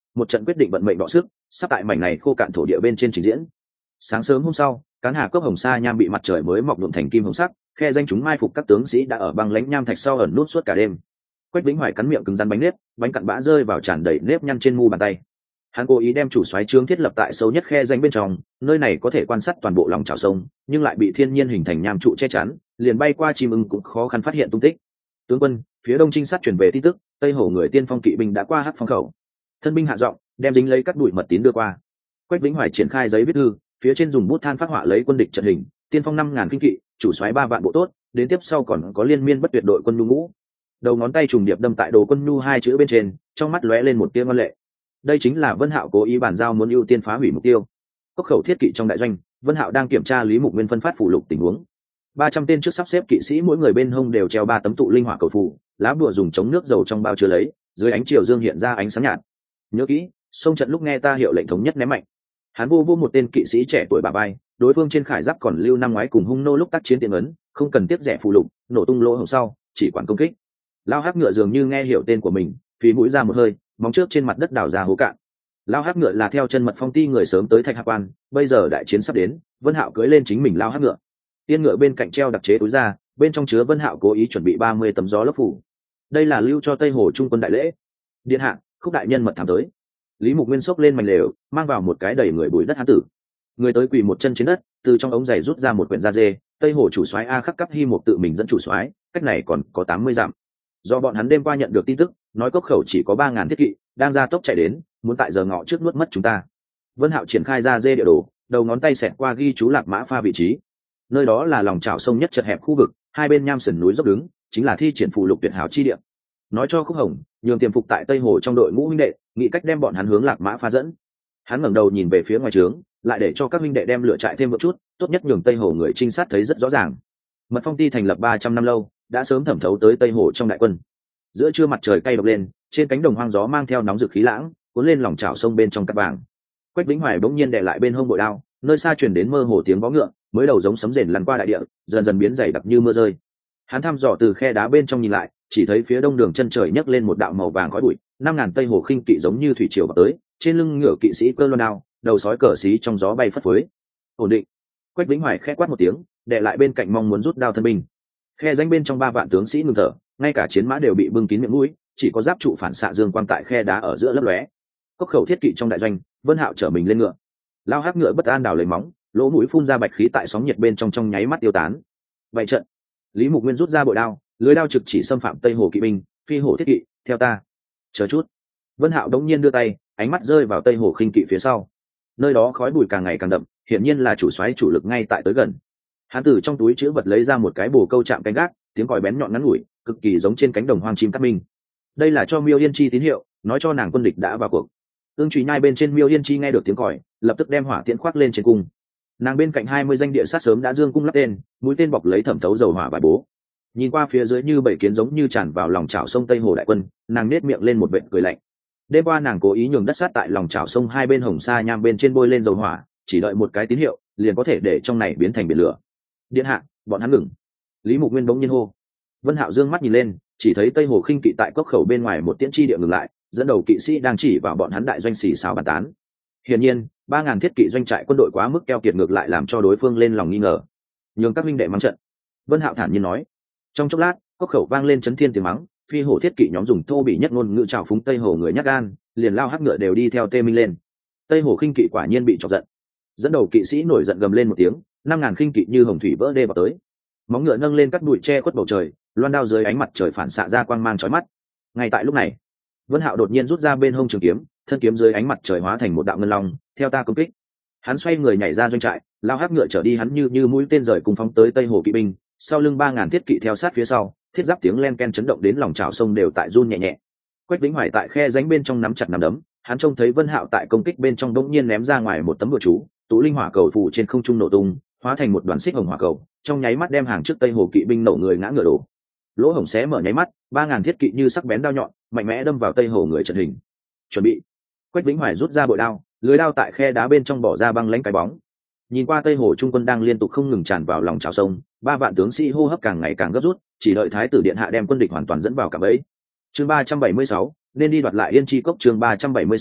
một trận quyết định vận mệnh đọ sức sắp tại mảnh này khô cạn thổ địa bên trên trình diễn. Sáng sớm hôm sau, cán hà cốc hồng sa nham bị mặt trời mới mọc nhuộm thành kim hồng sắc, khe danh chúng mai phục các tướng sĩ đã ở băng lãnh nham thạch sau ẩn nút suốt cả đêm. Quách Vĩnh Hoài cắn miệng cứng rắn bánh nếp, bánh cặn bã rơi vào tràn đầy nếp nhăn trên mu bàn tay. Hắn cố ý đem chủ soái trướng thiết lập tại sâu nhất khe danh bên trong, nơi này có thể quan sát toàn bộ lòng chảo sông, nhưng lại bị thiên nhiên hình thành nham trụ che chắn, liền bay qua chim ưng cũng khó khăn phát hiện tung tích. Tướng quân, phía đông trinh sát truyền về tin tức, Tây Hồ người tiên phong kỵ binh đã qua Hắc Phong khẩu. Thân binh hạ giọng, đem dính lấy các bụi mật tín đưa qua. Quách Vĩnh Hoài triển khai giấy viết thư, phía trên dùng bút than phát họa lấy quân địch trận hình, tiên phong 5.000 kinh kỵ, chủ soái 3 vạn bộ tốt, đến tiếp sau còn có liên miên bất tuyệt đội quân nhu ngũ. Đầu ngón tay trùng điệp đâm tại đồ quân nhu hai chữ bên trên, trong mắt lóe lên một tia ngoan lệ. Đây chính là Vân Hạo cố ý bàn giao muốn ưu tiên phá hủy mục tiêu. Cốc khẩu thiết kỵ trong đại doanh, Vân Hạo đang kiểm tra Lý Mục Nguyên phân phát phụ lục tình huống. 300 tên trước sắp xếp kỵ sĩ mỗi người bên hông đều treo 3 tấm tụ linh hỏa cầu phù, lá bùa dùng chống nước dầu trong bao chứa lấy, dưới ánh chiều dương hiện ra ánh sáng nhạt. Nhớ kỹ, xông trận lúc nghe ta hiệu lệnh thống nhất ném mạnh. Hắn vô một tên kỵ sĩ trẻ tuổi bà bay, đối phương trên khải giáp còn lưu năm ngoái cùng hung nô lúc tác chiến tiện ấn, không cần tiếp rẻ phụ lục, nổ tung lỗ hổng sau, chỉ quản công kích. Lao Hắc Ngựa dường như nghe hiểu tên của mình, phí mũi ra một hơi, móng trước trên mặt đất đào ra hố cạn. Lao Hắc Ngựa là theo chân Mật Phong Ti người sớm tới Thạch Hạp Quan, bây giờ đại chiến sắp đến, Vân Hạo cưỡi lên chính mình Lao Hắc Ngựa. Tiên ngựa bên cạnh treo đặc chế túi ra, bên trong chứa Vân Hạo cố ý chuẩn bị 30 tấm gió lốc phủ. Đây là lưu cho Tây Hồ Trung quân đại lễ. Điện hạ, Khúc đại nhân mật thám tới. Lý Mục Nguyên xốc lên mảnh lều, mang vào một cái đầy người bụi đất hán tử. Người tới quỳ một chân trên đất, từ trong ống giày rút ra một quyển da dê. Tây Hồ chủ soái A Khắc Cấp Hy Mục tự mình dẫn chủ soái, cách này còn có 80 dặm. Do bọn hắn đêm qua nhận được tin tức, nói cốc khẩu chỉ có 3.000 thiết kỵ, đang ra tốc chạy đến, muốn tại giờ ngọ trước nuốt mất chúng ta. Vân Hạo triển khai da dê địa đồ, đầu ngón tay xẹt qua ghi chú Lạc Mã Pha vị trí. Nơi đó là lòng chảo sông nhất chật hẹp khu vực, hai bên nham sườn núi dốc đứng, chính là thi triển phụ lục tuyệt hảo chi địa. Nói cho Khúc Hồng, nhường tiềm phục tại Tây Hồ trong đội ngũ huynh đệ, nghĩ cách đem bọn hắn hướng Lạc Mã Pha dẫn. Hắn ngẩng đầu nhìn về phía ngoài trướng, lại để cho các huynh đệ đem lửa trại thêm một chút, tốt nhất nhường Tây Hồ người trinh sát thấy rất rõ ràng. Mật Phong Ti thành lập 300 năm lâu, đã sớm thẩm thấu tới Tây Hồ trong đại quân. Giữa trưa mặt trời cay độc lên, trên cánh đồng hoang gió mang theo nóng rực khí lãng, cuốn lên lòng chảo sông bên trong cát vàng. Quách Vĩnh Hoài bỗng nhiên đè lại bên hông bội đao, nơi xa truyền đến mơ hồ tiếng vó ngựa, mới đầu giống sấm rền lăn qua đại địa, dần dần biến dày đặc như mưa rơi. Hắn thăm dò từ khe đá bên trong nhìn lại, chỉ thấy phía đông đường chân trời nhấc lên một đạo màu vàng khói bụi, 5.000 Tây Hồ khinh kỵ giống như thủy triều vào tới, trên lưng ngựa kỵ sĩ cơ loan đao, đầu sói cờ xí trong gió bay phất phới. Ổn định. Quách Vĩnh Hoài khẽ quát một tiếng, đè lại bên cạnh mong muốn rút đao thân binh. Khe danh bên trong 3 vạn tướng sĩ ngừng thở, ngay cả chiến mã đều bị bưng kín miệng mũi, chỉ có giáp trụ phản xạ dương quang tại khe đá ở giữa lấp lóe. Cốc khẩu thiết kỵ trong đại doanh, Vân Hạo trở mình lên ngựa. Lao Hắc Ngựa bất an đào lấy móng, lỗ mũi phun ra bạch khí tại sóng nhiệt bên trong nháy mắt tiêu tán. Vậy trận. Lý Mục Nguyên rút ra bội đao, lưới đao trực chỉ xâm phạm Tây Hồ kỵ binh, phi hổ thiết kỵ, theo ta. Chờ chút. Vân Hạo đống nhiên đưa tay, ánh mắt rơi vào Tây Hồ khinh kỵ phía sau. Nơi đó khói bụi càng ngày càng đậm, hiển nhiên là chủ soái chủ lực ngay tại tới gần. Hắn từ trong túi trữ vật lấy ra một cái bồ câu chạm canh gác, tiếng còi bén nhọn ngắn ngủi, cực kỳ giống trên cánh đồng hoang chim cắt minh. Đây là cho Miêu Yên Chi tín hiệu, nói cho nàng quân địch đã vào cuộc. Ương Trùy Nhai bên trên Miêu Yên Chi nghe được tiếng còi, lập tức đem hỏa tiễn khoác lên trên cung. Nàng bên cạnh 20 danh địa sát sớm đã dương cung lắp tên, mũi tên bọc lấy thẩm thấu dầu hỏa bài bố. Nhìn qua phía dưới như bảy kiến giống như tràn vào lòng chảo sông Tây Hồ đại quân, nàng nết miệng lên một vệt cười lạnh. Đêm qua nàng cố ý nhường đất sát tại lòng chảo sông hai bên hồng sa nham bên trên bôi lên dầu hỏa, chỉ đợi một cái tín hiệu, liền có thể để trong này biến thành biển lửa. Điện hạ, bọn hắn ngừng. Lý Mục Nguyên bỗng nhiên hô. Vân Hạo dương mắt nhìn lên, chỉ thấy Tây Hồ khinh kỵ tại cốc khẩu bên ngoài một tiễn chi địa ngừng lại, dẫn đầu kỵ sĩ đang chỉ vào bọn hắn đại doanh xì xào bàn tán. Hiển nhiên, 3.000 thiết kỵ doanh trại quân đội quá mức keo kiệt ngược lại làm cho đối phương lên lòng nghi ngờ. Nhường các huynh đệ mắng trận. Vân Hạo thản nhiên nói. Trong chốc lát, cốc khẩu vang lên chấn thiên tiếng mắng, phi hổ thiết kỵ nhóm dùng thô bỉ nhất ngôn ngữ trào phúng Tây Hồ người nhát gan, liền Lao Hắc Ngựa đều đi theo tê minh lên. Tây Hồ khinh kỵ quả nhiên bị chọc giận. Dẫn đầu kỵ sĩ nổi giận gầm lên một tiếng, 5.000 khinh kỵ như hồng thủy vỡ đê vào tới. Móng ngựa nâng lên cắt bụi che khuất bầu trời, loan đao dưới ánh mặt trời phản xạ ra quang mang chói mắt. Ngay tại lúc này, Vân Hạo đột nhiên rút ra bên hông trường kiếm, thân kiếm dưới ánh mặt trời hóa thành một đạo ngân long, theo ta công kích. Hắn xoay người nhảy ra doanh trại, Lao Hắc Ngựa trở đi hắn như mũi tên rời cùng phóng tới Tây Hồ kỵ binh, sau lưng 3.000 thiết kỵ theo sát phía sau, thiết giáp tiếng len ken chấn động đến lòng chảo sông đều tại run nhẹ nhẹ. Quách Vĩnh Hoài tại khe rãnh bên trong nắm chặt nắm đấm, hắn trông thấy Vân Hạo tại công kích bên trong đống nhiên ném ra ngoài một tấm bùa chú, tụ linh hỏa cầu phủ trên không trung nổ tung, hóa thành một đoàn xích hồng hỏa cầu, trong nháy mắt đem hàng trước Tây Hồ kỵ binh nổ người ngã ngựa đổ. Lỗ hổng xé mở nháy mắt, 3.000 thiết kỵ như sắc bén đao nhọn, mạnh mẽ đâm vào Tây Hồ người trận hình. Chuẩn bị. Quách Vĩnh Hoài rút ra bội đao, lưới đao tại khe đá bên trong bỏ ra băng lãnh cái bóng. Nhìn qua Tây Hồ trung quân đang liên tục không ngừng tràn vào lòng chảo sông, 3 vạn tướng sĩ hô hấp càng ngày càng gấp rút, chỉ đợi thái tử điện hạ đem quân địch hoàn toàn dẫn vào cạm bẫy. Chương 376, nên đi đoạt lại Yên Chi cốc. Chương 376,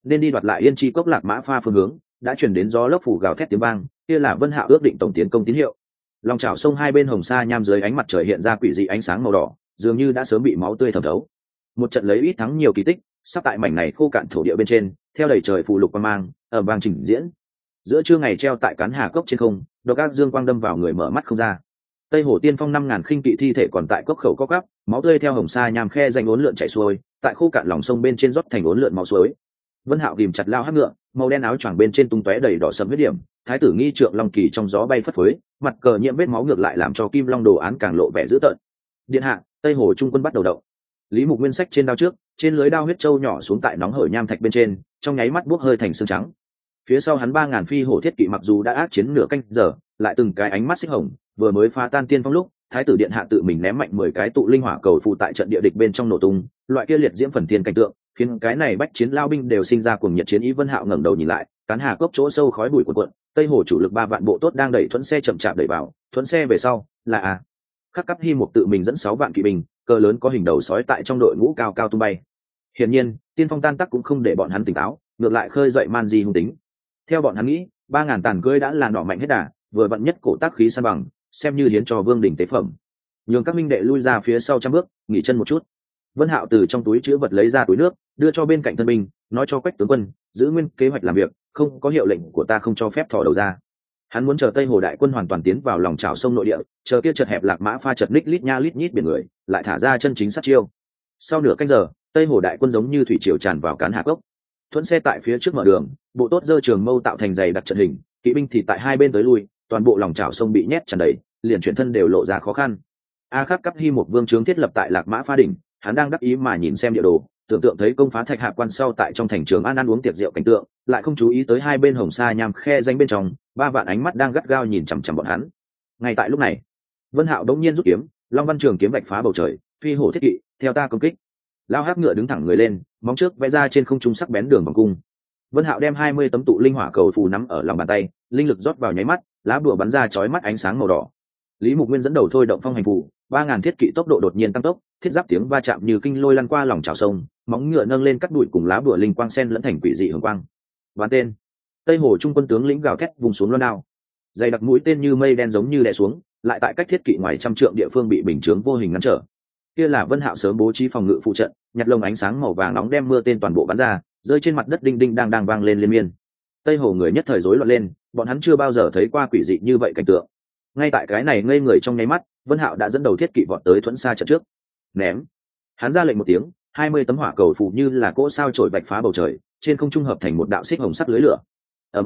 nên đi đoạt lại Yên Chi cốc Lạc Mã Pha phương hướng đã chuyển đến gió lốc phủ gào thét tiếng vang, kia là Vân Hạo ước định tổng tiến công tín hiệu. Lòng chảo sông hai bên hồng sa nham dưới ánh mặt trời hiện ra quỷ dị ánh sáng màu đỏ, dường như đã sớm bị máu tươi thẩm thấu. Một trận lấy ít thắng nhiều kỳ tích, sắp tại mảnh này khô cạn thổ địa bên trên, theo đầy trời phù lục quang mang, ở vang trình diễn. Giữa trưa ngày treo tại cán hà cốc trên không, độc ác dương quang đâm vào người mở mắt không ra. Tây Hồ Tiên Phong 5000 khinh kỵ thi thể còn tại cốc khẩu cốc gắp, máu tươi theo hồng sa nham khe danh uốn lượn chảy xuôi, tại khô cạn lòng sông bên trên rót thành uốn lượn máu suối. Vân Hạo ghìm chặt lao hắc ngựa, màu đen áo choàng bên trên tung tóe đầy đỏ sẫm huyết điểm, thái tử nghi trượng long kỳ trong gió bay phất phới, mặt cờ nhiễm vết máu ngược lại làm cho kim long đồ án càng lộ vẻ dữ tợn. Điện hạ, Tây Hồ trung quân bắt đầu động. Lý Mục Nguyên sách trên đao trước, trên lưới đao huyết châu nhỏ xuống tại nóng hởi nham thạch bên trên, trong nháy mắt bốc hơi thành xương trắng. Phía sau hắn 3000 phi hổ thiết kỵ mặc dù đã ác chiến nửa canh giờ, lại từng cái ánh mắt xích hồng, vừa mới phá tan tiên phong lúc, thái tử điện hạ tự mình ném mạnh 10 cái tụ linh hỏa cầu phù tại trận địa địch bên trong nổ tung, loại kia liệt diễm phần thiên cảnh tượng, khiến cái này bách chiến lao binh đều sinh ra cuồng nhiệt chiến ý. Vân Hạo ngẩng đầu nhìn lại, cán hà cốc chỗ sâu khói bụi cuồn cuộn, Tây Hồ chủ lực 3 vạn bộ tốt đang đẩy thuẫn xe chậm chạp đẩy vào, thuẫn xe về sau là Khắc Cấp Hi một tự mình dẫn 6 vạn kỵ binh, cờ lớn có hình đầu sói tại trong đội ngũ cao cao tung bay. Hiển nhiên, tiên phong tan tác cũng không để bọn hắn tỉnh táo, ngược lại khơi dậy man di hung tính. Theo bọn hắn nghĩ, 3000 tàn cưỡi đã là nỏ mạnh hết đà, vừa vận nhất cổ tác khí san bằng, xem như hiến cho vương đỉnh tế phẩm. Nhường các minh đệ lui ra phía sau trăm bước, nghỉ chân một chút. Vân Hạo từ trong túi trữ vật lấy ra túi nước, đưa cho bên cạnh thân binh, nói cho Quách tướng quân, giữ nguyên kế hoạch làm việc, không có hiệu lệnh của ta không cho phép thò đầu ra. Hắn muốn chờ Tây Hồ đại quân hoàn toàn tiến vào lòng chảo sông nội địa, chờ kia chật hẹp Lạc Mã Pha chật ních lít nha lít nhít biển người, lại thả ra chân chính sát chiêu. Sau nửa canh giờ, Tây Hồ đại quân giống như thủy triều tràn vào cán hà cốc. Thuẫn xe tại phía trước mở đường, bộ tốt dơ trường mâu tạo thành dày đặc trận hình, kỵ binh thì tại hai bên tới lui, toàn bộ lòng chảo sông bị nhét tràn đầy, liền chuyển thân đều lộ ra khó khăn. Khắc Cấp Hi một vương trướng thiết lập tại Lạc Mã Pha đỉnh, hắn đang đắc ý mà nhìn xem địa đồ, tưởng tượng thấy công phá Thạch Hạ quan sau tại trong thành trường An ăn uống tiệc rượu cảnh tượng, lại không chú ý tới hai bên hồng sa nham khe danh bên trong, 3 vạn ánh mắt đang gắt gao nhìn chằm chằm bọn hắn. Ngay tại lúc này, Vân Hạo đống nhiên rút kiếm, Long Văn Trường kiếm vạch phá bầu trời, phi hổ thiết kỵ, theo ta công kích. Lao hắc ngựa đứng thẳng người lên, móng trước vẽ ra trên không trung sắc bén đường vòng cung. Vân Hạo đem 20 tấm tụ linh hỏa cầu phù nắm ở lòng bàn tay, linh lực rót vào nháy mắt, lá bùa bắn ra chói mắt ánh sáng màu đỏ. Lý Mục Nguyên dẫn đầu thôi động phong hành phù, 3000 thiết kỵ tốc độ đột nhiên tăng tốc, thiết giáp tiếng va chạm như kinh lôi lăn qua lòng chảo sông, móng ngựa nâng lên cắt đuổi cùng lá bùa linh quang sen lẫn thành quỷ dị hường quang. Ván tên. Tây Hồ trung quân tướng lĩnh gào thét vùng xuống loan đao. Dày đặc mũi tên như mây đen giống như đè xuống, lại tại cách thiết kỵ ngoài trăm trượng địa phương bị bình chướng vô hình ngăn trở. Kia là Vân Hạo sớm bố trí phòng ngự phụ trận, nhặt lồng ánh sáng màu vàng nóng đem mưa tên toàn bộ bắn ra, rơi trên mặt đất đinh đinh đang vang lên liên miên. Tây Hồ người nhất thời rối loạn lên, bọn hắn chưa bao giờ thấy qua quỷ dị như vậy cảnh tượng. Ngay tại cái này ngây người trong nháy mắt, Vân Hạo đã dẫn đầu thiết kỵ vọt tới thuẫn xa trận trước. Ném. Hắn ra lệnh một tiếng, 20 tấm hỏa cầu phù như là cỗ sao chổi vạch phá bầu trời, trên không trung hợp thành một đạo xích hồng sắc lưới lửa. Ầm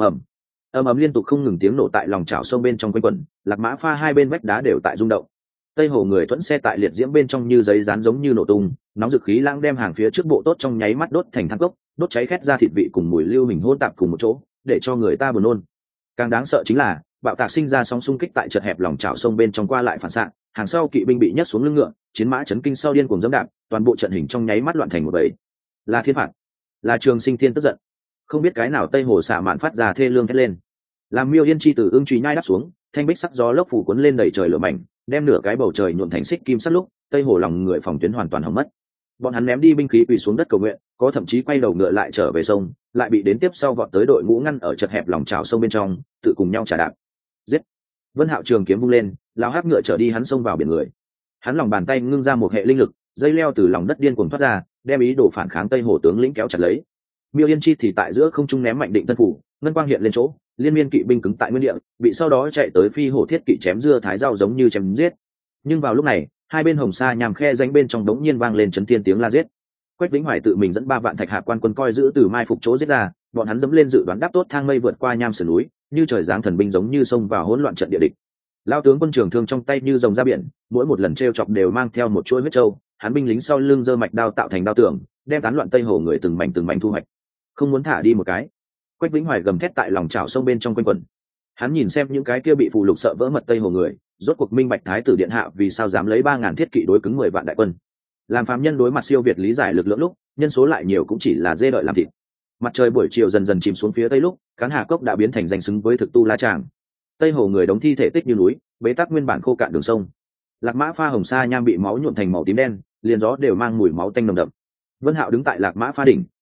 ầm liên tục không ngừng tiếng nổ tại lòng chảo sông bên trong quanh quẩn, Lạc Mã Pha hai bên vách đá đều tại rung động. Tây Hồ người thuẫn xe tại liệt diễm bên trong như giấy dán giống như nổ tung, nóng dực khí lãng đem hàng phía trước bộ tốt trong nháy mắt đốt thành than cốc, đốt cháy khét ra thịt vị cùng mùi lưu hình hỗn tạp cùng một chỗ, để cho người ta buồn nôn. Càng đáng sợ chính là bạo tạc sinh ra sóng xung kích tại chật hẹp lòng chảo sông bên trong qua lại phản xạ, hàng sau kỵ binh bị nhấc xuống lưng ngựa, chiến mã chấn kinh sau điên cuồng dẫm đạp, toàn bộ trận hình trong nháy mắt loạn thành một bầy. Là thiên phạt, là Trường Sinh Thiên tức giận. Không biết cái nào Tây Hồ xạ mạn phát ra thê lương thét lên. Làm Miêu Yên chi từ ương truy nhai đáp xuống, thanh bích sắc gió lốc phủ cuốn lên đầy trời lửa mảnh, đem nửa cái bầu trời nhuộm thành xích kim sắc lúc, Tây Hồ lòng người phòng tuyến hoàn toàn hỏng mất. Bọn hắn ném đi binh khí quỳ xuống đất cầu nguyện, có thậm chí quay đầu ngựa lại trở về sông, lại bị đến tiếp sau vọt tới đội ngũ ngăn ở chật hẹp lòng chảo sông bên trong, tự cùng nhau trả đạp. Giết! Vân Hạo trường kiếm vung lên, lao hắc ngựa trở đi hắn xông vào biển người. Hắn lòng bàn tay ngưng ra một hệ linh lực, dây leo từ lòng đất điên cuồng thoát ra, đem ý đồ phản kháng Tây Hồ tướng lĩnh kéo chặt lấy. Miêu Yên chi thì tại giữa không trung ném mạnh định thân phủ, ngân quang hiện lên chỗ, liên miên kỵ binh cứng tại nguyên địa, bị sau đó chạy tới phi hổ thiết kỵ chém dưa thái rau giống như chém giết. Nhưng vào lúc này, hai bên hồng sa nhằm khe danh bên trong đống nhiên vang lên chấn thiên tiếng la giết. Quách Vĩnh Hoài tự mình dẫn 3 vạn Thạch Hạ quan quân coi giữ từ mai phục chỗ giết ra, bọn hắn dẫm lên dự đoán đáp tốt thang mây vượt qua nham sườn núi, như trời giáng thần binh giống như xông vào hỗn loạn trận địa địch. Lao tướng quân trường thương trong tay như rồng ra biển, mỗi một lần trêu chọc đều mang theo một chuỗi huyết châu, hắn binh lính sau lưng giơ mạch đao tạo thành đao tường, đem tán loạn Tây Hồ người từng mảnh thu hoạch. Không muốn thả đi một cái. Quách Vĩnh Hoài gầm thét tại lòng chảo sông bên trong quanh quần. Hắn nhìn xem những cái kia bị phù lục sợ vỡ mật Tây Hồ người, rốt cuộc minh bạch thái tử điện hạ vì sao dám lấy 3000 thiết kỵ đối cứng 10 vạn đại quân. Làm phàm nhân đối mặt siêu việt lý giải lực lượng lúc, nhân số lại nhiều cũng chỉ là dê đợi làm thịt. Mặt trời buổi chiều dần dần chìm xuống phía tây lúc, Cán Hà Cốc đã biến thành danh xứng với thực tu la tràng. Tây Hồ người đóng thi thể tích như núi, bế tắc nguyên bản khô cạn đường sông. Lạc Mã Pha hồng sa nham bị máu nhuộm thành màu tím đen, liền gió đều mang mùi máu tanh nồng đậm. Vân Hạo đứng tại Lạc Mã Pha đỉnh,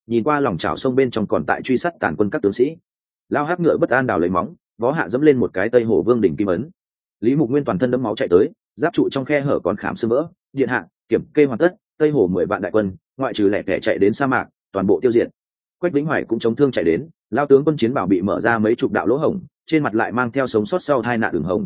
nhìn qua lòng chảo sông bên trong còn tại truy sát tàn quân các tướng sĩ. Lao Hắc ngựa bất an đào lấy móng, vó hạ dẫm lên một cái Tây Hổ Vương đỉnh kim ấn. Lý Mục Nguyên toàn thân đẫm máu chạy tới, giáp trụ trong khe hở còn khảm xương vỡ. Điện hạ, kiểm kê hoàn tất, Tây Hổ 10 vạn đại quân, ngoại trừ lẻ tẻ chạy đến sa mạc, toàn bộ tiêu diệt. Quách Vĩnh Hoài cũng chống thương chạy đến, lao tướng quân chiến bảo bị mở ra mấy chục đạo lỗ hổng, trên mặt lại mang theo sống sót sau tai nạn ửng hồng.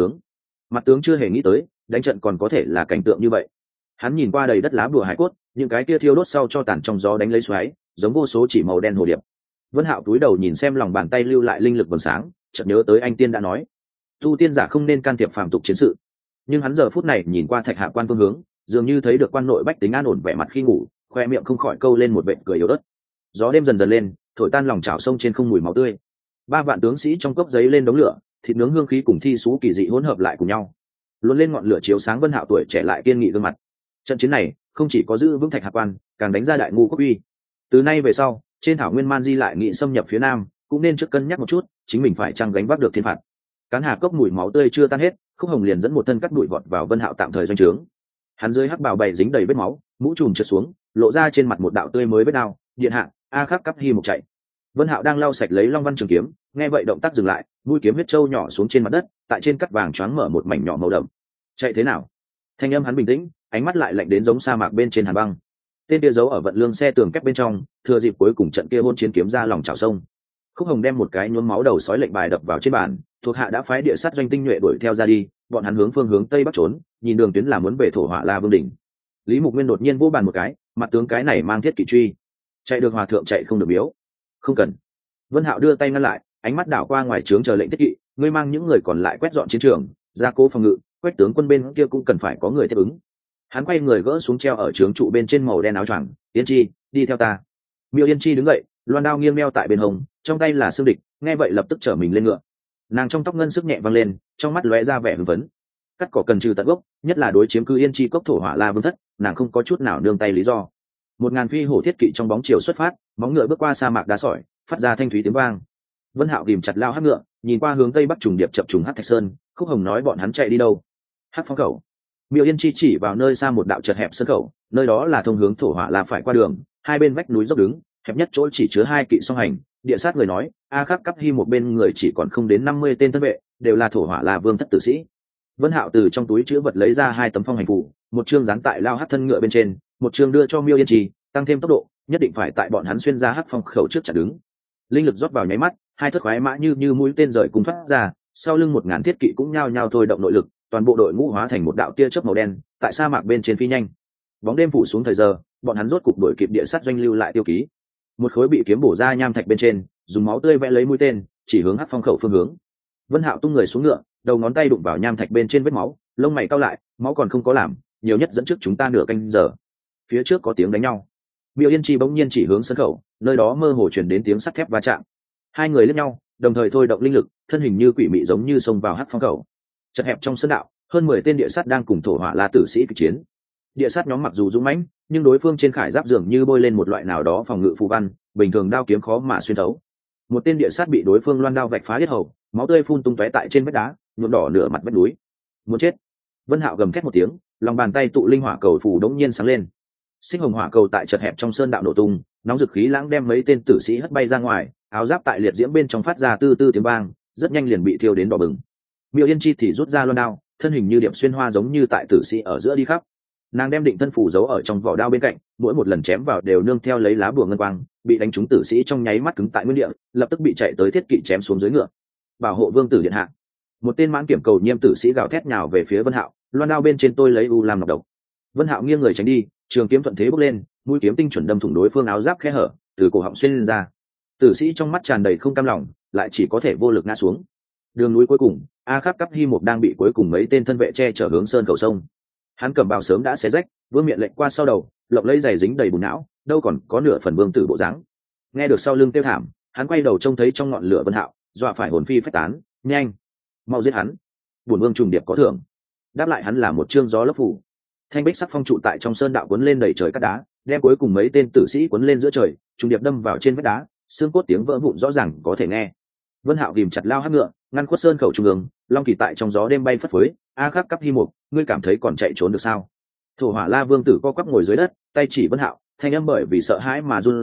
Mặt tướng chưa hề nghĩ tới, đánh trận còn có thể là cảnh tượng như vậy. Hắn nhìn qua đầy đất lá bùa hải cốt, những cái kia thiêu đốt sau cho tàn trong gió đánh lấy xoáy, giống vô số chỉ màu đen hồ điệp. Vân Hạo cúi đầu nhìn xem lòng bàn tay lưu lại linh lực vầng sáng, chợt nhớ tới anh tiên đã nói, tu tiên giả không nên can thiệp phàm tục chiến sự. Nhưng hắn giờ phút này nhìn qua Thạch Hạ quan phương hướng, dường như thấy được quan nội bách tính an ổn vẻ mặt khi ngủ, khoe miệng không khỏi câu lên một vệt cười yếu ớt. Gió đêm dần dần lên, thổi tan lòng chảo sông trên không mùi máu tươi. 3 vạn tướng sĩ trong cốc giấy lên đống lửa, thịt nướng hương khí cùng thi sú kỳ dị hỗn hợp lại cùng nhau, luôn lên ngọn lửa chiếu sáng Vân Hạo tuổi trẻ lại kiên nghị gương mặt. Trận chiến này không chỉ có giữ vững Thạch Hạ quan, càng đánh ra đại ngu quốc uy. Từ nay về sau, trên thảo nguyên Man Di lại nghị xâm nhập phía nam, cũng nên trước cân nhắc một chút, chính mình phải chăng gánh vác được thiên phạt. Cán Hà cốc mùi máu tươi chưa tan hết, Khúc Hồng liền dẫn một thân cắt bụi vọt vào Vân Hạo tạm thời doanh trướng. Hắn dưới hắc bào bày dính đầy vết máu, mũ trùm trượt xuống, lộ ra trên mặt một đạo tươi mới vết đao. Điện hạ, A Khắc Cắp Hi một chạy. Vân Hạo đang lau sạch lấy Long Văn trường kiếm, nghe vậy động tác dừng lại, mũi kiếm huyết châu nhỏ xuống trên mặt đất, tại trên cắt vàng choáng mở một mảnh nhỏ màu đậm. Chạy thế nào? Thanh âm hắn bình tĩnh, ánh mắt lại lạnh đến giống sa mạc bên trên hàn băng. Tên kia giấu ở vận lương xe tường kép bên trong, thừa dịp cuối cùng trận kia hôn chiến kiếm ra lòng chảo sông. Khúc Hồng đem một cái nhuốm máu đầu sói lệnh bài đập vào trên bàn, thuộc hạ đã phái địa sát doanh tinh nhuệ đuổi theo ra đi, bọn hắn hướng phương hướng tây bắc trốn, nhìn đường tuyến là muốn về thổ Hỏa La Vương đỉnh. Lý Mục Nguyên đột nhiên vỗ bàn một cái, mặt tướng cái này mang thiết kỵ truy, chạy được hòa thượng chạy không được biếu. Không cần. Vân Hạo đưa tay ngăn lại, ánh mắt đảo qua ngoài trướng chờ lệnh thiết kỵ, ngươi mang những người còn lại quét dọn chiến trường, gia cố phòng ngự, quét tướng quân bên kia cũng cần phải có người tiếp ứng. Hắn quay người gỡ xuống treo ở trướng trụ bên trên màu đen áo choàng, Yên Chi, đi theo ta. Miêu Yên Chi đứng dậy, loan đao nghiêng meo tại bên hông, trong tay là xương địch, nghe vậy lập tức trở mình lên ngựa. Nàng trong tóc ngân sức nhẹ văng lên, trong mắt lóe ra vẻ hưng phấn. Cắt cỏ cần trừ tận gốc, nhất là đối chiếm cư Yên Chi cốc thổ Hỏa La Vương thất, nàng không có chút nào nương tay lý do. 1000 phi hổ thiết kỵ trong bóng chiều xuất phát, móng ngựa bước qua sa mạc đá sỏi, phát ra thanh thúy tiếng vang. Vân Hạo ghìm chặt lao hắc ngựa, nhìn qua hướng tây bắc trùng điệp chập trùng hắc thạch sơn. Khúc Hồng nói bọn hắn chạy đi đâu? Hắc phong khẩu. Miêu Yên Chi chỉ vào nơi xa một đạo chật hẹp sân khẩu, nơi đó là thông hướng thổ Hỏa La phải qua đường, hai bên vách núi dốc đứng, hẹp nhất chỗ chỉ chứa 2 kỵ song hành. Địa sát người nói, A Khắc Cắp Hi một bên người chỉ còn không đến 50 tên thân vệ, đều là thổ Hỏa La Vương thất tử sĩ. Vân Hạo từ trong túi trữ vật lấy ra 2 tấm phong hành phù, một chương dán tại lao hắc thân ngựa bên trên, một chương đưa cho Miêu Yên Chi, tăng thêm tốc độ, nhất định phải tại bọn hắn xuyên ra hắc phong khẩu trước chặn đứng. Linh lực rót vào nháy mắt, 2 thất khoái mã như mũi tên rời cùng thoát ra, sau lưng 1000 thiết kỵ cũng nhao nhao thôi động nội lực, toàn bộ đội ngũ hóa thành một đạo tia chớp màu đen, tại sa mạc bên trên phi nhanh. Bóng đêm phủ xuống thời giờ, bọn hắn rốt cục đuổi kịp địa sát doanh lưu lại tiêu ký. Một khối bị kiếm bổ ra nham thạch bên trên, dùng máu tươi vẽ lấy mũi tên, chỉ hướng hắc phong khẩu phương hướng. Vân Hạo tung người xuống ngựa, đầu ngón tay đụng vào nham thạch bên trên vết máu, lông mày cau lại, máu còn không có làm, nhiều nhất dẫn trước chúng ta nửa canh giờ. Phía trước có tiếng đánh nhau. Miêu Yên Chi bỗng nhiên chỉ hướng sân khẩu, nơi đó mơ hồ truyền đến tiếng sắt thép va chạm. Hai người liếc nhau, đồng thời thôi động linh lực, thân hình như quỷ mị giống như xông vào hắc phong khẩu. Chật hẹp trong sân đạo, hơn 10 tên địa sát đang cùng thổ Hỏa La tử sĩ kịch chiến. Địa sát nhóm mặc dù dũng mãnh, nhưng đối phương trên khải giáp dường như bôi lên một loại nào đó phòng ngự phù văn, bình thường đao kiếm khó mà xuyên thấu. Một tên địa sát bị đối phương loan đao vạch phá yết hầu, máu tươi phun tung tóe tại trên vách đá, nhuộm đỏ nửa mặt vách núi. Muốn chết! Vân Hạo gầm thét một tiếng, lòng bàn tay tụ linh hỏa cầu phù đống nhiên sáng lên. Xích hồng hỏa cầu tại chật hẹp trong sơn đạo nổ tung, nóng dực khí lãng đem mấy tên tử sĩ hất bay ra ngoài, áo giáp tại liệt diễm bên trong phát ra tư tư tiếng vang, rất nhanh liền bị thiêu đến đỏ bừng. Miêu Yên Chi thì rút ra loan đao, thân hình như điểm xuyên hoa giống như tại tử sĩ ở giữa đi khắp. Nàng đem định thân phủ giấu ở trong vỏ đao bên cạnh, mỗi một lần chém vào đều nương theo lấy lá bùa ngân quang, bị đánh trúng tử sĩ trong nháy mắt cứng tại nguyên địa, lập tức bị chạy tới thiết kỵ chém xuống dưới ngựa. Bảo hộ vương tử điện hạ. Một tên mãn kiểm cầu nhiêm tử sĩ gào thét nhào về phía Vân Hạo, loan đao bên trên tôi lấy u làm nọc độc. Vân Hạo nghiêng người tránh đi, trường kiếm thuận thế bốc lên, mũi kiếm tinh chuẩn đâm thủng đối phương áo giáp khe hở, từ cổ họng xuyên lên ra. Tử sĩ trong mắt tràn đầy không cam lòng, lại chỉ có thể vô lực ngã xuống. Đường núi cuối cùng, A Khắc Cắp Hi một đang bị cuối cùng mấy tên thân vệ che chở hướng sơn cầu sông. Hắn cầm bào sớm đã xé rách, vương miệng lệnh qua sau đầu, lộng lấy giày dính đầy bùn não, đâu còn có nửa phần vương tử bộ dáng. Nghe được sau lưng tiêu thảm, hắn quay đầu trông thấy trong ngọn lửa Vân Hạo, dọa phải hồn phi phách tán. Nhanh, mau giết hắn! Bổn vương trùng điệp có thưởng. Đáp lại hắn là một chương gió lốc phủ. Thanh bích sắc phong trụ tại trong sơn đạo cuốn lên đầy trời cát đá, đem cuối cùng mấy tên tử sĩ cuốn lên giữa trời, trùng điệp đâm vào trên vách đá, xương cốt tiếng vỡ vụn rõ ràng có thể nghe. Vân Hạo ghìm chặt lao hắc ngựa, ngăn khuất sơn khẩu trung ương, long kỳ tại trong gió đêm bay phất phới. A Khắc Cắp Hi một, ngươi cảm thấy còn chạy trốn được sao? Thổ Hỏa La Vương tử co quắp ngồi dưới đất, tay chỉ Vân Hạo, thanh âm bởi vì sợ hãi mà run rẩy,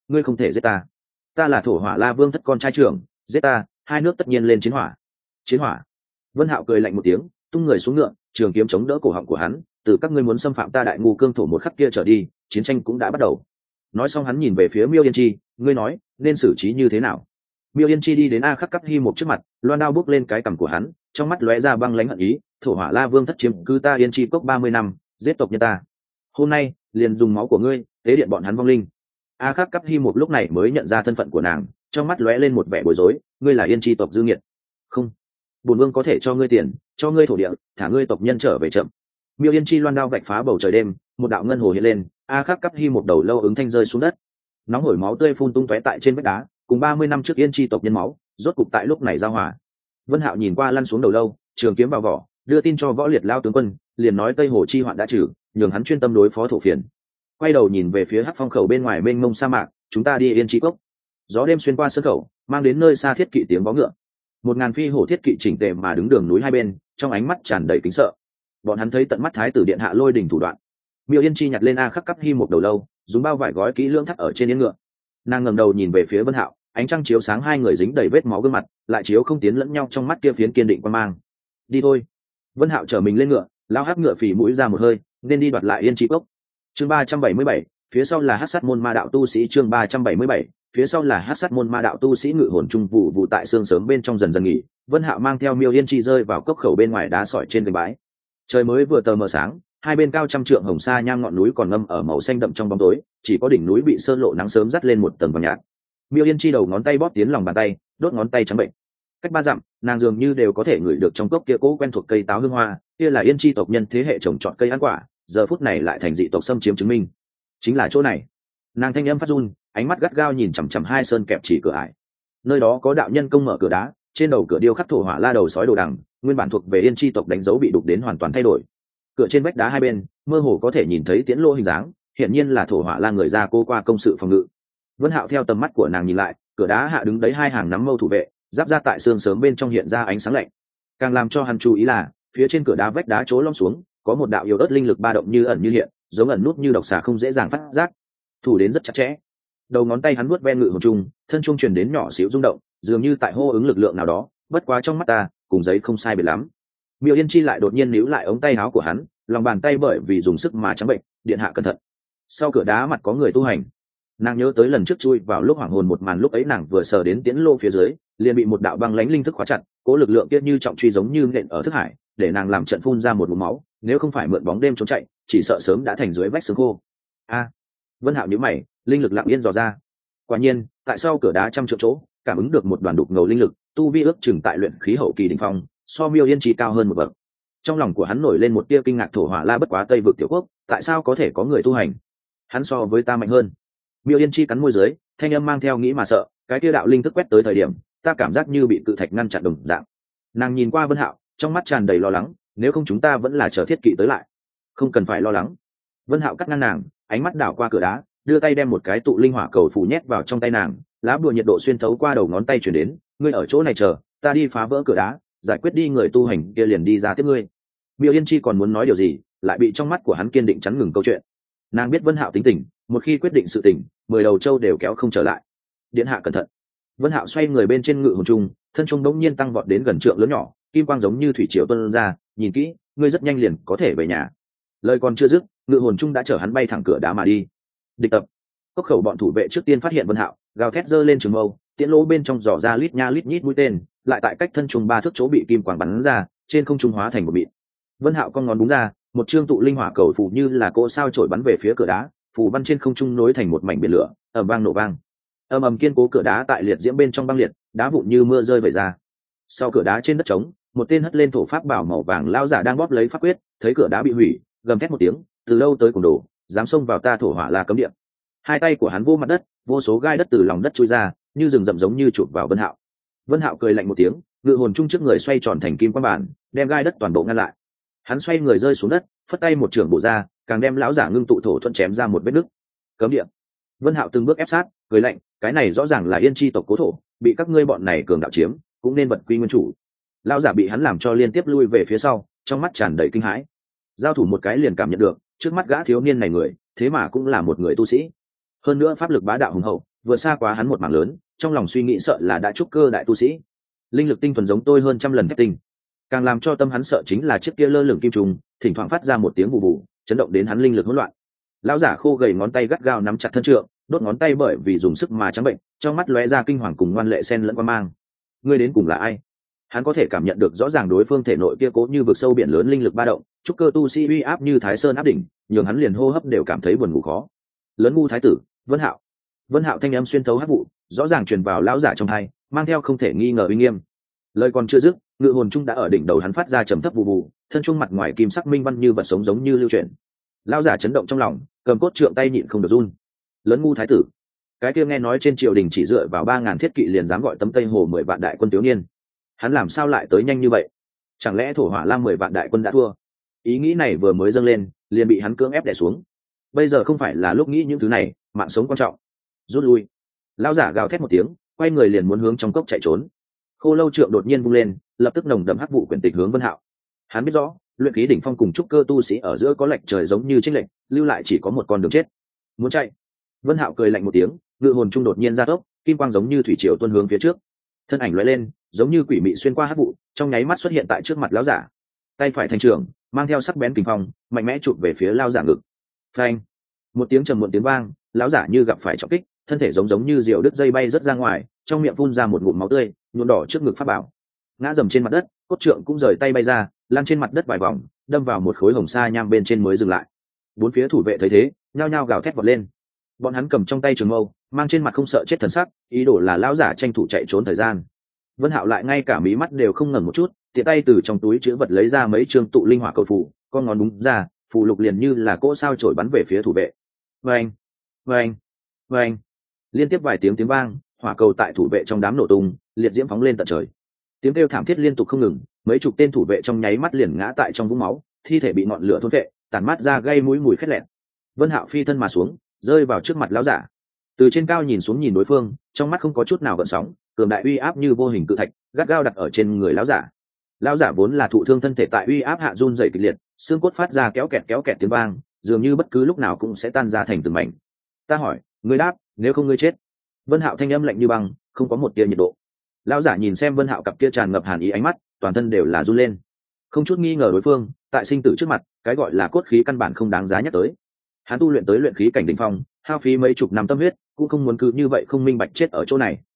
ngươi không thể giết ta. Ta là thổ hỏa la vương thất con trai trưởng, giết ta, hai nước tất nhiên lên chiến hỏa. Chiến hỏa. Vân Hạo cười lạnh một tiếng, tung người xuống ngựa, trường kiếm chống đỡ cổ họng của hắn, từ các ngươi muốn xâm phạm ta Đại Ngu cương thổ một khắc kia trở đi, chiến tranh cũng đã bắt đầu. Nói xong hắn nhìn về phía Miêu Yên Chi, ngươi nói nên xử trí như thế nào? Miêu Yên Chi đi đến A Khắc Cấp Hi một trước mặt, loan đao bước lên cái cằm của hắn, trong mắt lóe ra băng lãnh hận ý, thổ hỏa la vương thất chiếm cư ta Yên Chi cốc 30 năm, giết tộc nhân ta. Hôm nay liền dùng máu của ngươi tế điện bọn hắn vong linh. A Khắc Cấp Hi một lúc này mới nhận ra thân phận của nàng, trong mắt lóe lên một vẻ bối rối, ngươi là Yên Chi tộc dư nghiệt. Không, bổn vương có thể cho ngươi tiền, cho ngươi thổ địa, thả ngươi tộc nhân trở về chậm. Miêu Yên Chi loan đao vạch phá bầu trời đêm, một đạo ngân hồ hiện lên, A Khắc Cấp Hi một đầu lâu ứng thanh rơi xuống đất, nóng hổi máu tươi phun tung tóe tại trên vách đá, cùng 30 năm trước Yên Chi tộc nhân máu, rốt cục tại lúc này giao hòa. Vân Hạo nhìn qua lăn xuống đầu lâu, trường kiếm vào vỏ, đưa tin cho Võ Liệt lao tướng quân, liền nói Tây Hồ chi hoạn đã trừ, nhường hắn chuyên tâm đối phó thổ phiền. Quay đầu nhìn về phía Hắc Phong khẩu bên ngoài mênh mông sa mạc, chúng ta đi Yên Chi cốc. Gió đêm xuyên qua sơn khẩu, mang đến nơi xa thiết kỵ tiếng vó ngựa. 1000 phi hổ thiết kỵ chỉnh tề mà đứng đường núi hai bên, trong ánh mắt tràn đầy kính sợ. Bọn hắn thấy tận mắt thái tử điện hạ lôi đỉnh thủ đoạn. Miêu Yên Chi nhặt lên A Khắc Cấp Hi một đầu lâu, dùng bao vải gói kỹ lưỡng thắt ở trên yên ngựa. Nàng ngẩng đầu nhìn về phía Vân Hạo, ánh trăng chiếu sáng hai người dính đầy vết máu gương mặt, lại chiếu không tiến lẫn nhau trong mắt kia phiến kiên định quan mang. Đi thôi. Vân Hạo chở mình lên ngựa, lao hắc ngựa phì mũi ra một hơi, nên đi đoạt lại Yên Chi cốc. Chương 377, phía sau là Hắc Sát môn ma đạo tu sĩ. Chương 377, phía sau là Hắc Sát môn ma đạo tu sĩ ngự hồn trung vụ vụ tại sương sớm bên trong dần dần nghỉ. Vân Hạo mang theo Miêu Yên Chi rơi vào cốc khẩu bên ngoài đá sỏi trên gành bãi. Trời mới vừa tờ mờ sáng, hai bên cao trăm trượng hồng sa nham ngọn núi còn ngâm ở màu xanh đậm trong bóng tối, chỉ có đỉnh núi bị sơn lộ nắng sớm dắt lên một tầng vàng nhạt. Miêu Yên Chi đầu ngón tay bóp tiến lòng bàn tay, đốt ngón tay trắng bệnh. Cách 3 dặm, nàng dường như đều có thể ngửi được trong cốc kia cố quen thuộc cây táo hương hoa, kia là Yên Chi tộc nhân thế hệ trồng trọt cây ăn quả, giờ phút này lại thành dị tộc xâm chiếm chứng minh. Chính là chỗ này. Nàng thanh âm phát run, ánh mắt gắt gao nhìn chằm chằm hai sơn kẹp chỉ cửa ải. Nơi đó có đạo nhân công mở cửa đá, trên đầu cửa điêu khắc thổ hỏa la đầu sói đồ đằng, nguyên bản thuộc về Yên Chi tộc đánh dấu bị đục đến hoàn toàn thay đổi. Cửa trên vách đá hai bên, mơ hồ có thể nhìn thấy tiễn lô hình dáng, hiển nhiên là thổ hỏa la người ra cô qua công sự phòng ngự. Vân Hạo theo tầm mắt của nàng nhìn lại, cửa đá hạ đứng đấy hai hàng nắm mâu thủ vệ, giáp ra tại xương sớm bên trong hiện ra ánh sáng lạnh. Càng làm cho hắn chú ý là, phía trên cửa đá vách đá chỗ lõm xuống, có một đạo yếu ớt linh lực ba động như ẩn như hiện, giống ẩn nút như độc xà không dễ dàng phát giác. Thủ đến rất chặt chẽ. Đầu ngón tay hắn vuốt ven ngự hồn trung, thân trung truyền đến nhỏ xíu rung động, dường như tại hô ứng lực lượng nào đó, bất quá trong mắt ta, cùng giấy không sai biệt lắm. Miêu Yên Chi lại đột nhiên níu lại ống tay áo của hắn, lòng bàn tay bởi vì dùng sức mà trắng bệnh, điện hạ cẩn thận. Sau cửa đá mặt có người tu hành. Nàng nhớ tới lần trước chui vào lúc hoàng hồn một màn, lúc ấy nàng vừa sờ đến tiễn lô phía dưới, liền bị một đạo băng lãnh linh thức khóa chặt, cố lực lượng kia như trọng truy giống như nện ở thức hải, để nàng làm trận phun ra một ngụm máu, nếu không phải mượn bóng đêm trốn chạy, chỉ sợ sớm đã thành dưới vách xương khô. A. Vân Hạo nhíu mày, linh lực lặng yên dò ra. Quả nhiên, tại sau cửa đá trăm trượng chỗ, cảm ứng được một đoàn đục ngầu linh lực, tu vi ước chừng tại luyện khí hậu kỳ đỉnh phong, so Miêu Yên Chi cao hơn một bậc. Trong lòng của hắn nổi lên một tia kinh ngạc, thổ hỏa la bất quá Tây vực tiểu quốc, tại sao có thể có người tu hành? Hắn so với ta mạnh hơn. Miêu Yên Chi cắn môi dưới, thanh âm mang theo nghĩ mà sợ, cái tia đạo linh thức quét tới thời điểm, ta cảm giác như bị cự thạch ngăn chặn đồng dạng. Nàng nhìn qua Vân Hạo, trong mắt tràn đầy lo lắng, nếu không chúng ta vẫn là chờ thiết kỵ tới lại. Không cần phải lo lắng. Vân Hạo cắt ngang nàng, ánh mắt đảo qua cửa đá, đưa tay đem một cái tụ linh hỏa cầu phủ nhét vào trong tay nàng, lá bùa nhiệt độ xuyên thấu qua đầu ngón tay truyền đến, ngươi ở chỗ này chờ, ta đi phá vỡ cửa đá, giải quyết đi người tu hành kia liền đi ra tiếp ngươi. Miêu Yên Chi còn muốn nói điều gì, lại bị trong mắt của hắn kiên định chắn ngừng câu chuyện. Nàng biết Vân Hạo tính tình, một khi quyết định sự tình, 10 đầu châu đều kéo không trở lại. Điện hạ cẩn thận. Vân Hạo xoay người bên trên ngự hồn trung, thân trung đống nhiên tăng vọt đến gần trượng lớn nhỏ, kim quang giống như thủy triều tuôn ra, nhìn kỹ, ngươi rất nhanh liền có thể về nhà. Lời còn chưa dứt, ngự hồn trung đã chở hắn bay thẳng cửa đá mà đi. Địch tập. Cốc khẩu bọn thủ vệ trước tiên phát hiện Vân Hạo, gào thét giơ lên trường mâu, tiễn lỗ bên trong dò ra lít nha lít nhít mũi tên, lại tại cách thân trung 3 thước chỗ bị kim quang bắn ra, trên không trung hóa thành một mịn. Vân Hạo con ngón búng ra, một chương tụ linh hỏa cầu phù như là cỗ sao chổi bắn về phía cửa đá, phù văn trên không trung nối thành một mảnh biển lửa, ầm vang nổ vang. Ầm ầm kiên cố cửa đá tại liệt diễm bên trong băng liệt, đá vụn như mưa rơi vẩy ra. Sau cửa đá trên đất trống, một tên hất lên thổ pháp bảo màu vàng lão giả đang bóp lấy pháp quyết, thấy cửa đá bị hủy, gầm thét một tiếng, từ đâu tới cùng đồ, dám xông vào ta thổ hỏa là cấm địa. Hai tay của hắn vô mặt đất, vô số gai đất từ lòng đất chui ra, như rừng rậm giống như chụp vào Vân Hạo. Vân Hạo cười lạnh một tiếng, ngự hồn trung trước người xoay tròn thành kim quang bản, đem gai đất toàn bộ ngăn lại. Hắn xoay người rơi xuống đất, phất tay một trường bổ ra, càng đem lão giả ngưng tụ thổ thuận chém ra một vết nứt. Cấm địa. Vân Hạo từng bước ép sát, cười lạnh, cái này rõ ràng là Yên Chi tộc cố thổ, bị các ngươi bọn này cường đạo chiếm, cũng nên vật quy nguyên chủ. Lão giả bị hắn làm cho liên tiếp lui về phía sau, trong mắt tràn đầy kinh hãi. Giao thủ một cái liền cảm nhận được, trước mắt gã thiếu niên này người, thế mà cũng là một người tu sĩ. Hơn nữa pháp lực bá đạo hùng hậu, vượt xa quá hắn một mảng lớn, trong lòng suy nghĩ sợ là đã trúc cơ đại tu sĩ. Linh lực tinh thuần giống tôi hơn trăm lần thép tinh. Càng làm cho tâm hắn sợ chính là chiếc kia lơ lửng kim trùng, thỉnh thoảng phát ra một tiếng bù bù, chấn động đến hắn linh lực hỗn loạn. Lão giả khô gầy ngón tay gắt gao nắm chặt thân trượng, đốt ngón tay bởi vì dùng sức mà trắng bệnh, trong mắt lóe ra kinh hoàng cùng ngoan lệ xen lẫn quan mang. Ngươi đến cùng là ai? Hắn có thể cảm nhận được rõ ràng đối phương thể nội kia cố như vực sâu biển lớn linh lực ba động, trúc cơ tu sĩ uy áp như Thái Sơn áp đỉnh, nhường hắn liền hô hấp đều cảm thấy buồn ngủ khó. Lớn ngu thái tử, Vân Hạo. Vân Hạo thanh âm xuyên thấu hắc vụ, rõ ràng truyền vào lão giả trong tai, mang theo không thể nghi ngờ uy nghiêm. Lời còn chưa dứt, ngự hồn trung đã ở đỉnh đầu hắn phát ra trầm thấp bù bù, thân trung mặt ngoài kim sắc minh văn như vật sống giống như lưu chuyển. Lão giả chấn động trong lòng, cầm cốt trượng tay nhịn không được run. Lớn ngu thái tử, cái kia nghe nói trên triều đình chỉ dựa vào 3000 thiết kỵ liền dám gọi tấm Tây Hồ 10 vạn đại quân thiếu niên, hắn làm sao lại tới nhanh như vậy? Chẳng lẽ thổ hỏa lam 10 vạn đại quân đã thua? Ý nghĩ này vừa mới dâng lên, liền bị hắn cưỡng ép đè xuống. Bây giờ không phải là lúc nghĩ những thứ này, mạng sống quan trọng. Rút lui. Lão giả gào thét một tiếng, quay người liền muốn hướng trong cốc chạy trốn. Khô lâu trượng đột nhiên vung lên, lập tức nồng đậm hắc vụ quyển tịch hướng Vân Hạo. Hắn biết rõ, luyện khí đỉnh phong cùng trúc cơ tu sĩ ở giữa có lệch trời giống như chênh lệch, lưu lại chỉ có một con đường chết. Muốn chạy. Vân Hạo cười lạnh một tiếng, ngự hồn trung đột nhiên ra tốc, kim quang giống như thủy triều tuôn hướng phía trước. Thân ảnh lóe lên, giống như quỷ mị xuyên qua hắc vụ, trong nháy mắt xuất hiện tại trước mặt lão giả. Tay phải thành trường, mang theo sắc bén kình phong, mạnh mẽ chụp về phía lão giả ngực. Phanh! Một tiếng trầm muộn tiếng vang, lão giả như gặp phải trọng kích, thân thể giống như diều đứt dây bay rất ra ngoài, trong miệng phun ra một ngụm máu tươi, nhuộm đỏ trước ngực pháp bảo. Ngã dầm trên mặt đất, cốt trượng cũng rời tay bay ra, lăn trên mặt đất vài vòng, đâm vào một khối hồng sa nham bên trên mới dừng lại. Bốn phía thủ vệ thấy thế, nhao nhao gào thét vọt lên. Bọn hắn cầm trong tay trường mâu, mang trên mặt không sợ chết thần sắc, ý đồ là lão giả tranh thủ chạy trốn thời gian. Vân Hạo lại ngay cả mí mắt đều không ngẩng một chút, tiện tay từ trong túi chứa vật lấy ra mấy trường tụ linh hỏa cầu phù, con ngón búng ra, phù lục liền như là cỗ sao chổi bắn về phía thủ vệ. Vâng, vâng, vâng. Liên tiếp vài tiếng vang, hỏa cầu tại thủ vệ trong đám nổ tung, liệt diễm phóng lên tận trời. Tiếng kêu thảm thiết liên tục không ngừng, mấy chục tên thủ vệ trong nháy mắt liền ngã tại trong vũng máu, thi thể bị ngọn lửa thôn phệ, tản mát ra gây mũi mùi khét lẹt. Vân Hạo phi thân mà xuống, rơi vào trước mặt lão giả. Từ trên cao nhìn xuống nhìn đối phương, trong mắt không có chút nào gợn sóng, cường đại uy áp như vô hình cự thạch, gắt gao đặt ở trên người lão giả. Lão giả vốn là thụ thương thân thể tại uy áp hạ run rẩy kịch liệt, xương cốt phát ra kéo kẹt tiếng vang, dường như bất cứ lúc nào cũng sẽ tan ra thành từng mảnh. Ta hỏi, ngươi đáp, nếu không ngươi chết. Vân Hạo thanh âm lạnh như băng, không có một tia nhiệt độ. Lão giả nhìn xem Vân Hạo cặp kia tràn ngập hàn ý ánh mắt, toàn thân đều là run lên. Không chút nghi ngờ đối phương, tại sinh tử trước mặt, cái gọi là cốt khí căn bản không đáng giá nhắc tới. Hắn tu luyện tới luyện khí cảnh đỉnh phong, hao phí mấy chục năm tâm huyết, cũng không muốn cứ như vậy không minh bạch chết ở chỗ này.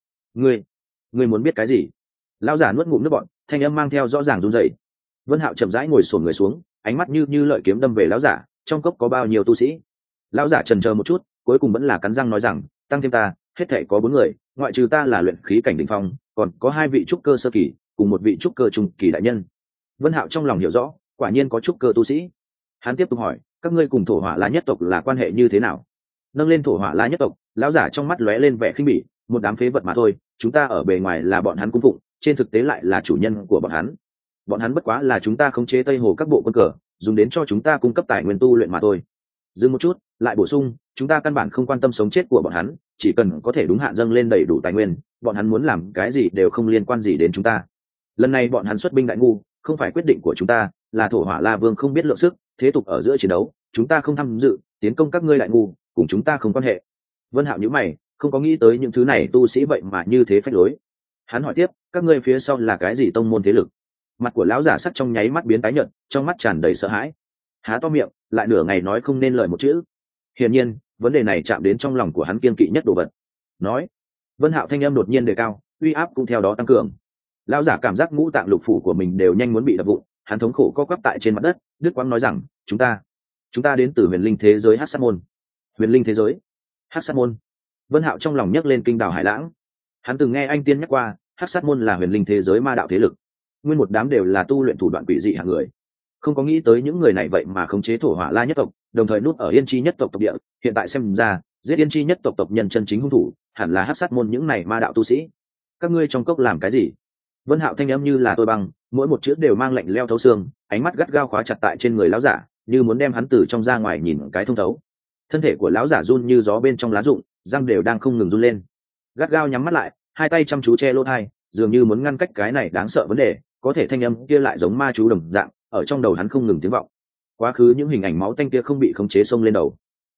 Ngươi muốn biết cái gì? Lão giả nuốt ngụm nước bọt, thanh âm mang theo rõ ràng run rẩy. Vân Hạo chậm rãi ngồi xổm người xuống, ánh mắt như lợi kiếm đâm về lão giả, trong cốc có bao nhiêu tu sĩ? Lão giả chần chờ một chút, cuối cùng vẫn là cắn răng nói rằng, tăng thêm ta, hết thảy có 4 người, ngoại trừ ta là luyện khí cảnh đỉnh phong, còn có 2 vị trúc cơ sơ kỳ, cùng một vị trúc cơ trung kỳ đại nhân. Vân Hạo trong lòng hiểu rõ, quả nhiên có trúc cơ tu sĩ. Hắn tiếp tục hỏi, các ngươi cùng thổ hỏa la nhất tộc là quan hệ như thế nào? Nâng lên thổ hỏa la nhất tộc, lão giả trong mắt lóe lên vẻ khinh bỉ, một đám phế vật mà thôi, chúng ta ở bề ngoài là bọn hắn cung phụng, trên thực tế lại là chủ nhân của bọn hắn. Bọn hắn bất quá là chúng ta khống chế Tây Hồ các bộ quân cờ, dùng đến cho chúng ta cung cấp tài nguyên tu luyện mà thôi. Dừng một chút, lại bổ sung, chúng ta căn bản không quan tâm sống chết của bọn hắn, chỉ cần có thể đúng hạn dâng lên đầy đủ tài nguyên, bọn hắn muốn làm cái gì đều không liên quan gì đến chúng ta. Lần này bọn hắn xuất binh đại ngu, không phải quyết định của chúng ta, là thổ hỏa la vương không biết lượng sức, thế tục ở giữa chiến đấu, chúng ta không tham dự, tiến công các ngươi đại ngu, cùng chúng ta không quan hệ. Vân Hạo nhíu mày, không có nghĩ tới những thứ này tu sĩ vậy mà như thế phách lối. Hắn hỏi tiếp, các ngươi phía sau là cái gì tông môn thế lực? Mặt của lão giả sắc trong nháy mắt biến tái nhợt, trong mắt tràn đầy sợ hãi. Há to miệng, lại nửa ngày nói không nên lời một chữ. Hiển nhiên, vấn đề này chạm đến trong lòng của hắn kiên kỵ nhất đồ vật. Nói, Vân Hạo thanh âm đột nhiên đề cao, uy áp cũng theo đó tăng cường. Lão giả cảm giác ngũ tạng lục phủ của mình đều nhanh muốn bị đập vụn, hắn thống khổ co quắp tại trên mặt đất, đứt quãng nói rằng, chúng ta đến từ huyền linh thế giới Hắc Sát môn. Huyền linh thế giới, Hắc Sát môn. Vân Hạo trong lòng nhấc lên kinh đào hải lãng. Hắn từng nghe anh tiên nhắc qua, Hắc Sát môn là huyền linh thế giới ma đạo thế lực, nguyên một đám đều là tu luyện thủ đoạn quỷ dị hạng người. Không có nghĩ tới những người này vậy mà khống chế thổ hỏa la nhất tộc, đồng thời nút ở Yên Chi nhất tộc tộc địa, hiện tại xem ra, giết Yên Chi nhất tộc tộc nhân chân chính hung thủ, hẳn là Hắc Sát môn những này ma đạo tu sĩ. Các ngươi trong cốc làm cái gì? Vân Hạo thanh âm như là tôi băng, mỗi một chữ đều mang lạnh lẽo thấu xương, ánh mắt gắt gao khóa chặt tại trên người lão giả, như muốn đem hắn từ trong ra ngoài nhìn cái thông thấu. Thân thể của lão giả run như gió bên trong lá rụng, răng đều đang không ngừng run lên. Gắt gao nhắm mắt lại, hai tay chăm chú che lỗ tai, dường như muốn ngăn cách cái này đáng sợ vấn đề, có thể thanh âm kia lại giống ma chú đồng dạng, ở trong đầu hắn không ngừng tiếng vọng. Quá khứ những hình ảnh máu tanh kia không bị khống chế xông lên đầu.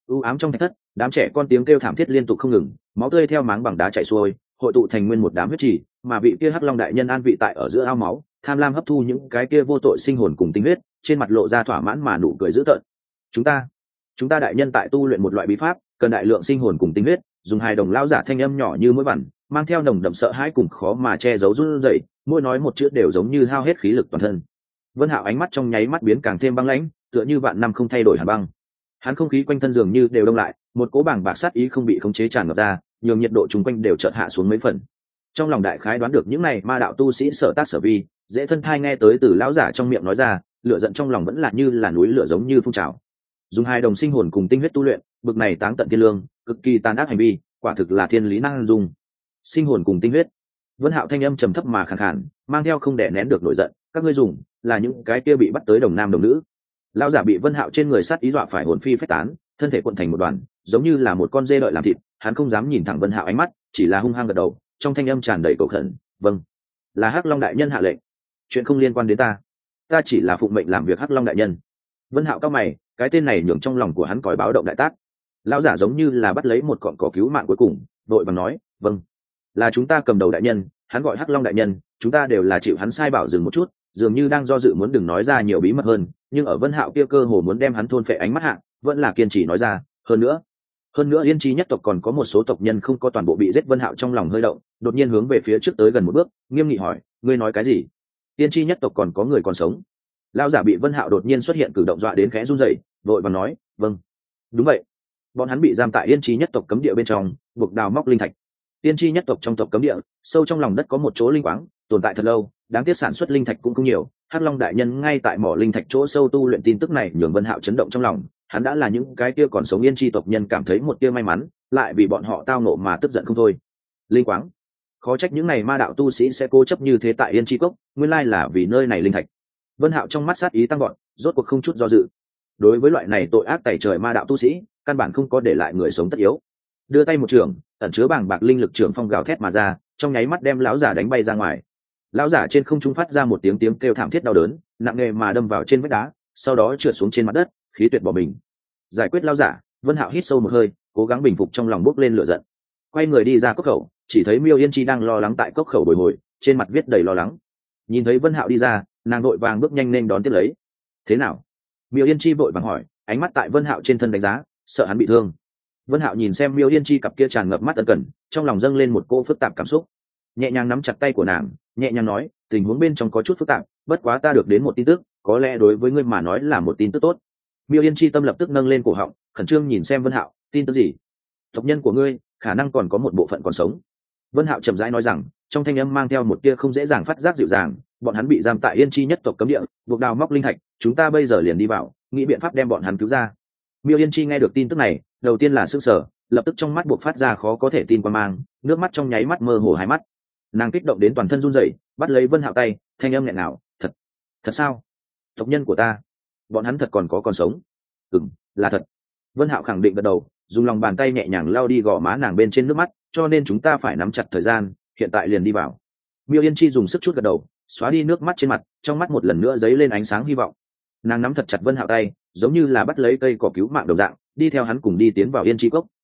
u ám trong thạch thất, đám trẻ con tiếng kêu thảm thiết liên tục không ngừng, máu tươi theo máng bằng đá chảy xuôi, hội tụ thành nguyên một đám huyết trì, mà vị kia hắc long đại nhân an vị tại ở giữa ao máu, tham lam hấp thu những cái kia vô tội sinh hồn cùng tinh huyết, trên mặt lộ ra thỏa mãn mà nụ cười dữ tợn. Chúng ta đại nhân tại tu luyện một loại bí pháp, cần đại lượng sinh hồn cùng tinh huyết, dùng hài đồng lao giả thanh âm nhỏ như mũi vằn, mang theo nồng đậm sợ hãi cùng khó mà che giấu run rẩy, mỗi nói một chữ đều giống như hao hết khí lực toàn thân. Vân Hạo ánh mắt trong nháy mắt biến càng thêm băng lãnh, tựa như vạn năm không thay đổi hàn băng. Hắn không khí quanh thân dường như đều đông lại, một cỗ bàng bạc sát ý không bị khống chế tràn ngập ra, nhường nhiệt độ chung quanh đều chợt hạ xuống mấy phần. Trong lòng đại khái đoán được những này ma đạo tu sĩ sở tác sở vi, dễ thân thai nghe tới từ lão giả trong miệng nói ra, lửa giận trong lòng vẫn là như là núi lửa giống như phun trào. Dùng hai đồng sinh hồn cùng tinh huyết tu luyện, bực này táng tận thiên lương, cực kỳ tàn ác hành vi, quả thực là thiên lý năng dung. Sinh hồn cùng tinh huyết. Vân Hạo thanh âm trầm thấp mà khàn khàn, mang theo không đè nén được nổi giận, các ngươi dùng là những cái kia bị bắt tới đồng nam đồng nữ. Lão giả bị Vân Hạo trên người sát ý dọa phải hồn phi phách tán, thân thể cuộn thành một đoàn, giống như là một con dê đợi làm thịt, hắn không dám nhìn thẳng Vân Hạo ánh mắt, chỉ là hung hăng gật đầu, trong thanh âm tràn đầy cầu khẩn, "Vâng, là Hắc Long đại nhân hạ lệnh, chuyện không liên quan đến ta chỉ là phụng mệnh làm việc Hắc Long đại nhân." Vân Hạo cao mày, cái tên này nhường trong lòng của hắn còi báo động đại tác. Lão giả giống như là bắt lấy một cọng cỏ cứu mạng cuối cùng, đội bằng nói, "Vâng, là chúng ta cầm đầu đại nhân, hắn gọi Hắc Long đại nhân, chúng ta đều là chịu hắn sai bảo dừng một chút, dường như đang do dự muốn đừng nói ra nhiều bí mật hơn, nhưng ở Vân Hạo kia cơ hồ muốn đem hắn thôn phệ ánh mắt hạ, vẫn là kiên trì nói ra, hơn nữa Yên Chi nhất tộc còn có một số tộc nhân không có toàn bộ bị giết." Vân Hạo trong lòng hơi động, đột nhiên hướng về phía trước tới gần một bước, nghiêm nghị hỏi, "Ngươi nói cái gì? Yên Chi nhất tộc còn có người còn sống?" Lão giả bị Vân Hạo đột nhiên xuất hiện cử động dọa đến khẽ run rẩy, vội vàng nói, "Vâng, đúng vậy. Bọn hắn bị giam tại Yên Chi nhất tộc cấm địa bên trong, buộc đào móc linh thạch. Yên Chi nhất tộc trong tộc cấm địa, sâu trong lòng đất có một chỗ linh quáng, tồn tại thật lâu, đáng tiếc sản xuất linh thạch cũng không nhiều. Hắc Long đại nhân ngay tại mỏ linh thạch chỗ sâu tu luyện." Tin tức này nhường Vân Hạo chấn động trong lòng, hắn đã là những cái kia còn sống Yên Chi tộc nhân cảm thấy một tia may mắn, lại vì bọn họ tao ngộ mà tức giận không thôi. Linh quáng, khó trách những này ma đạo tu sĩ sẽ cố chấp như thế tại Yên Chi cốc, nguyên lai là vì nơi này linh thạch. Vân Hạo trong mắt sát ý tăng vọt, rốt cuộc không chút do dự. Đối với loại này tội ác tày trời ma đạo tu sĩ, căn bản không có để lại người sống tất yếu. Đưa tay một trường, ẩn chứa bàng bạc linh lực trường phong gào thét mà ra, trong nháy mắt đem lão giả đánh bay ra ngoài. Lão giả trên không trung phát ra một tiếng kêu thảm thiết đau đớn, nặng nề mà đâm vào trên vách đá, sau đó trượt xuống trên mặt đất, khí tuyệt bỏ mình. Giải quyết lão giả, Vân Hạo hít sâu một hơi, cố gắng bình phục trong lòng bốc lên lửa giận. Quay người đi ra cốc khẩu, chỉ thấy Miêu Yên Chi đang lo lắng tại cốc khẩu bồi hồi, trên mặt viết đầy lo lắng. Nhìn thấy Vân Hạo đi ra, nàng vội vàng bước nhanh lên đón tiếp lấy. "Thế nào?" Miêu Yên Chi vội vàng hỏi, ánh mắt tại Vân Hạo trên thân đánh giá, sợ hắn bị thương. Vân Hạo nhìn xem Miêu Yên Chi cặp kia tràn ngập mắt ân cần, trong lòng dâng lên một cô phức tạp cảm xúc. Nhẹ nhàng nắm chặt tay của nàng, nhẹ nhàng nói, "Tình huống bên trong có chút phức tạp, bất quá ta được đến một tin tức, có lẽ đối với ngươi mà nói là một tin tức tốt." Miêu Yên Chi tâm lập tức nâng lên cổ họng, khẩn trương nhìn xem Vân Hạo, "Tin tức gì?" "Tộc nhân của ngươi khả năng còn có một bộ phận còn sống." Vân Hạo chậm rãi nói rằng, trong thanh âm mang theo một tia không dễ dàng phát giác dịu dàng, "Bọn hắn bị giam tại Yên Chi nhất tộc cấm địa, buộc đào móc linh thạch, chúng ta bây giờ liền đi vào, nghĩ biện pháp đem bọn hắn cứu ra." Miêu Yên Chi nghe được tin tức này, đầu tiên là sửng sở, lập tức trong mắt buộc phát ra khó có thể tin qua mang, nước mắt trong nháy mắt mơ hồ hai mắt. Nàng kích động đến toàn thân run rẩy, bắt lấy Vân Hạo tay, thanh âm nghẹn ngào, thật sao? Tộc nhân của ta, bọn hắn thật còn sống?" "Ừm, là thật." Vân Hạo khẳng định gật đầu, dùng lòng bàn tay nhẹ nhàng lau đi gò má nàng bên trên nước mắt, "Cho nên chúng ta phải nắm chặt thời gian, hiện tại liền đi vào." Miêu Yên Chi dùng sức chút gật đầu, xóa đi nước mắt trên mặt, trong mắt một lần nữa dấy lên ánh sáng hy vọng. Nàng nắm thật chặt Vân Hạo tay, giống như là bắt lấy cây cỏ cứu mạng đồng dạng, đi theo hắn cùng đi tiến vào Yên Chi cốc.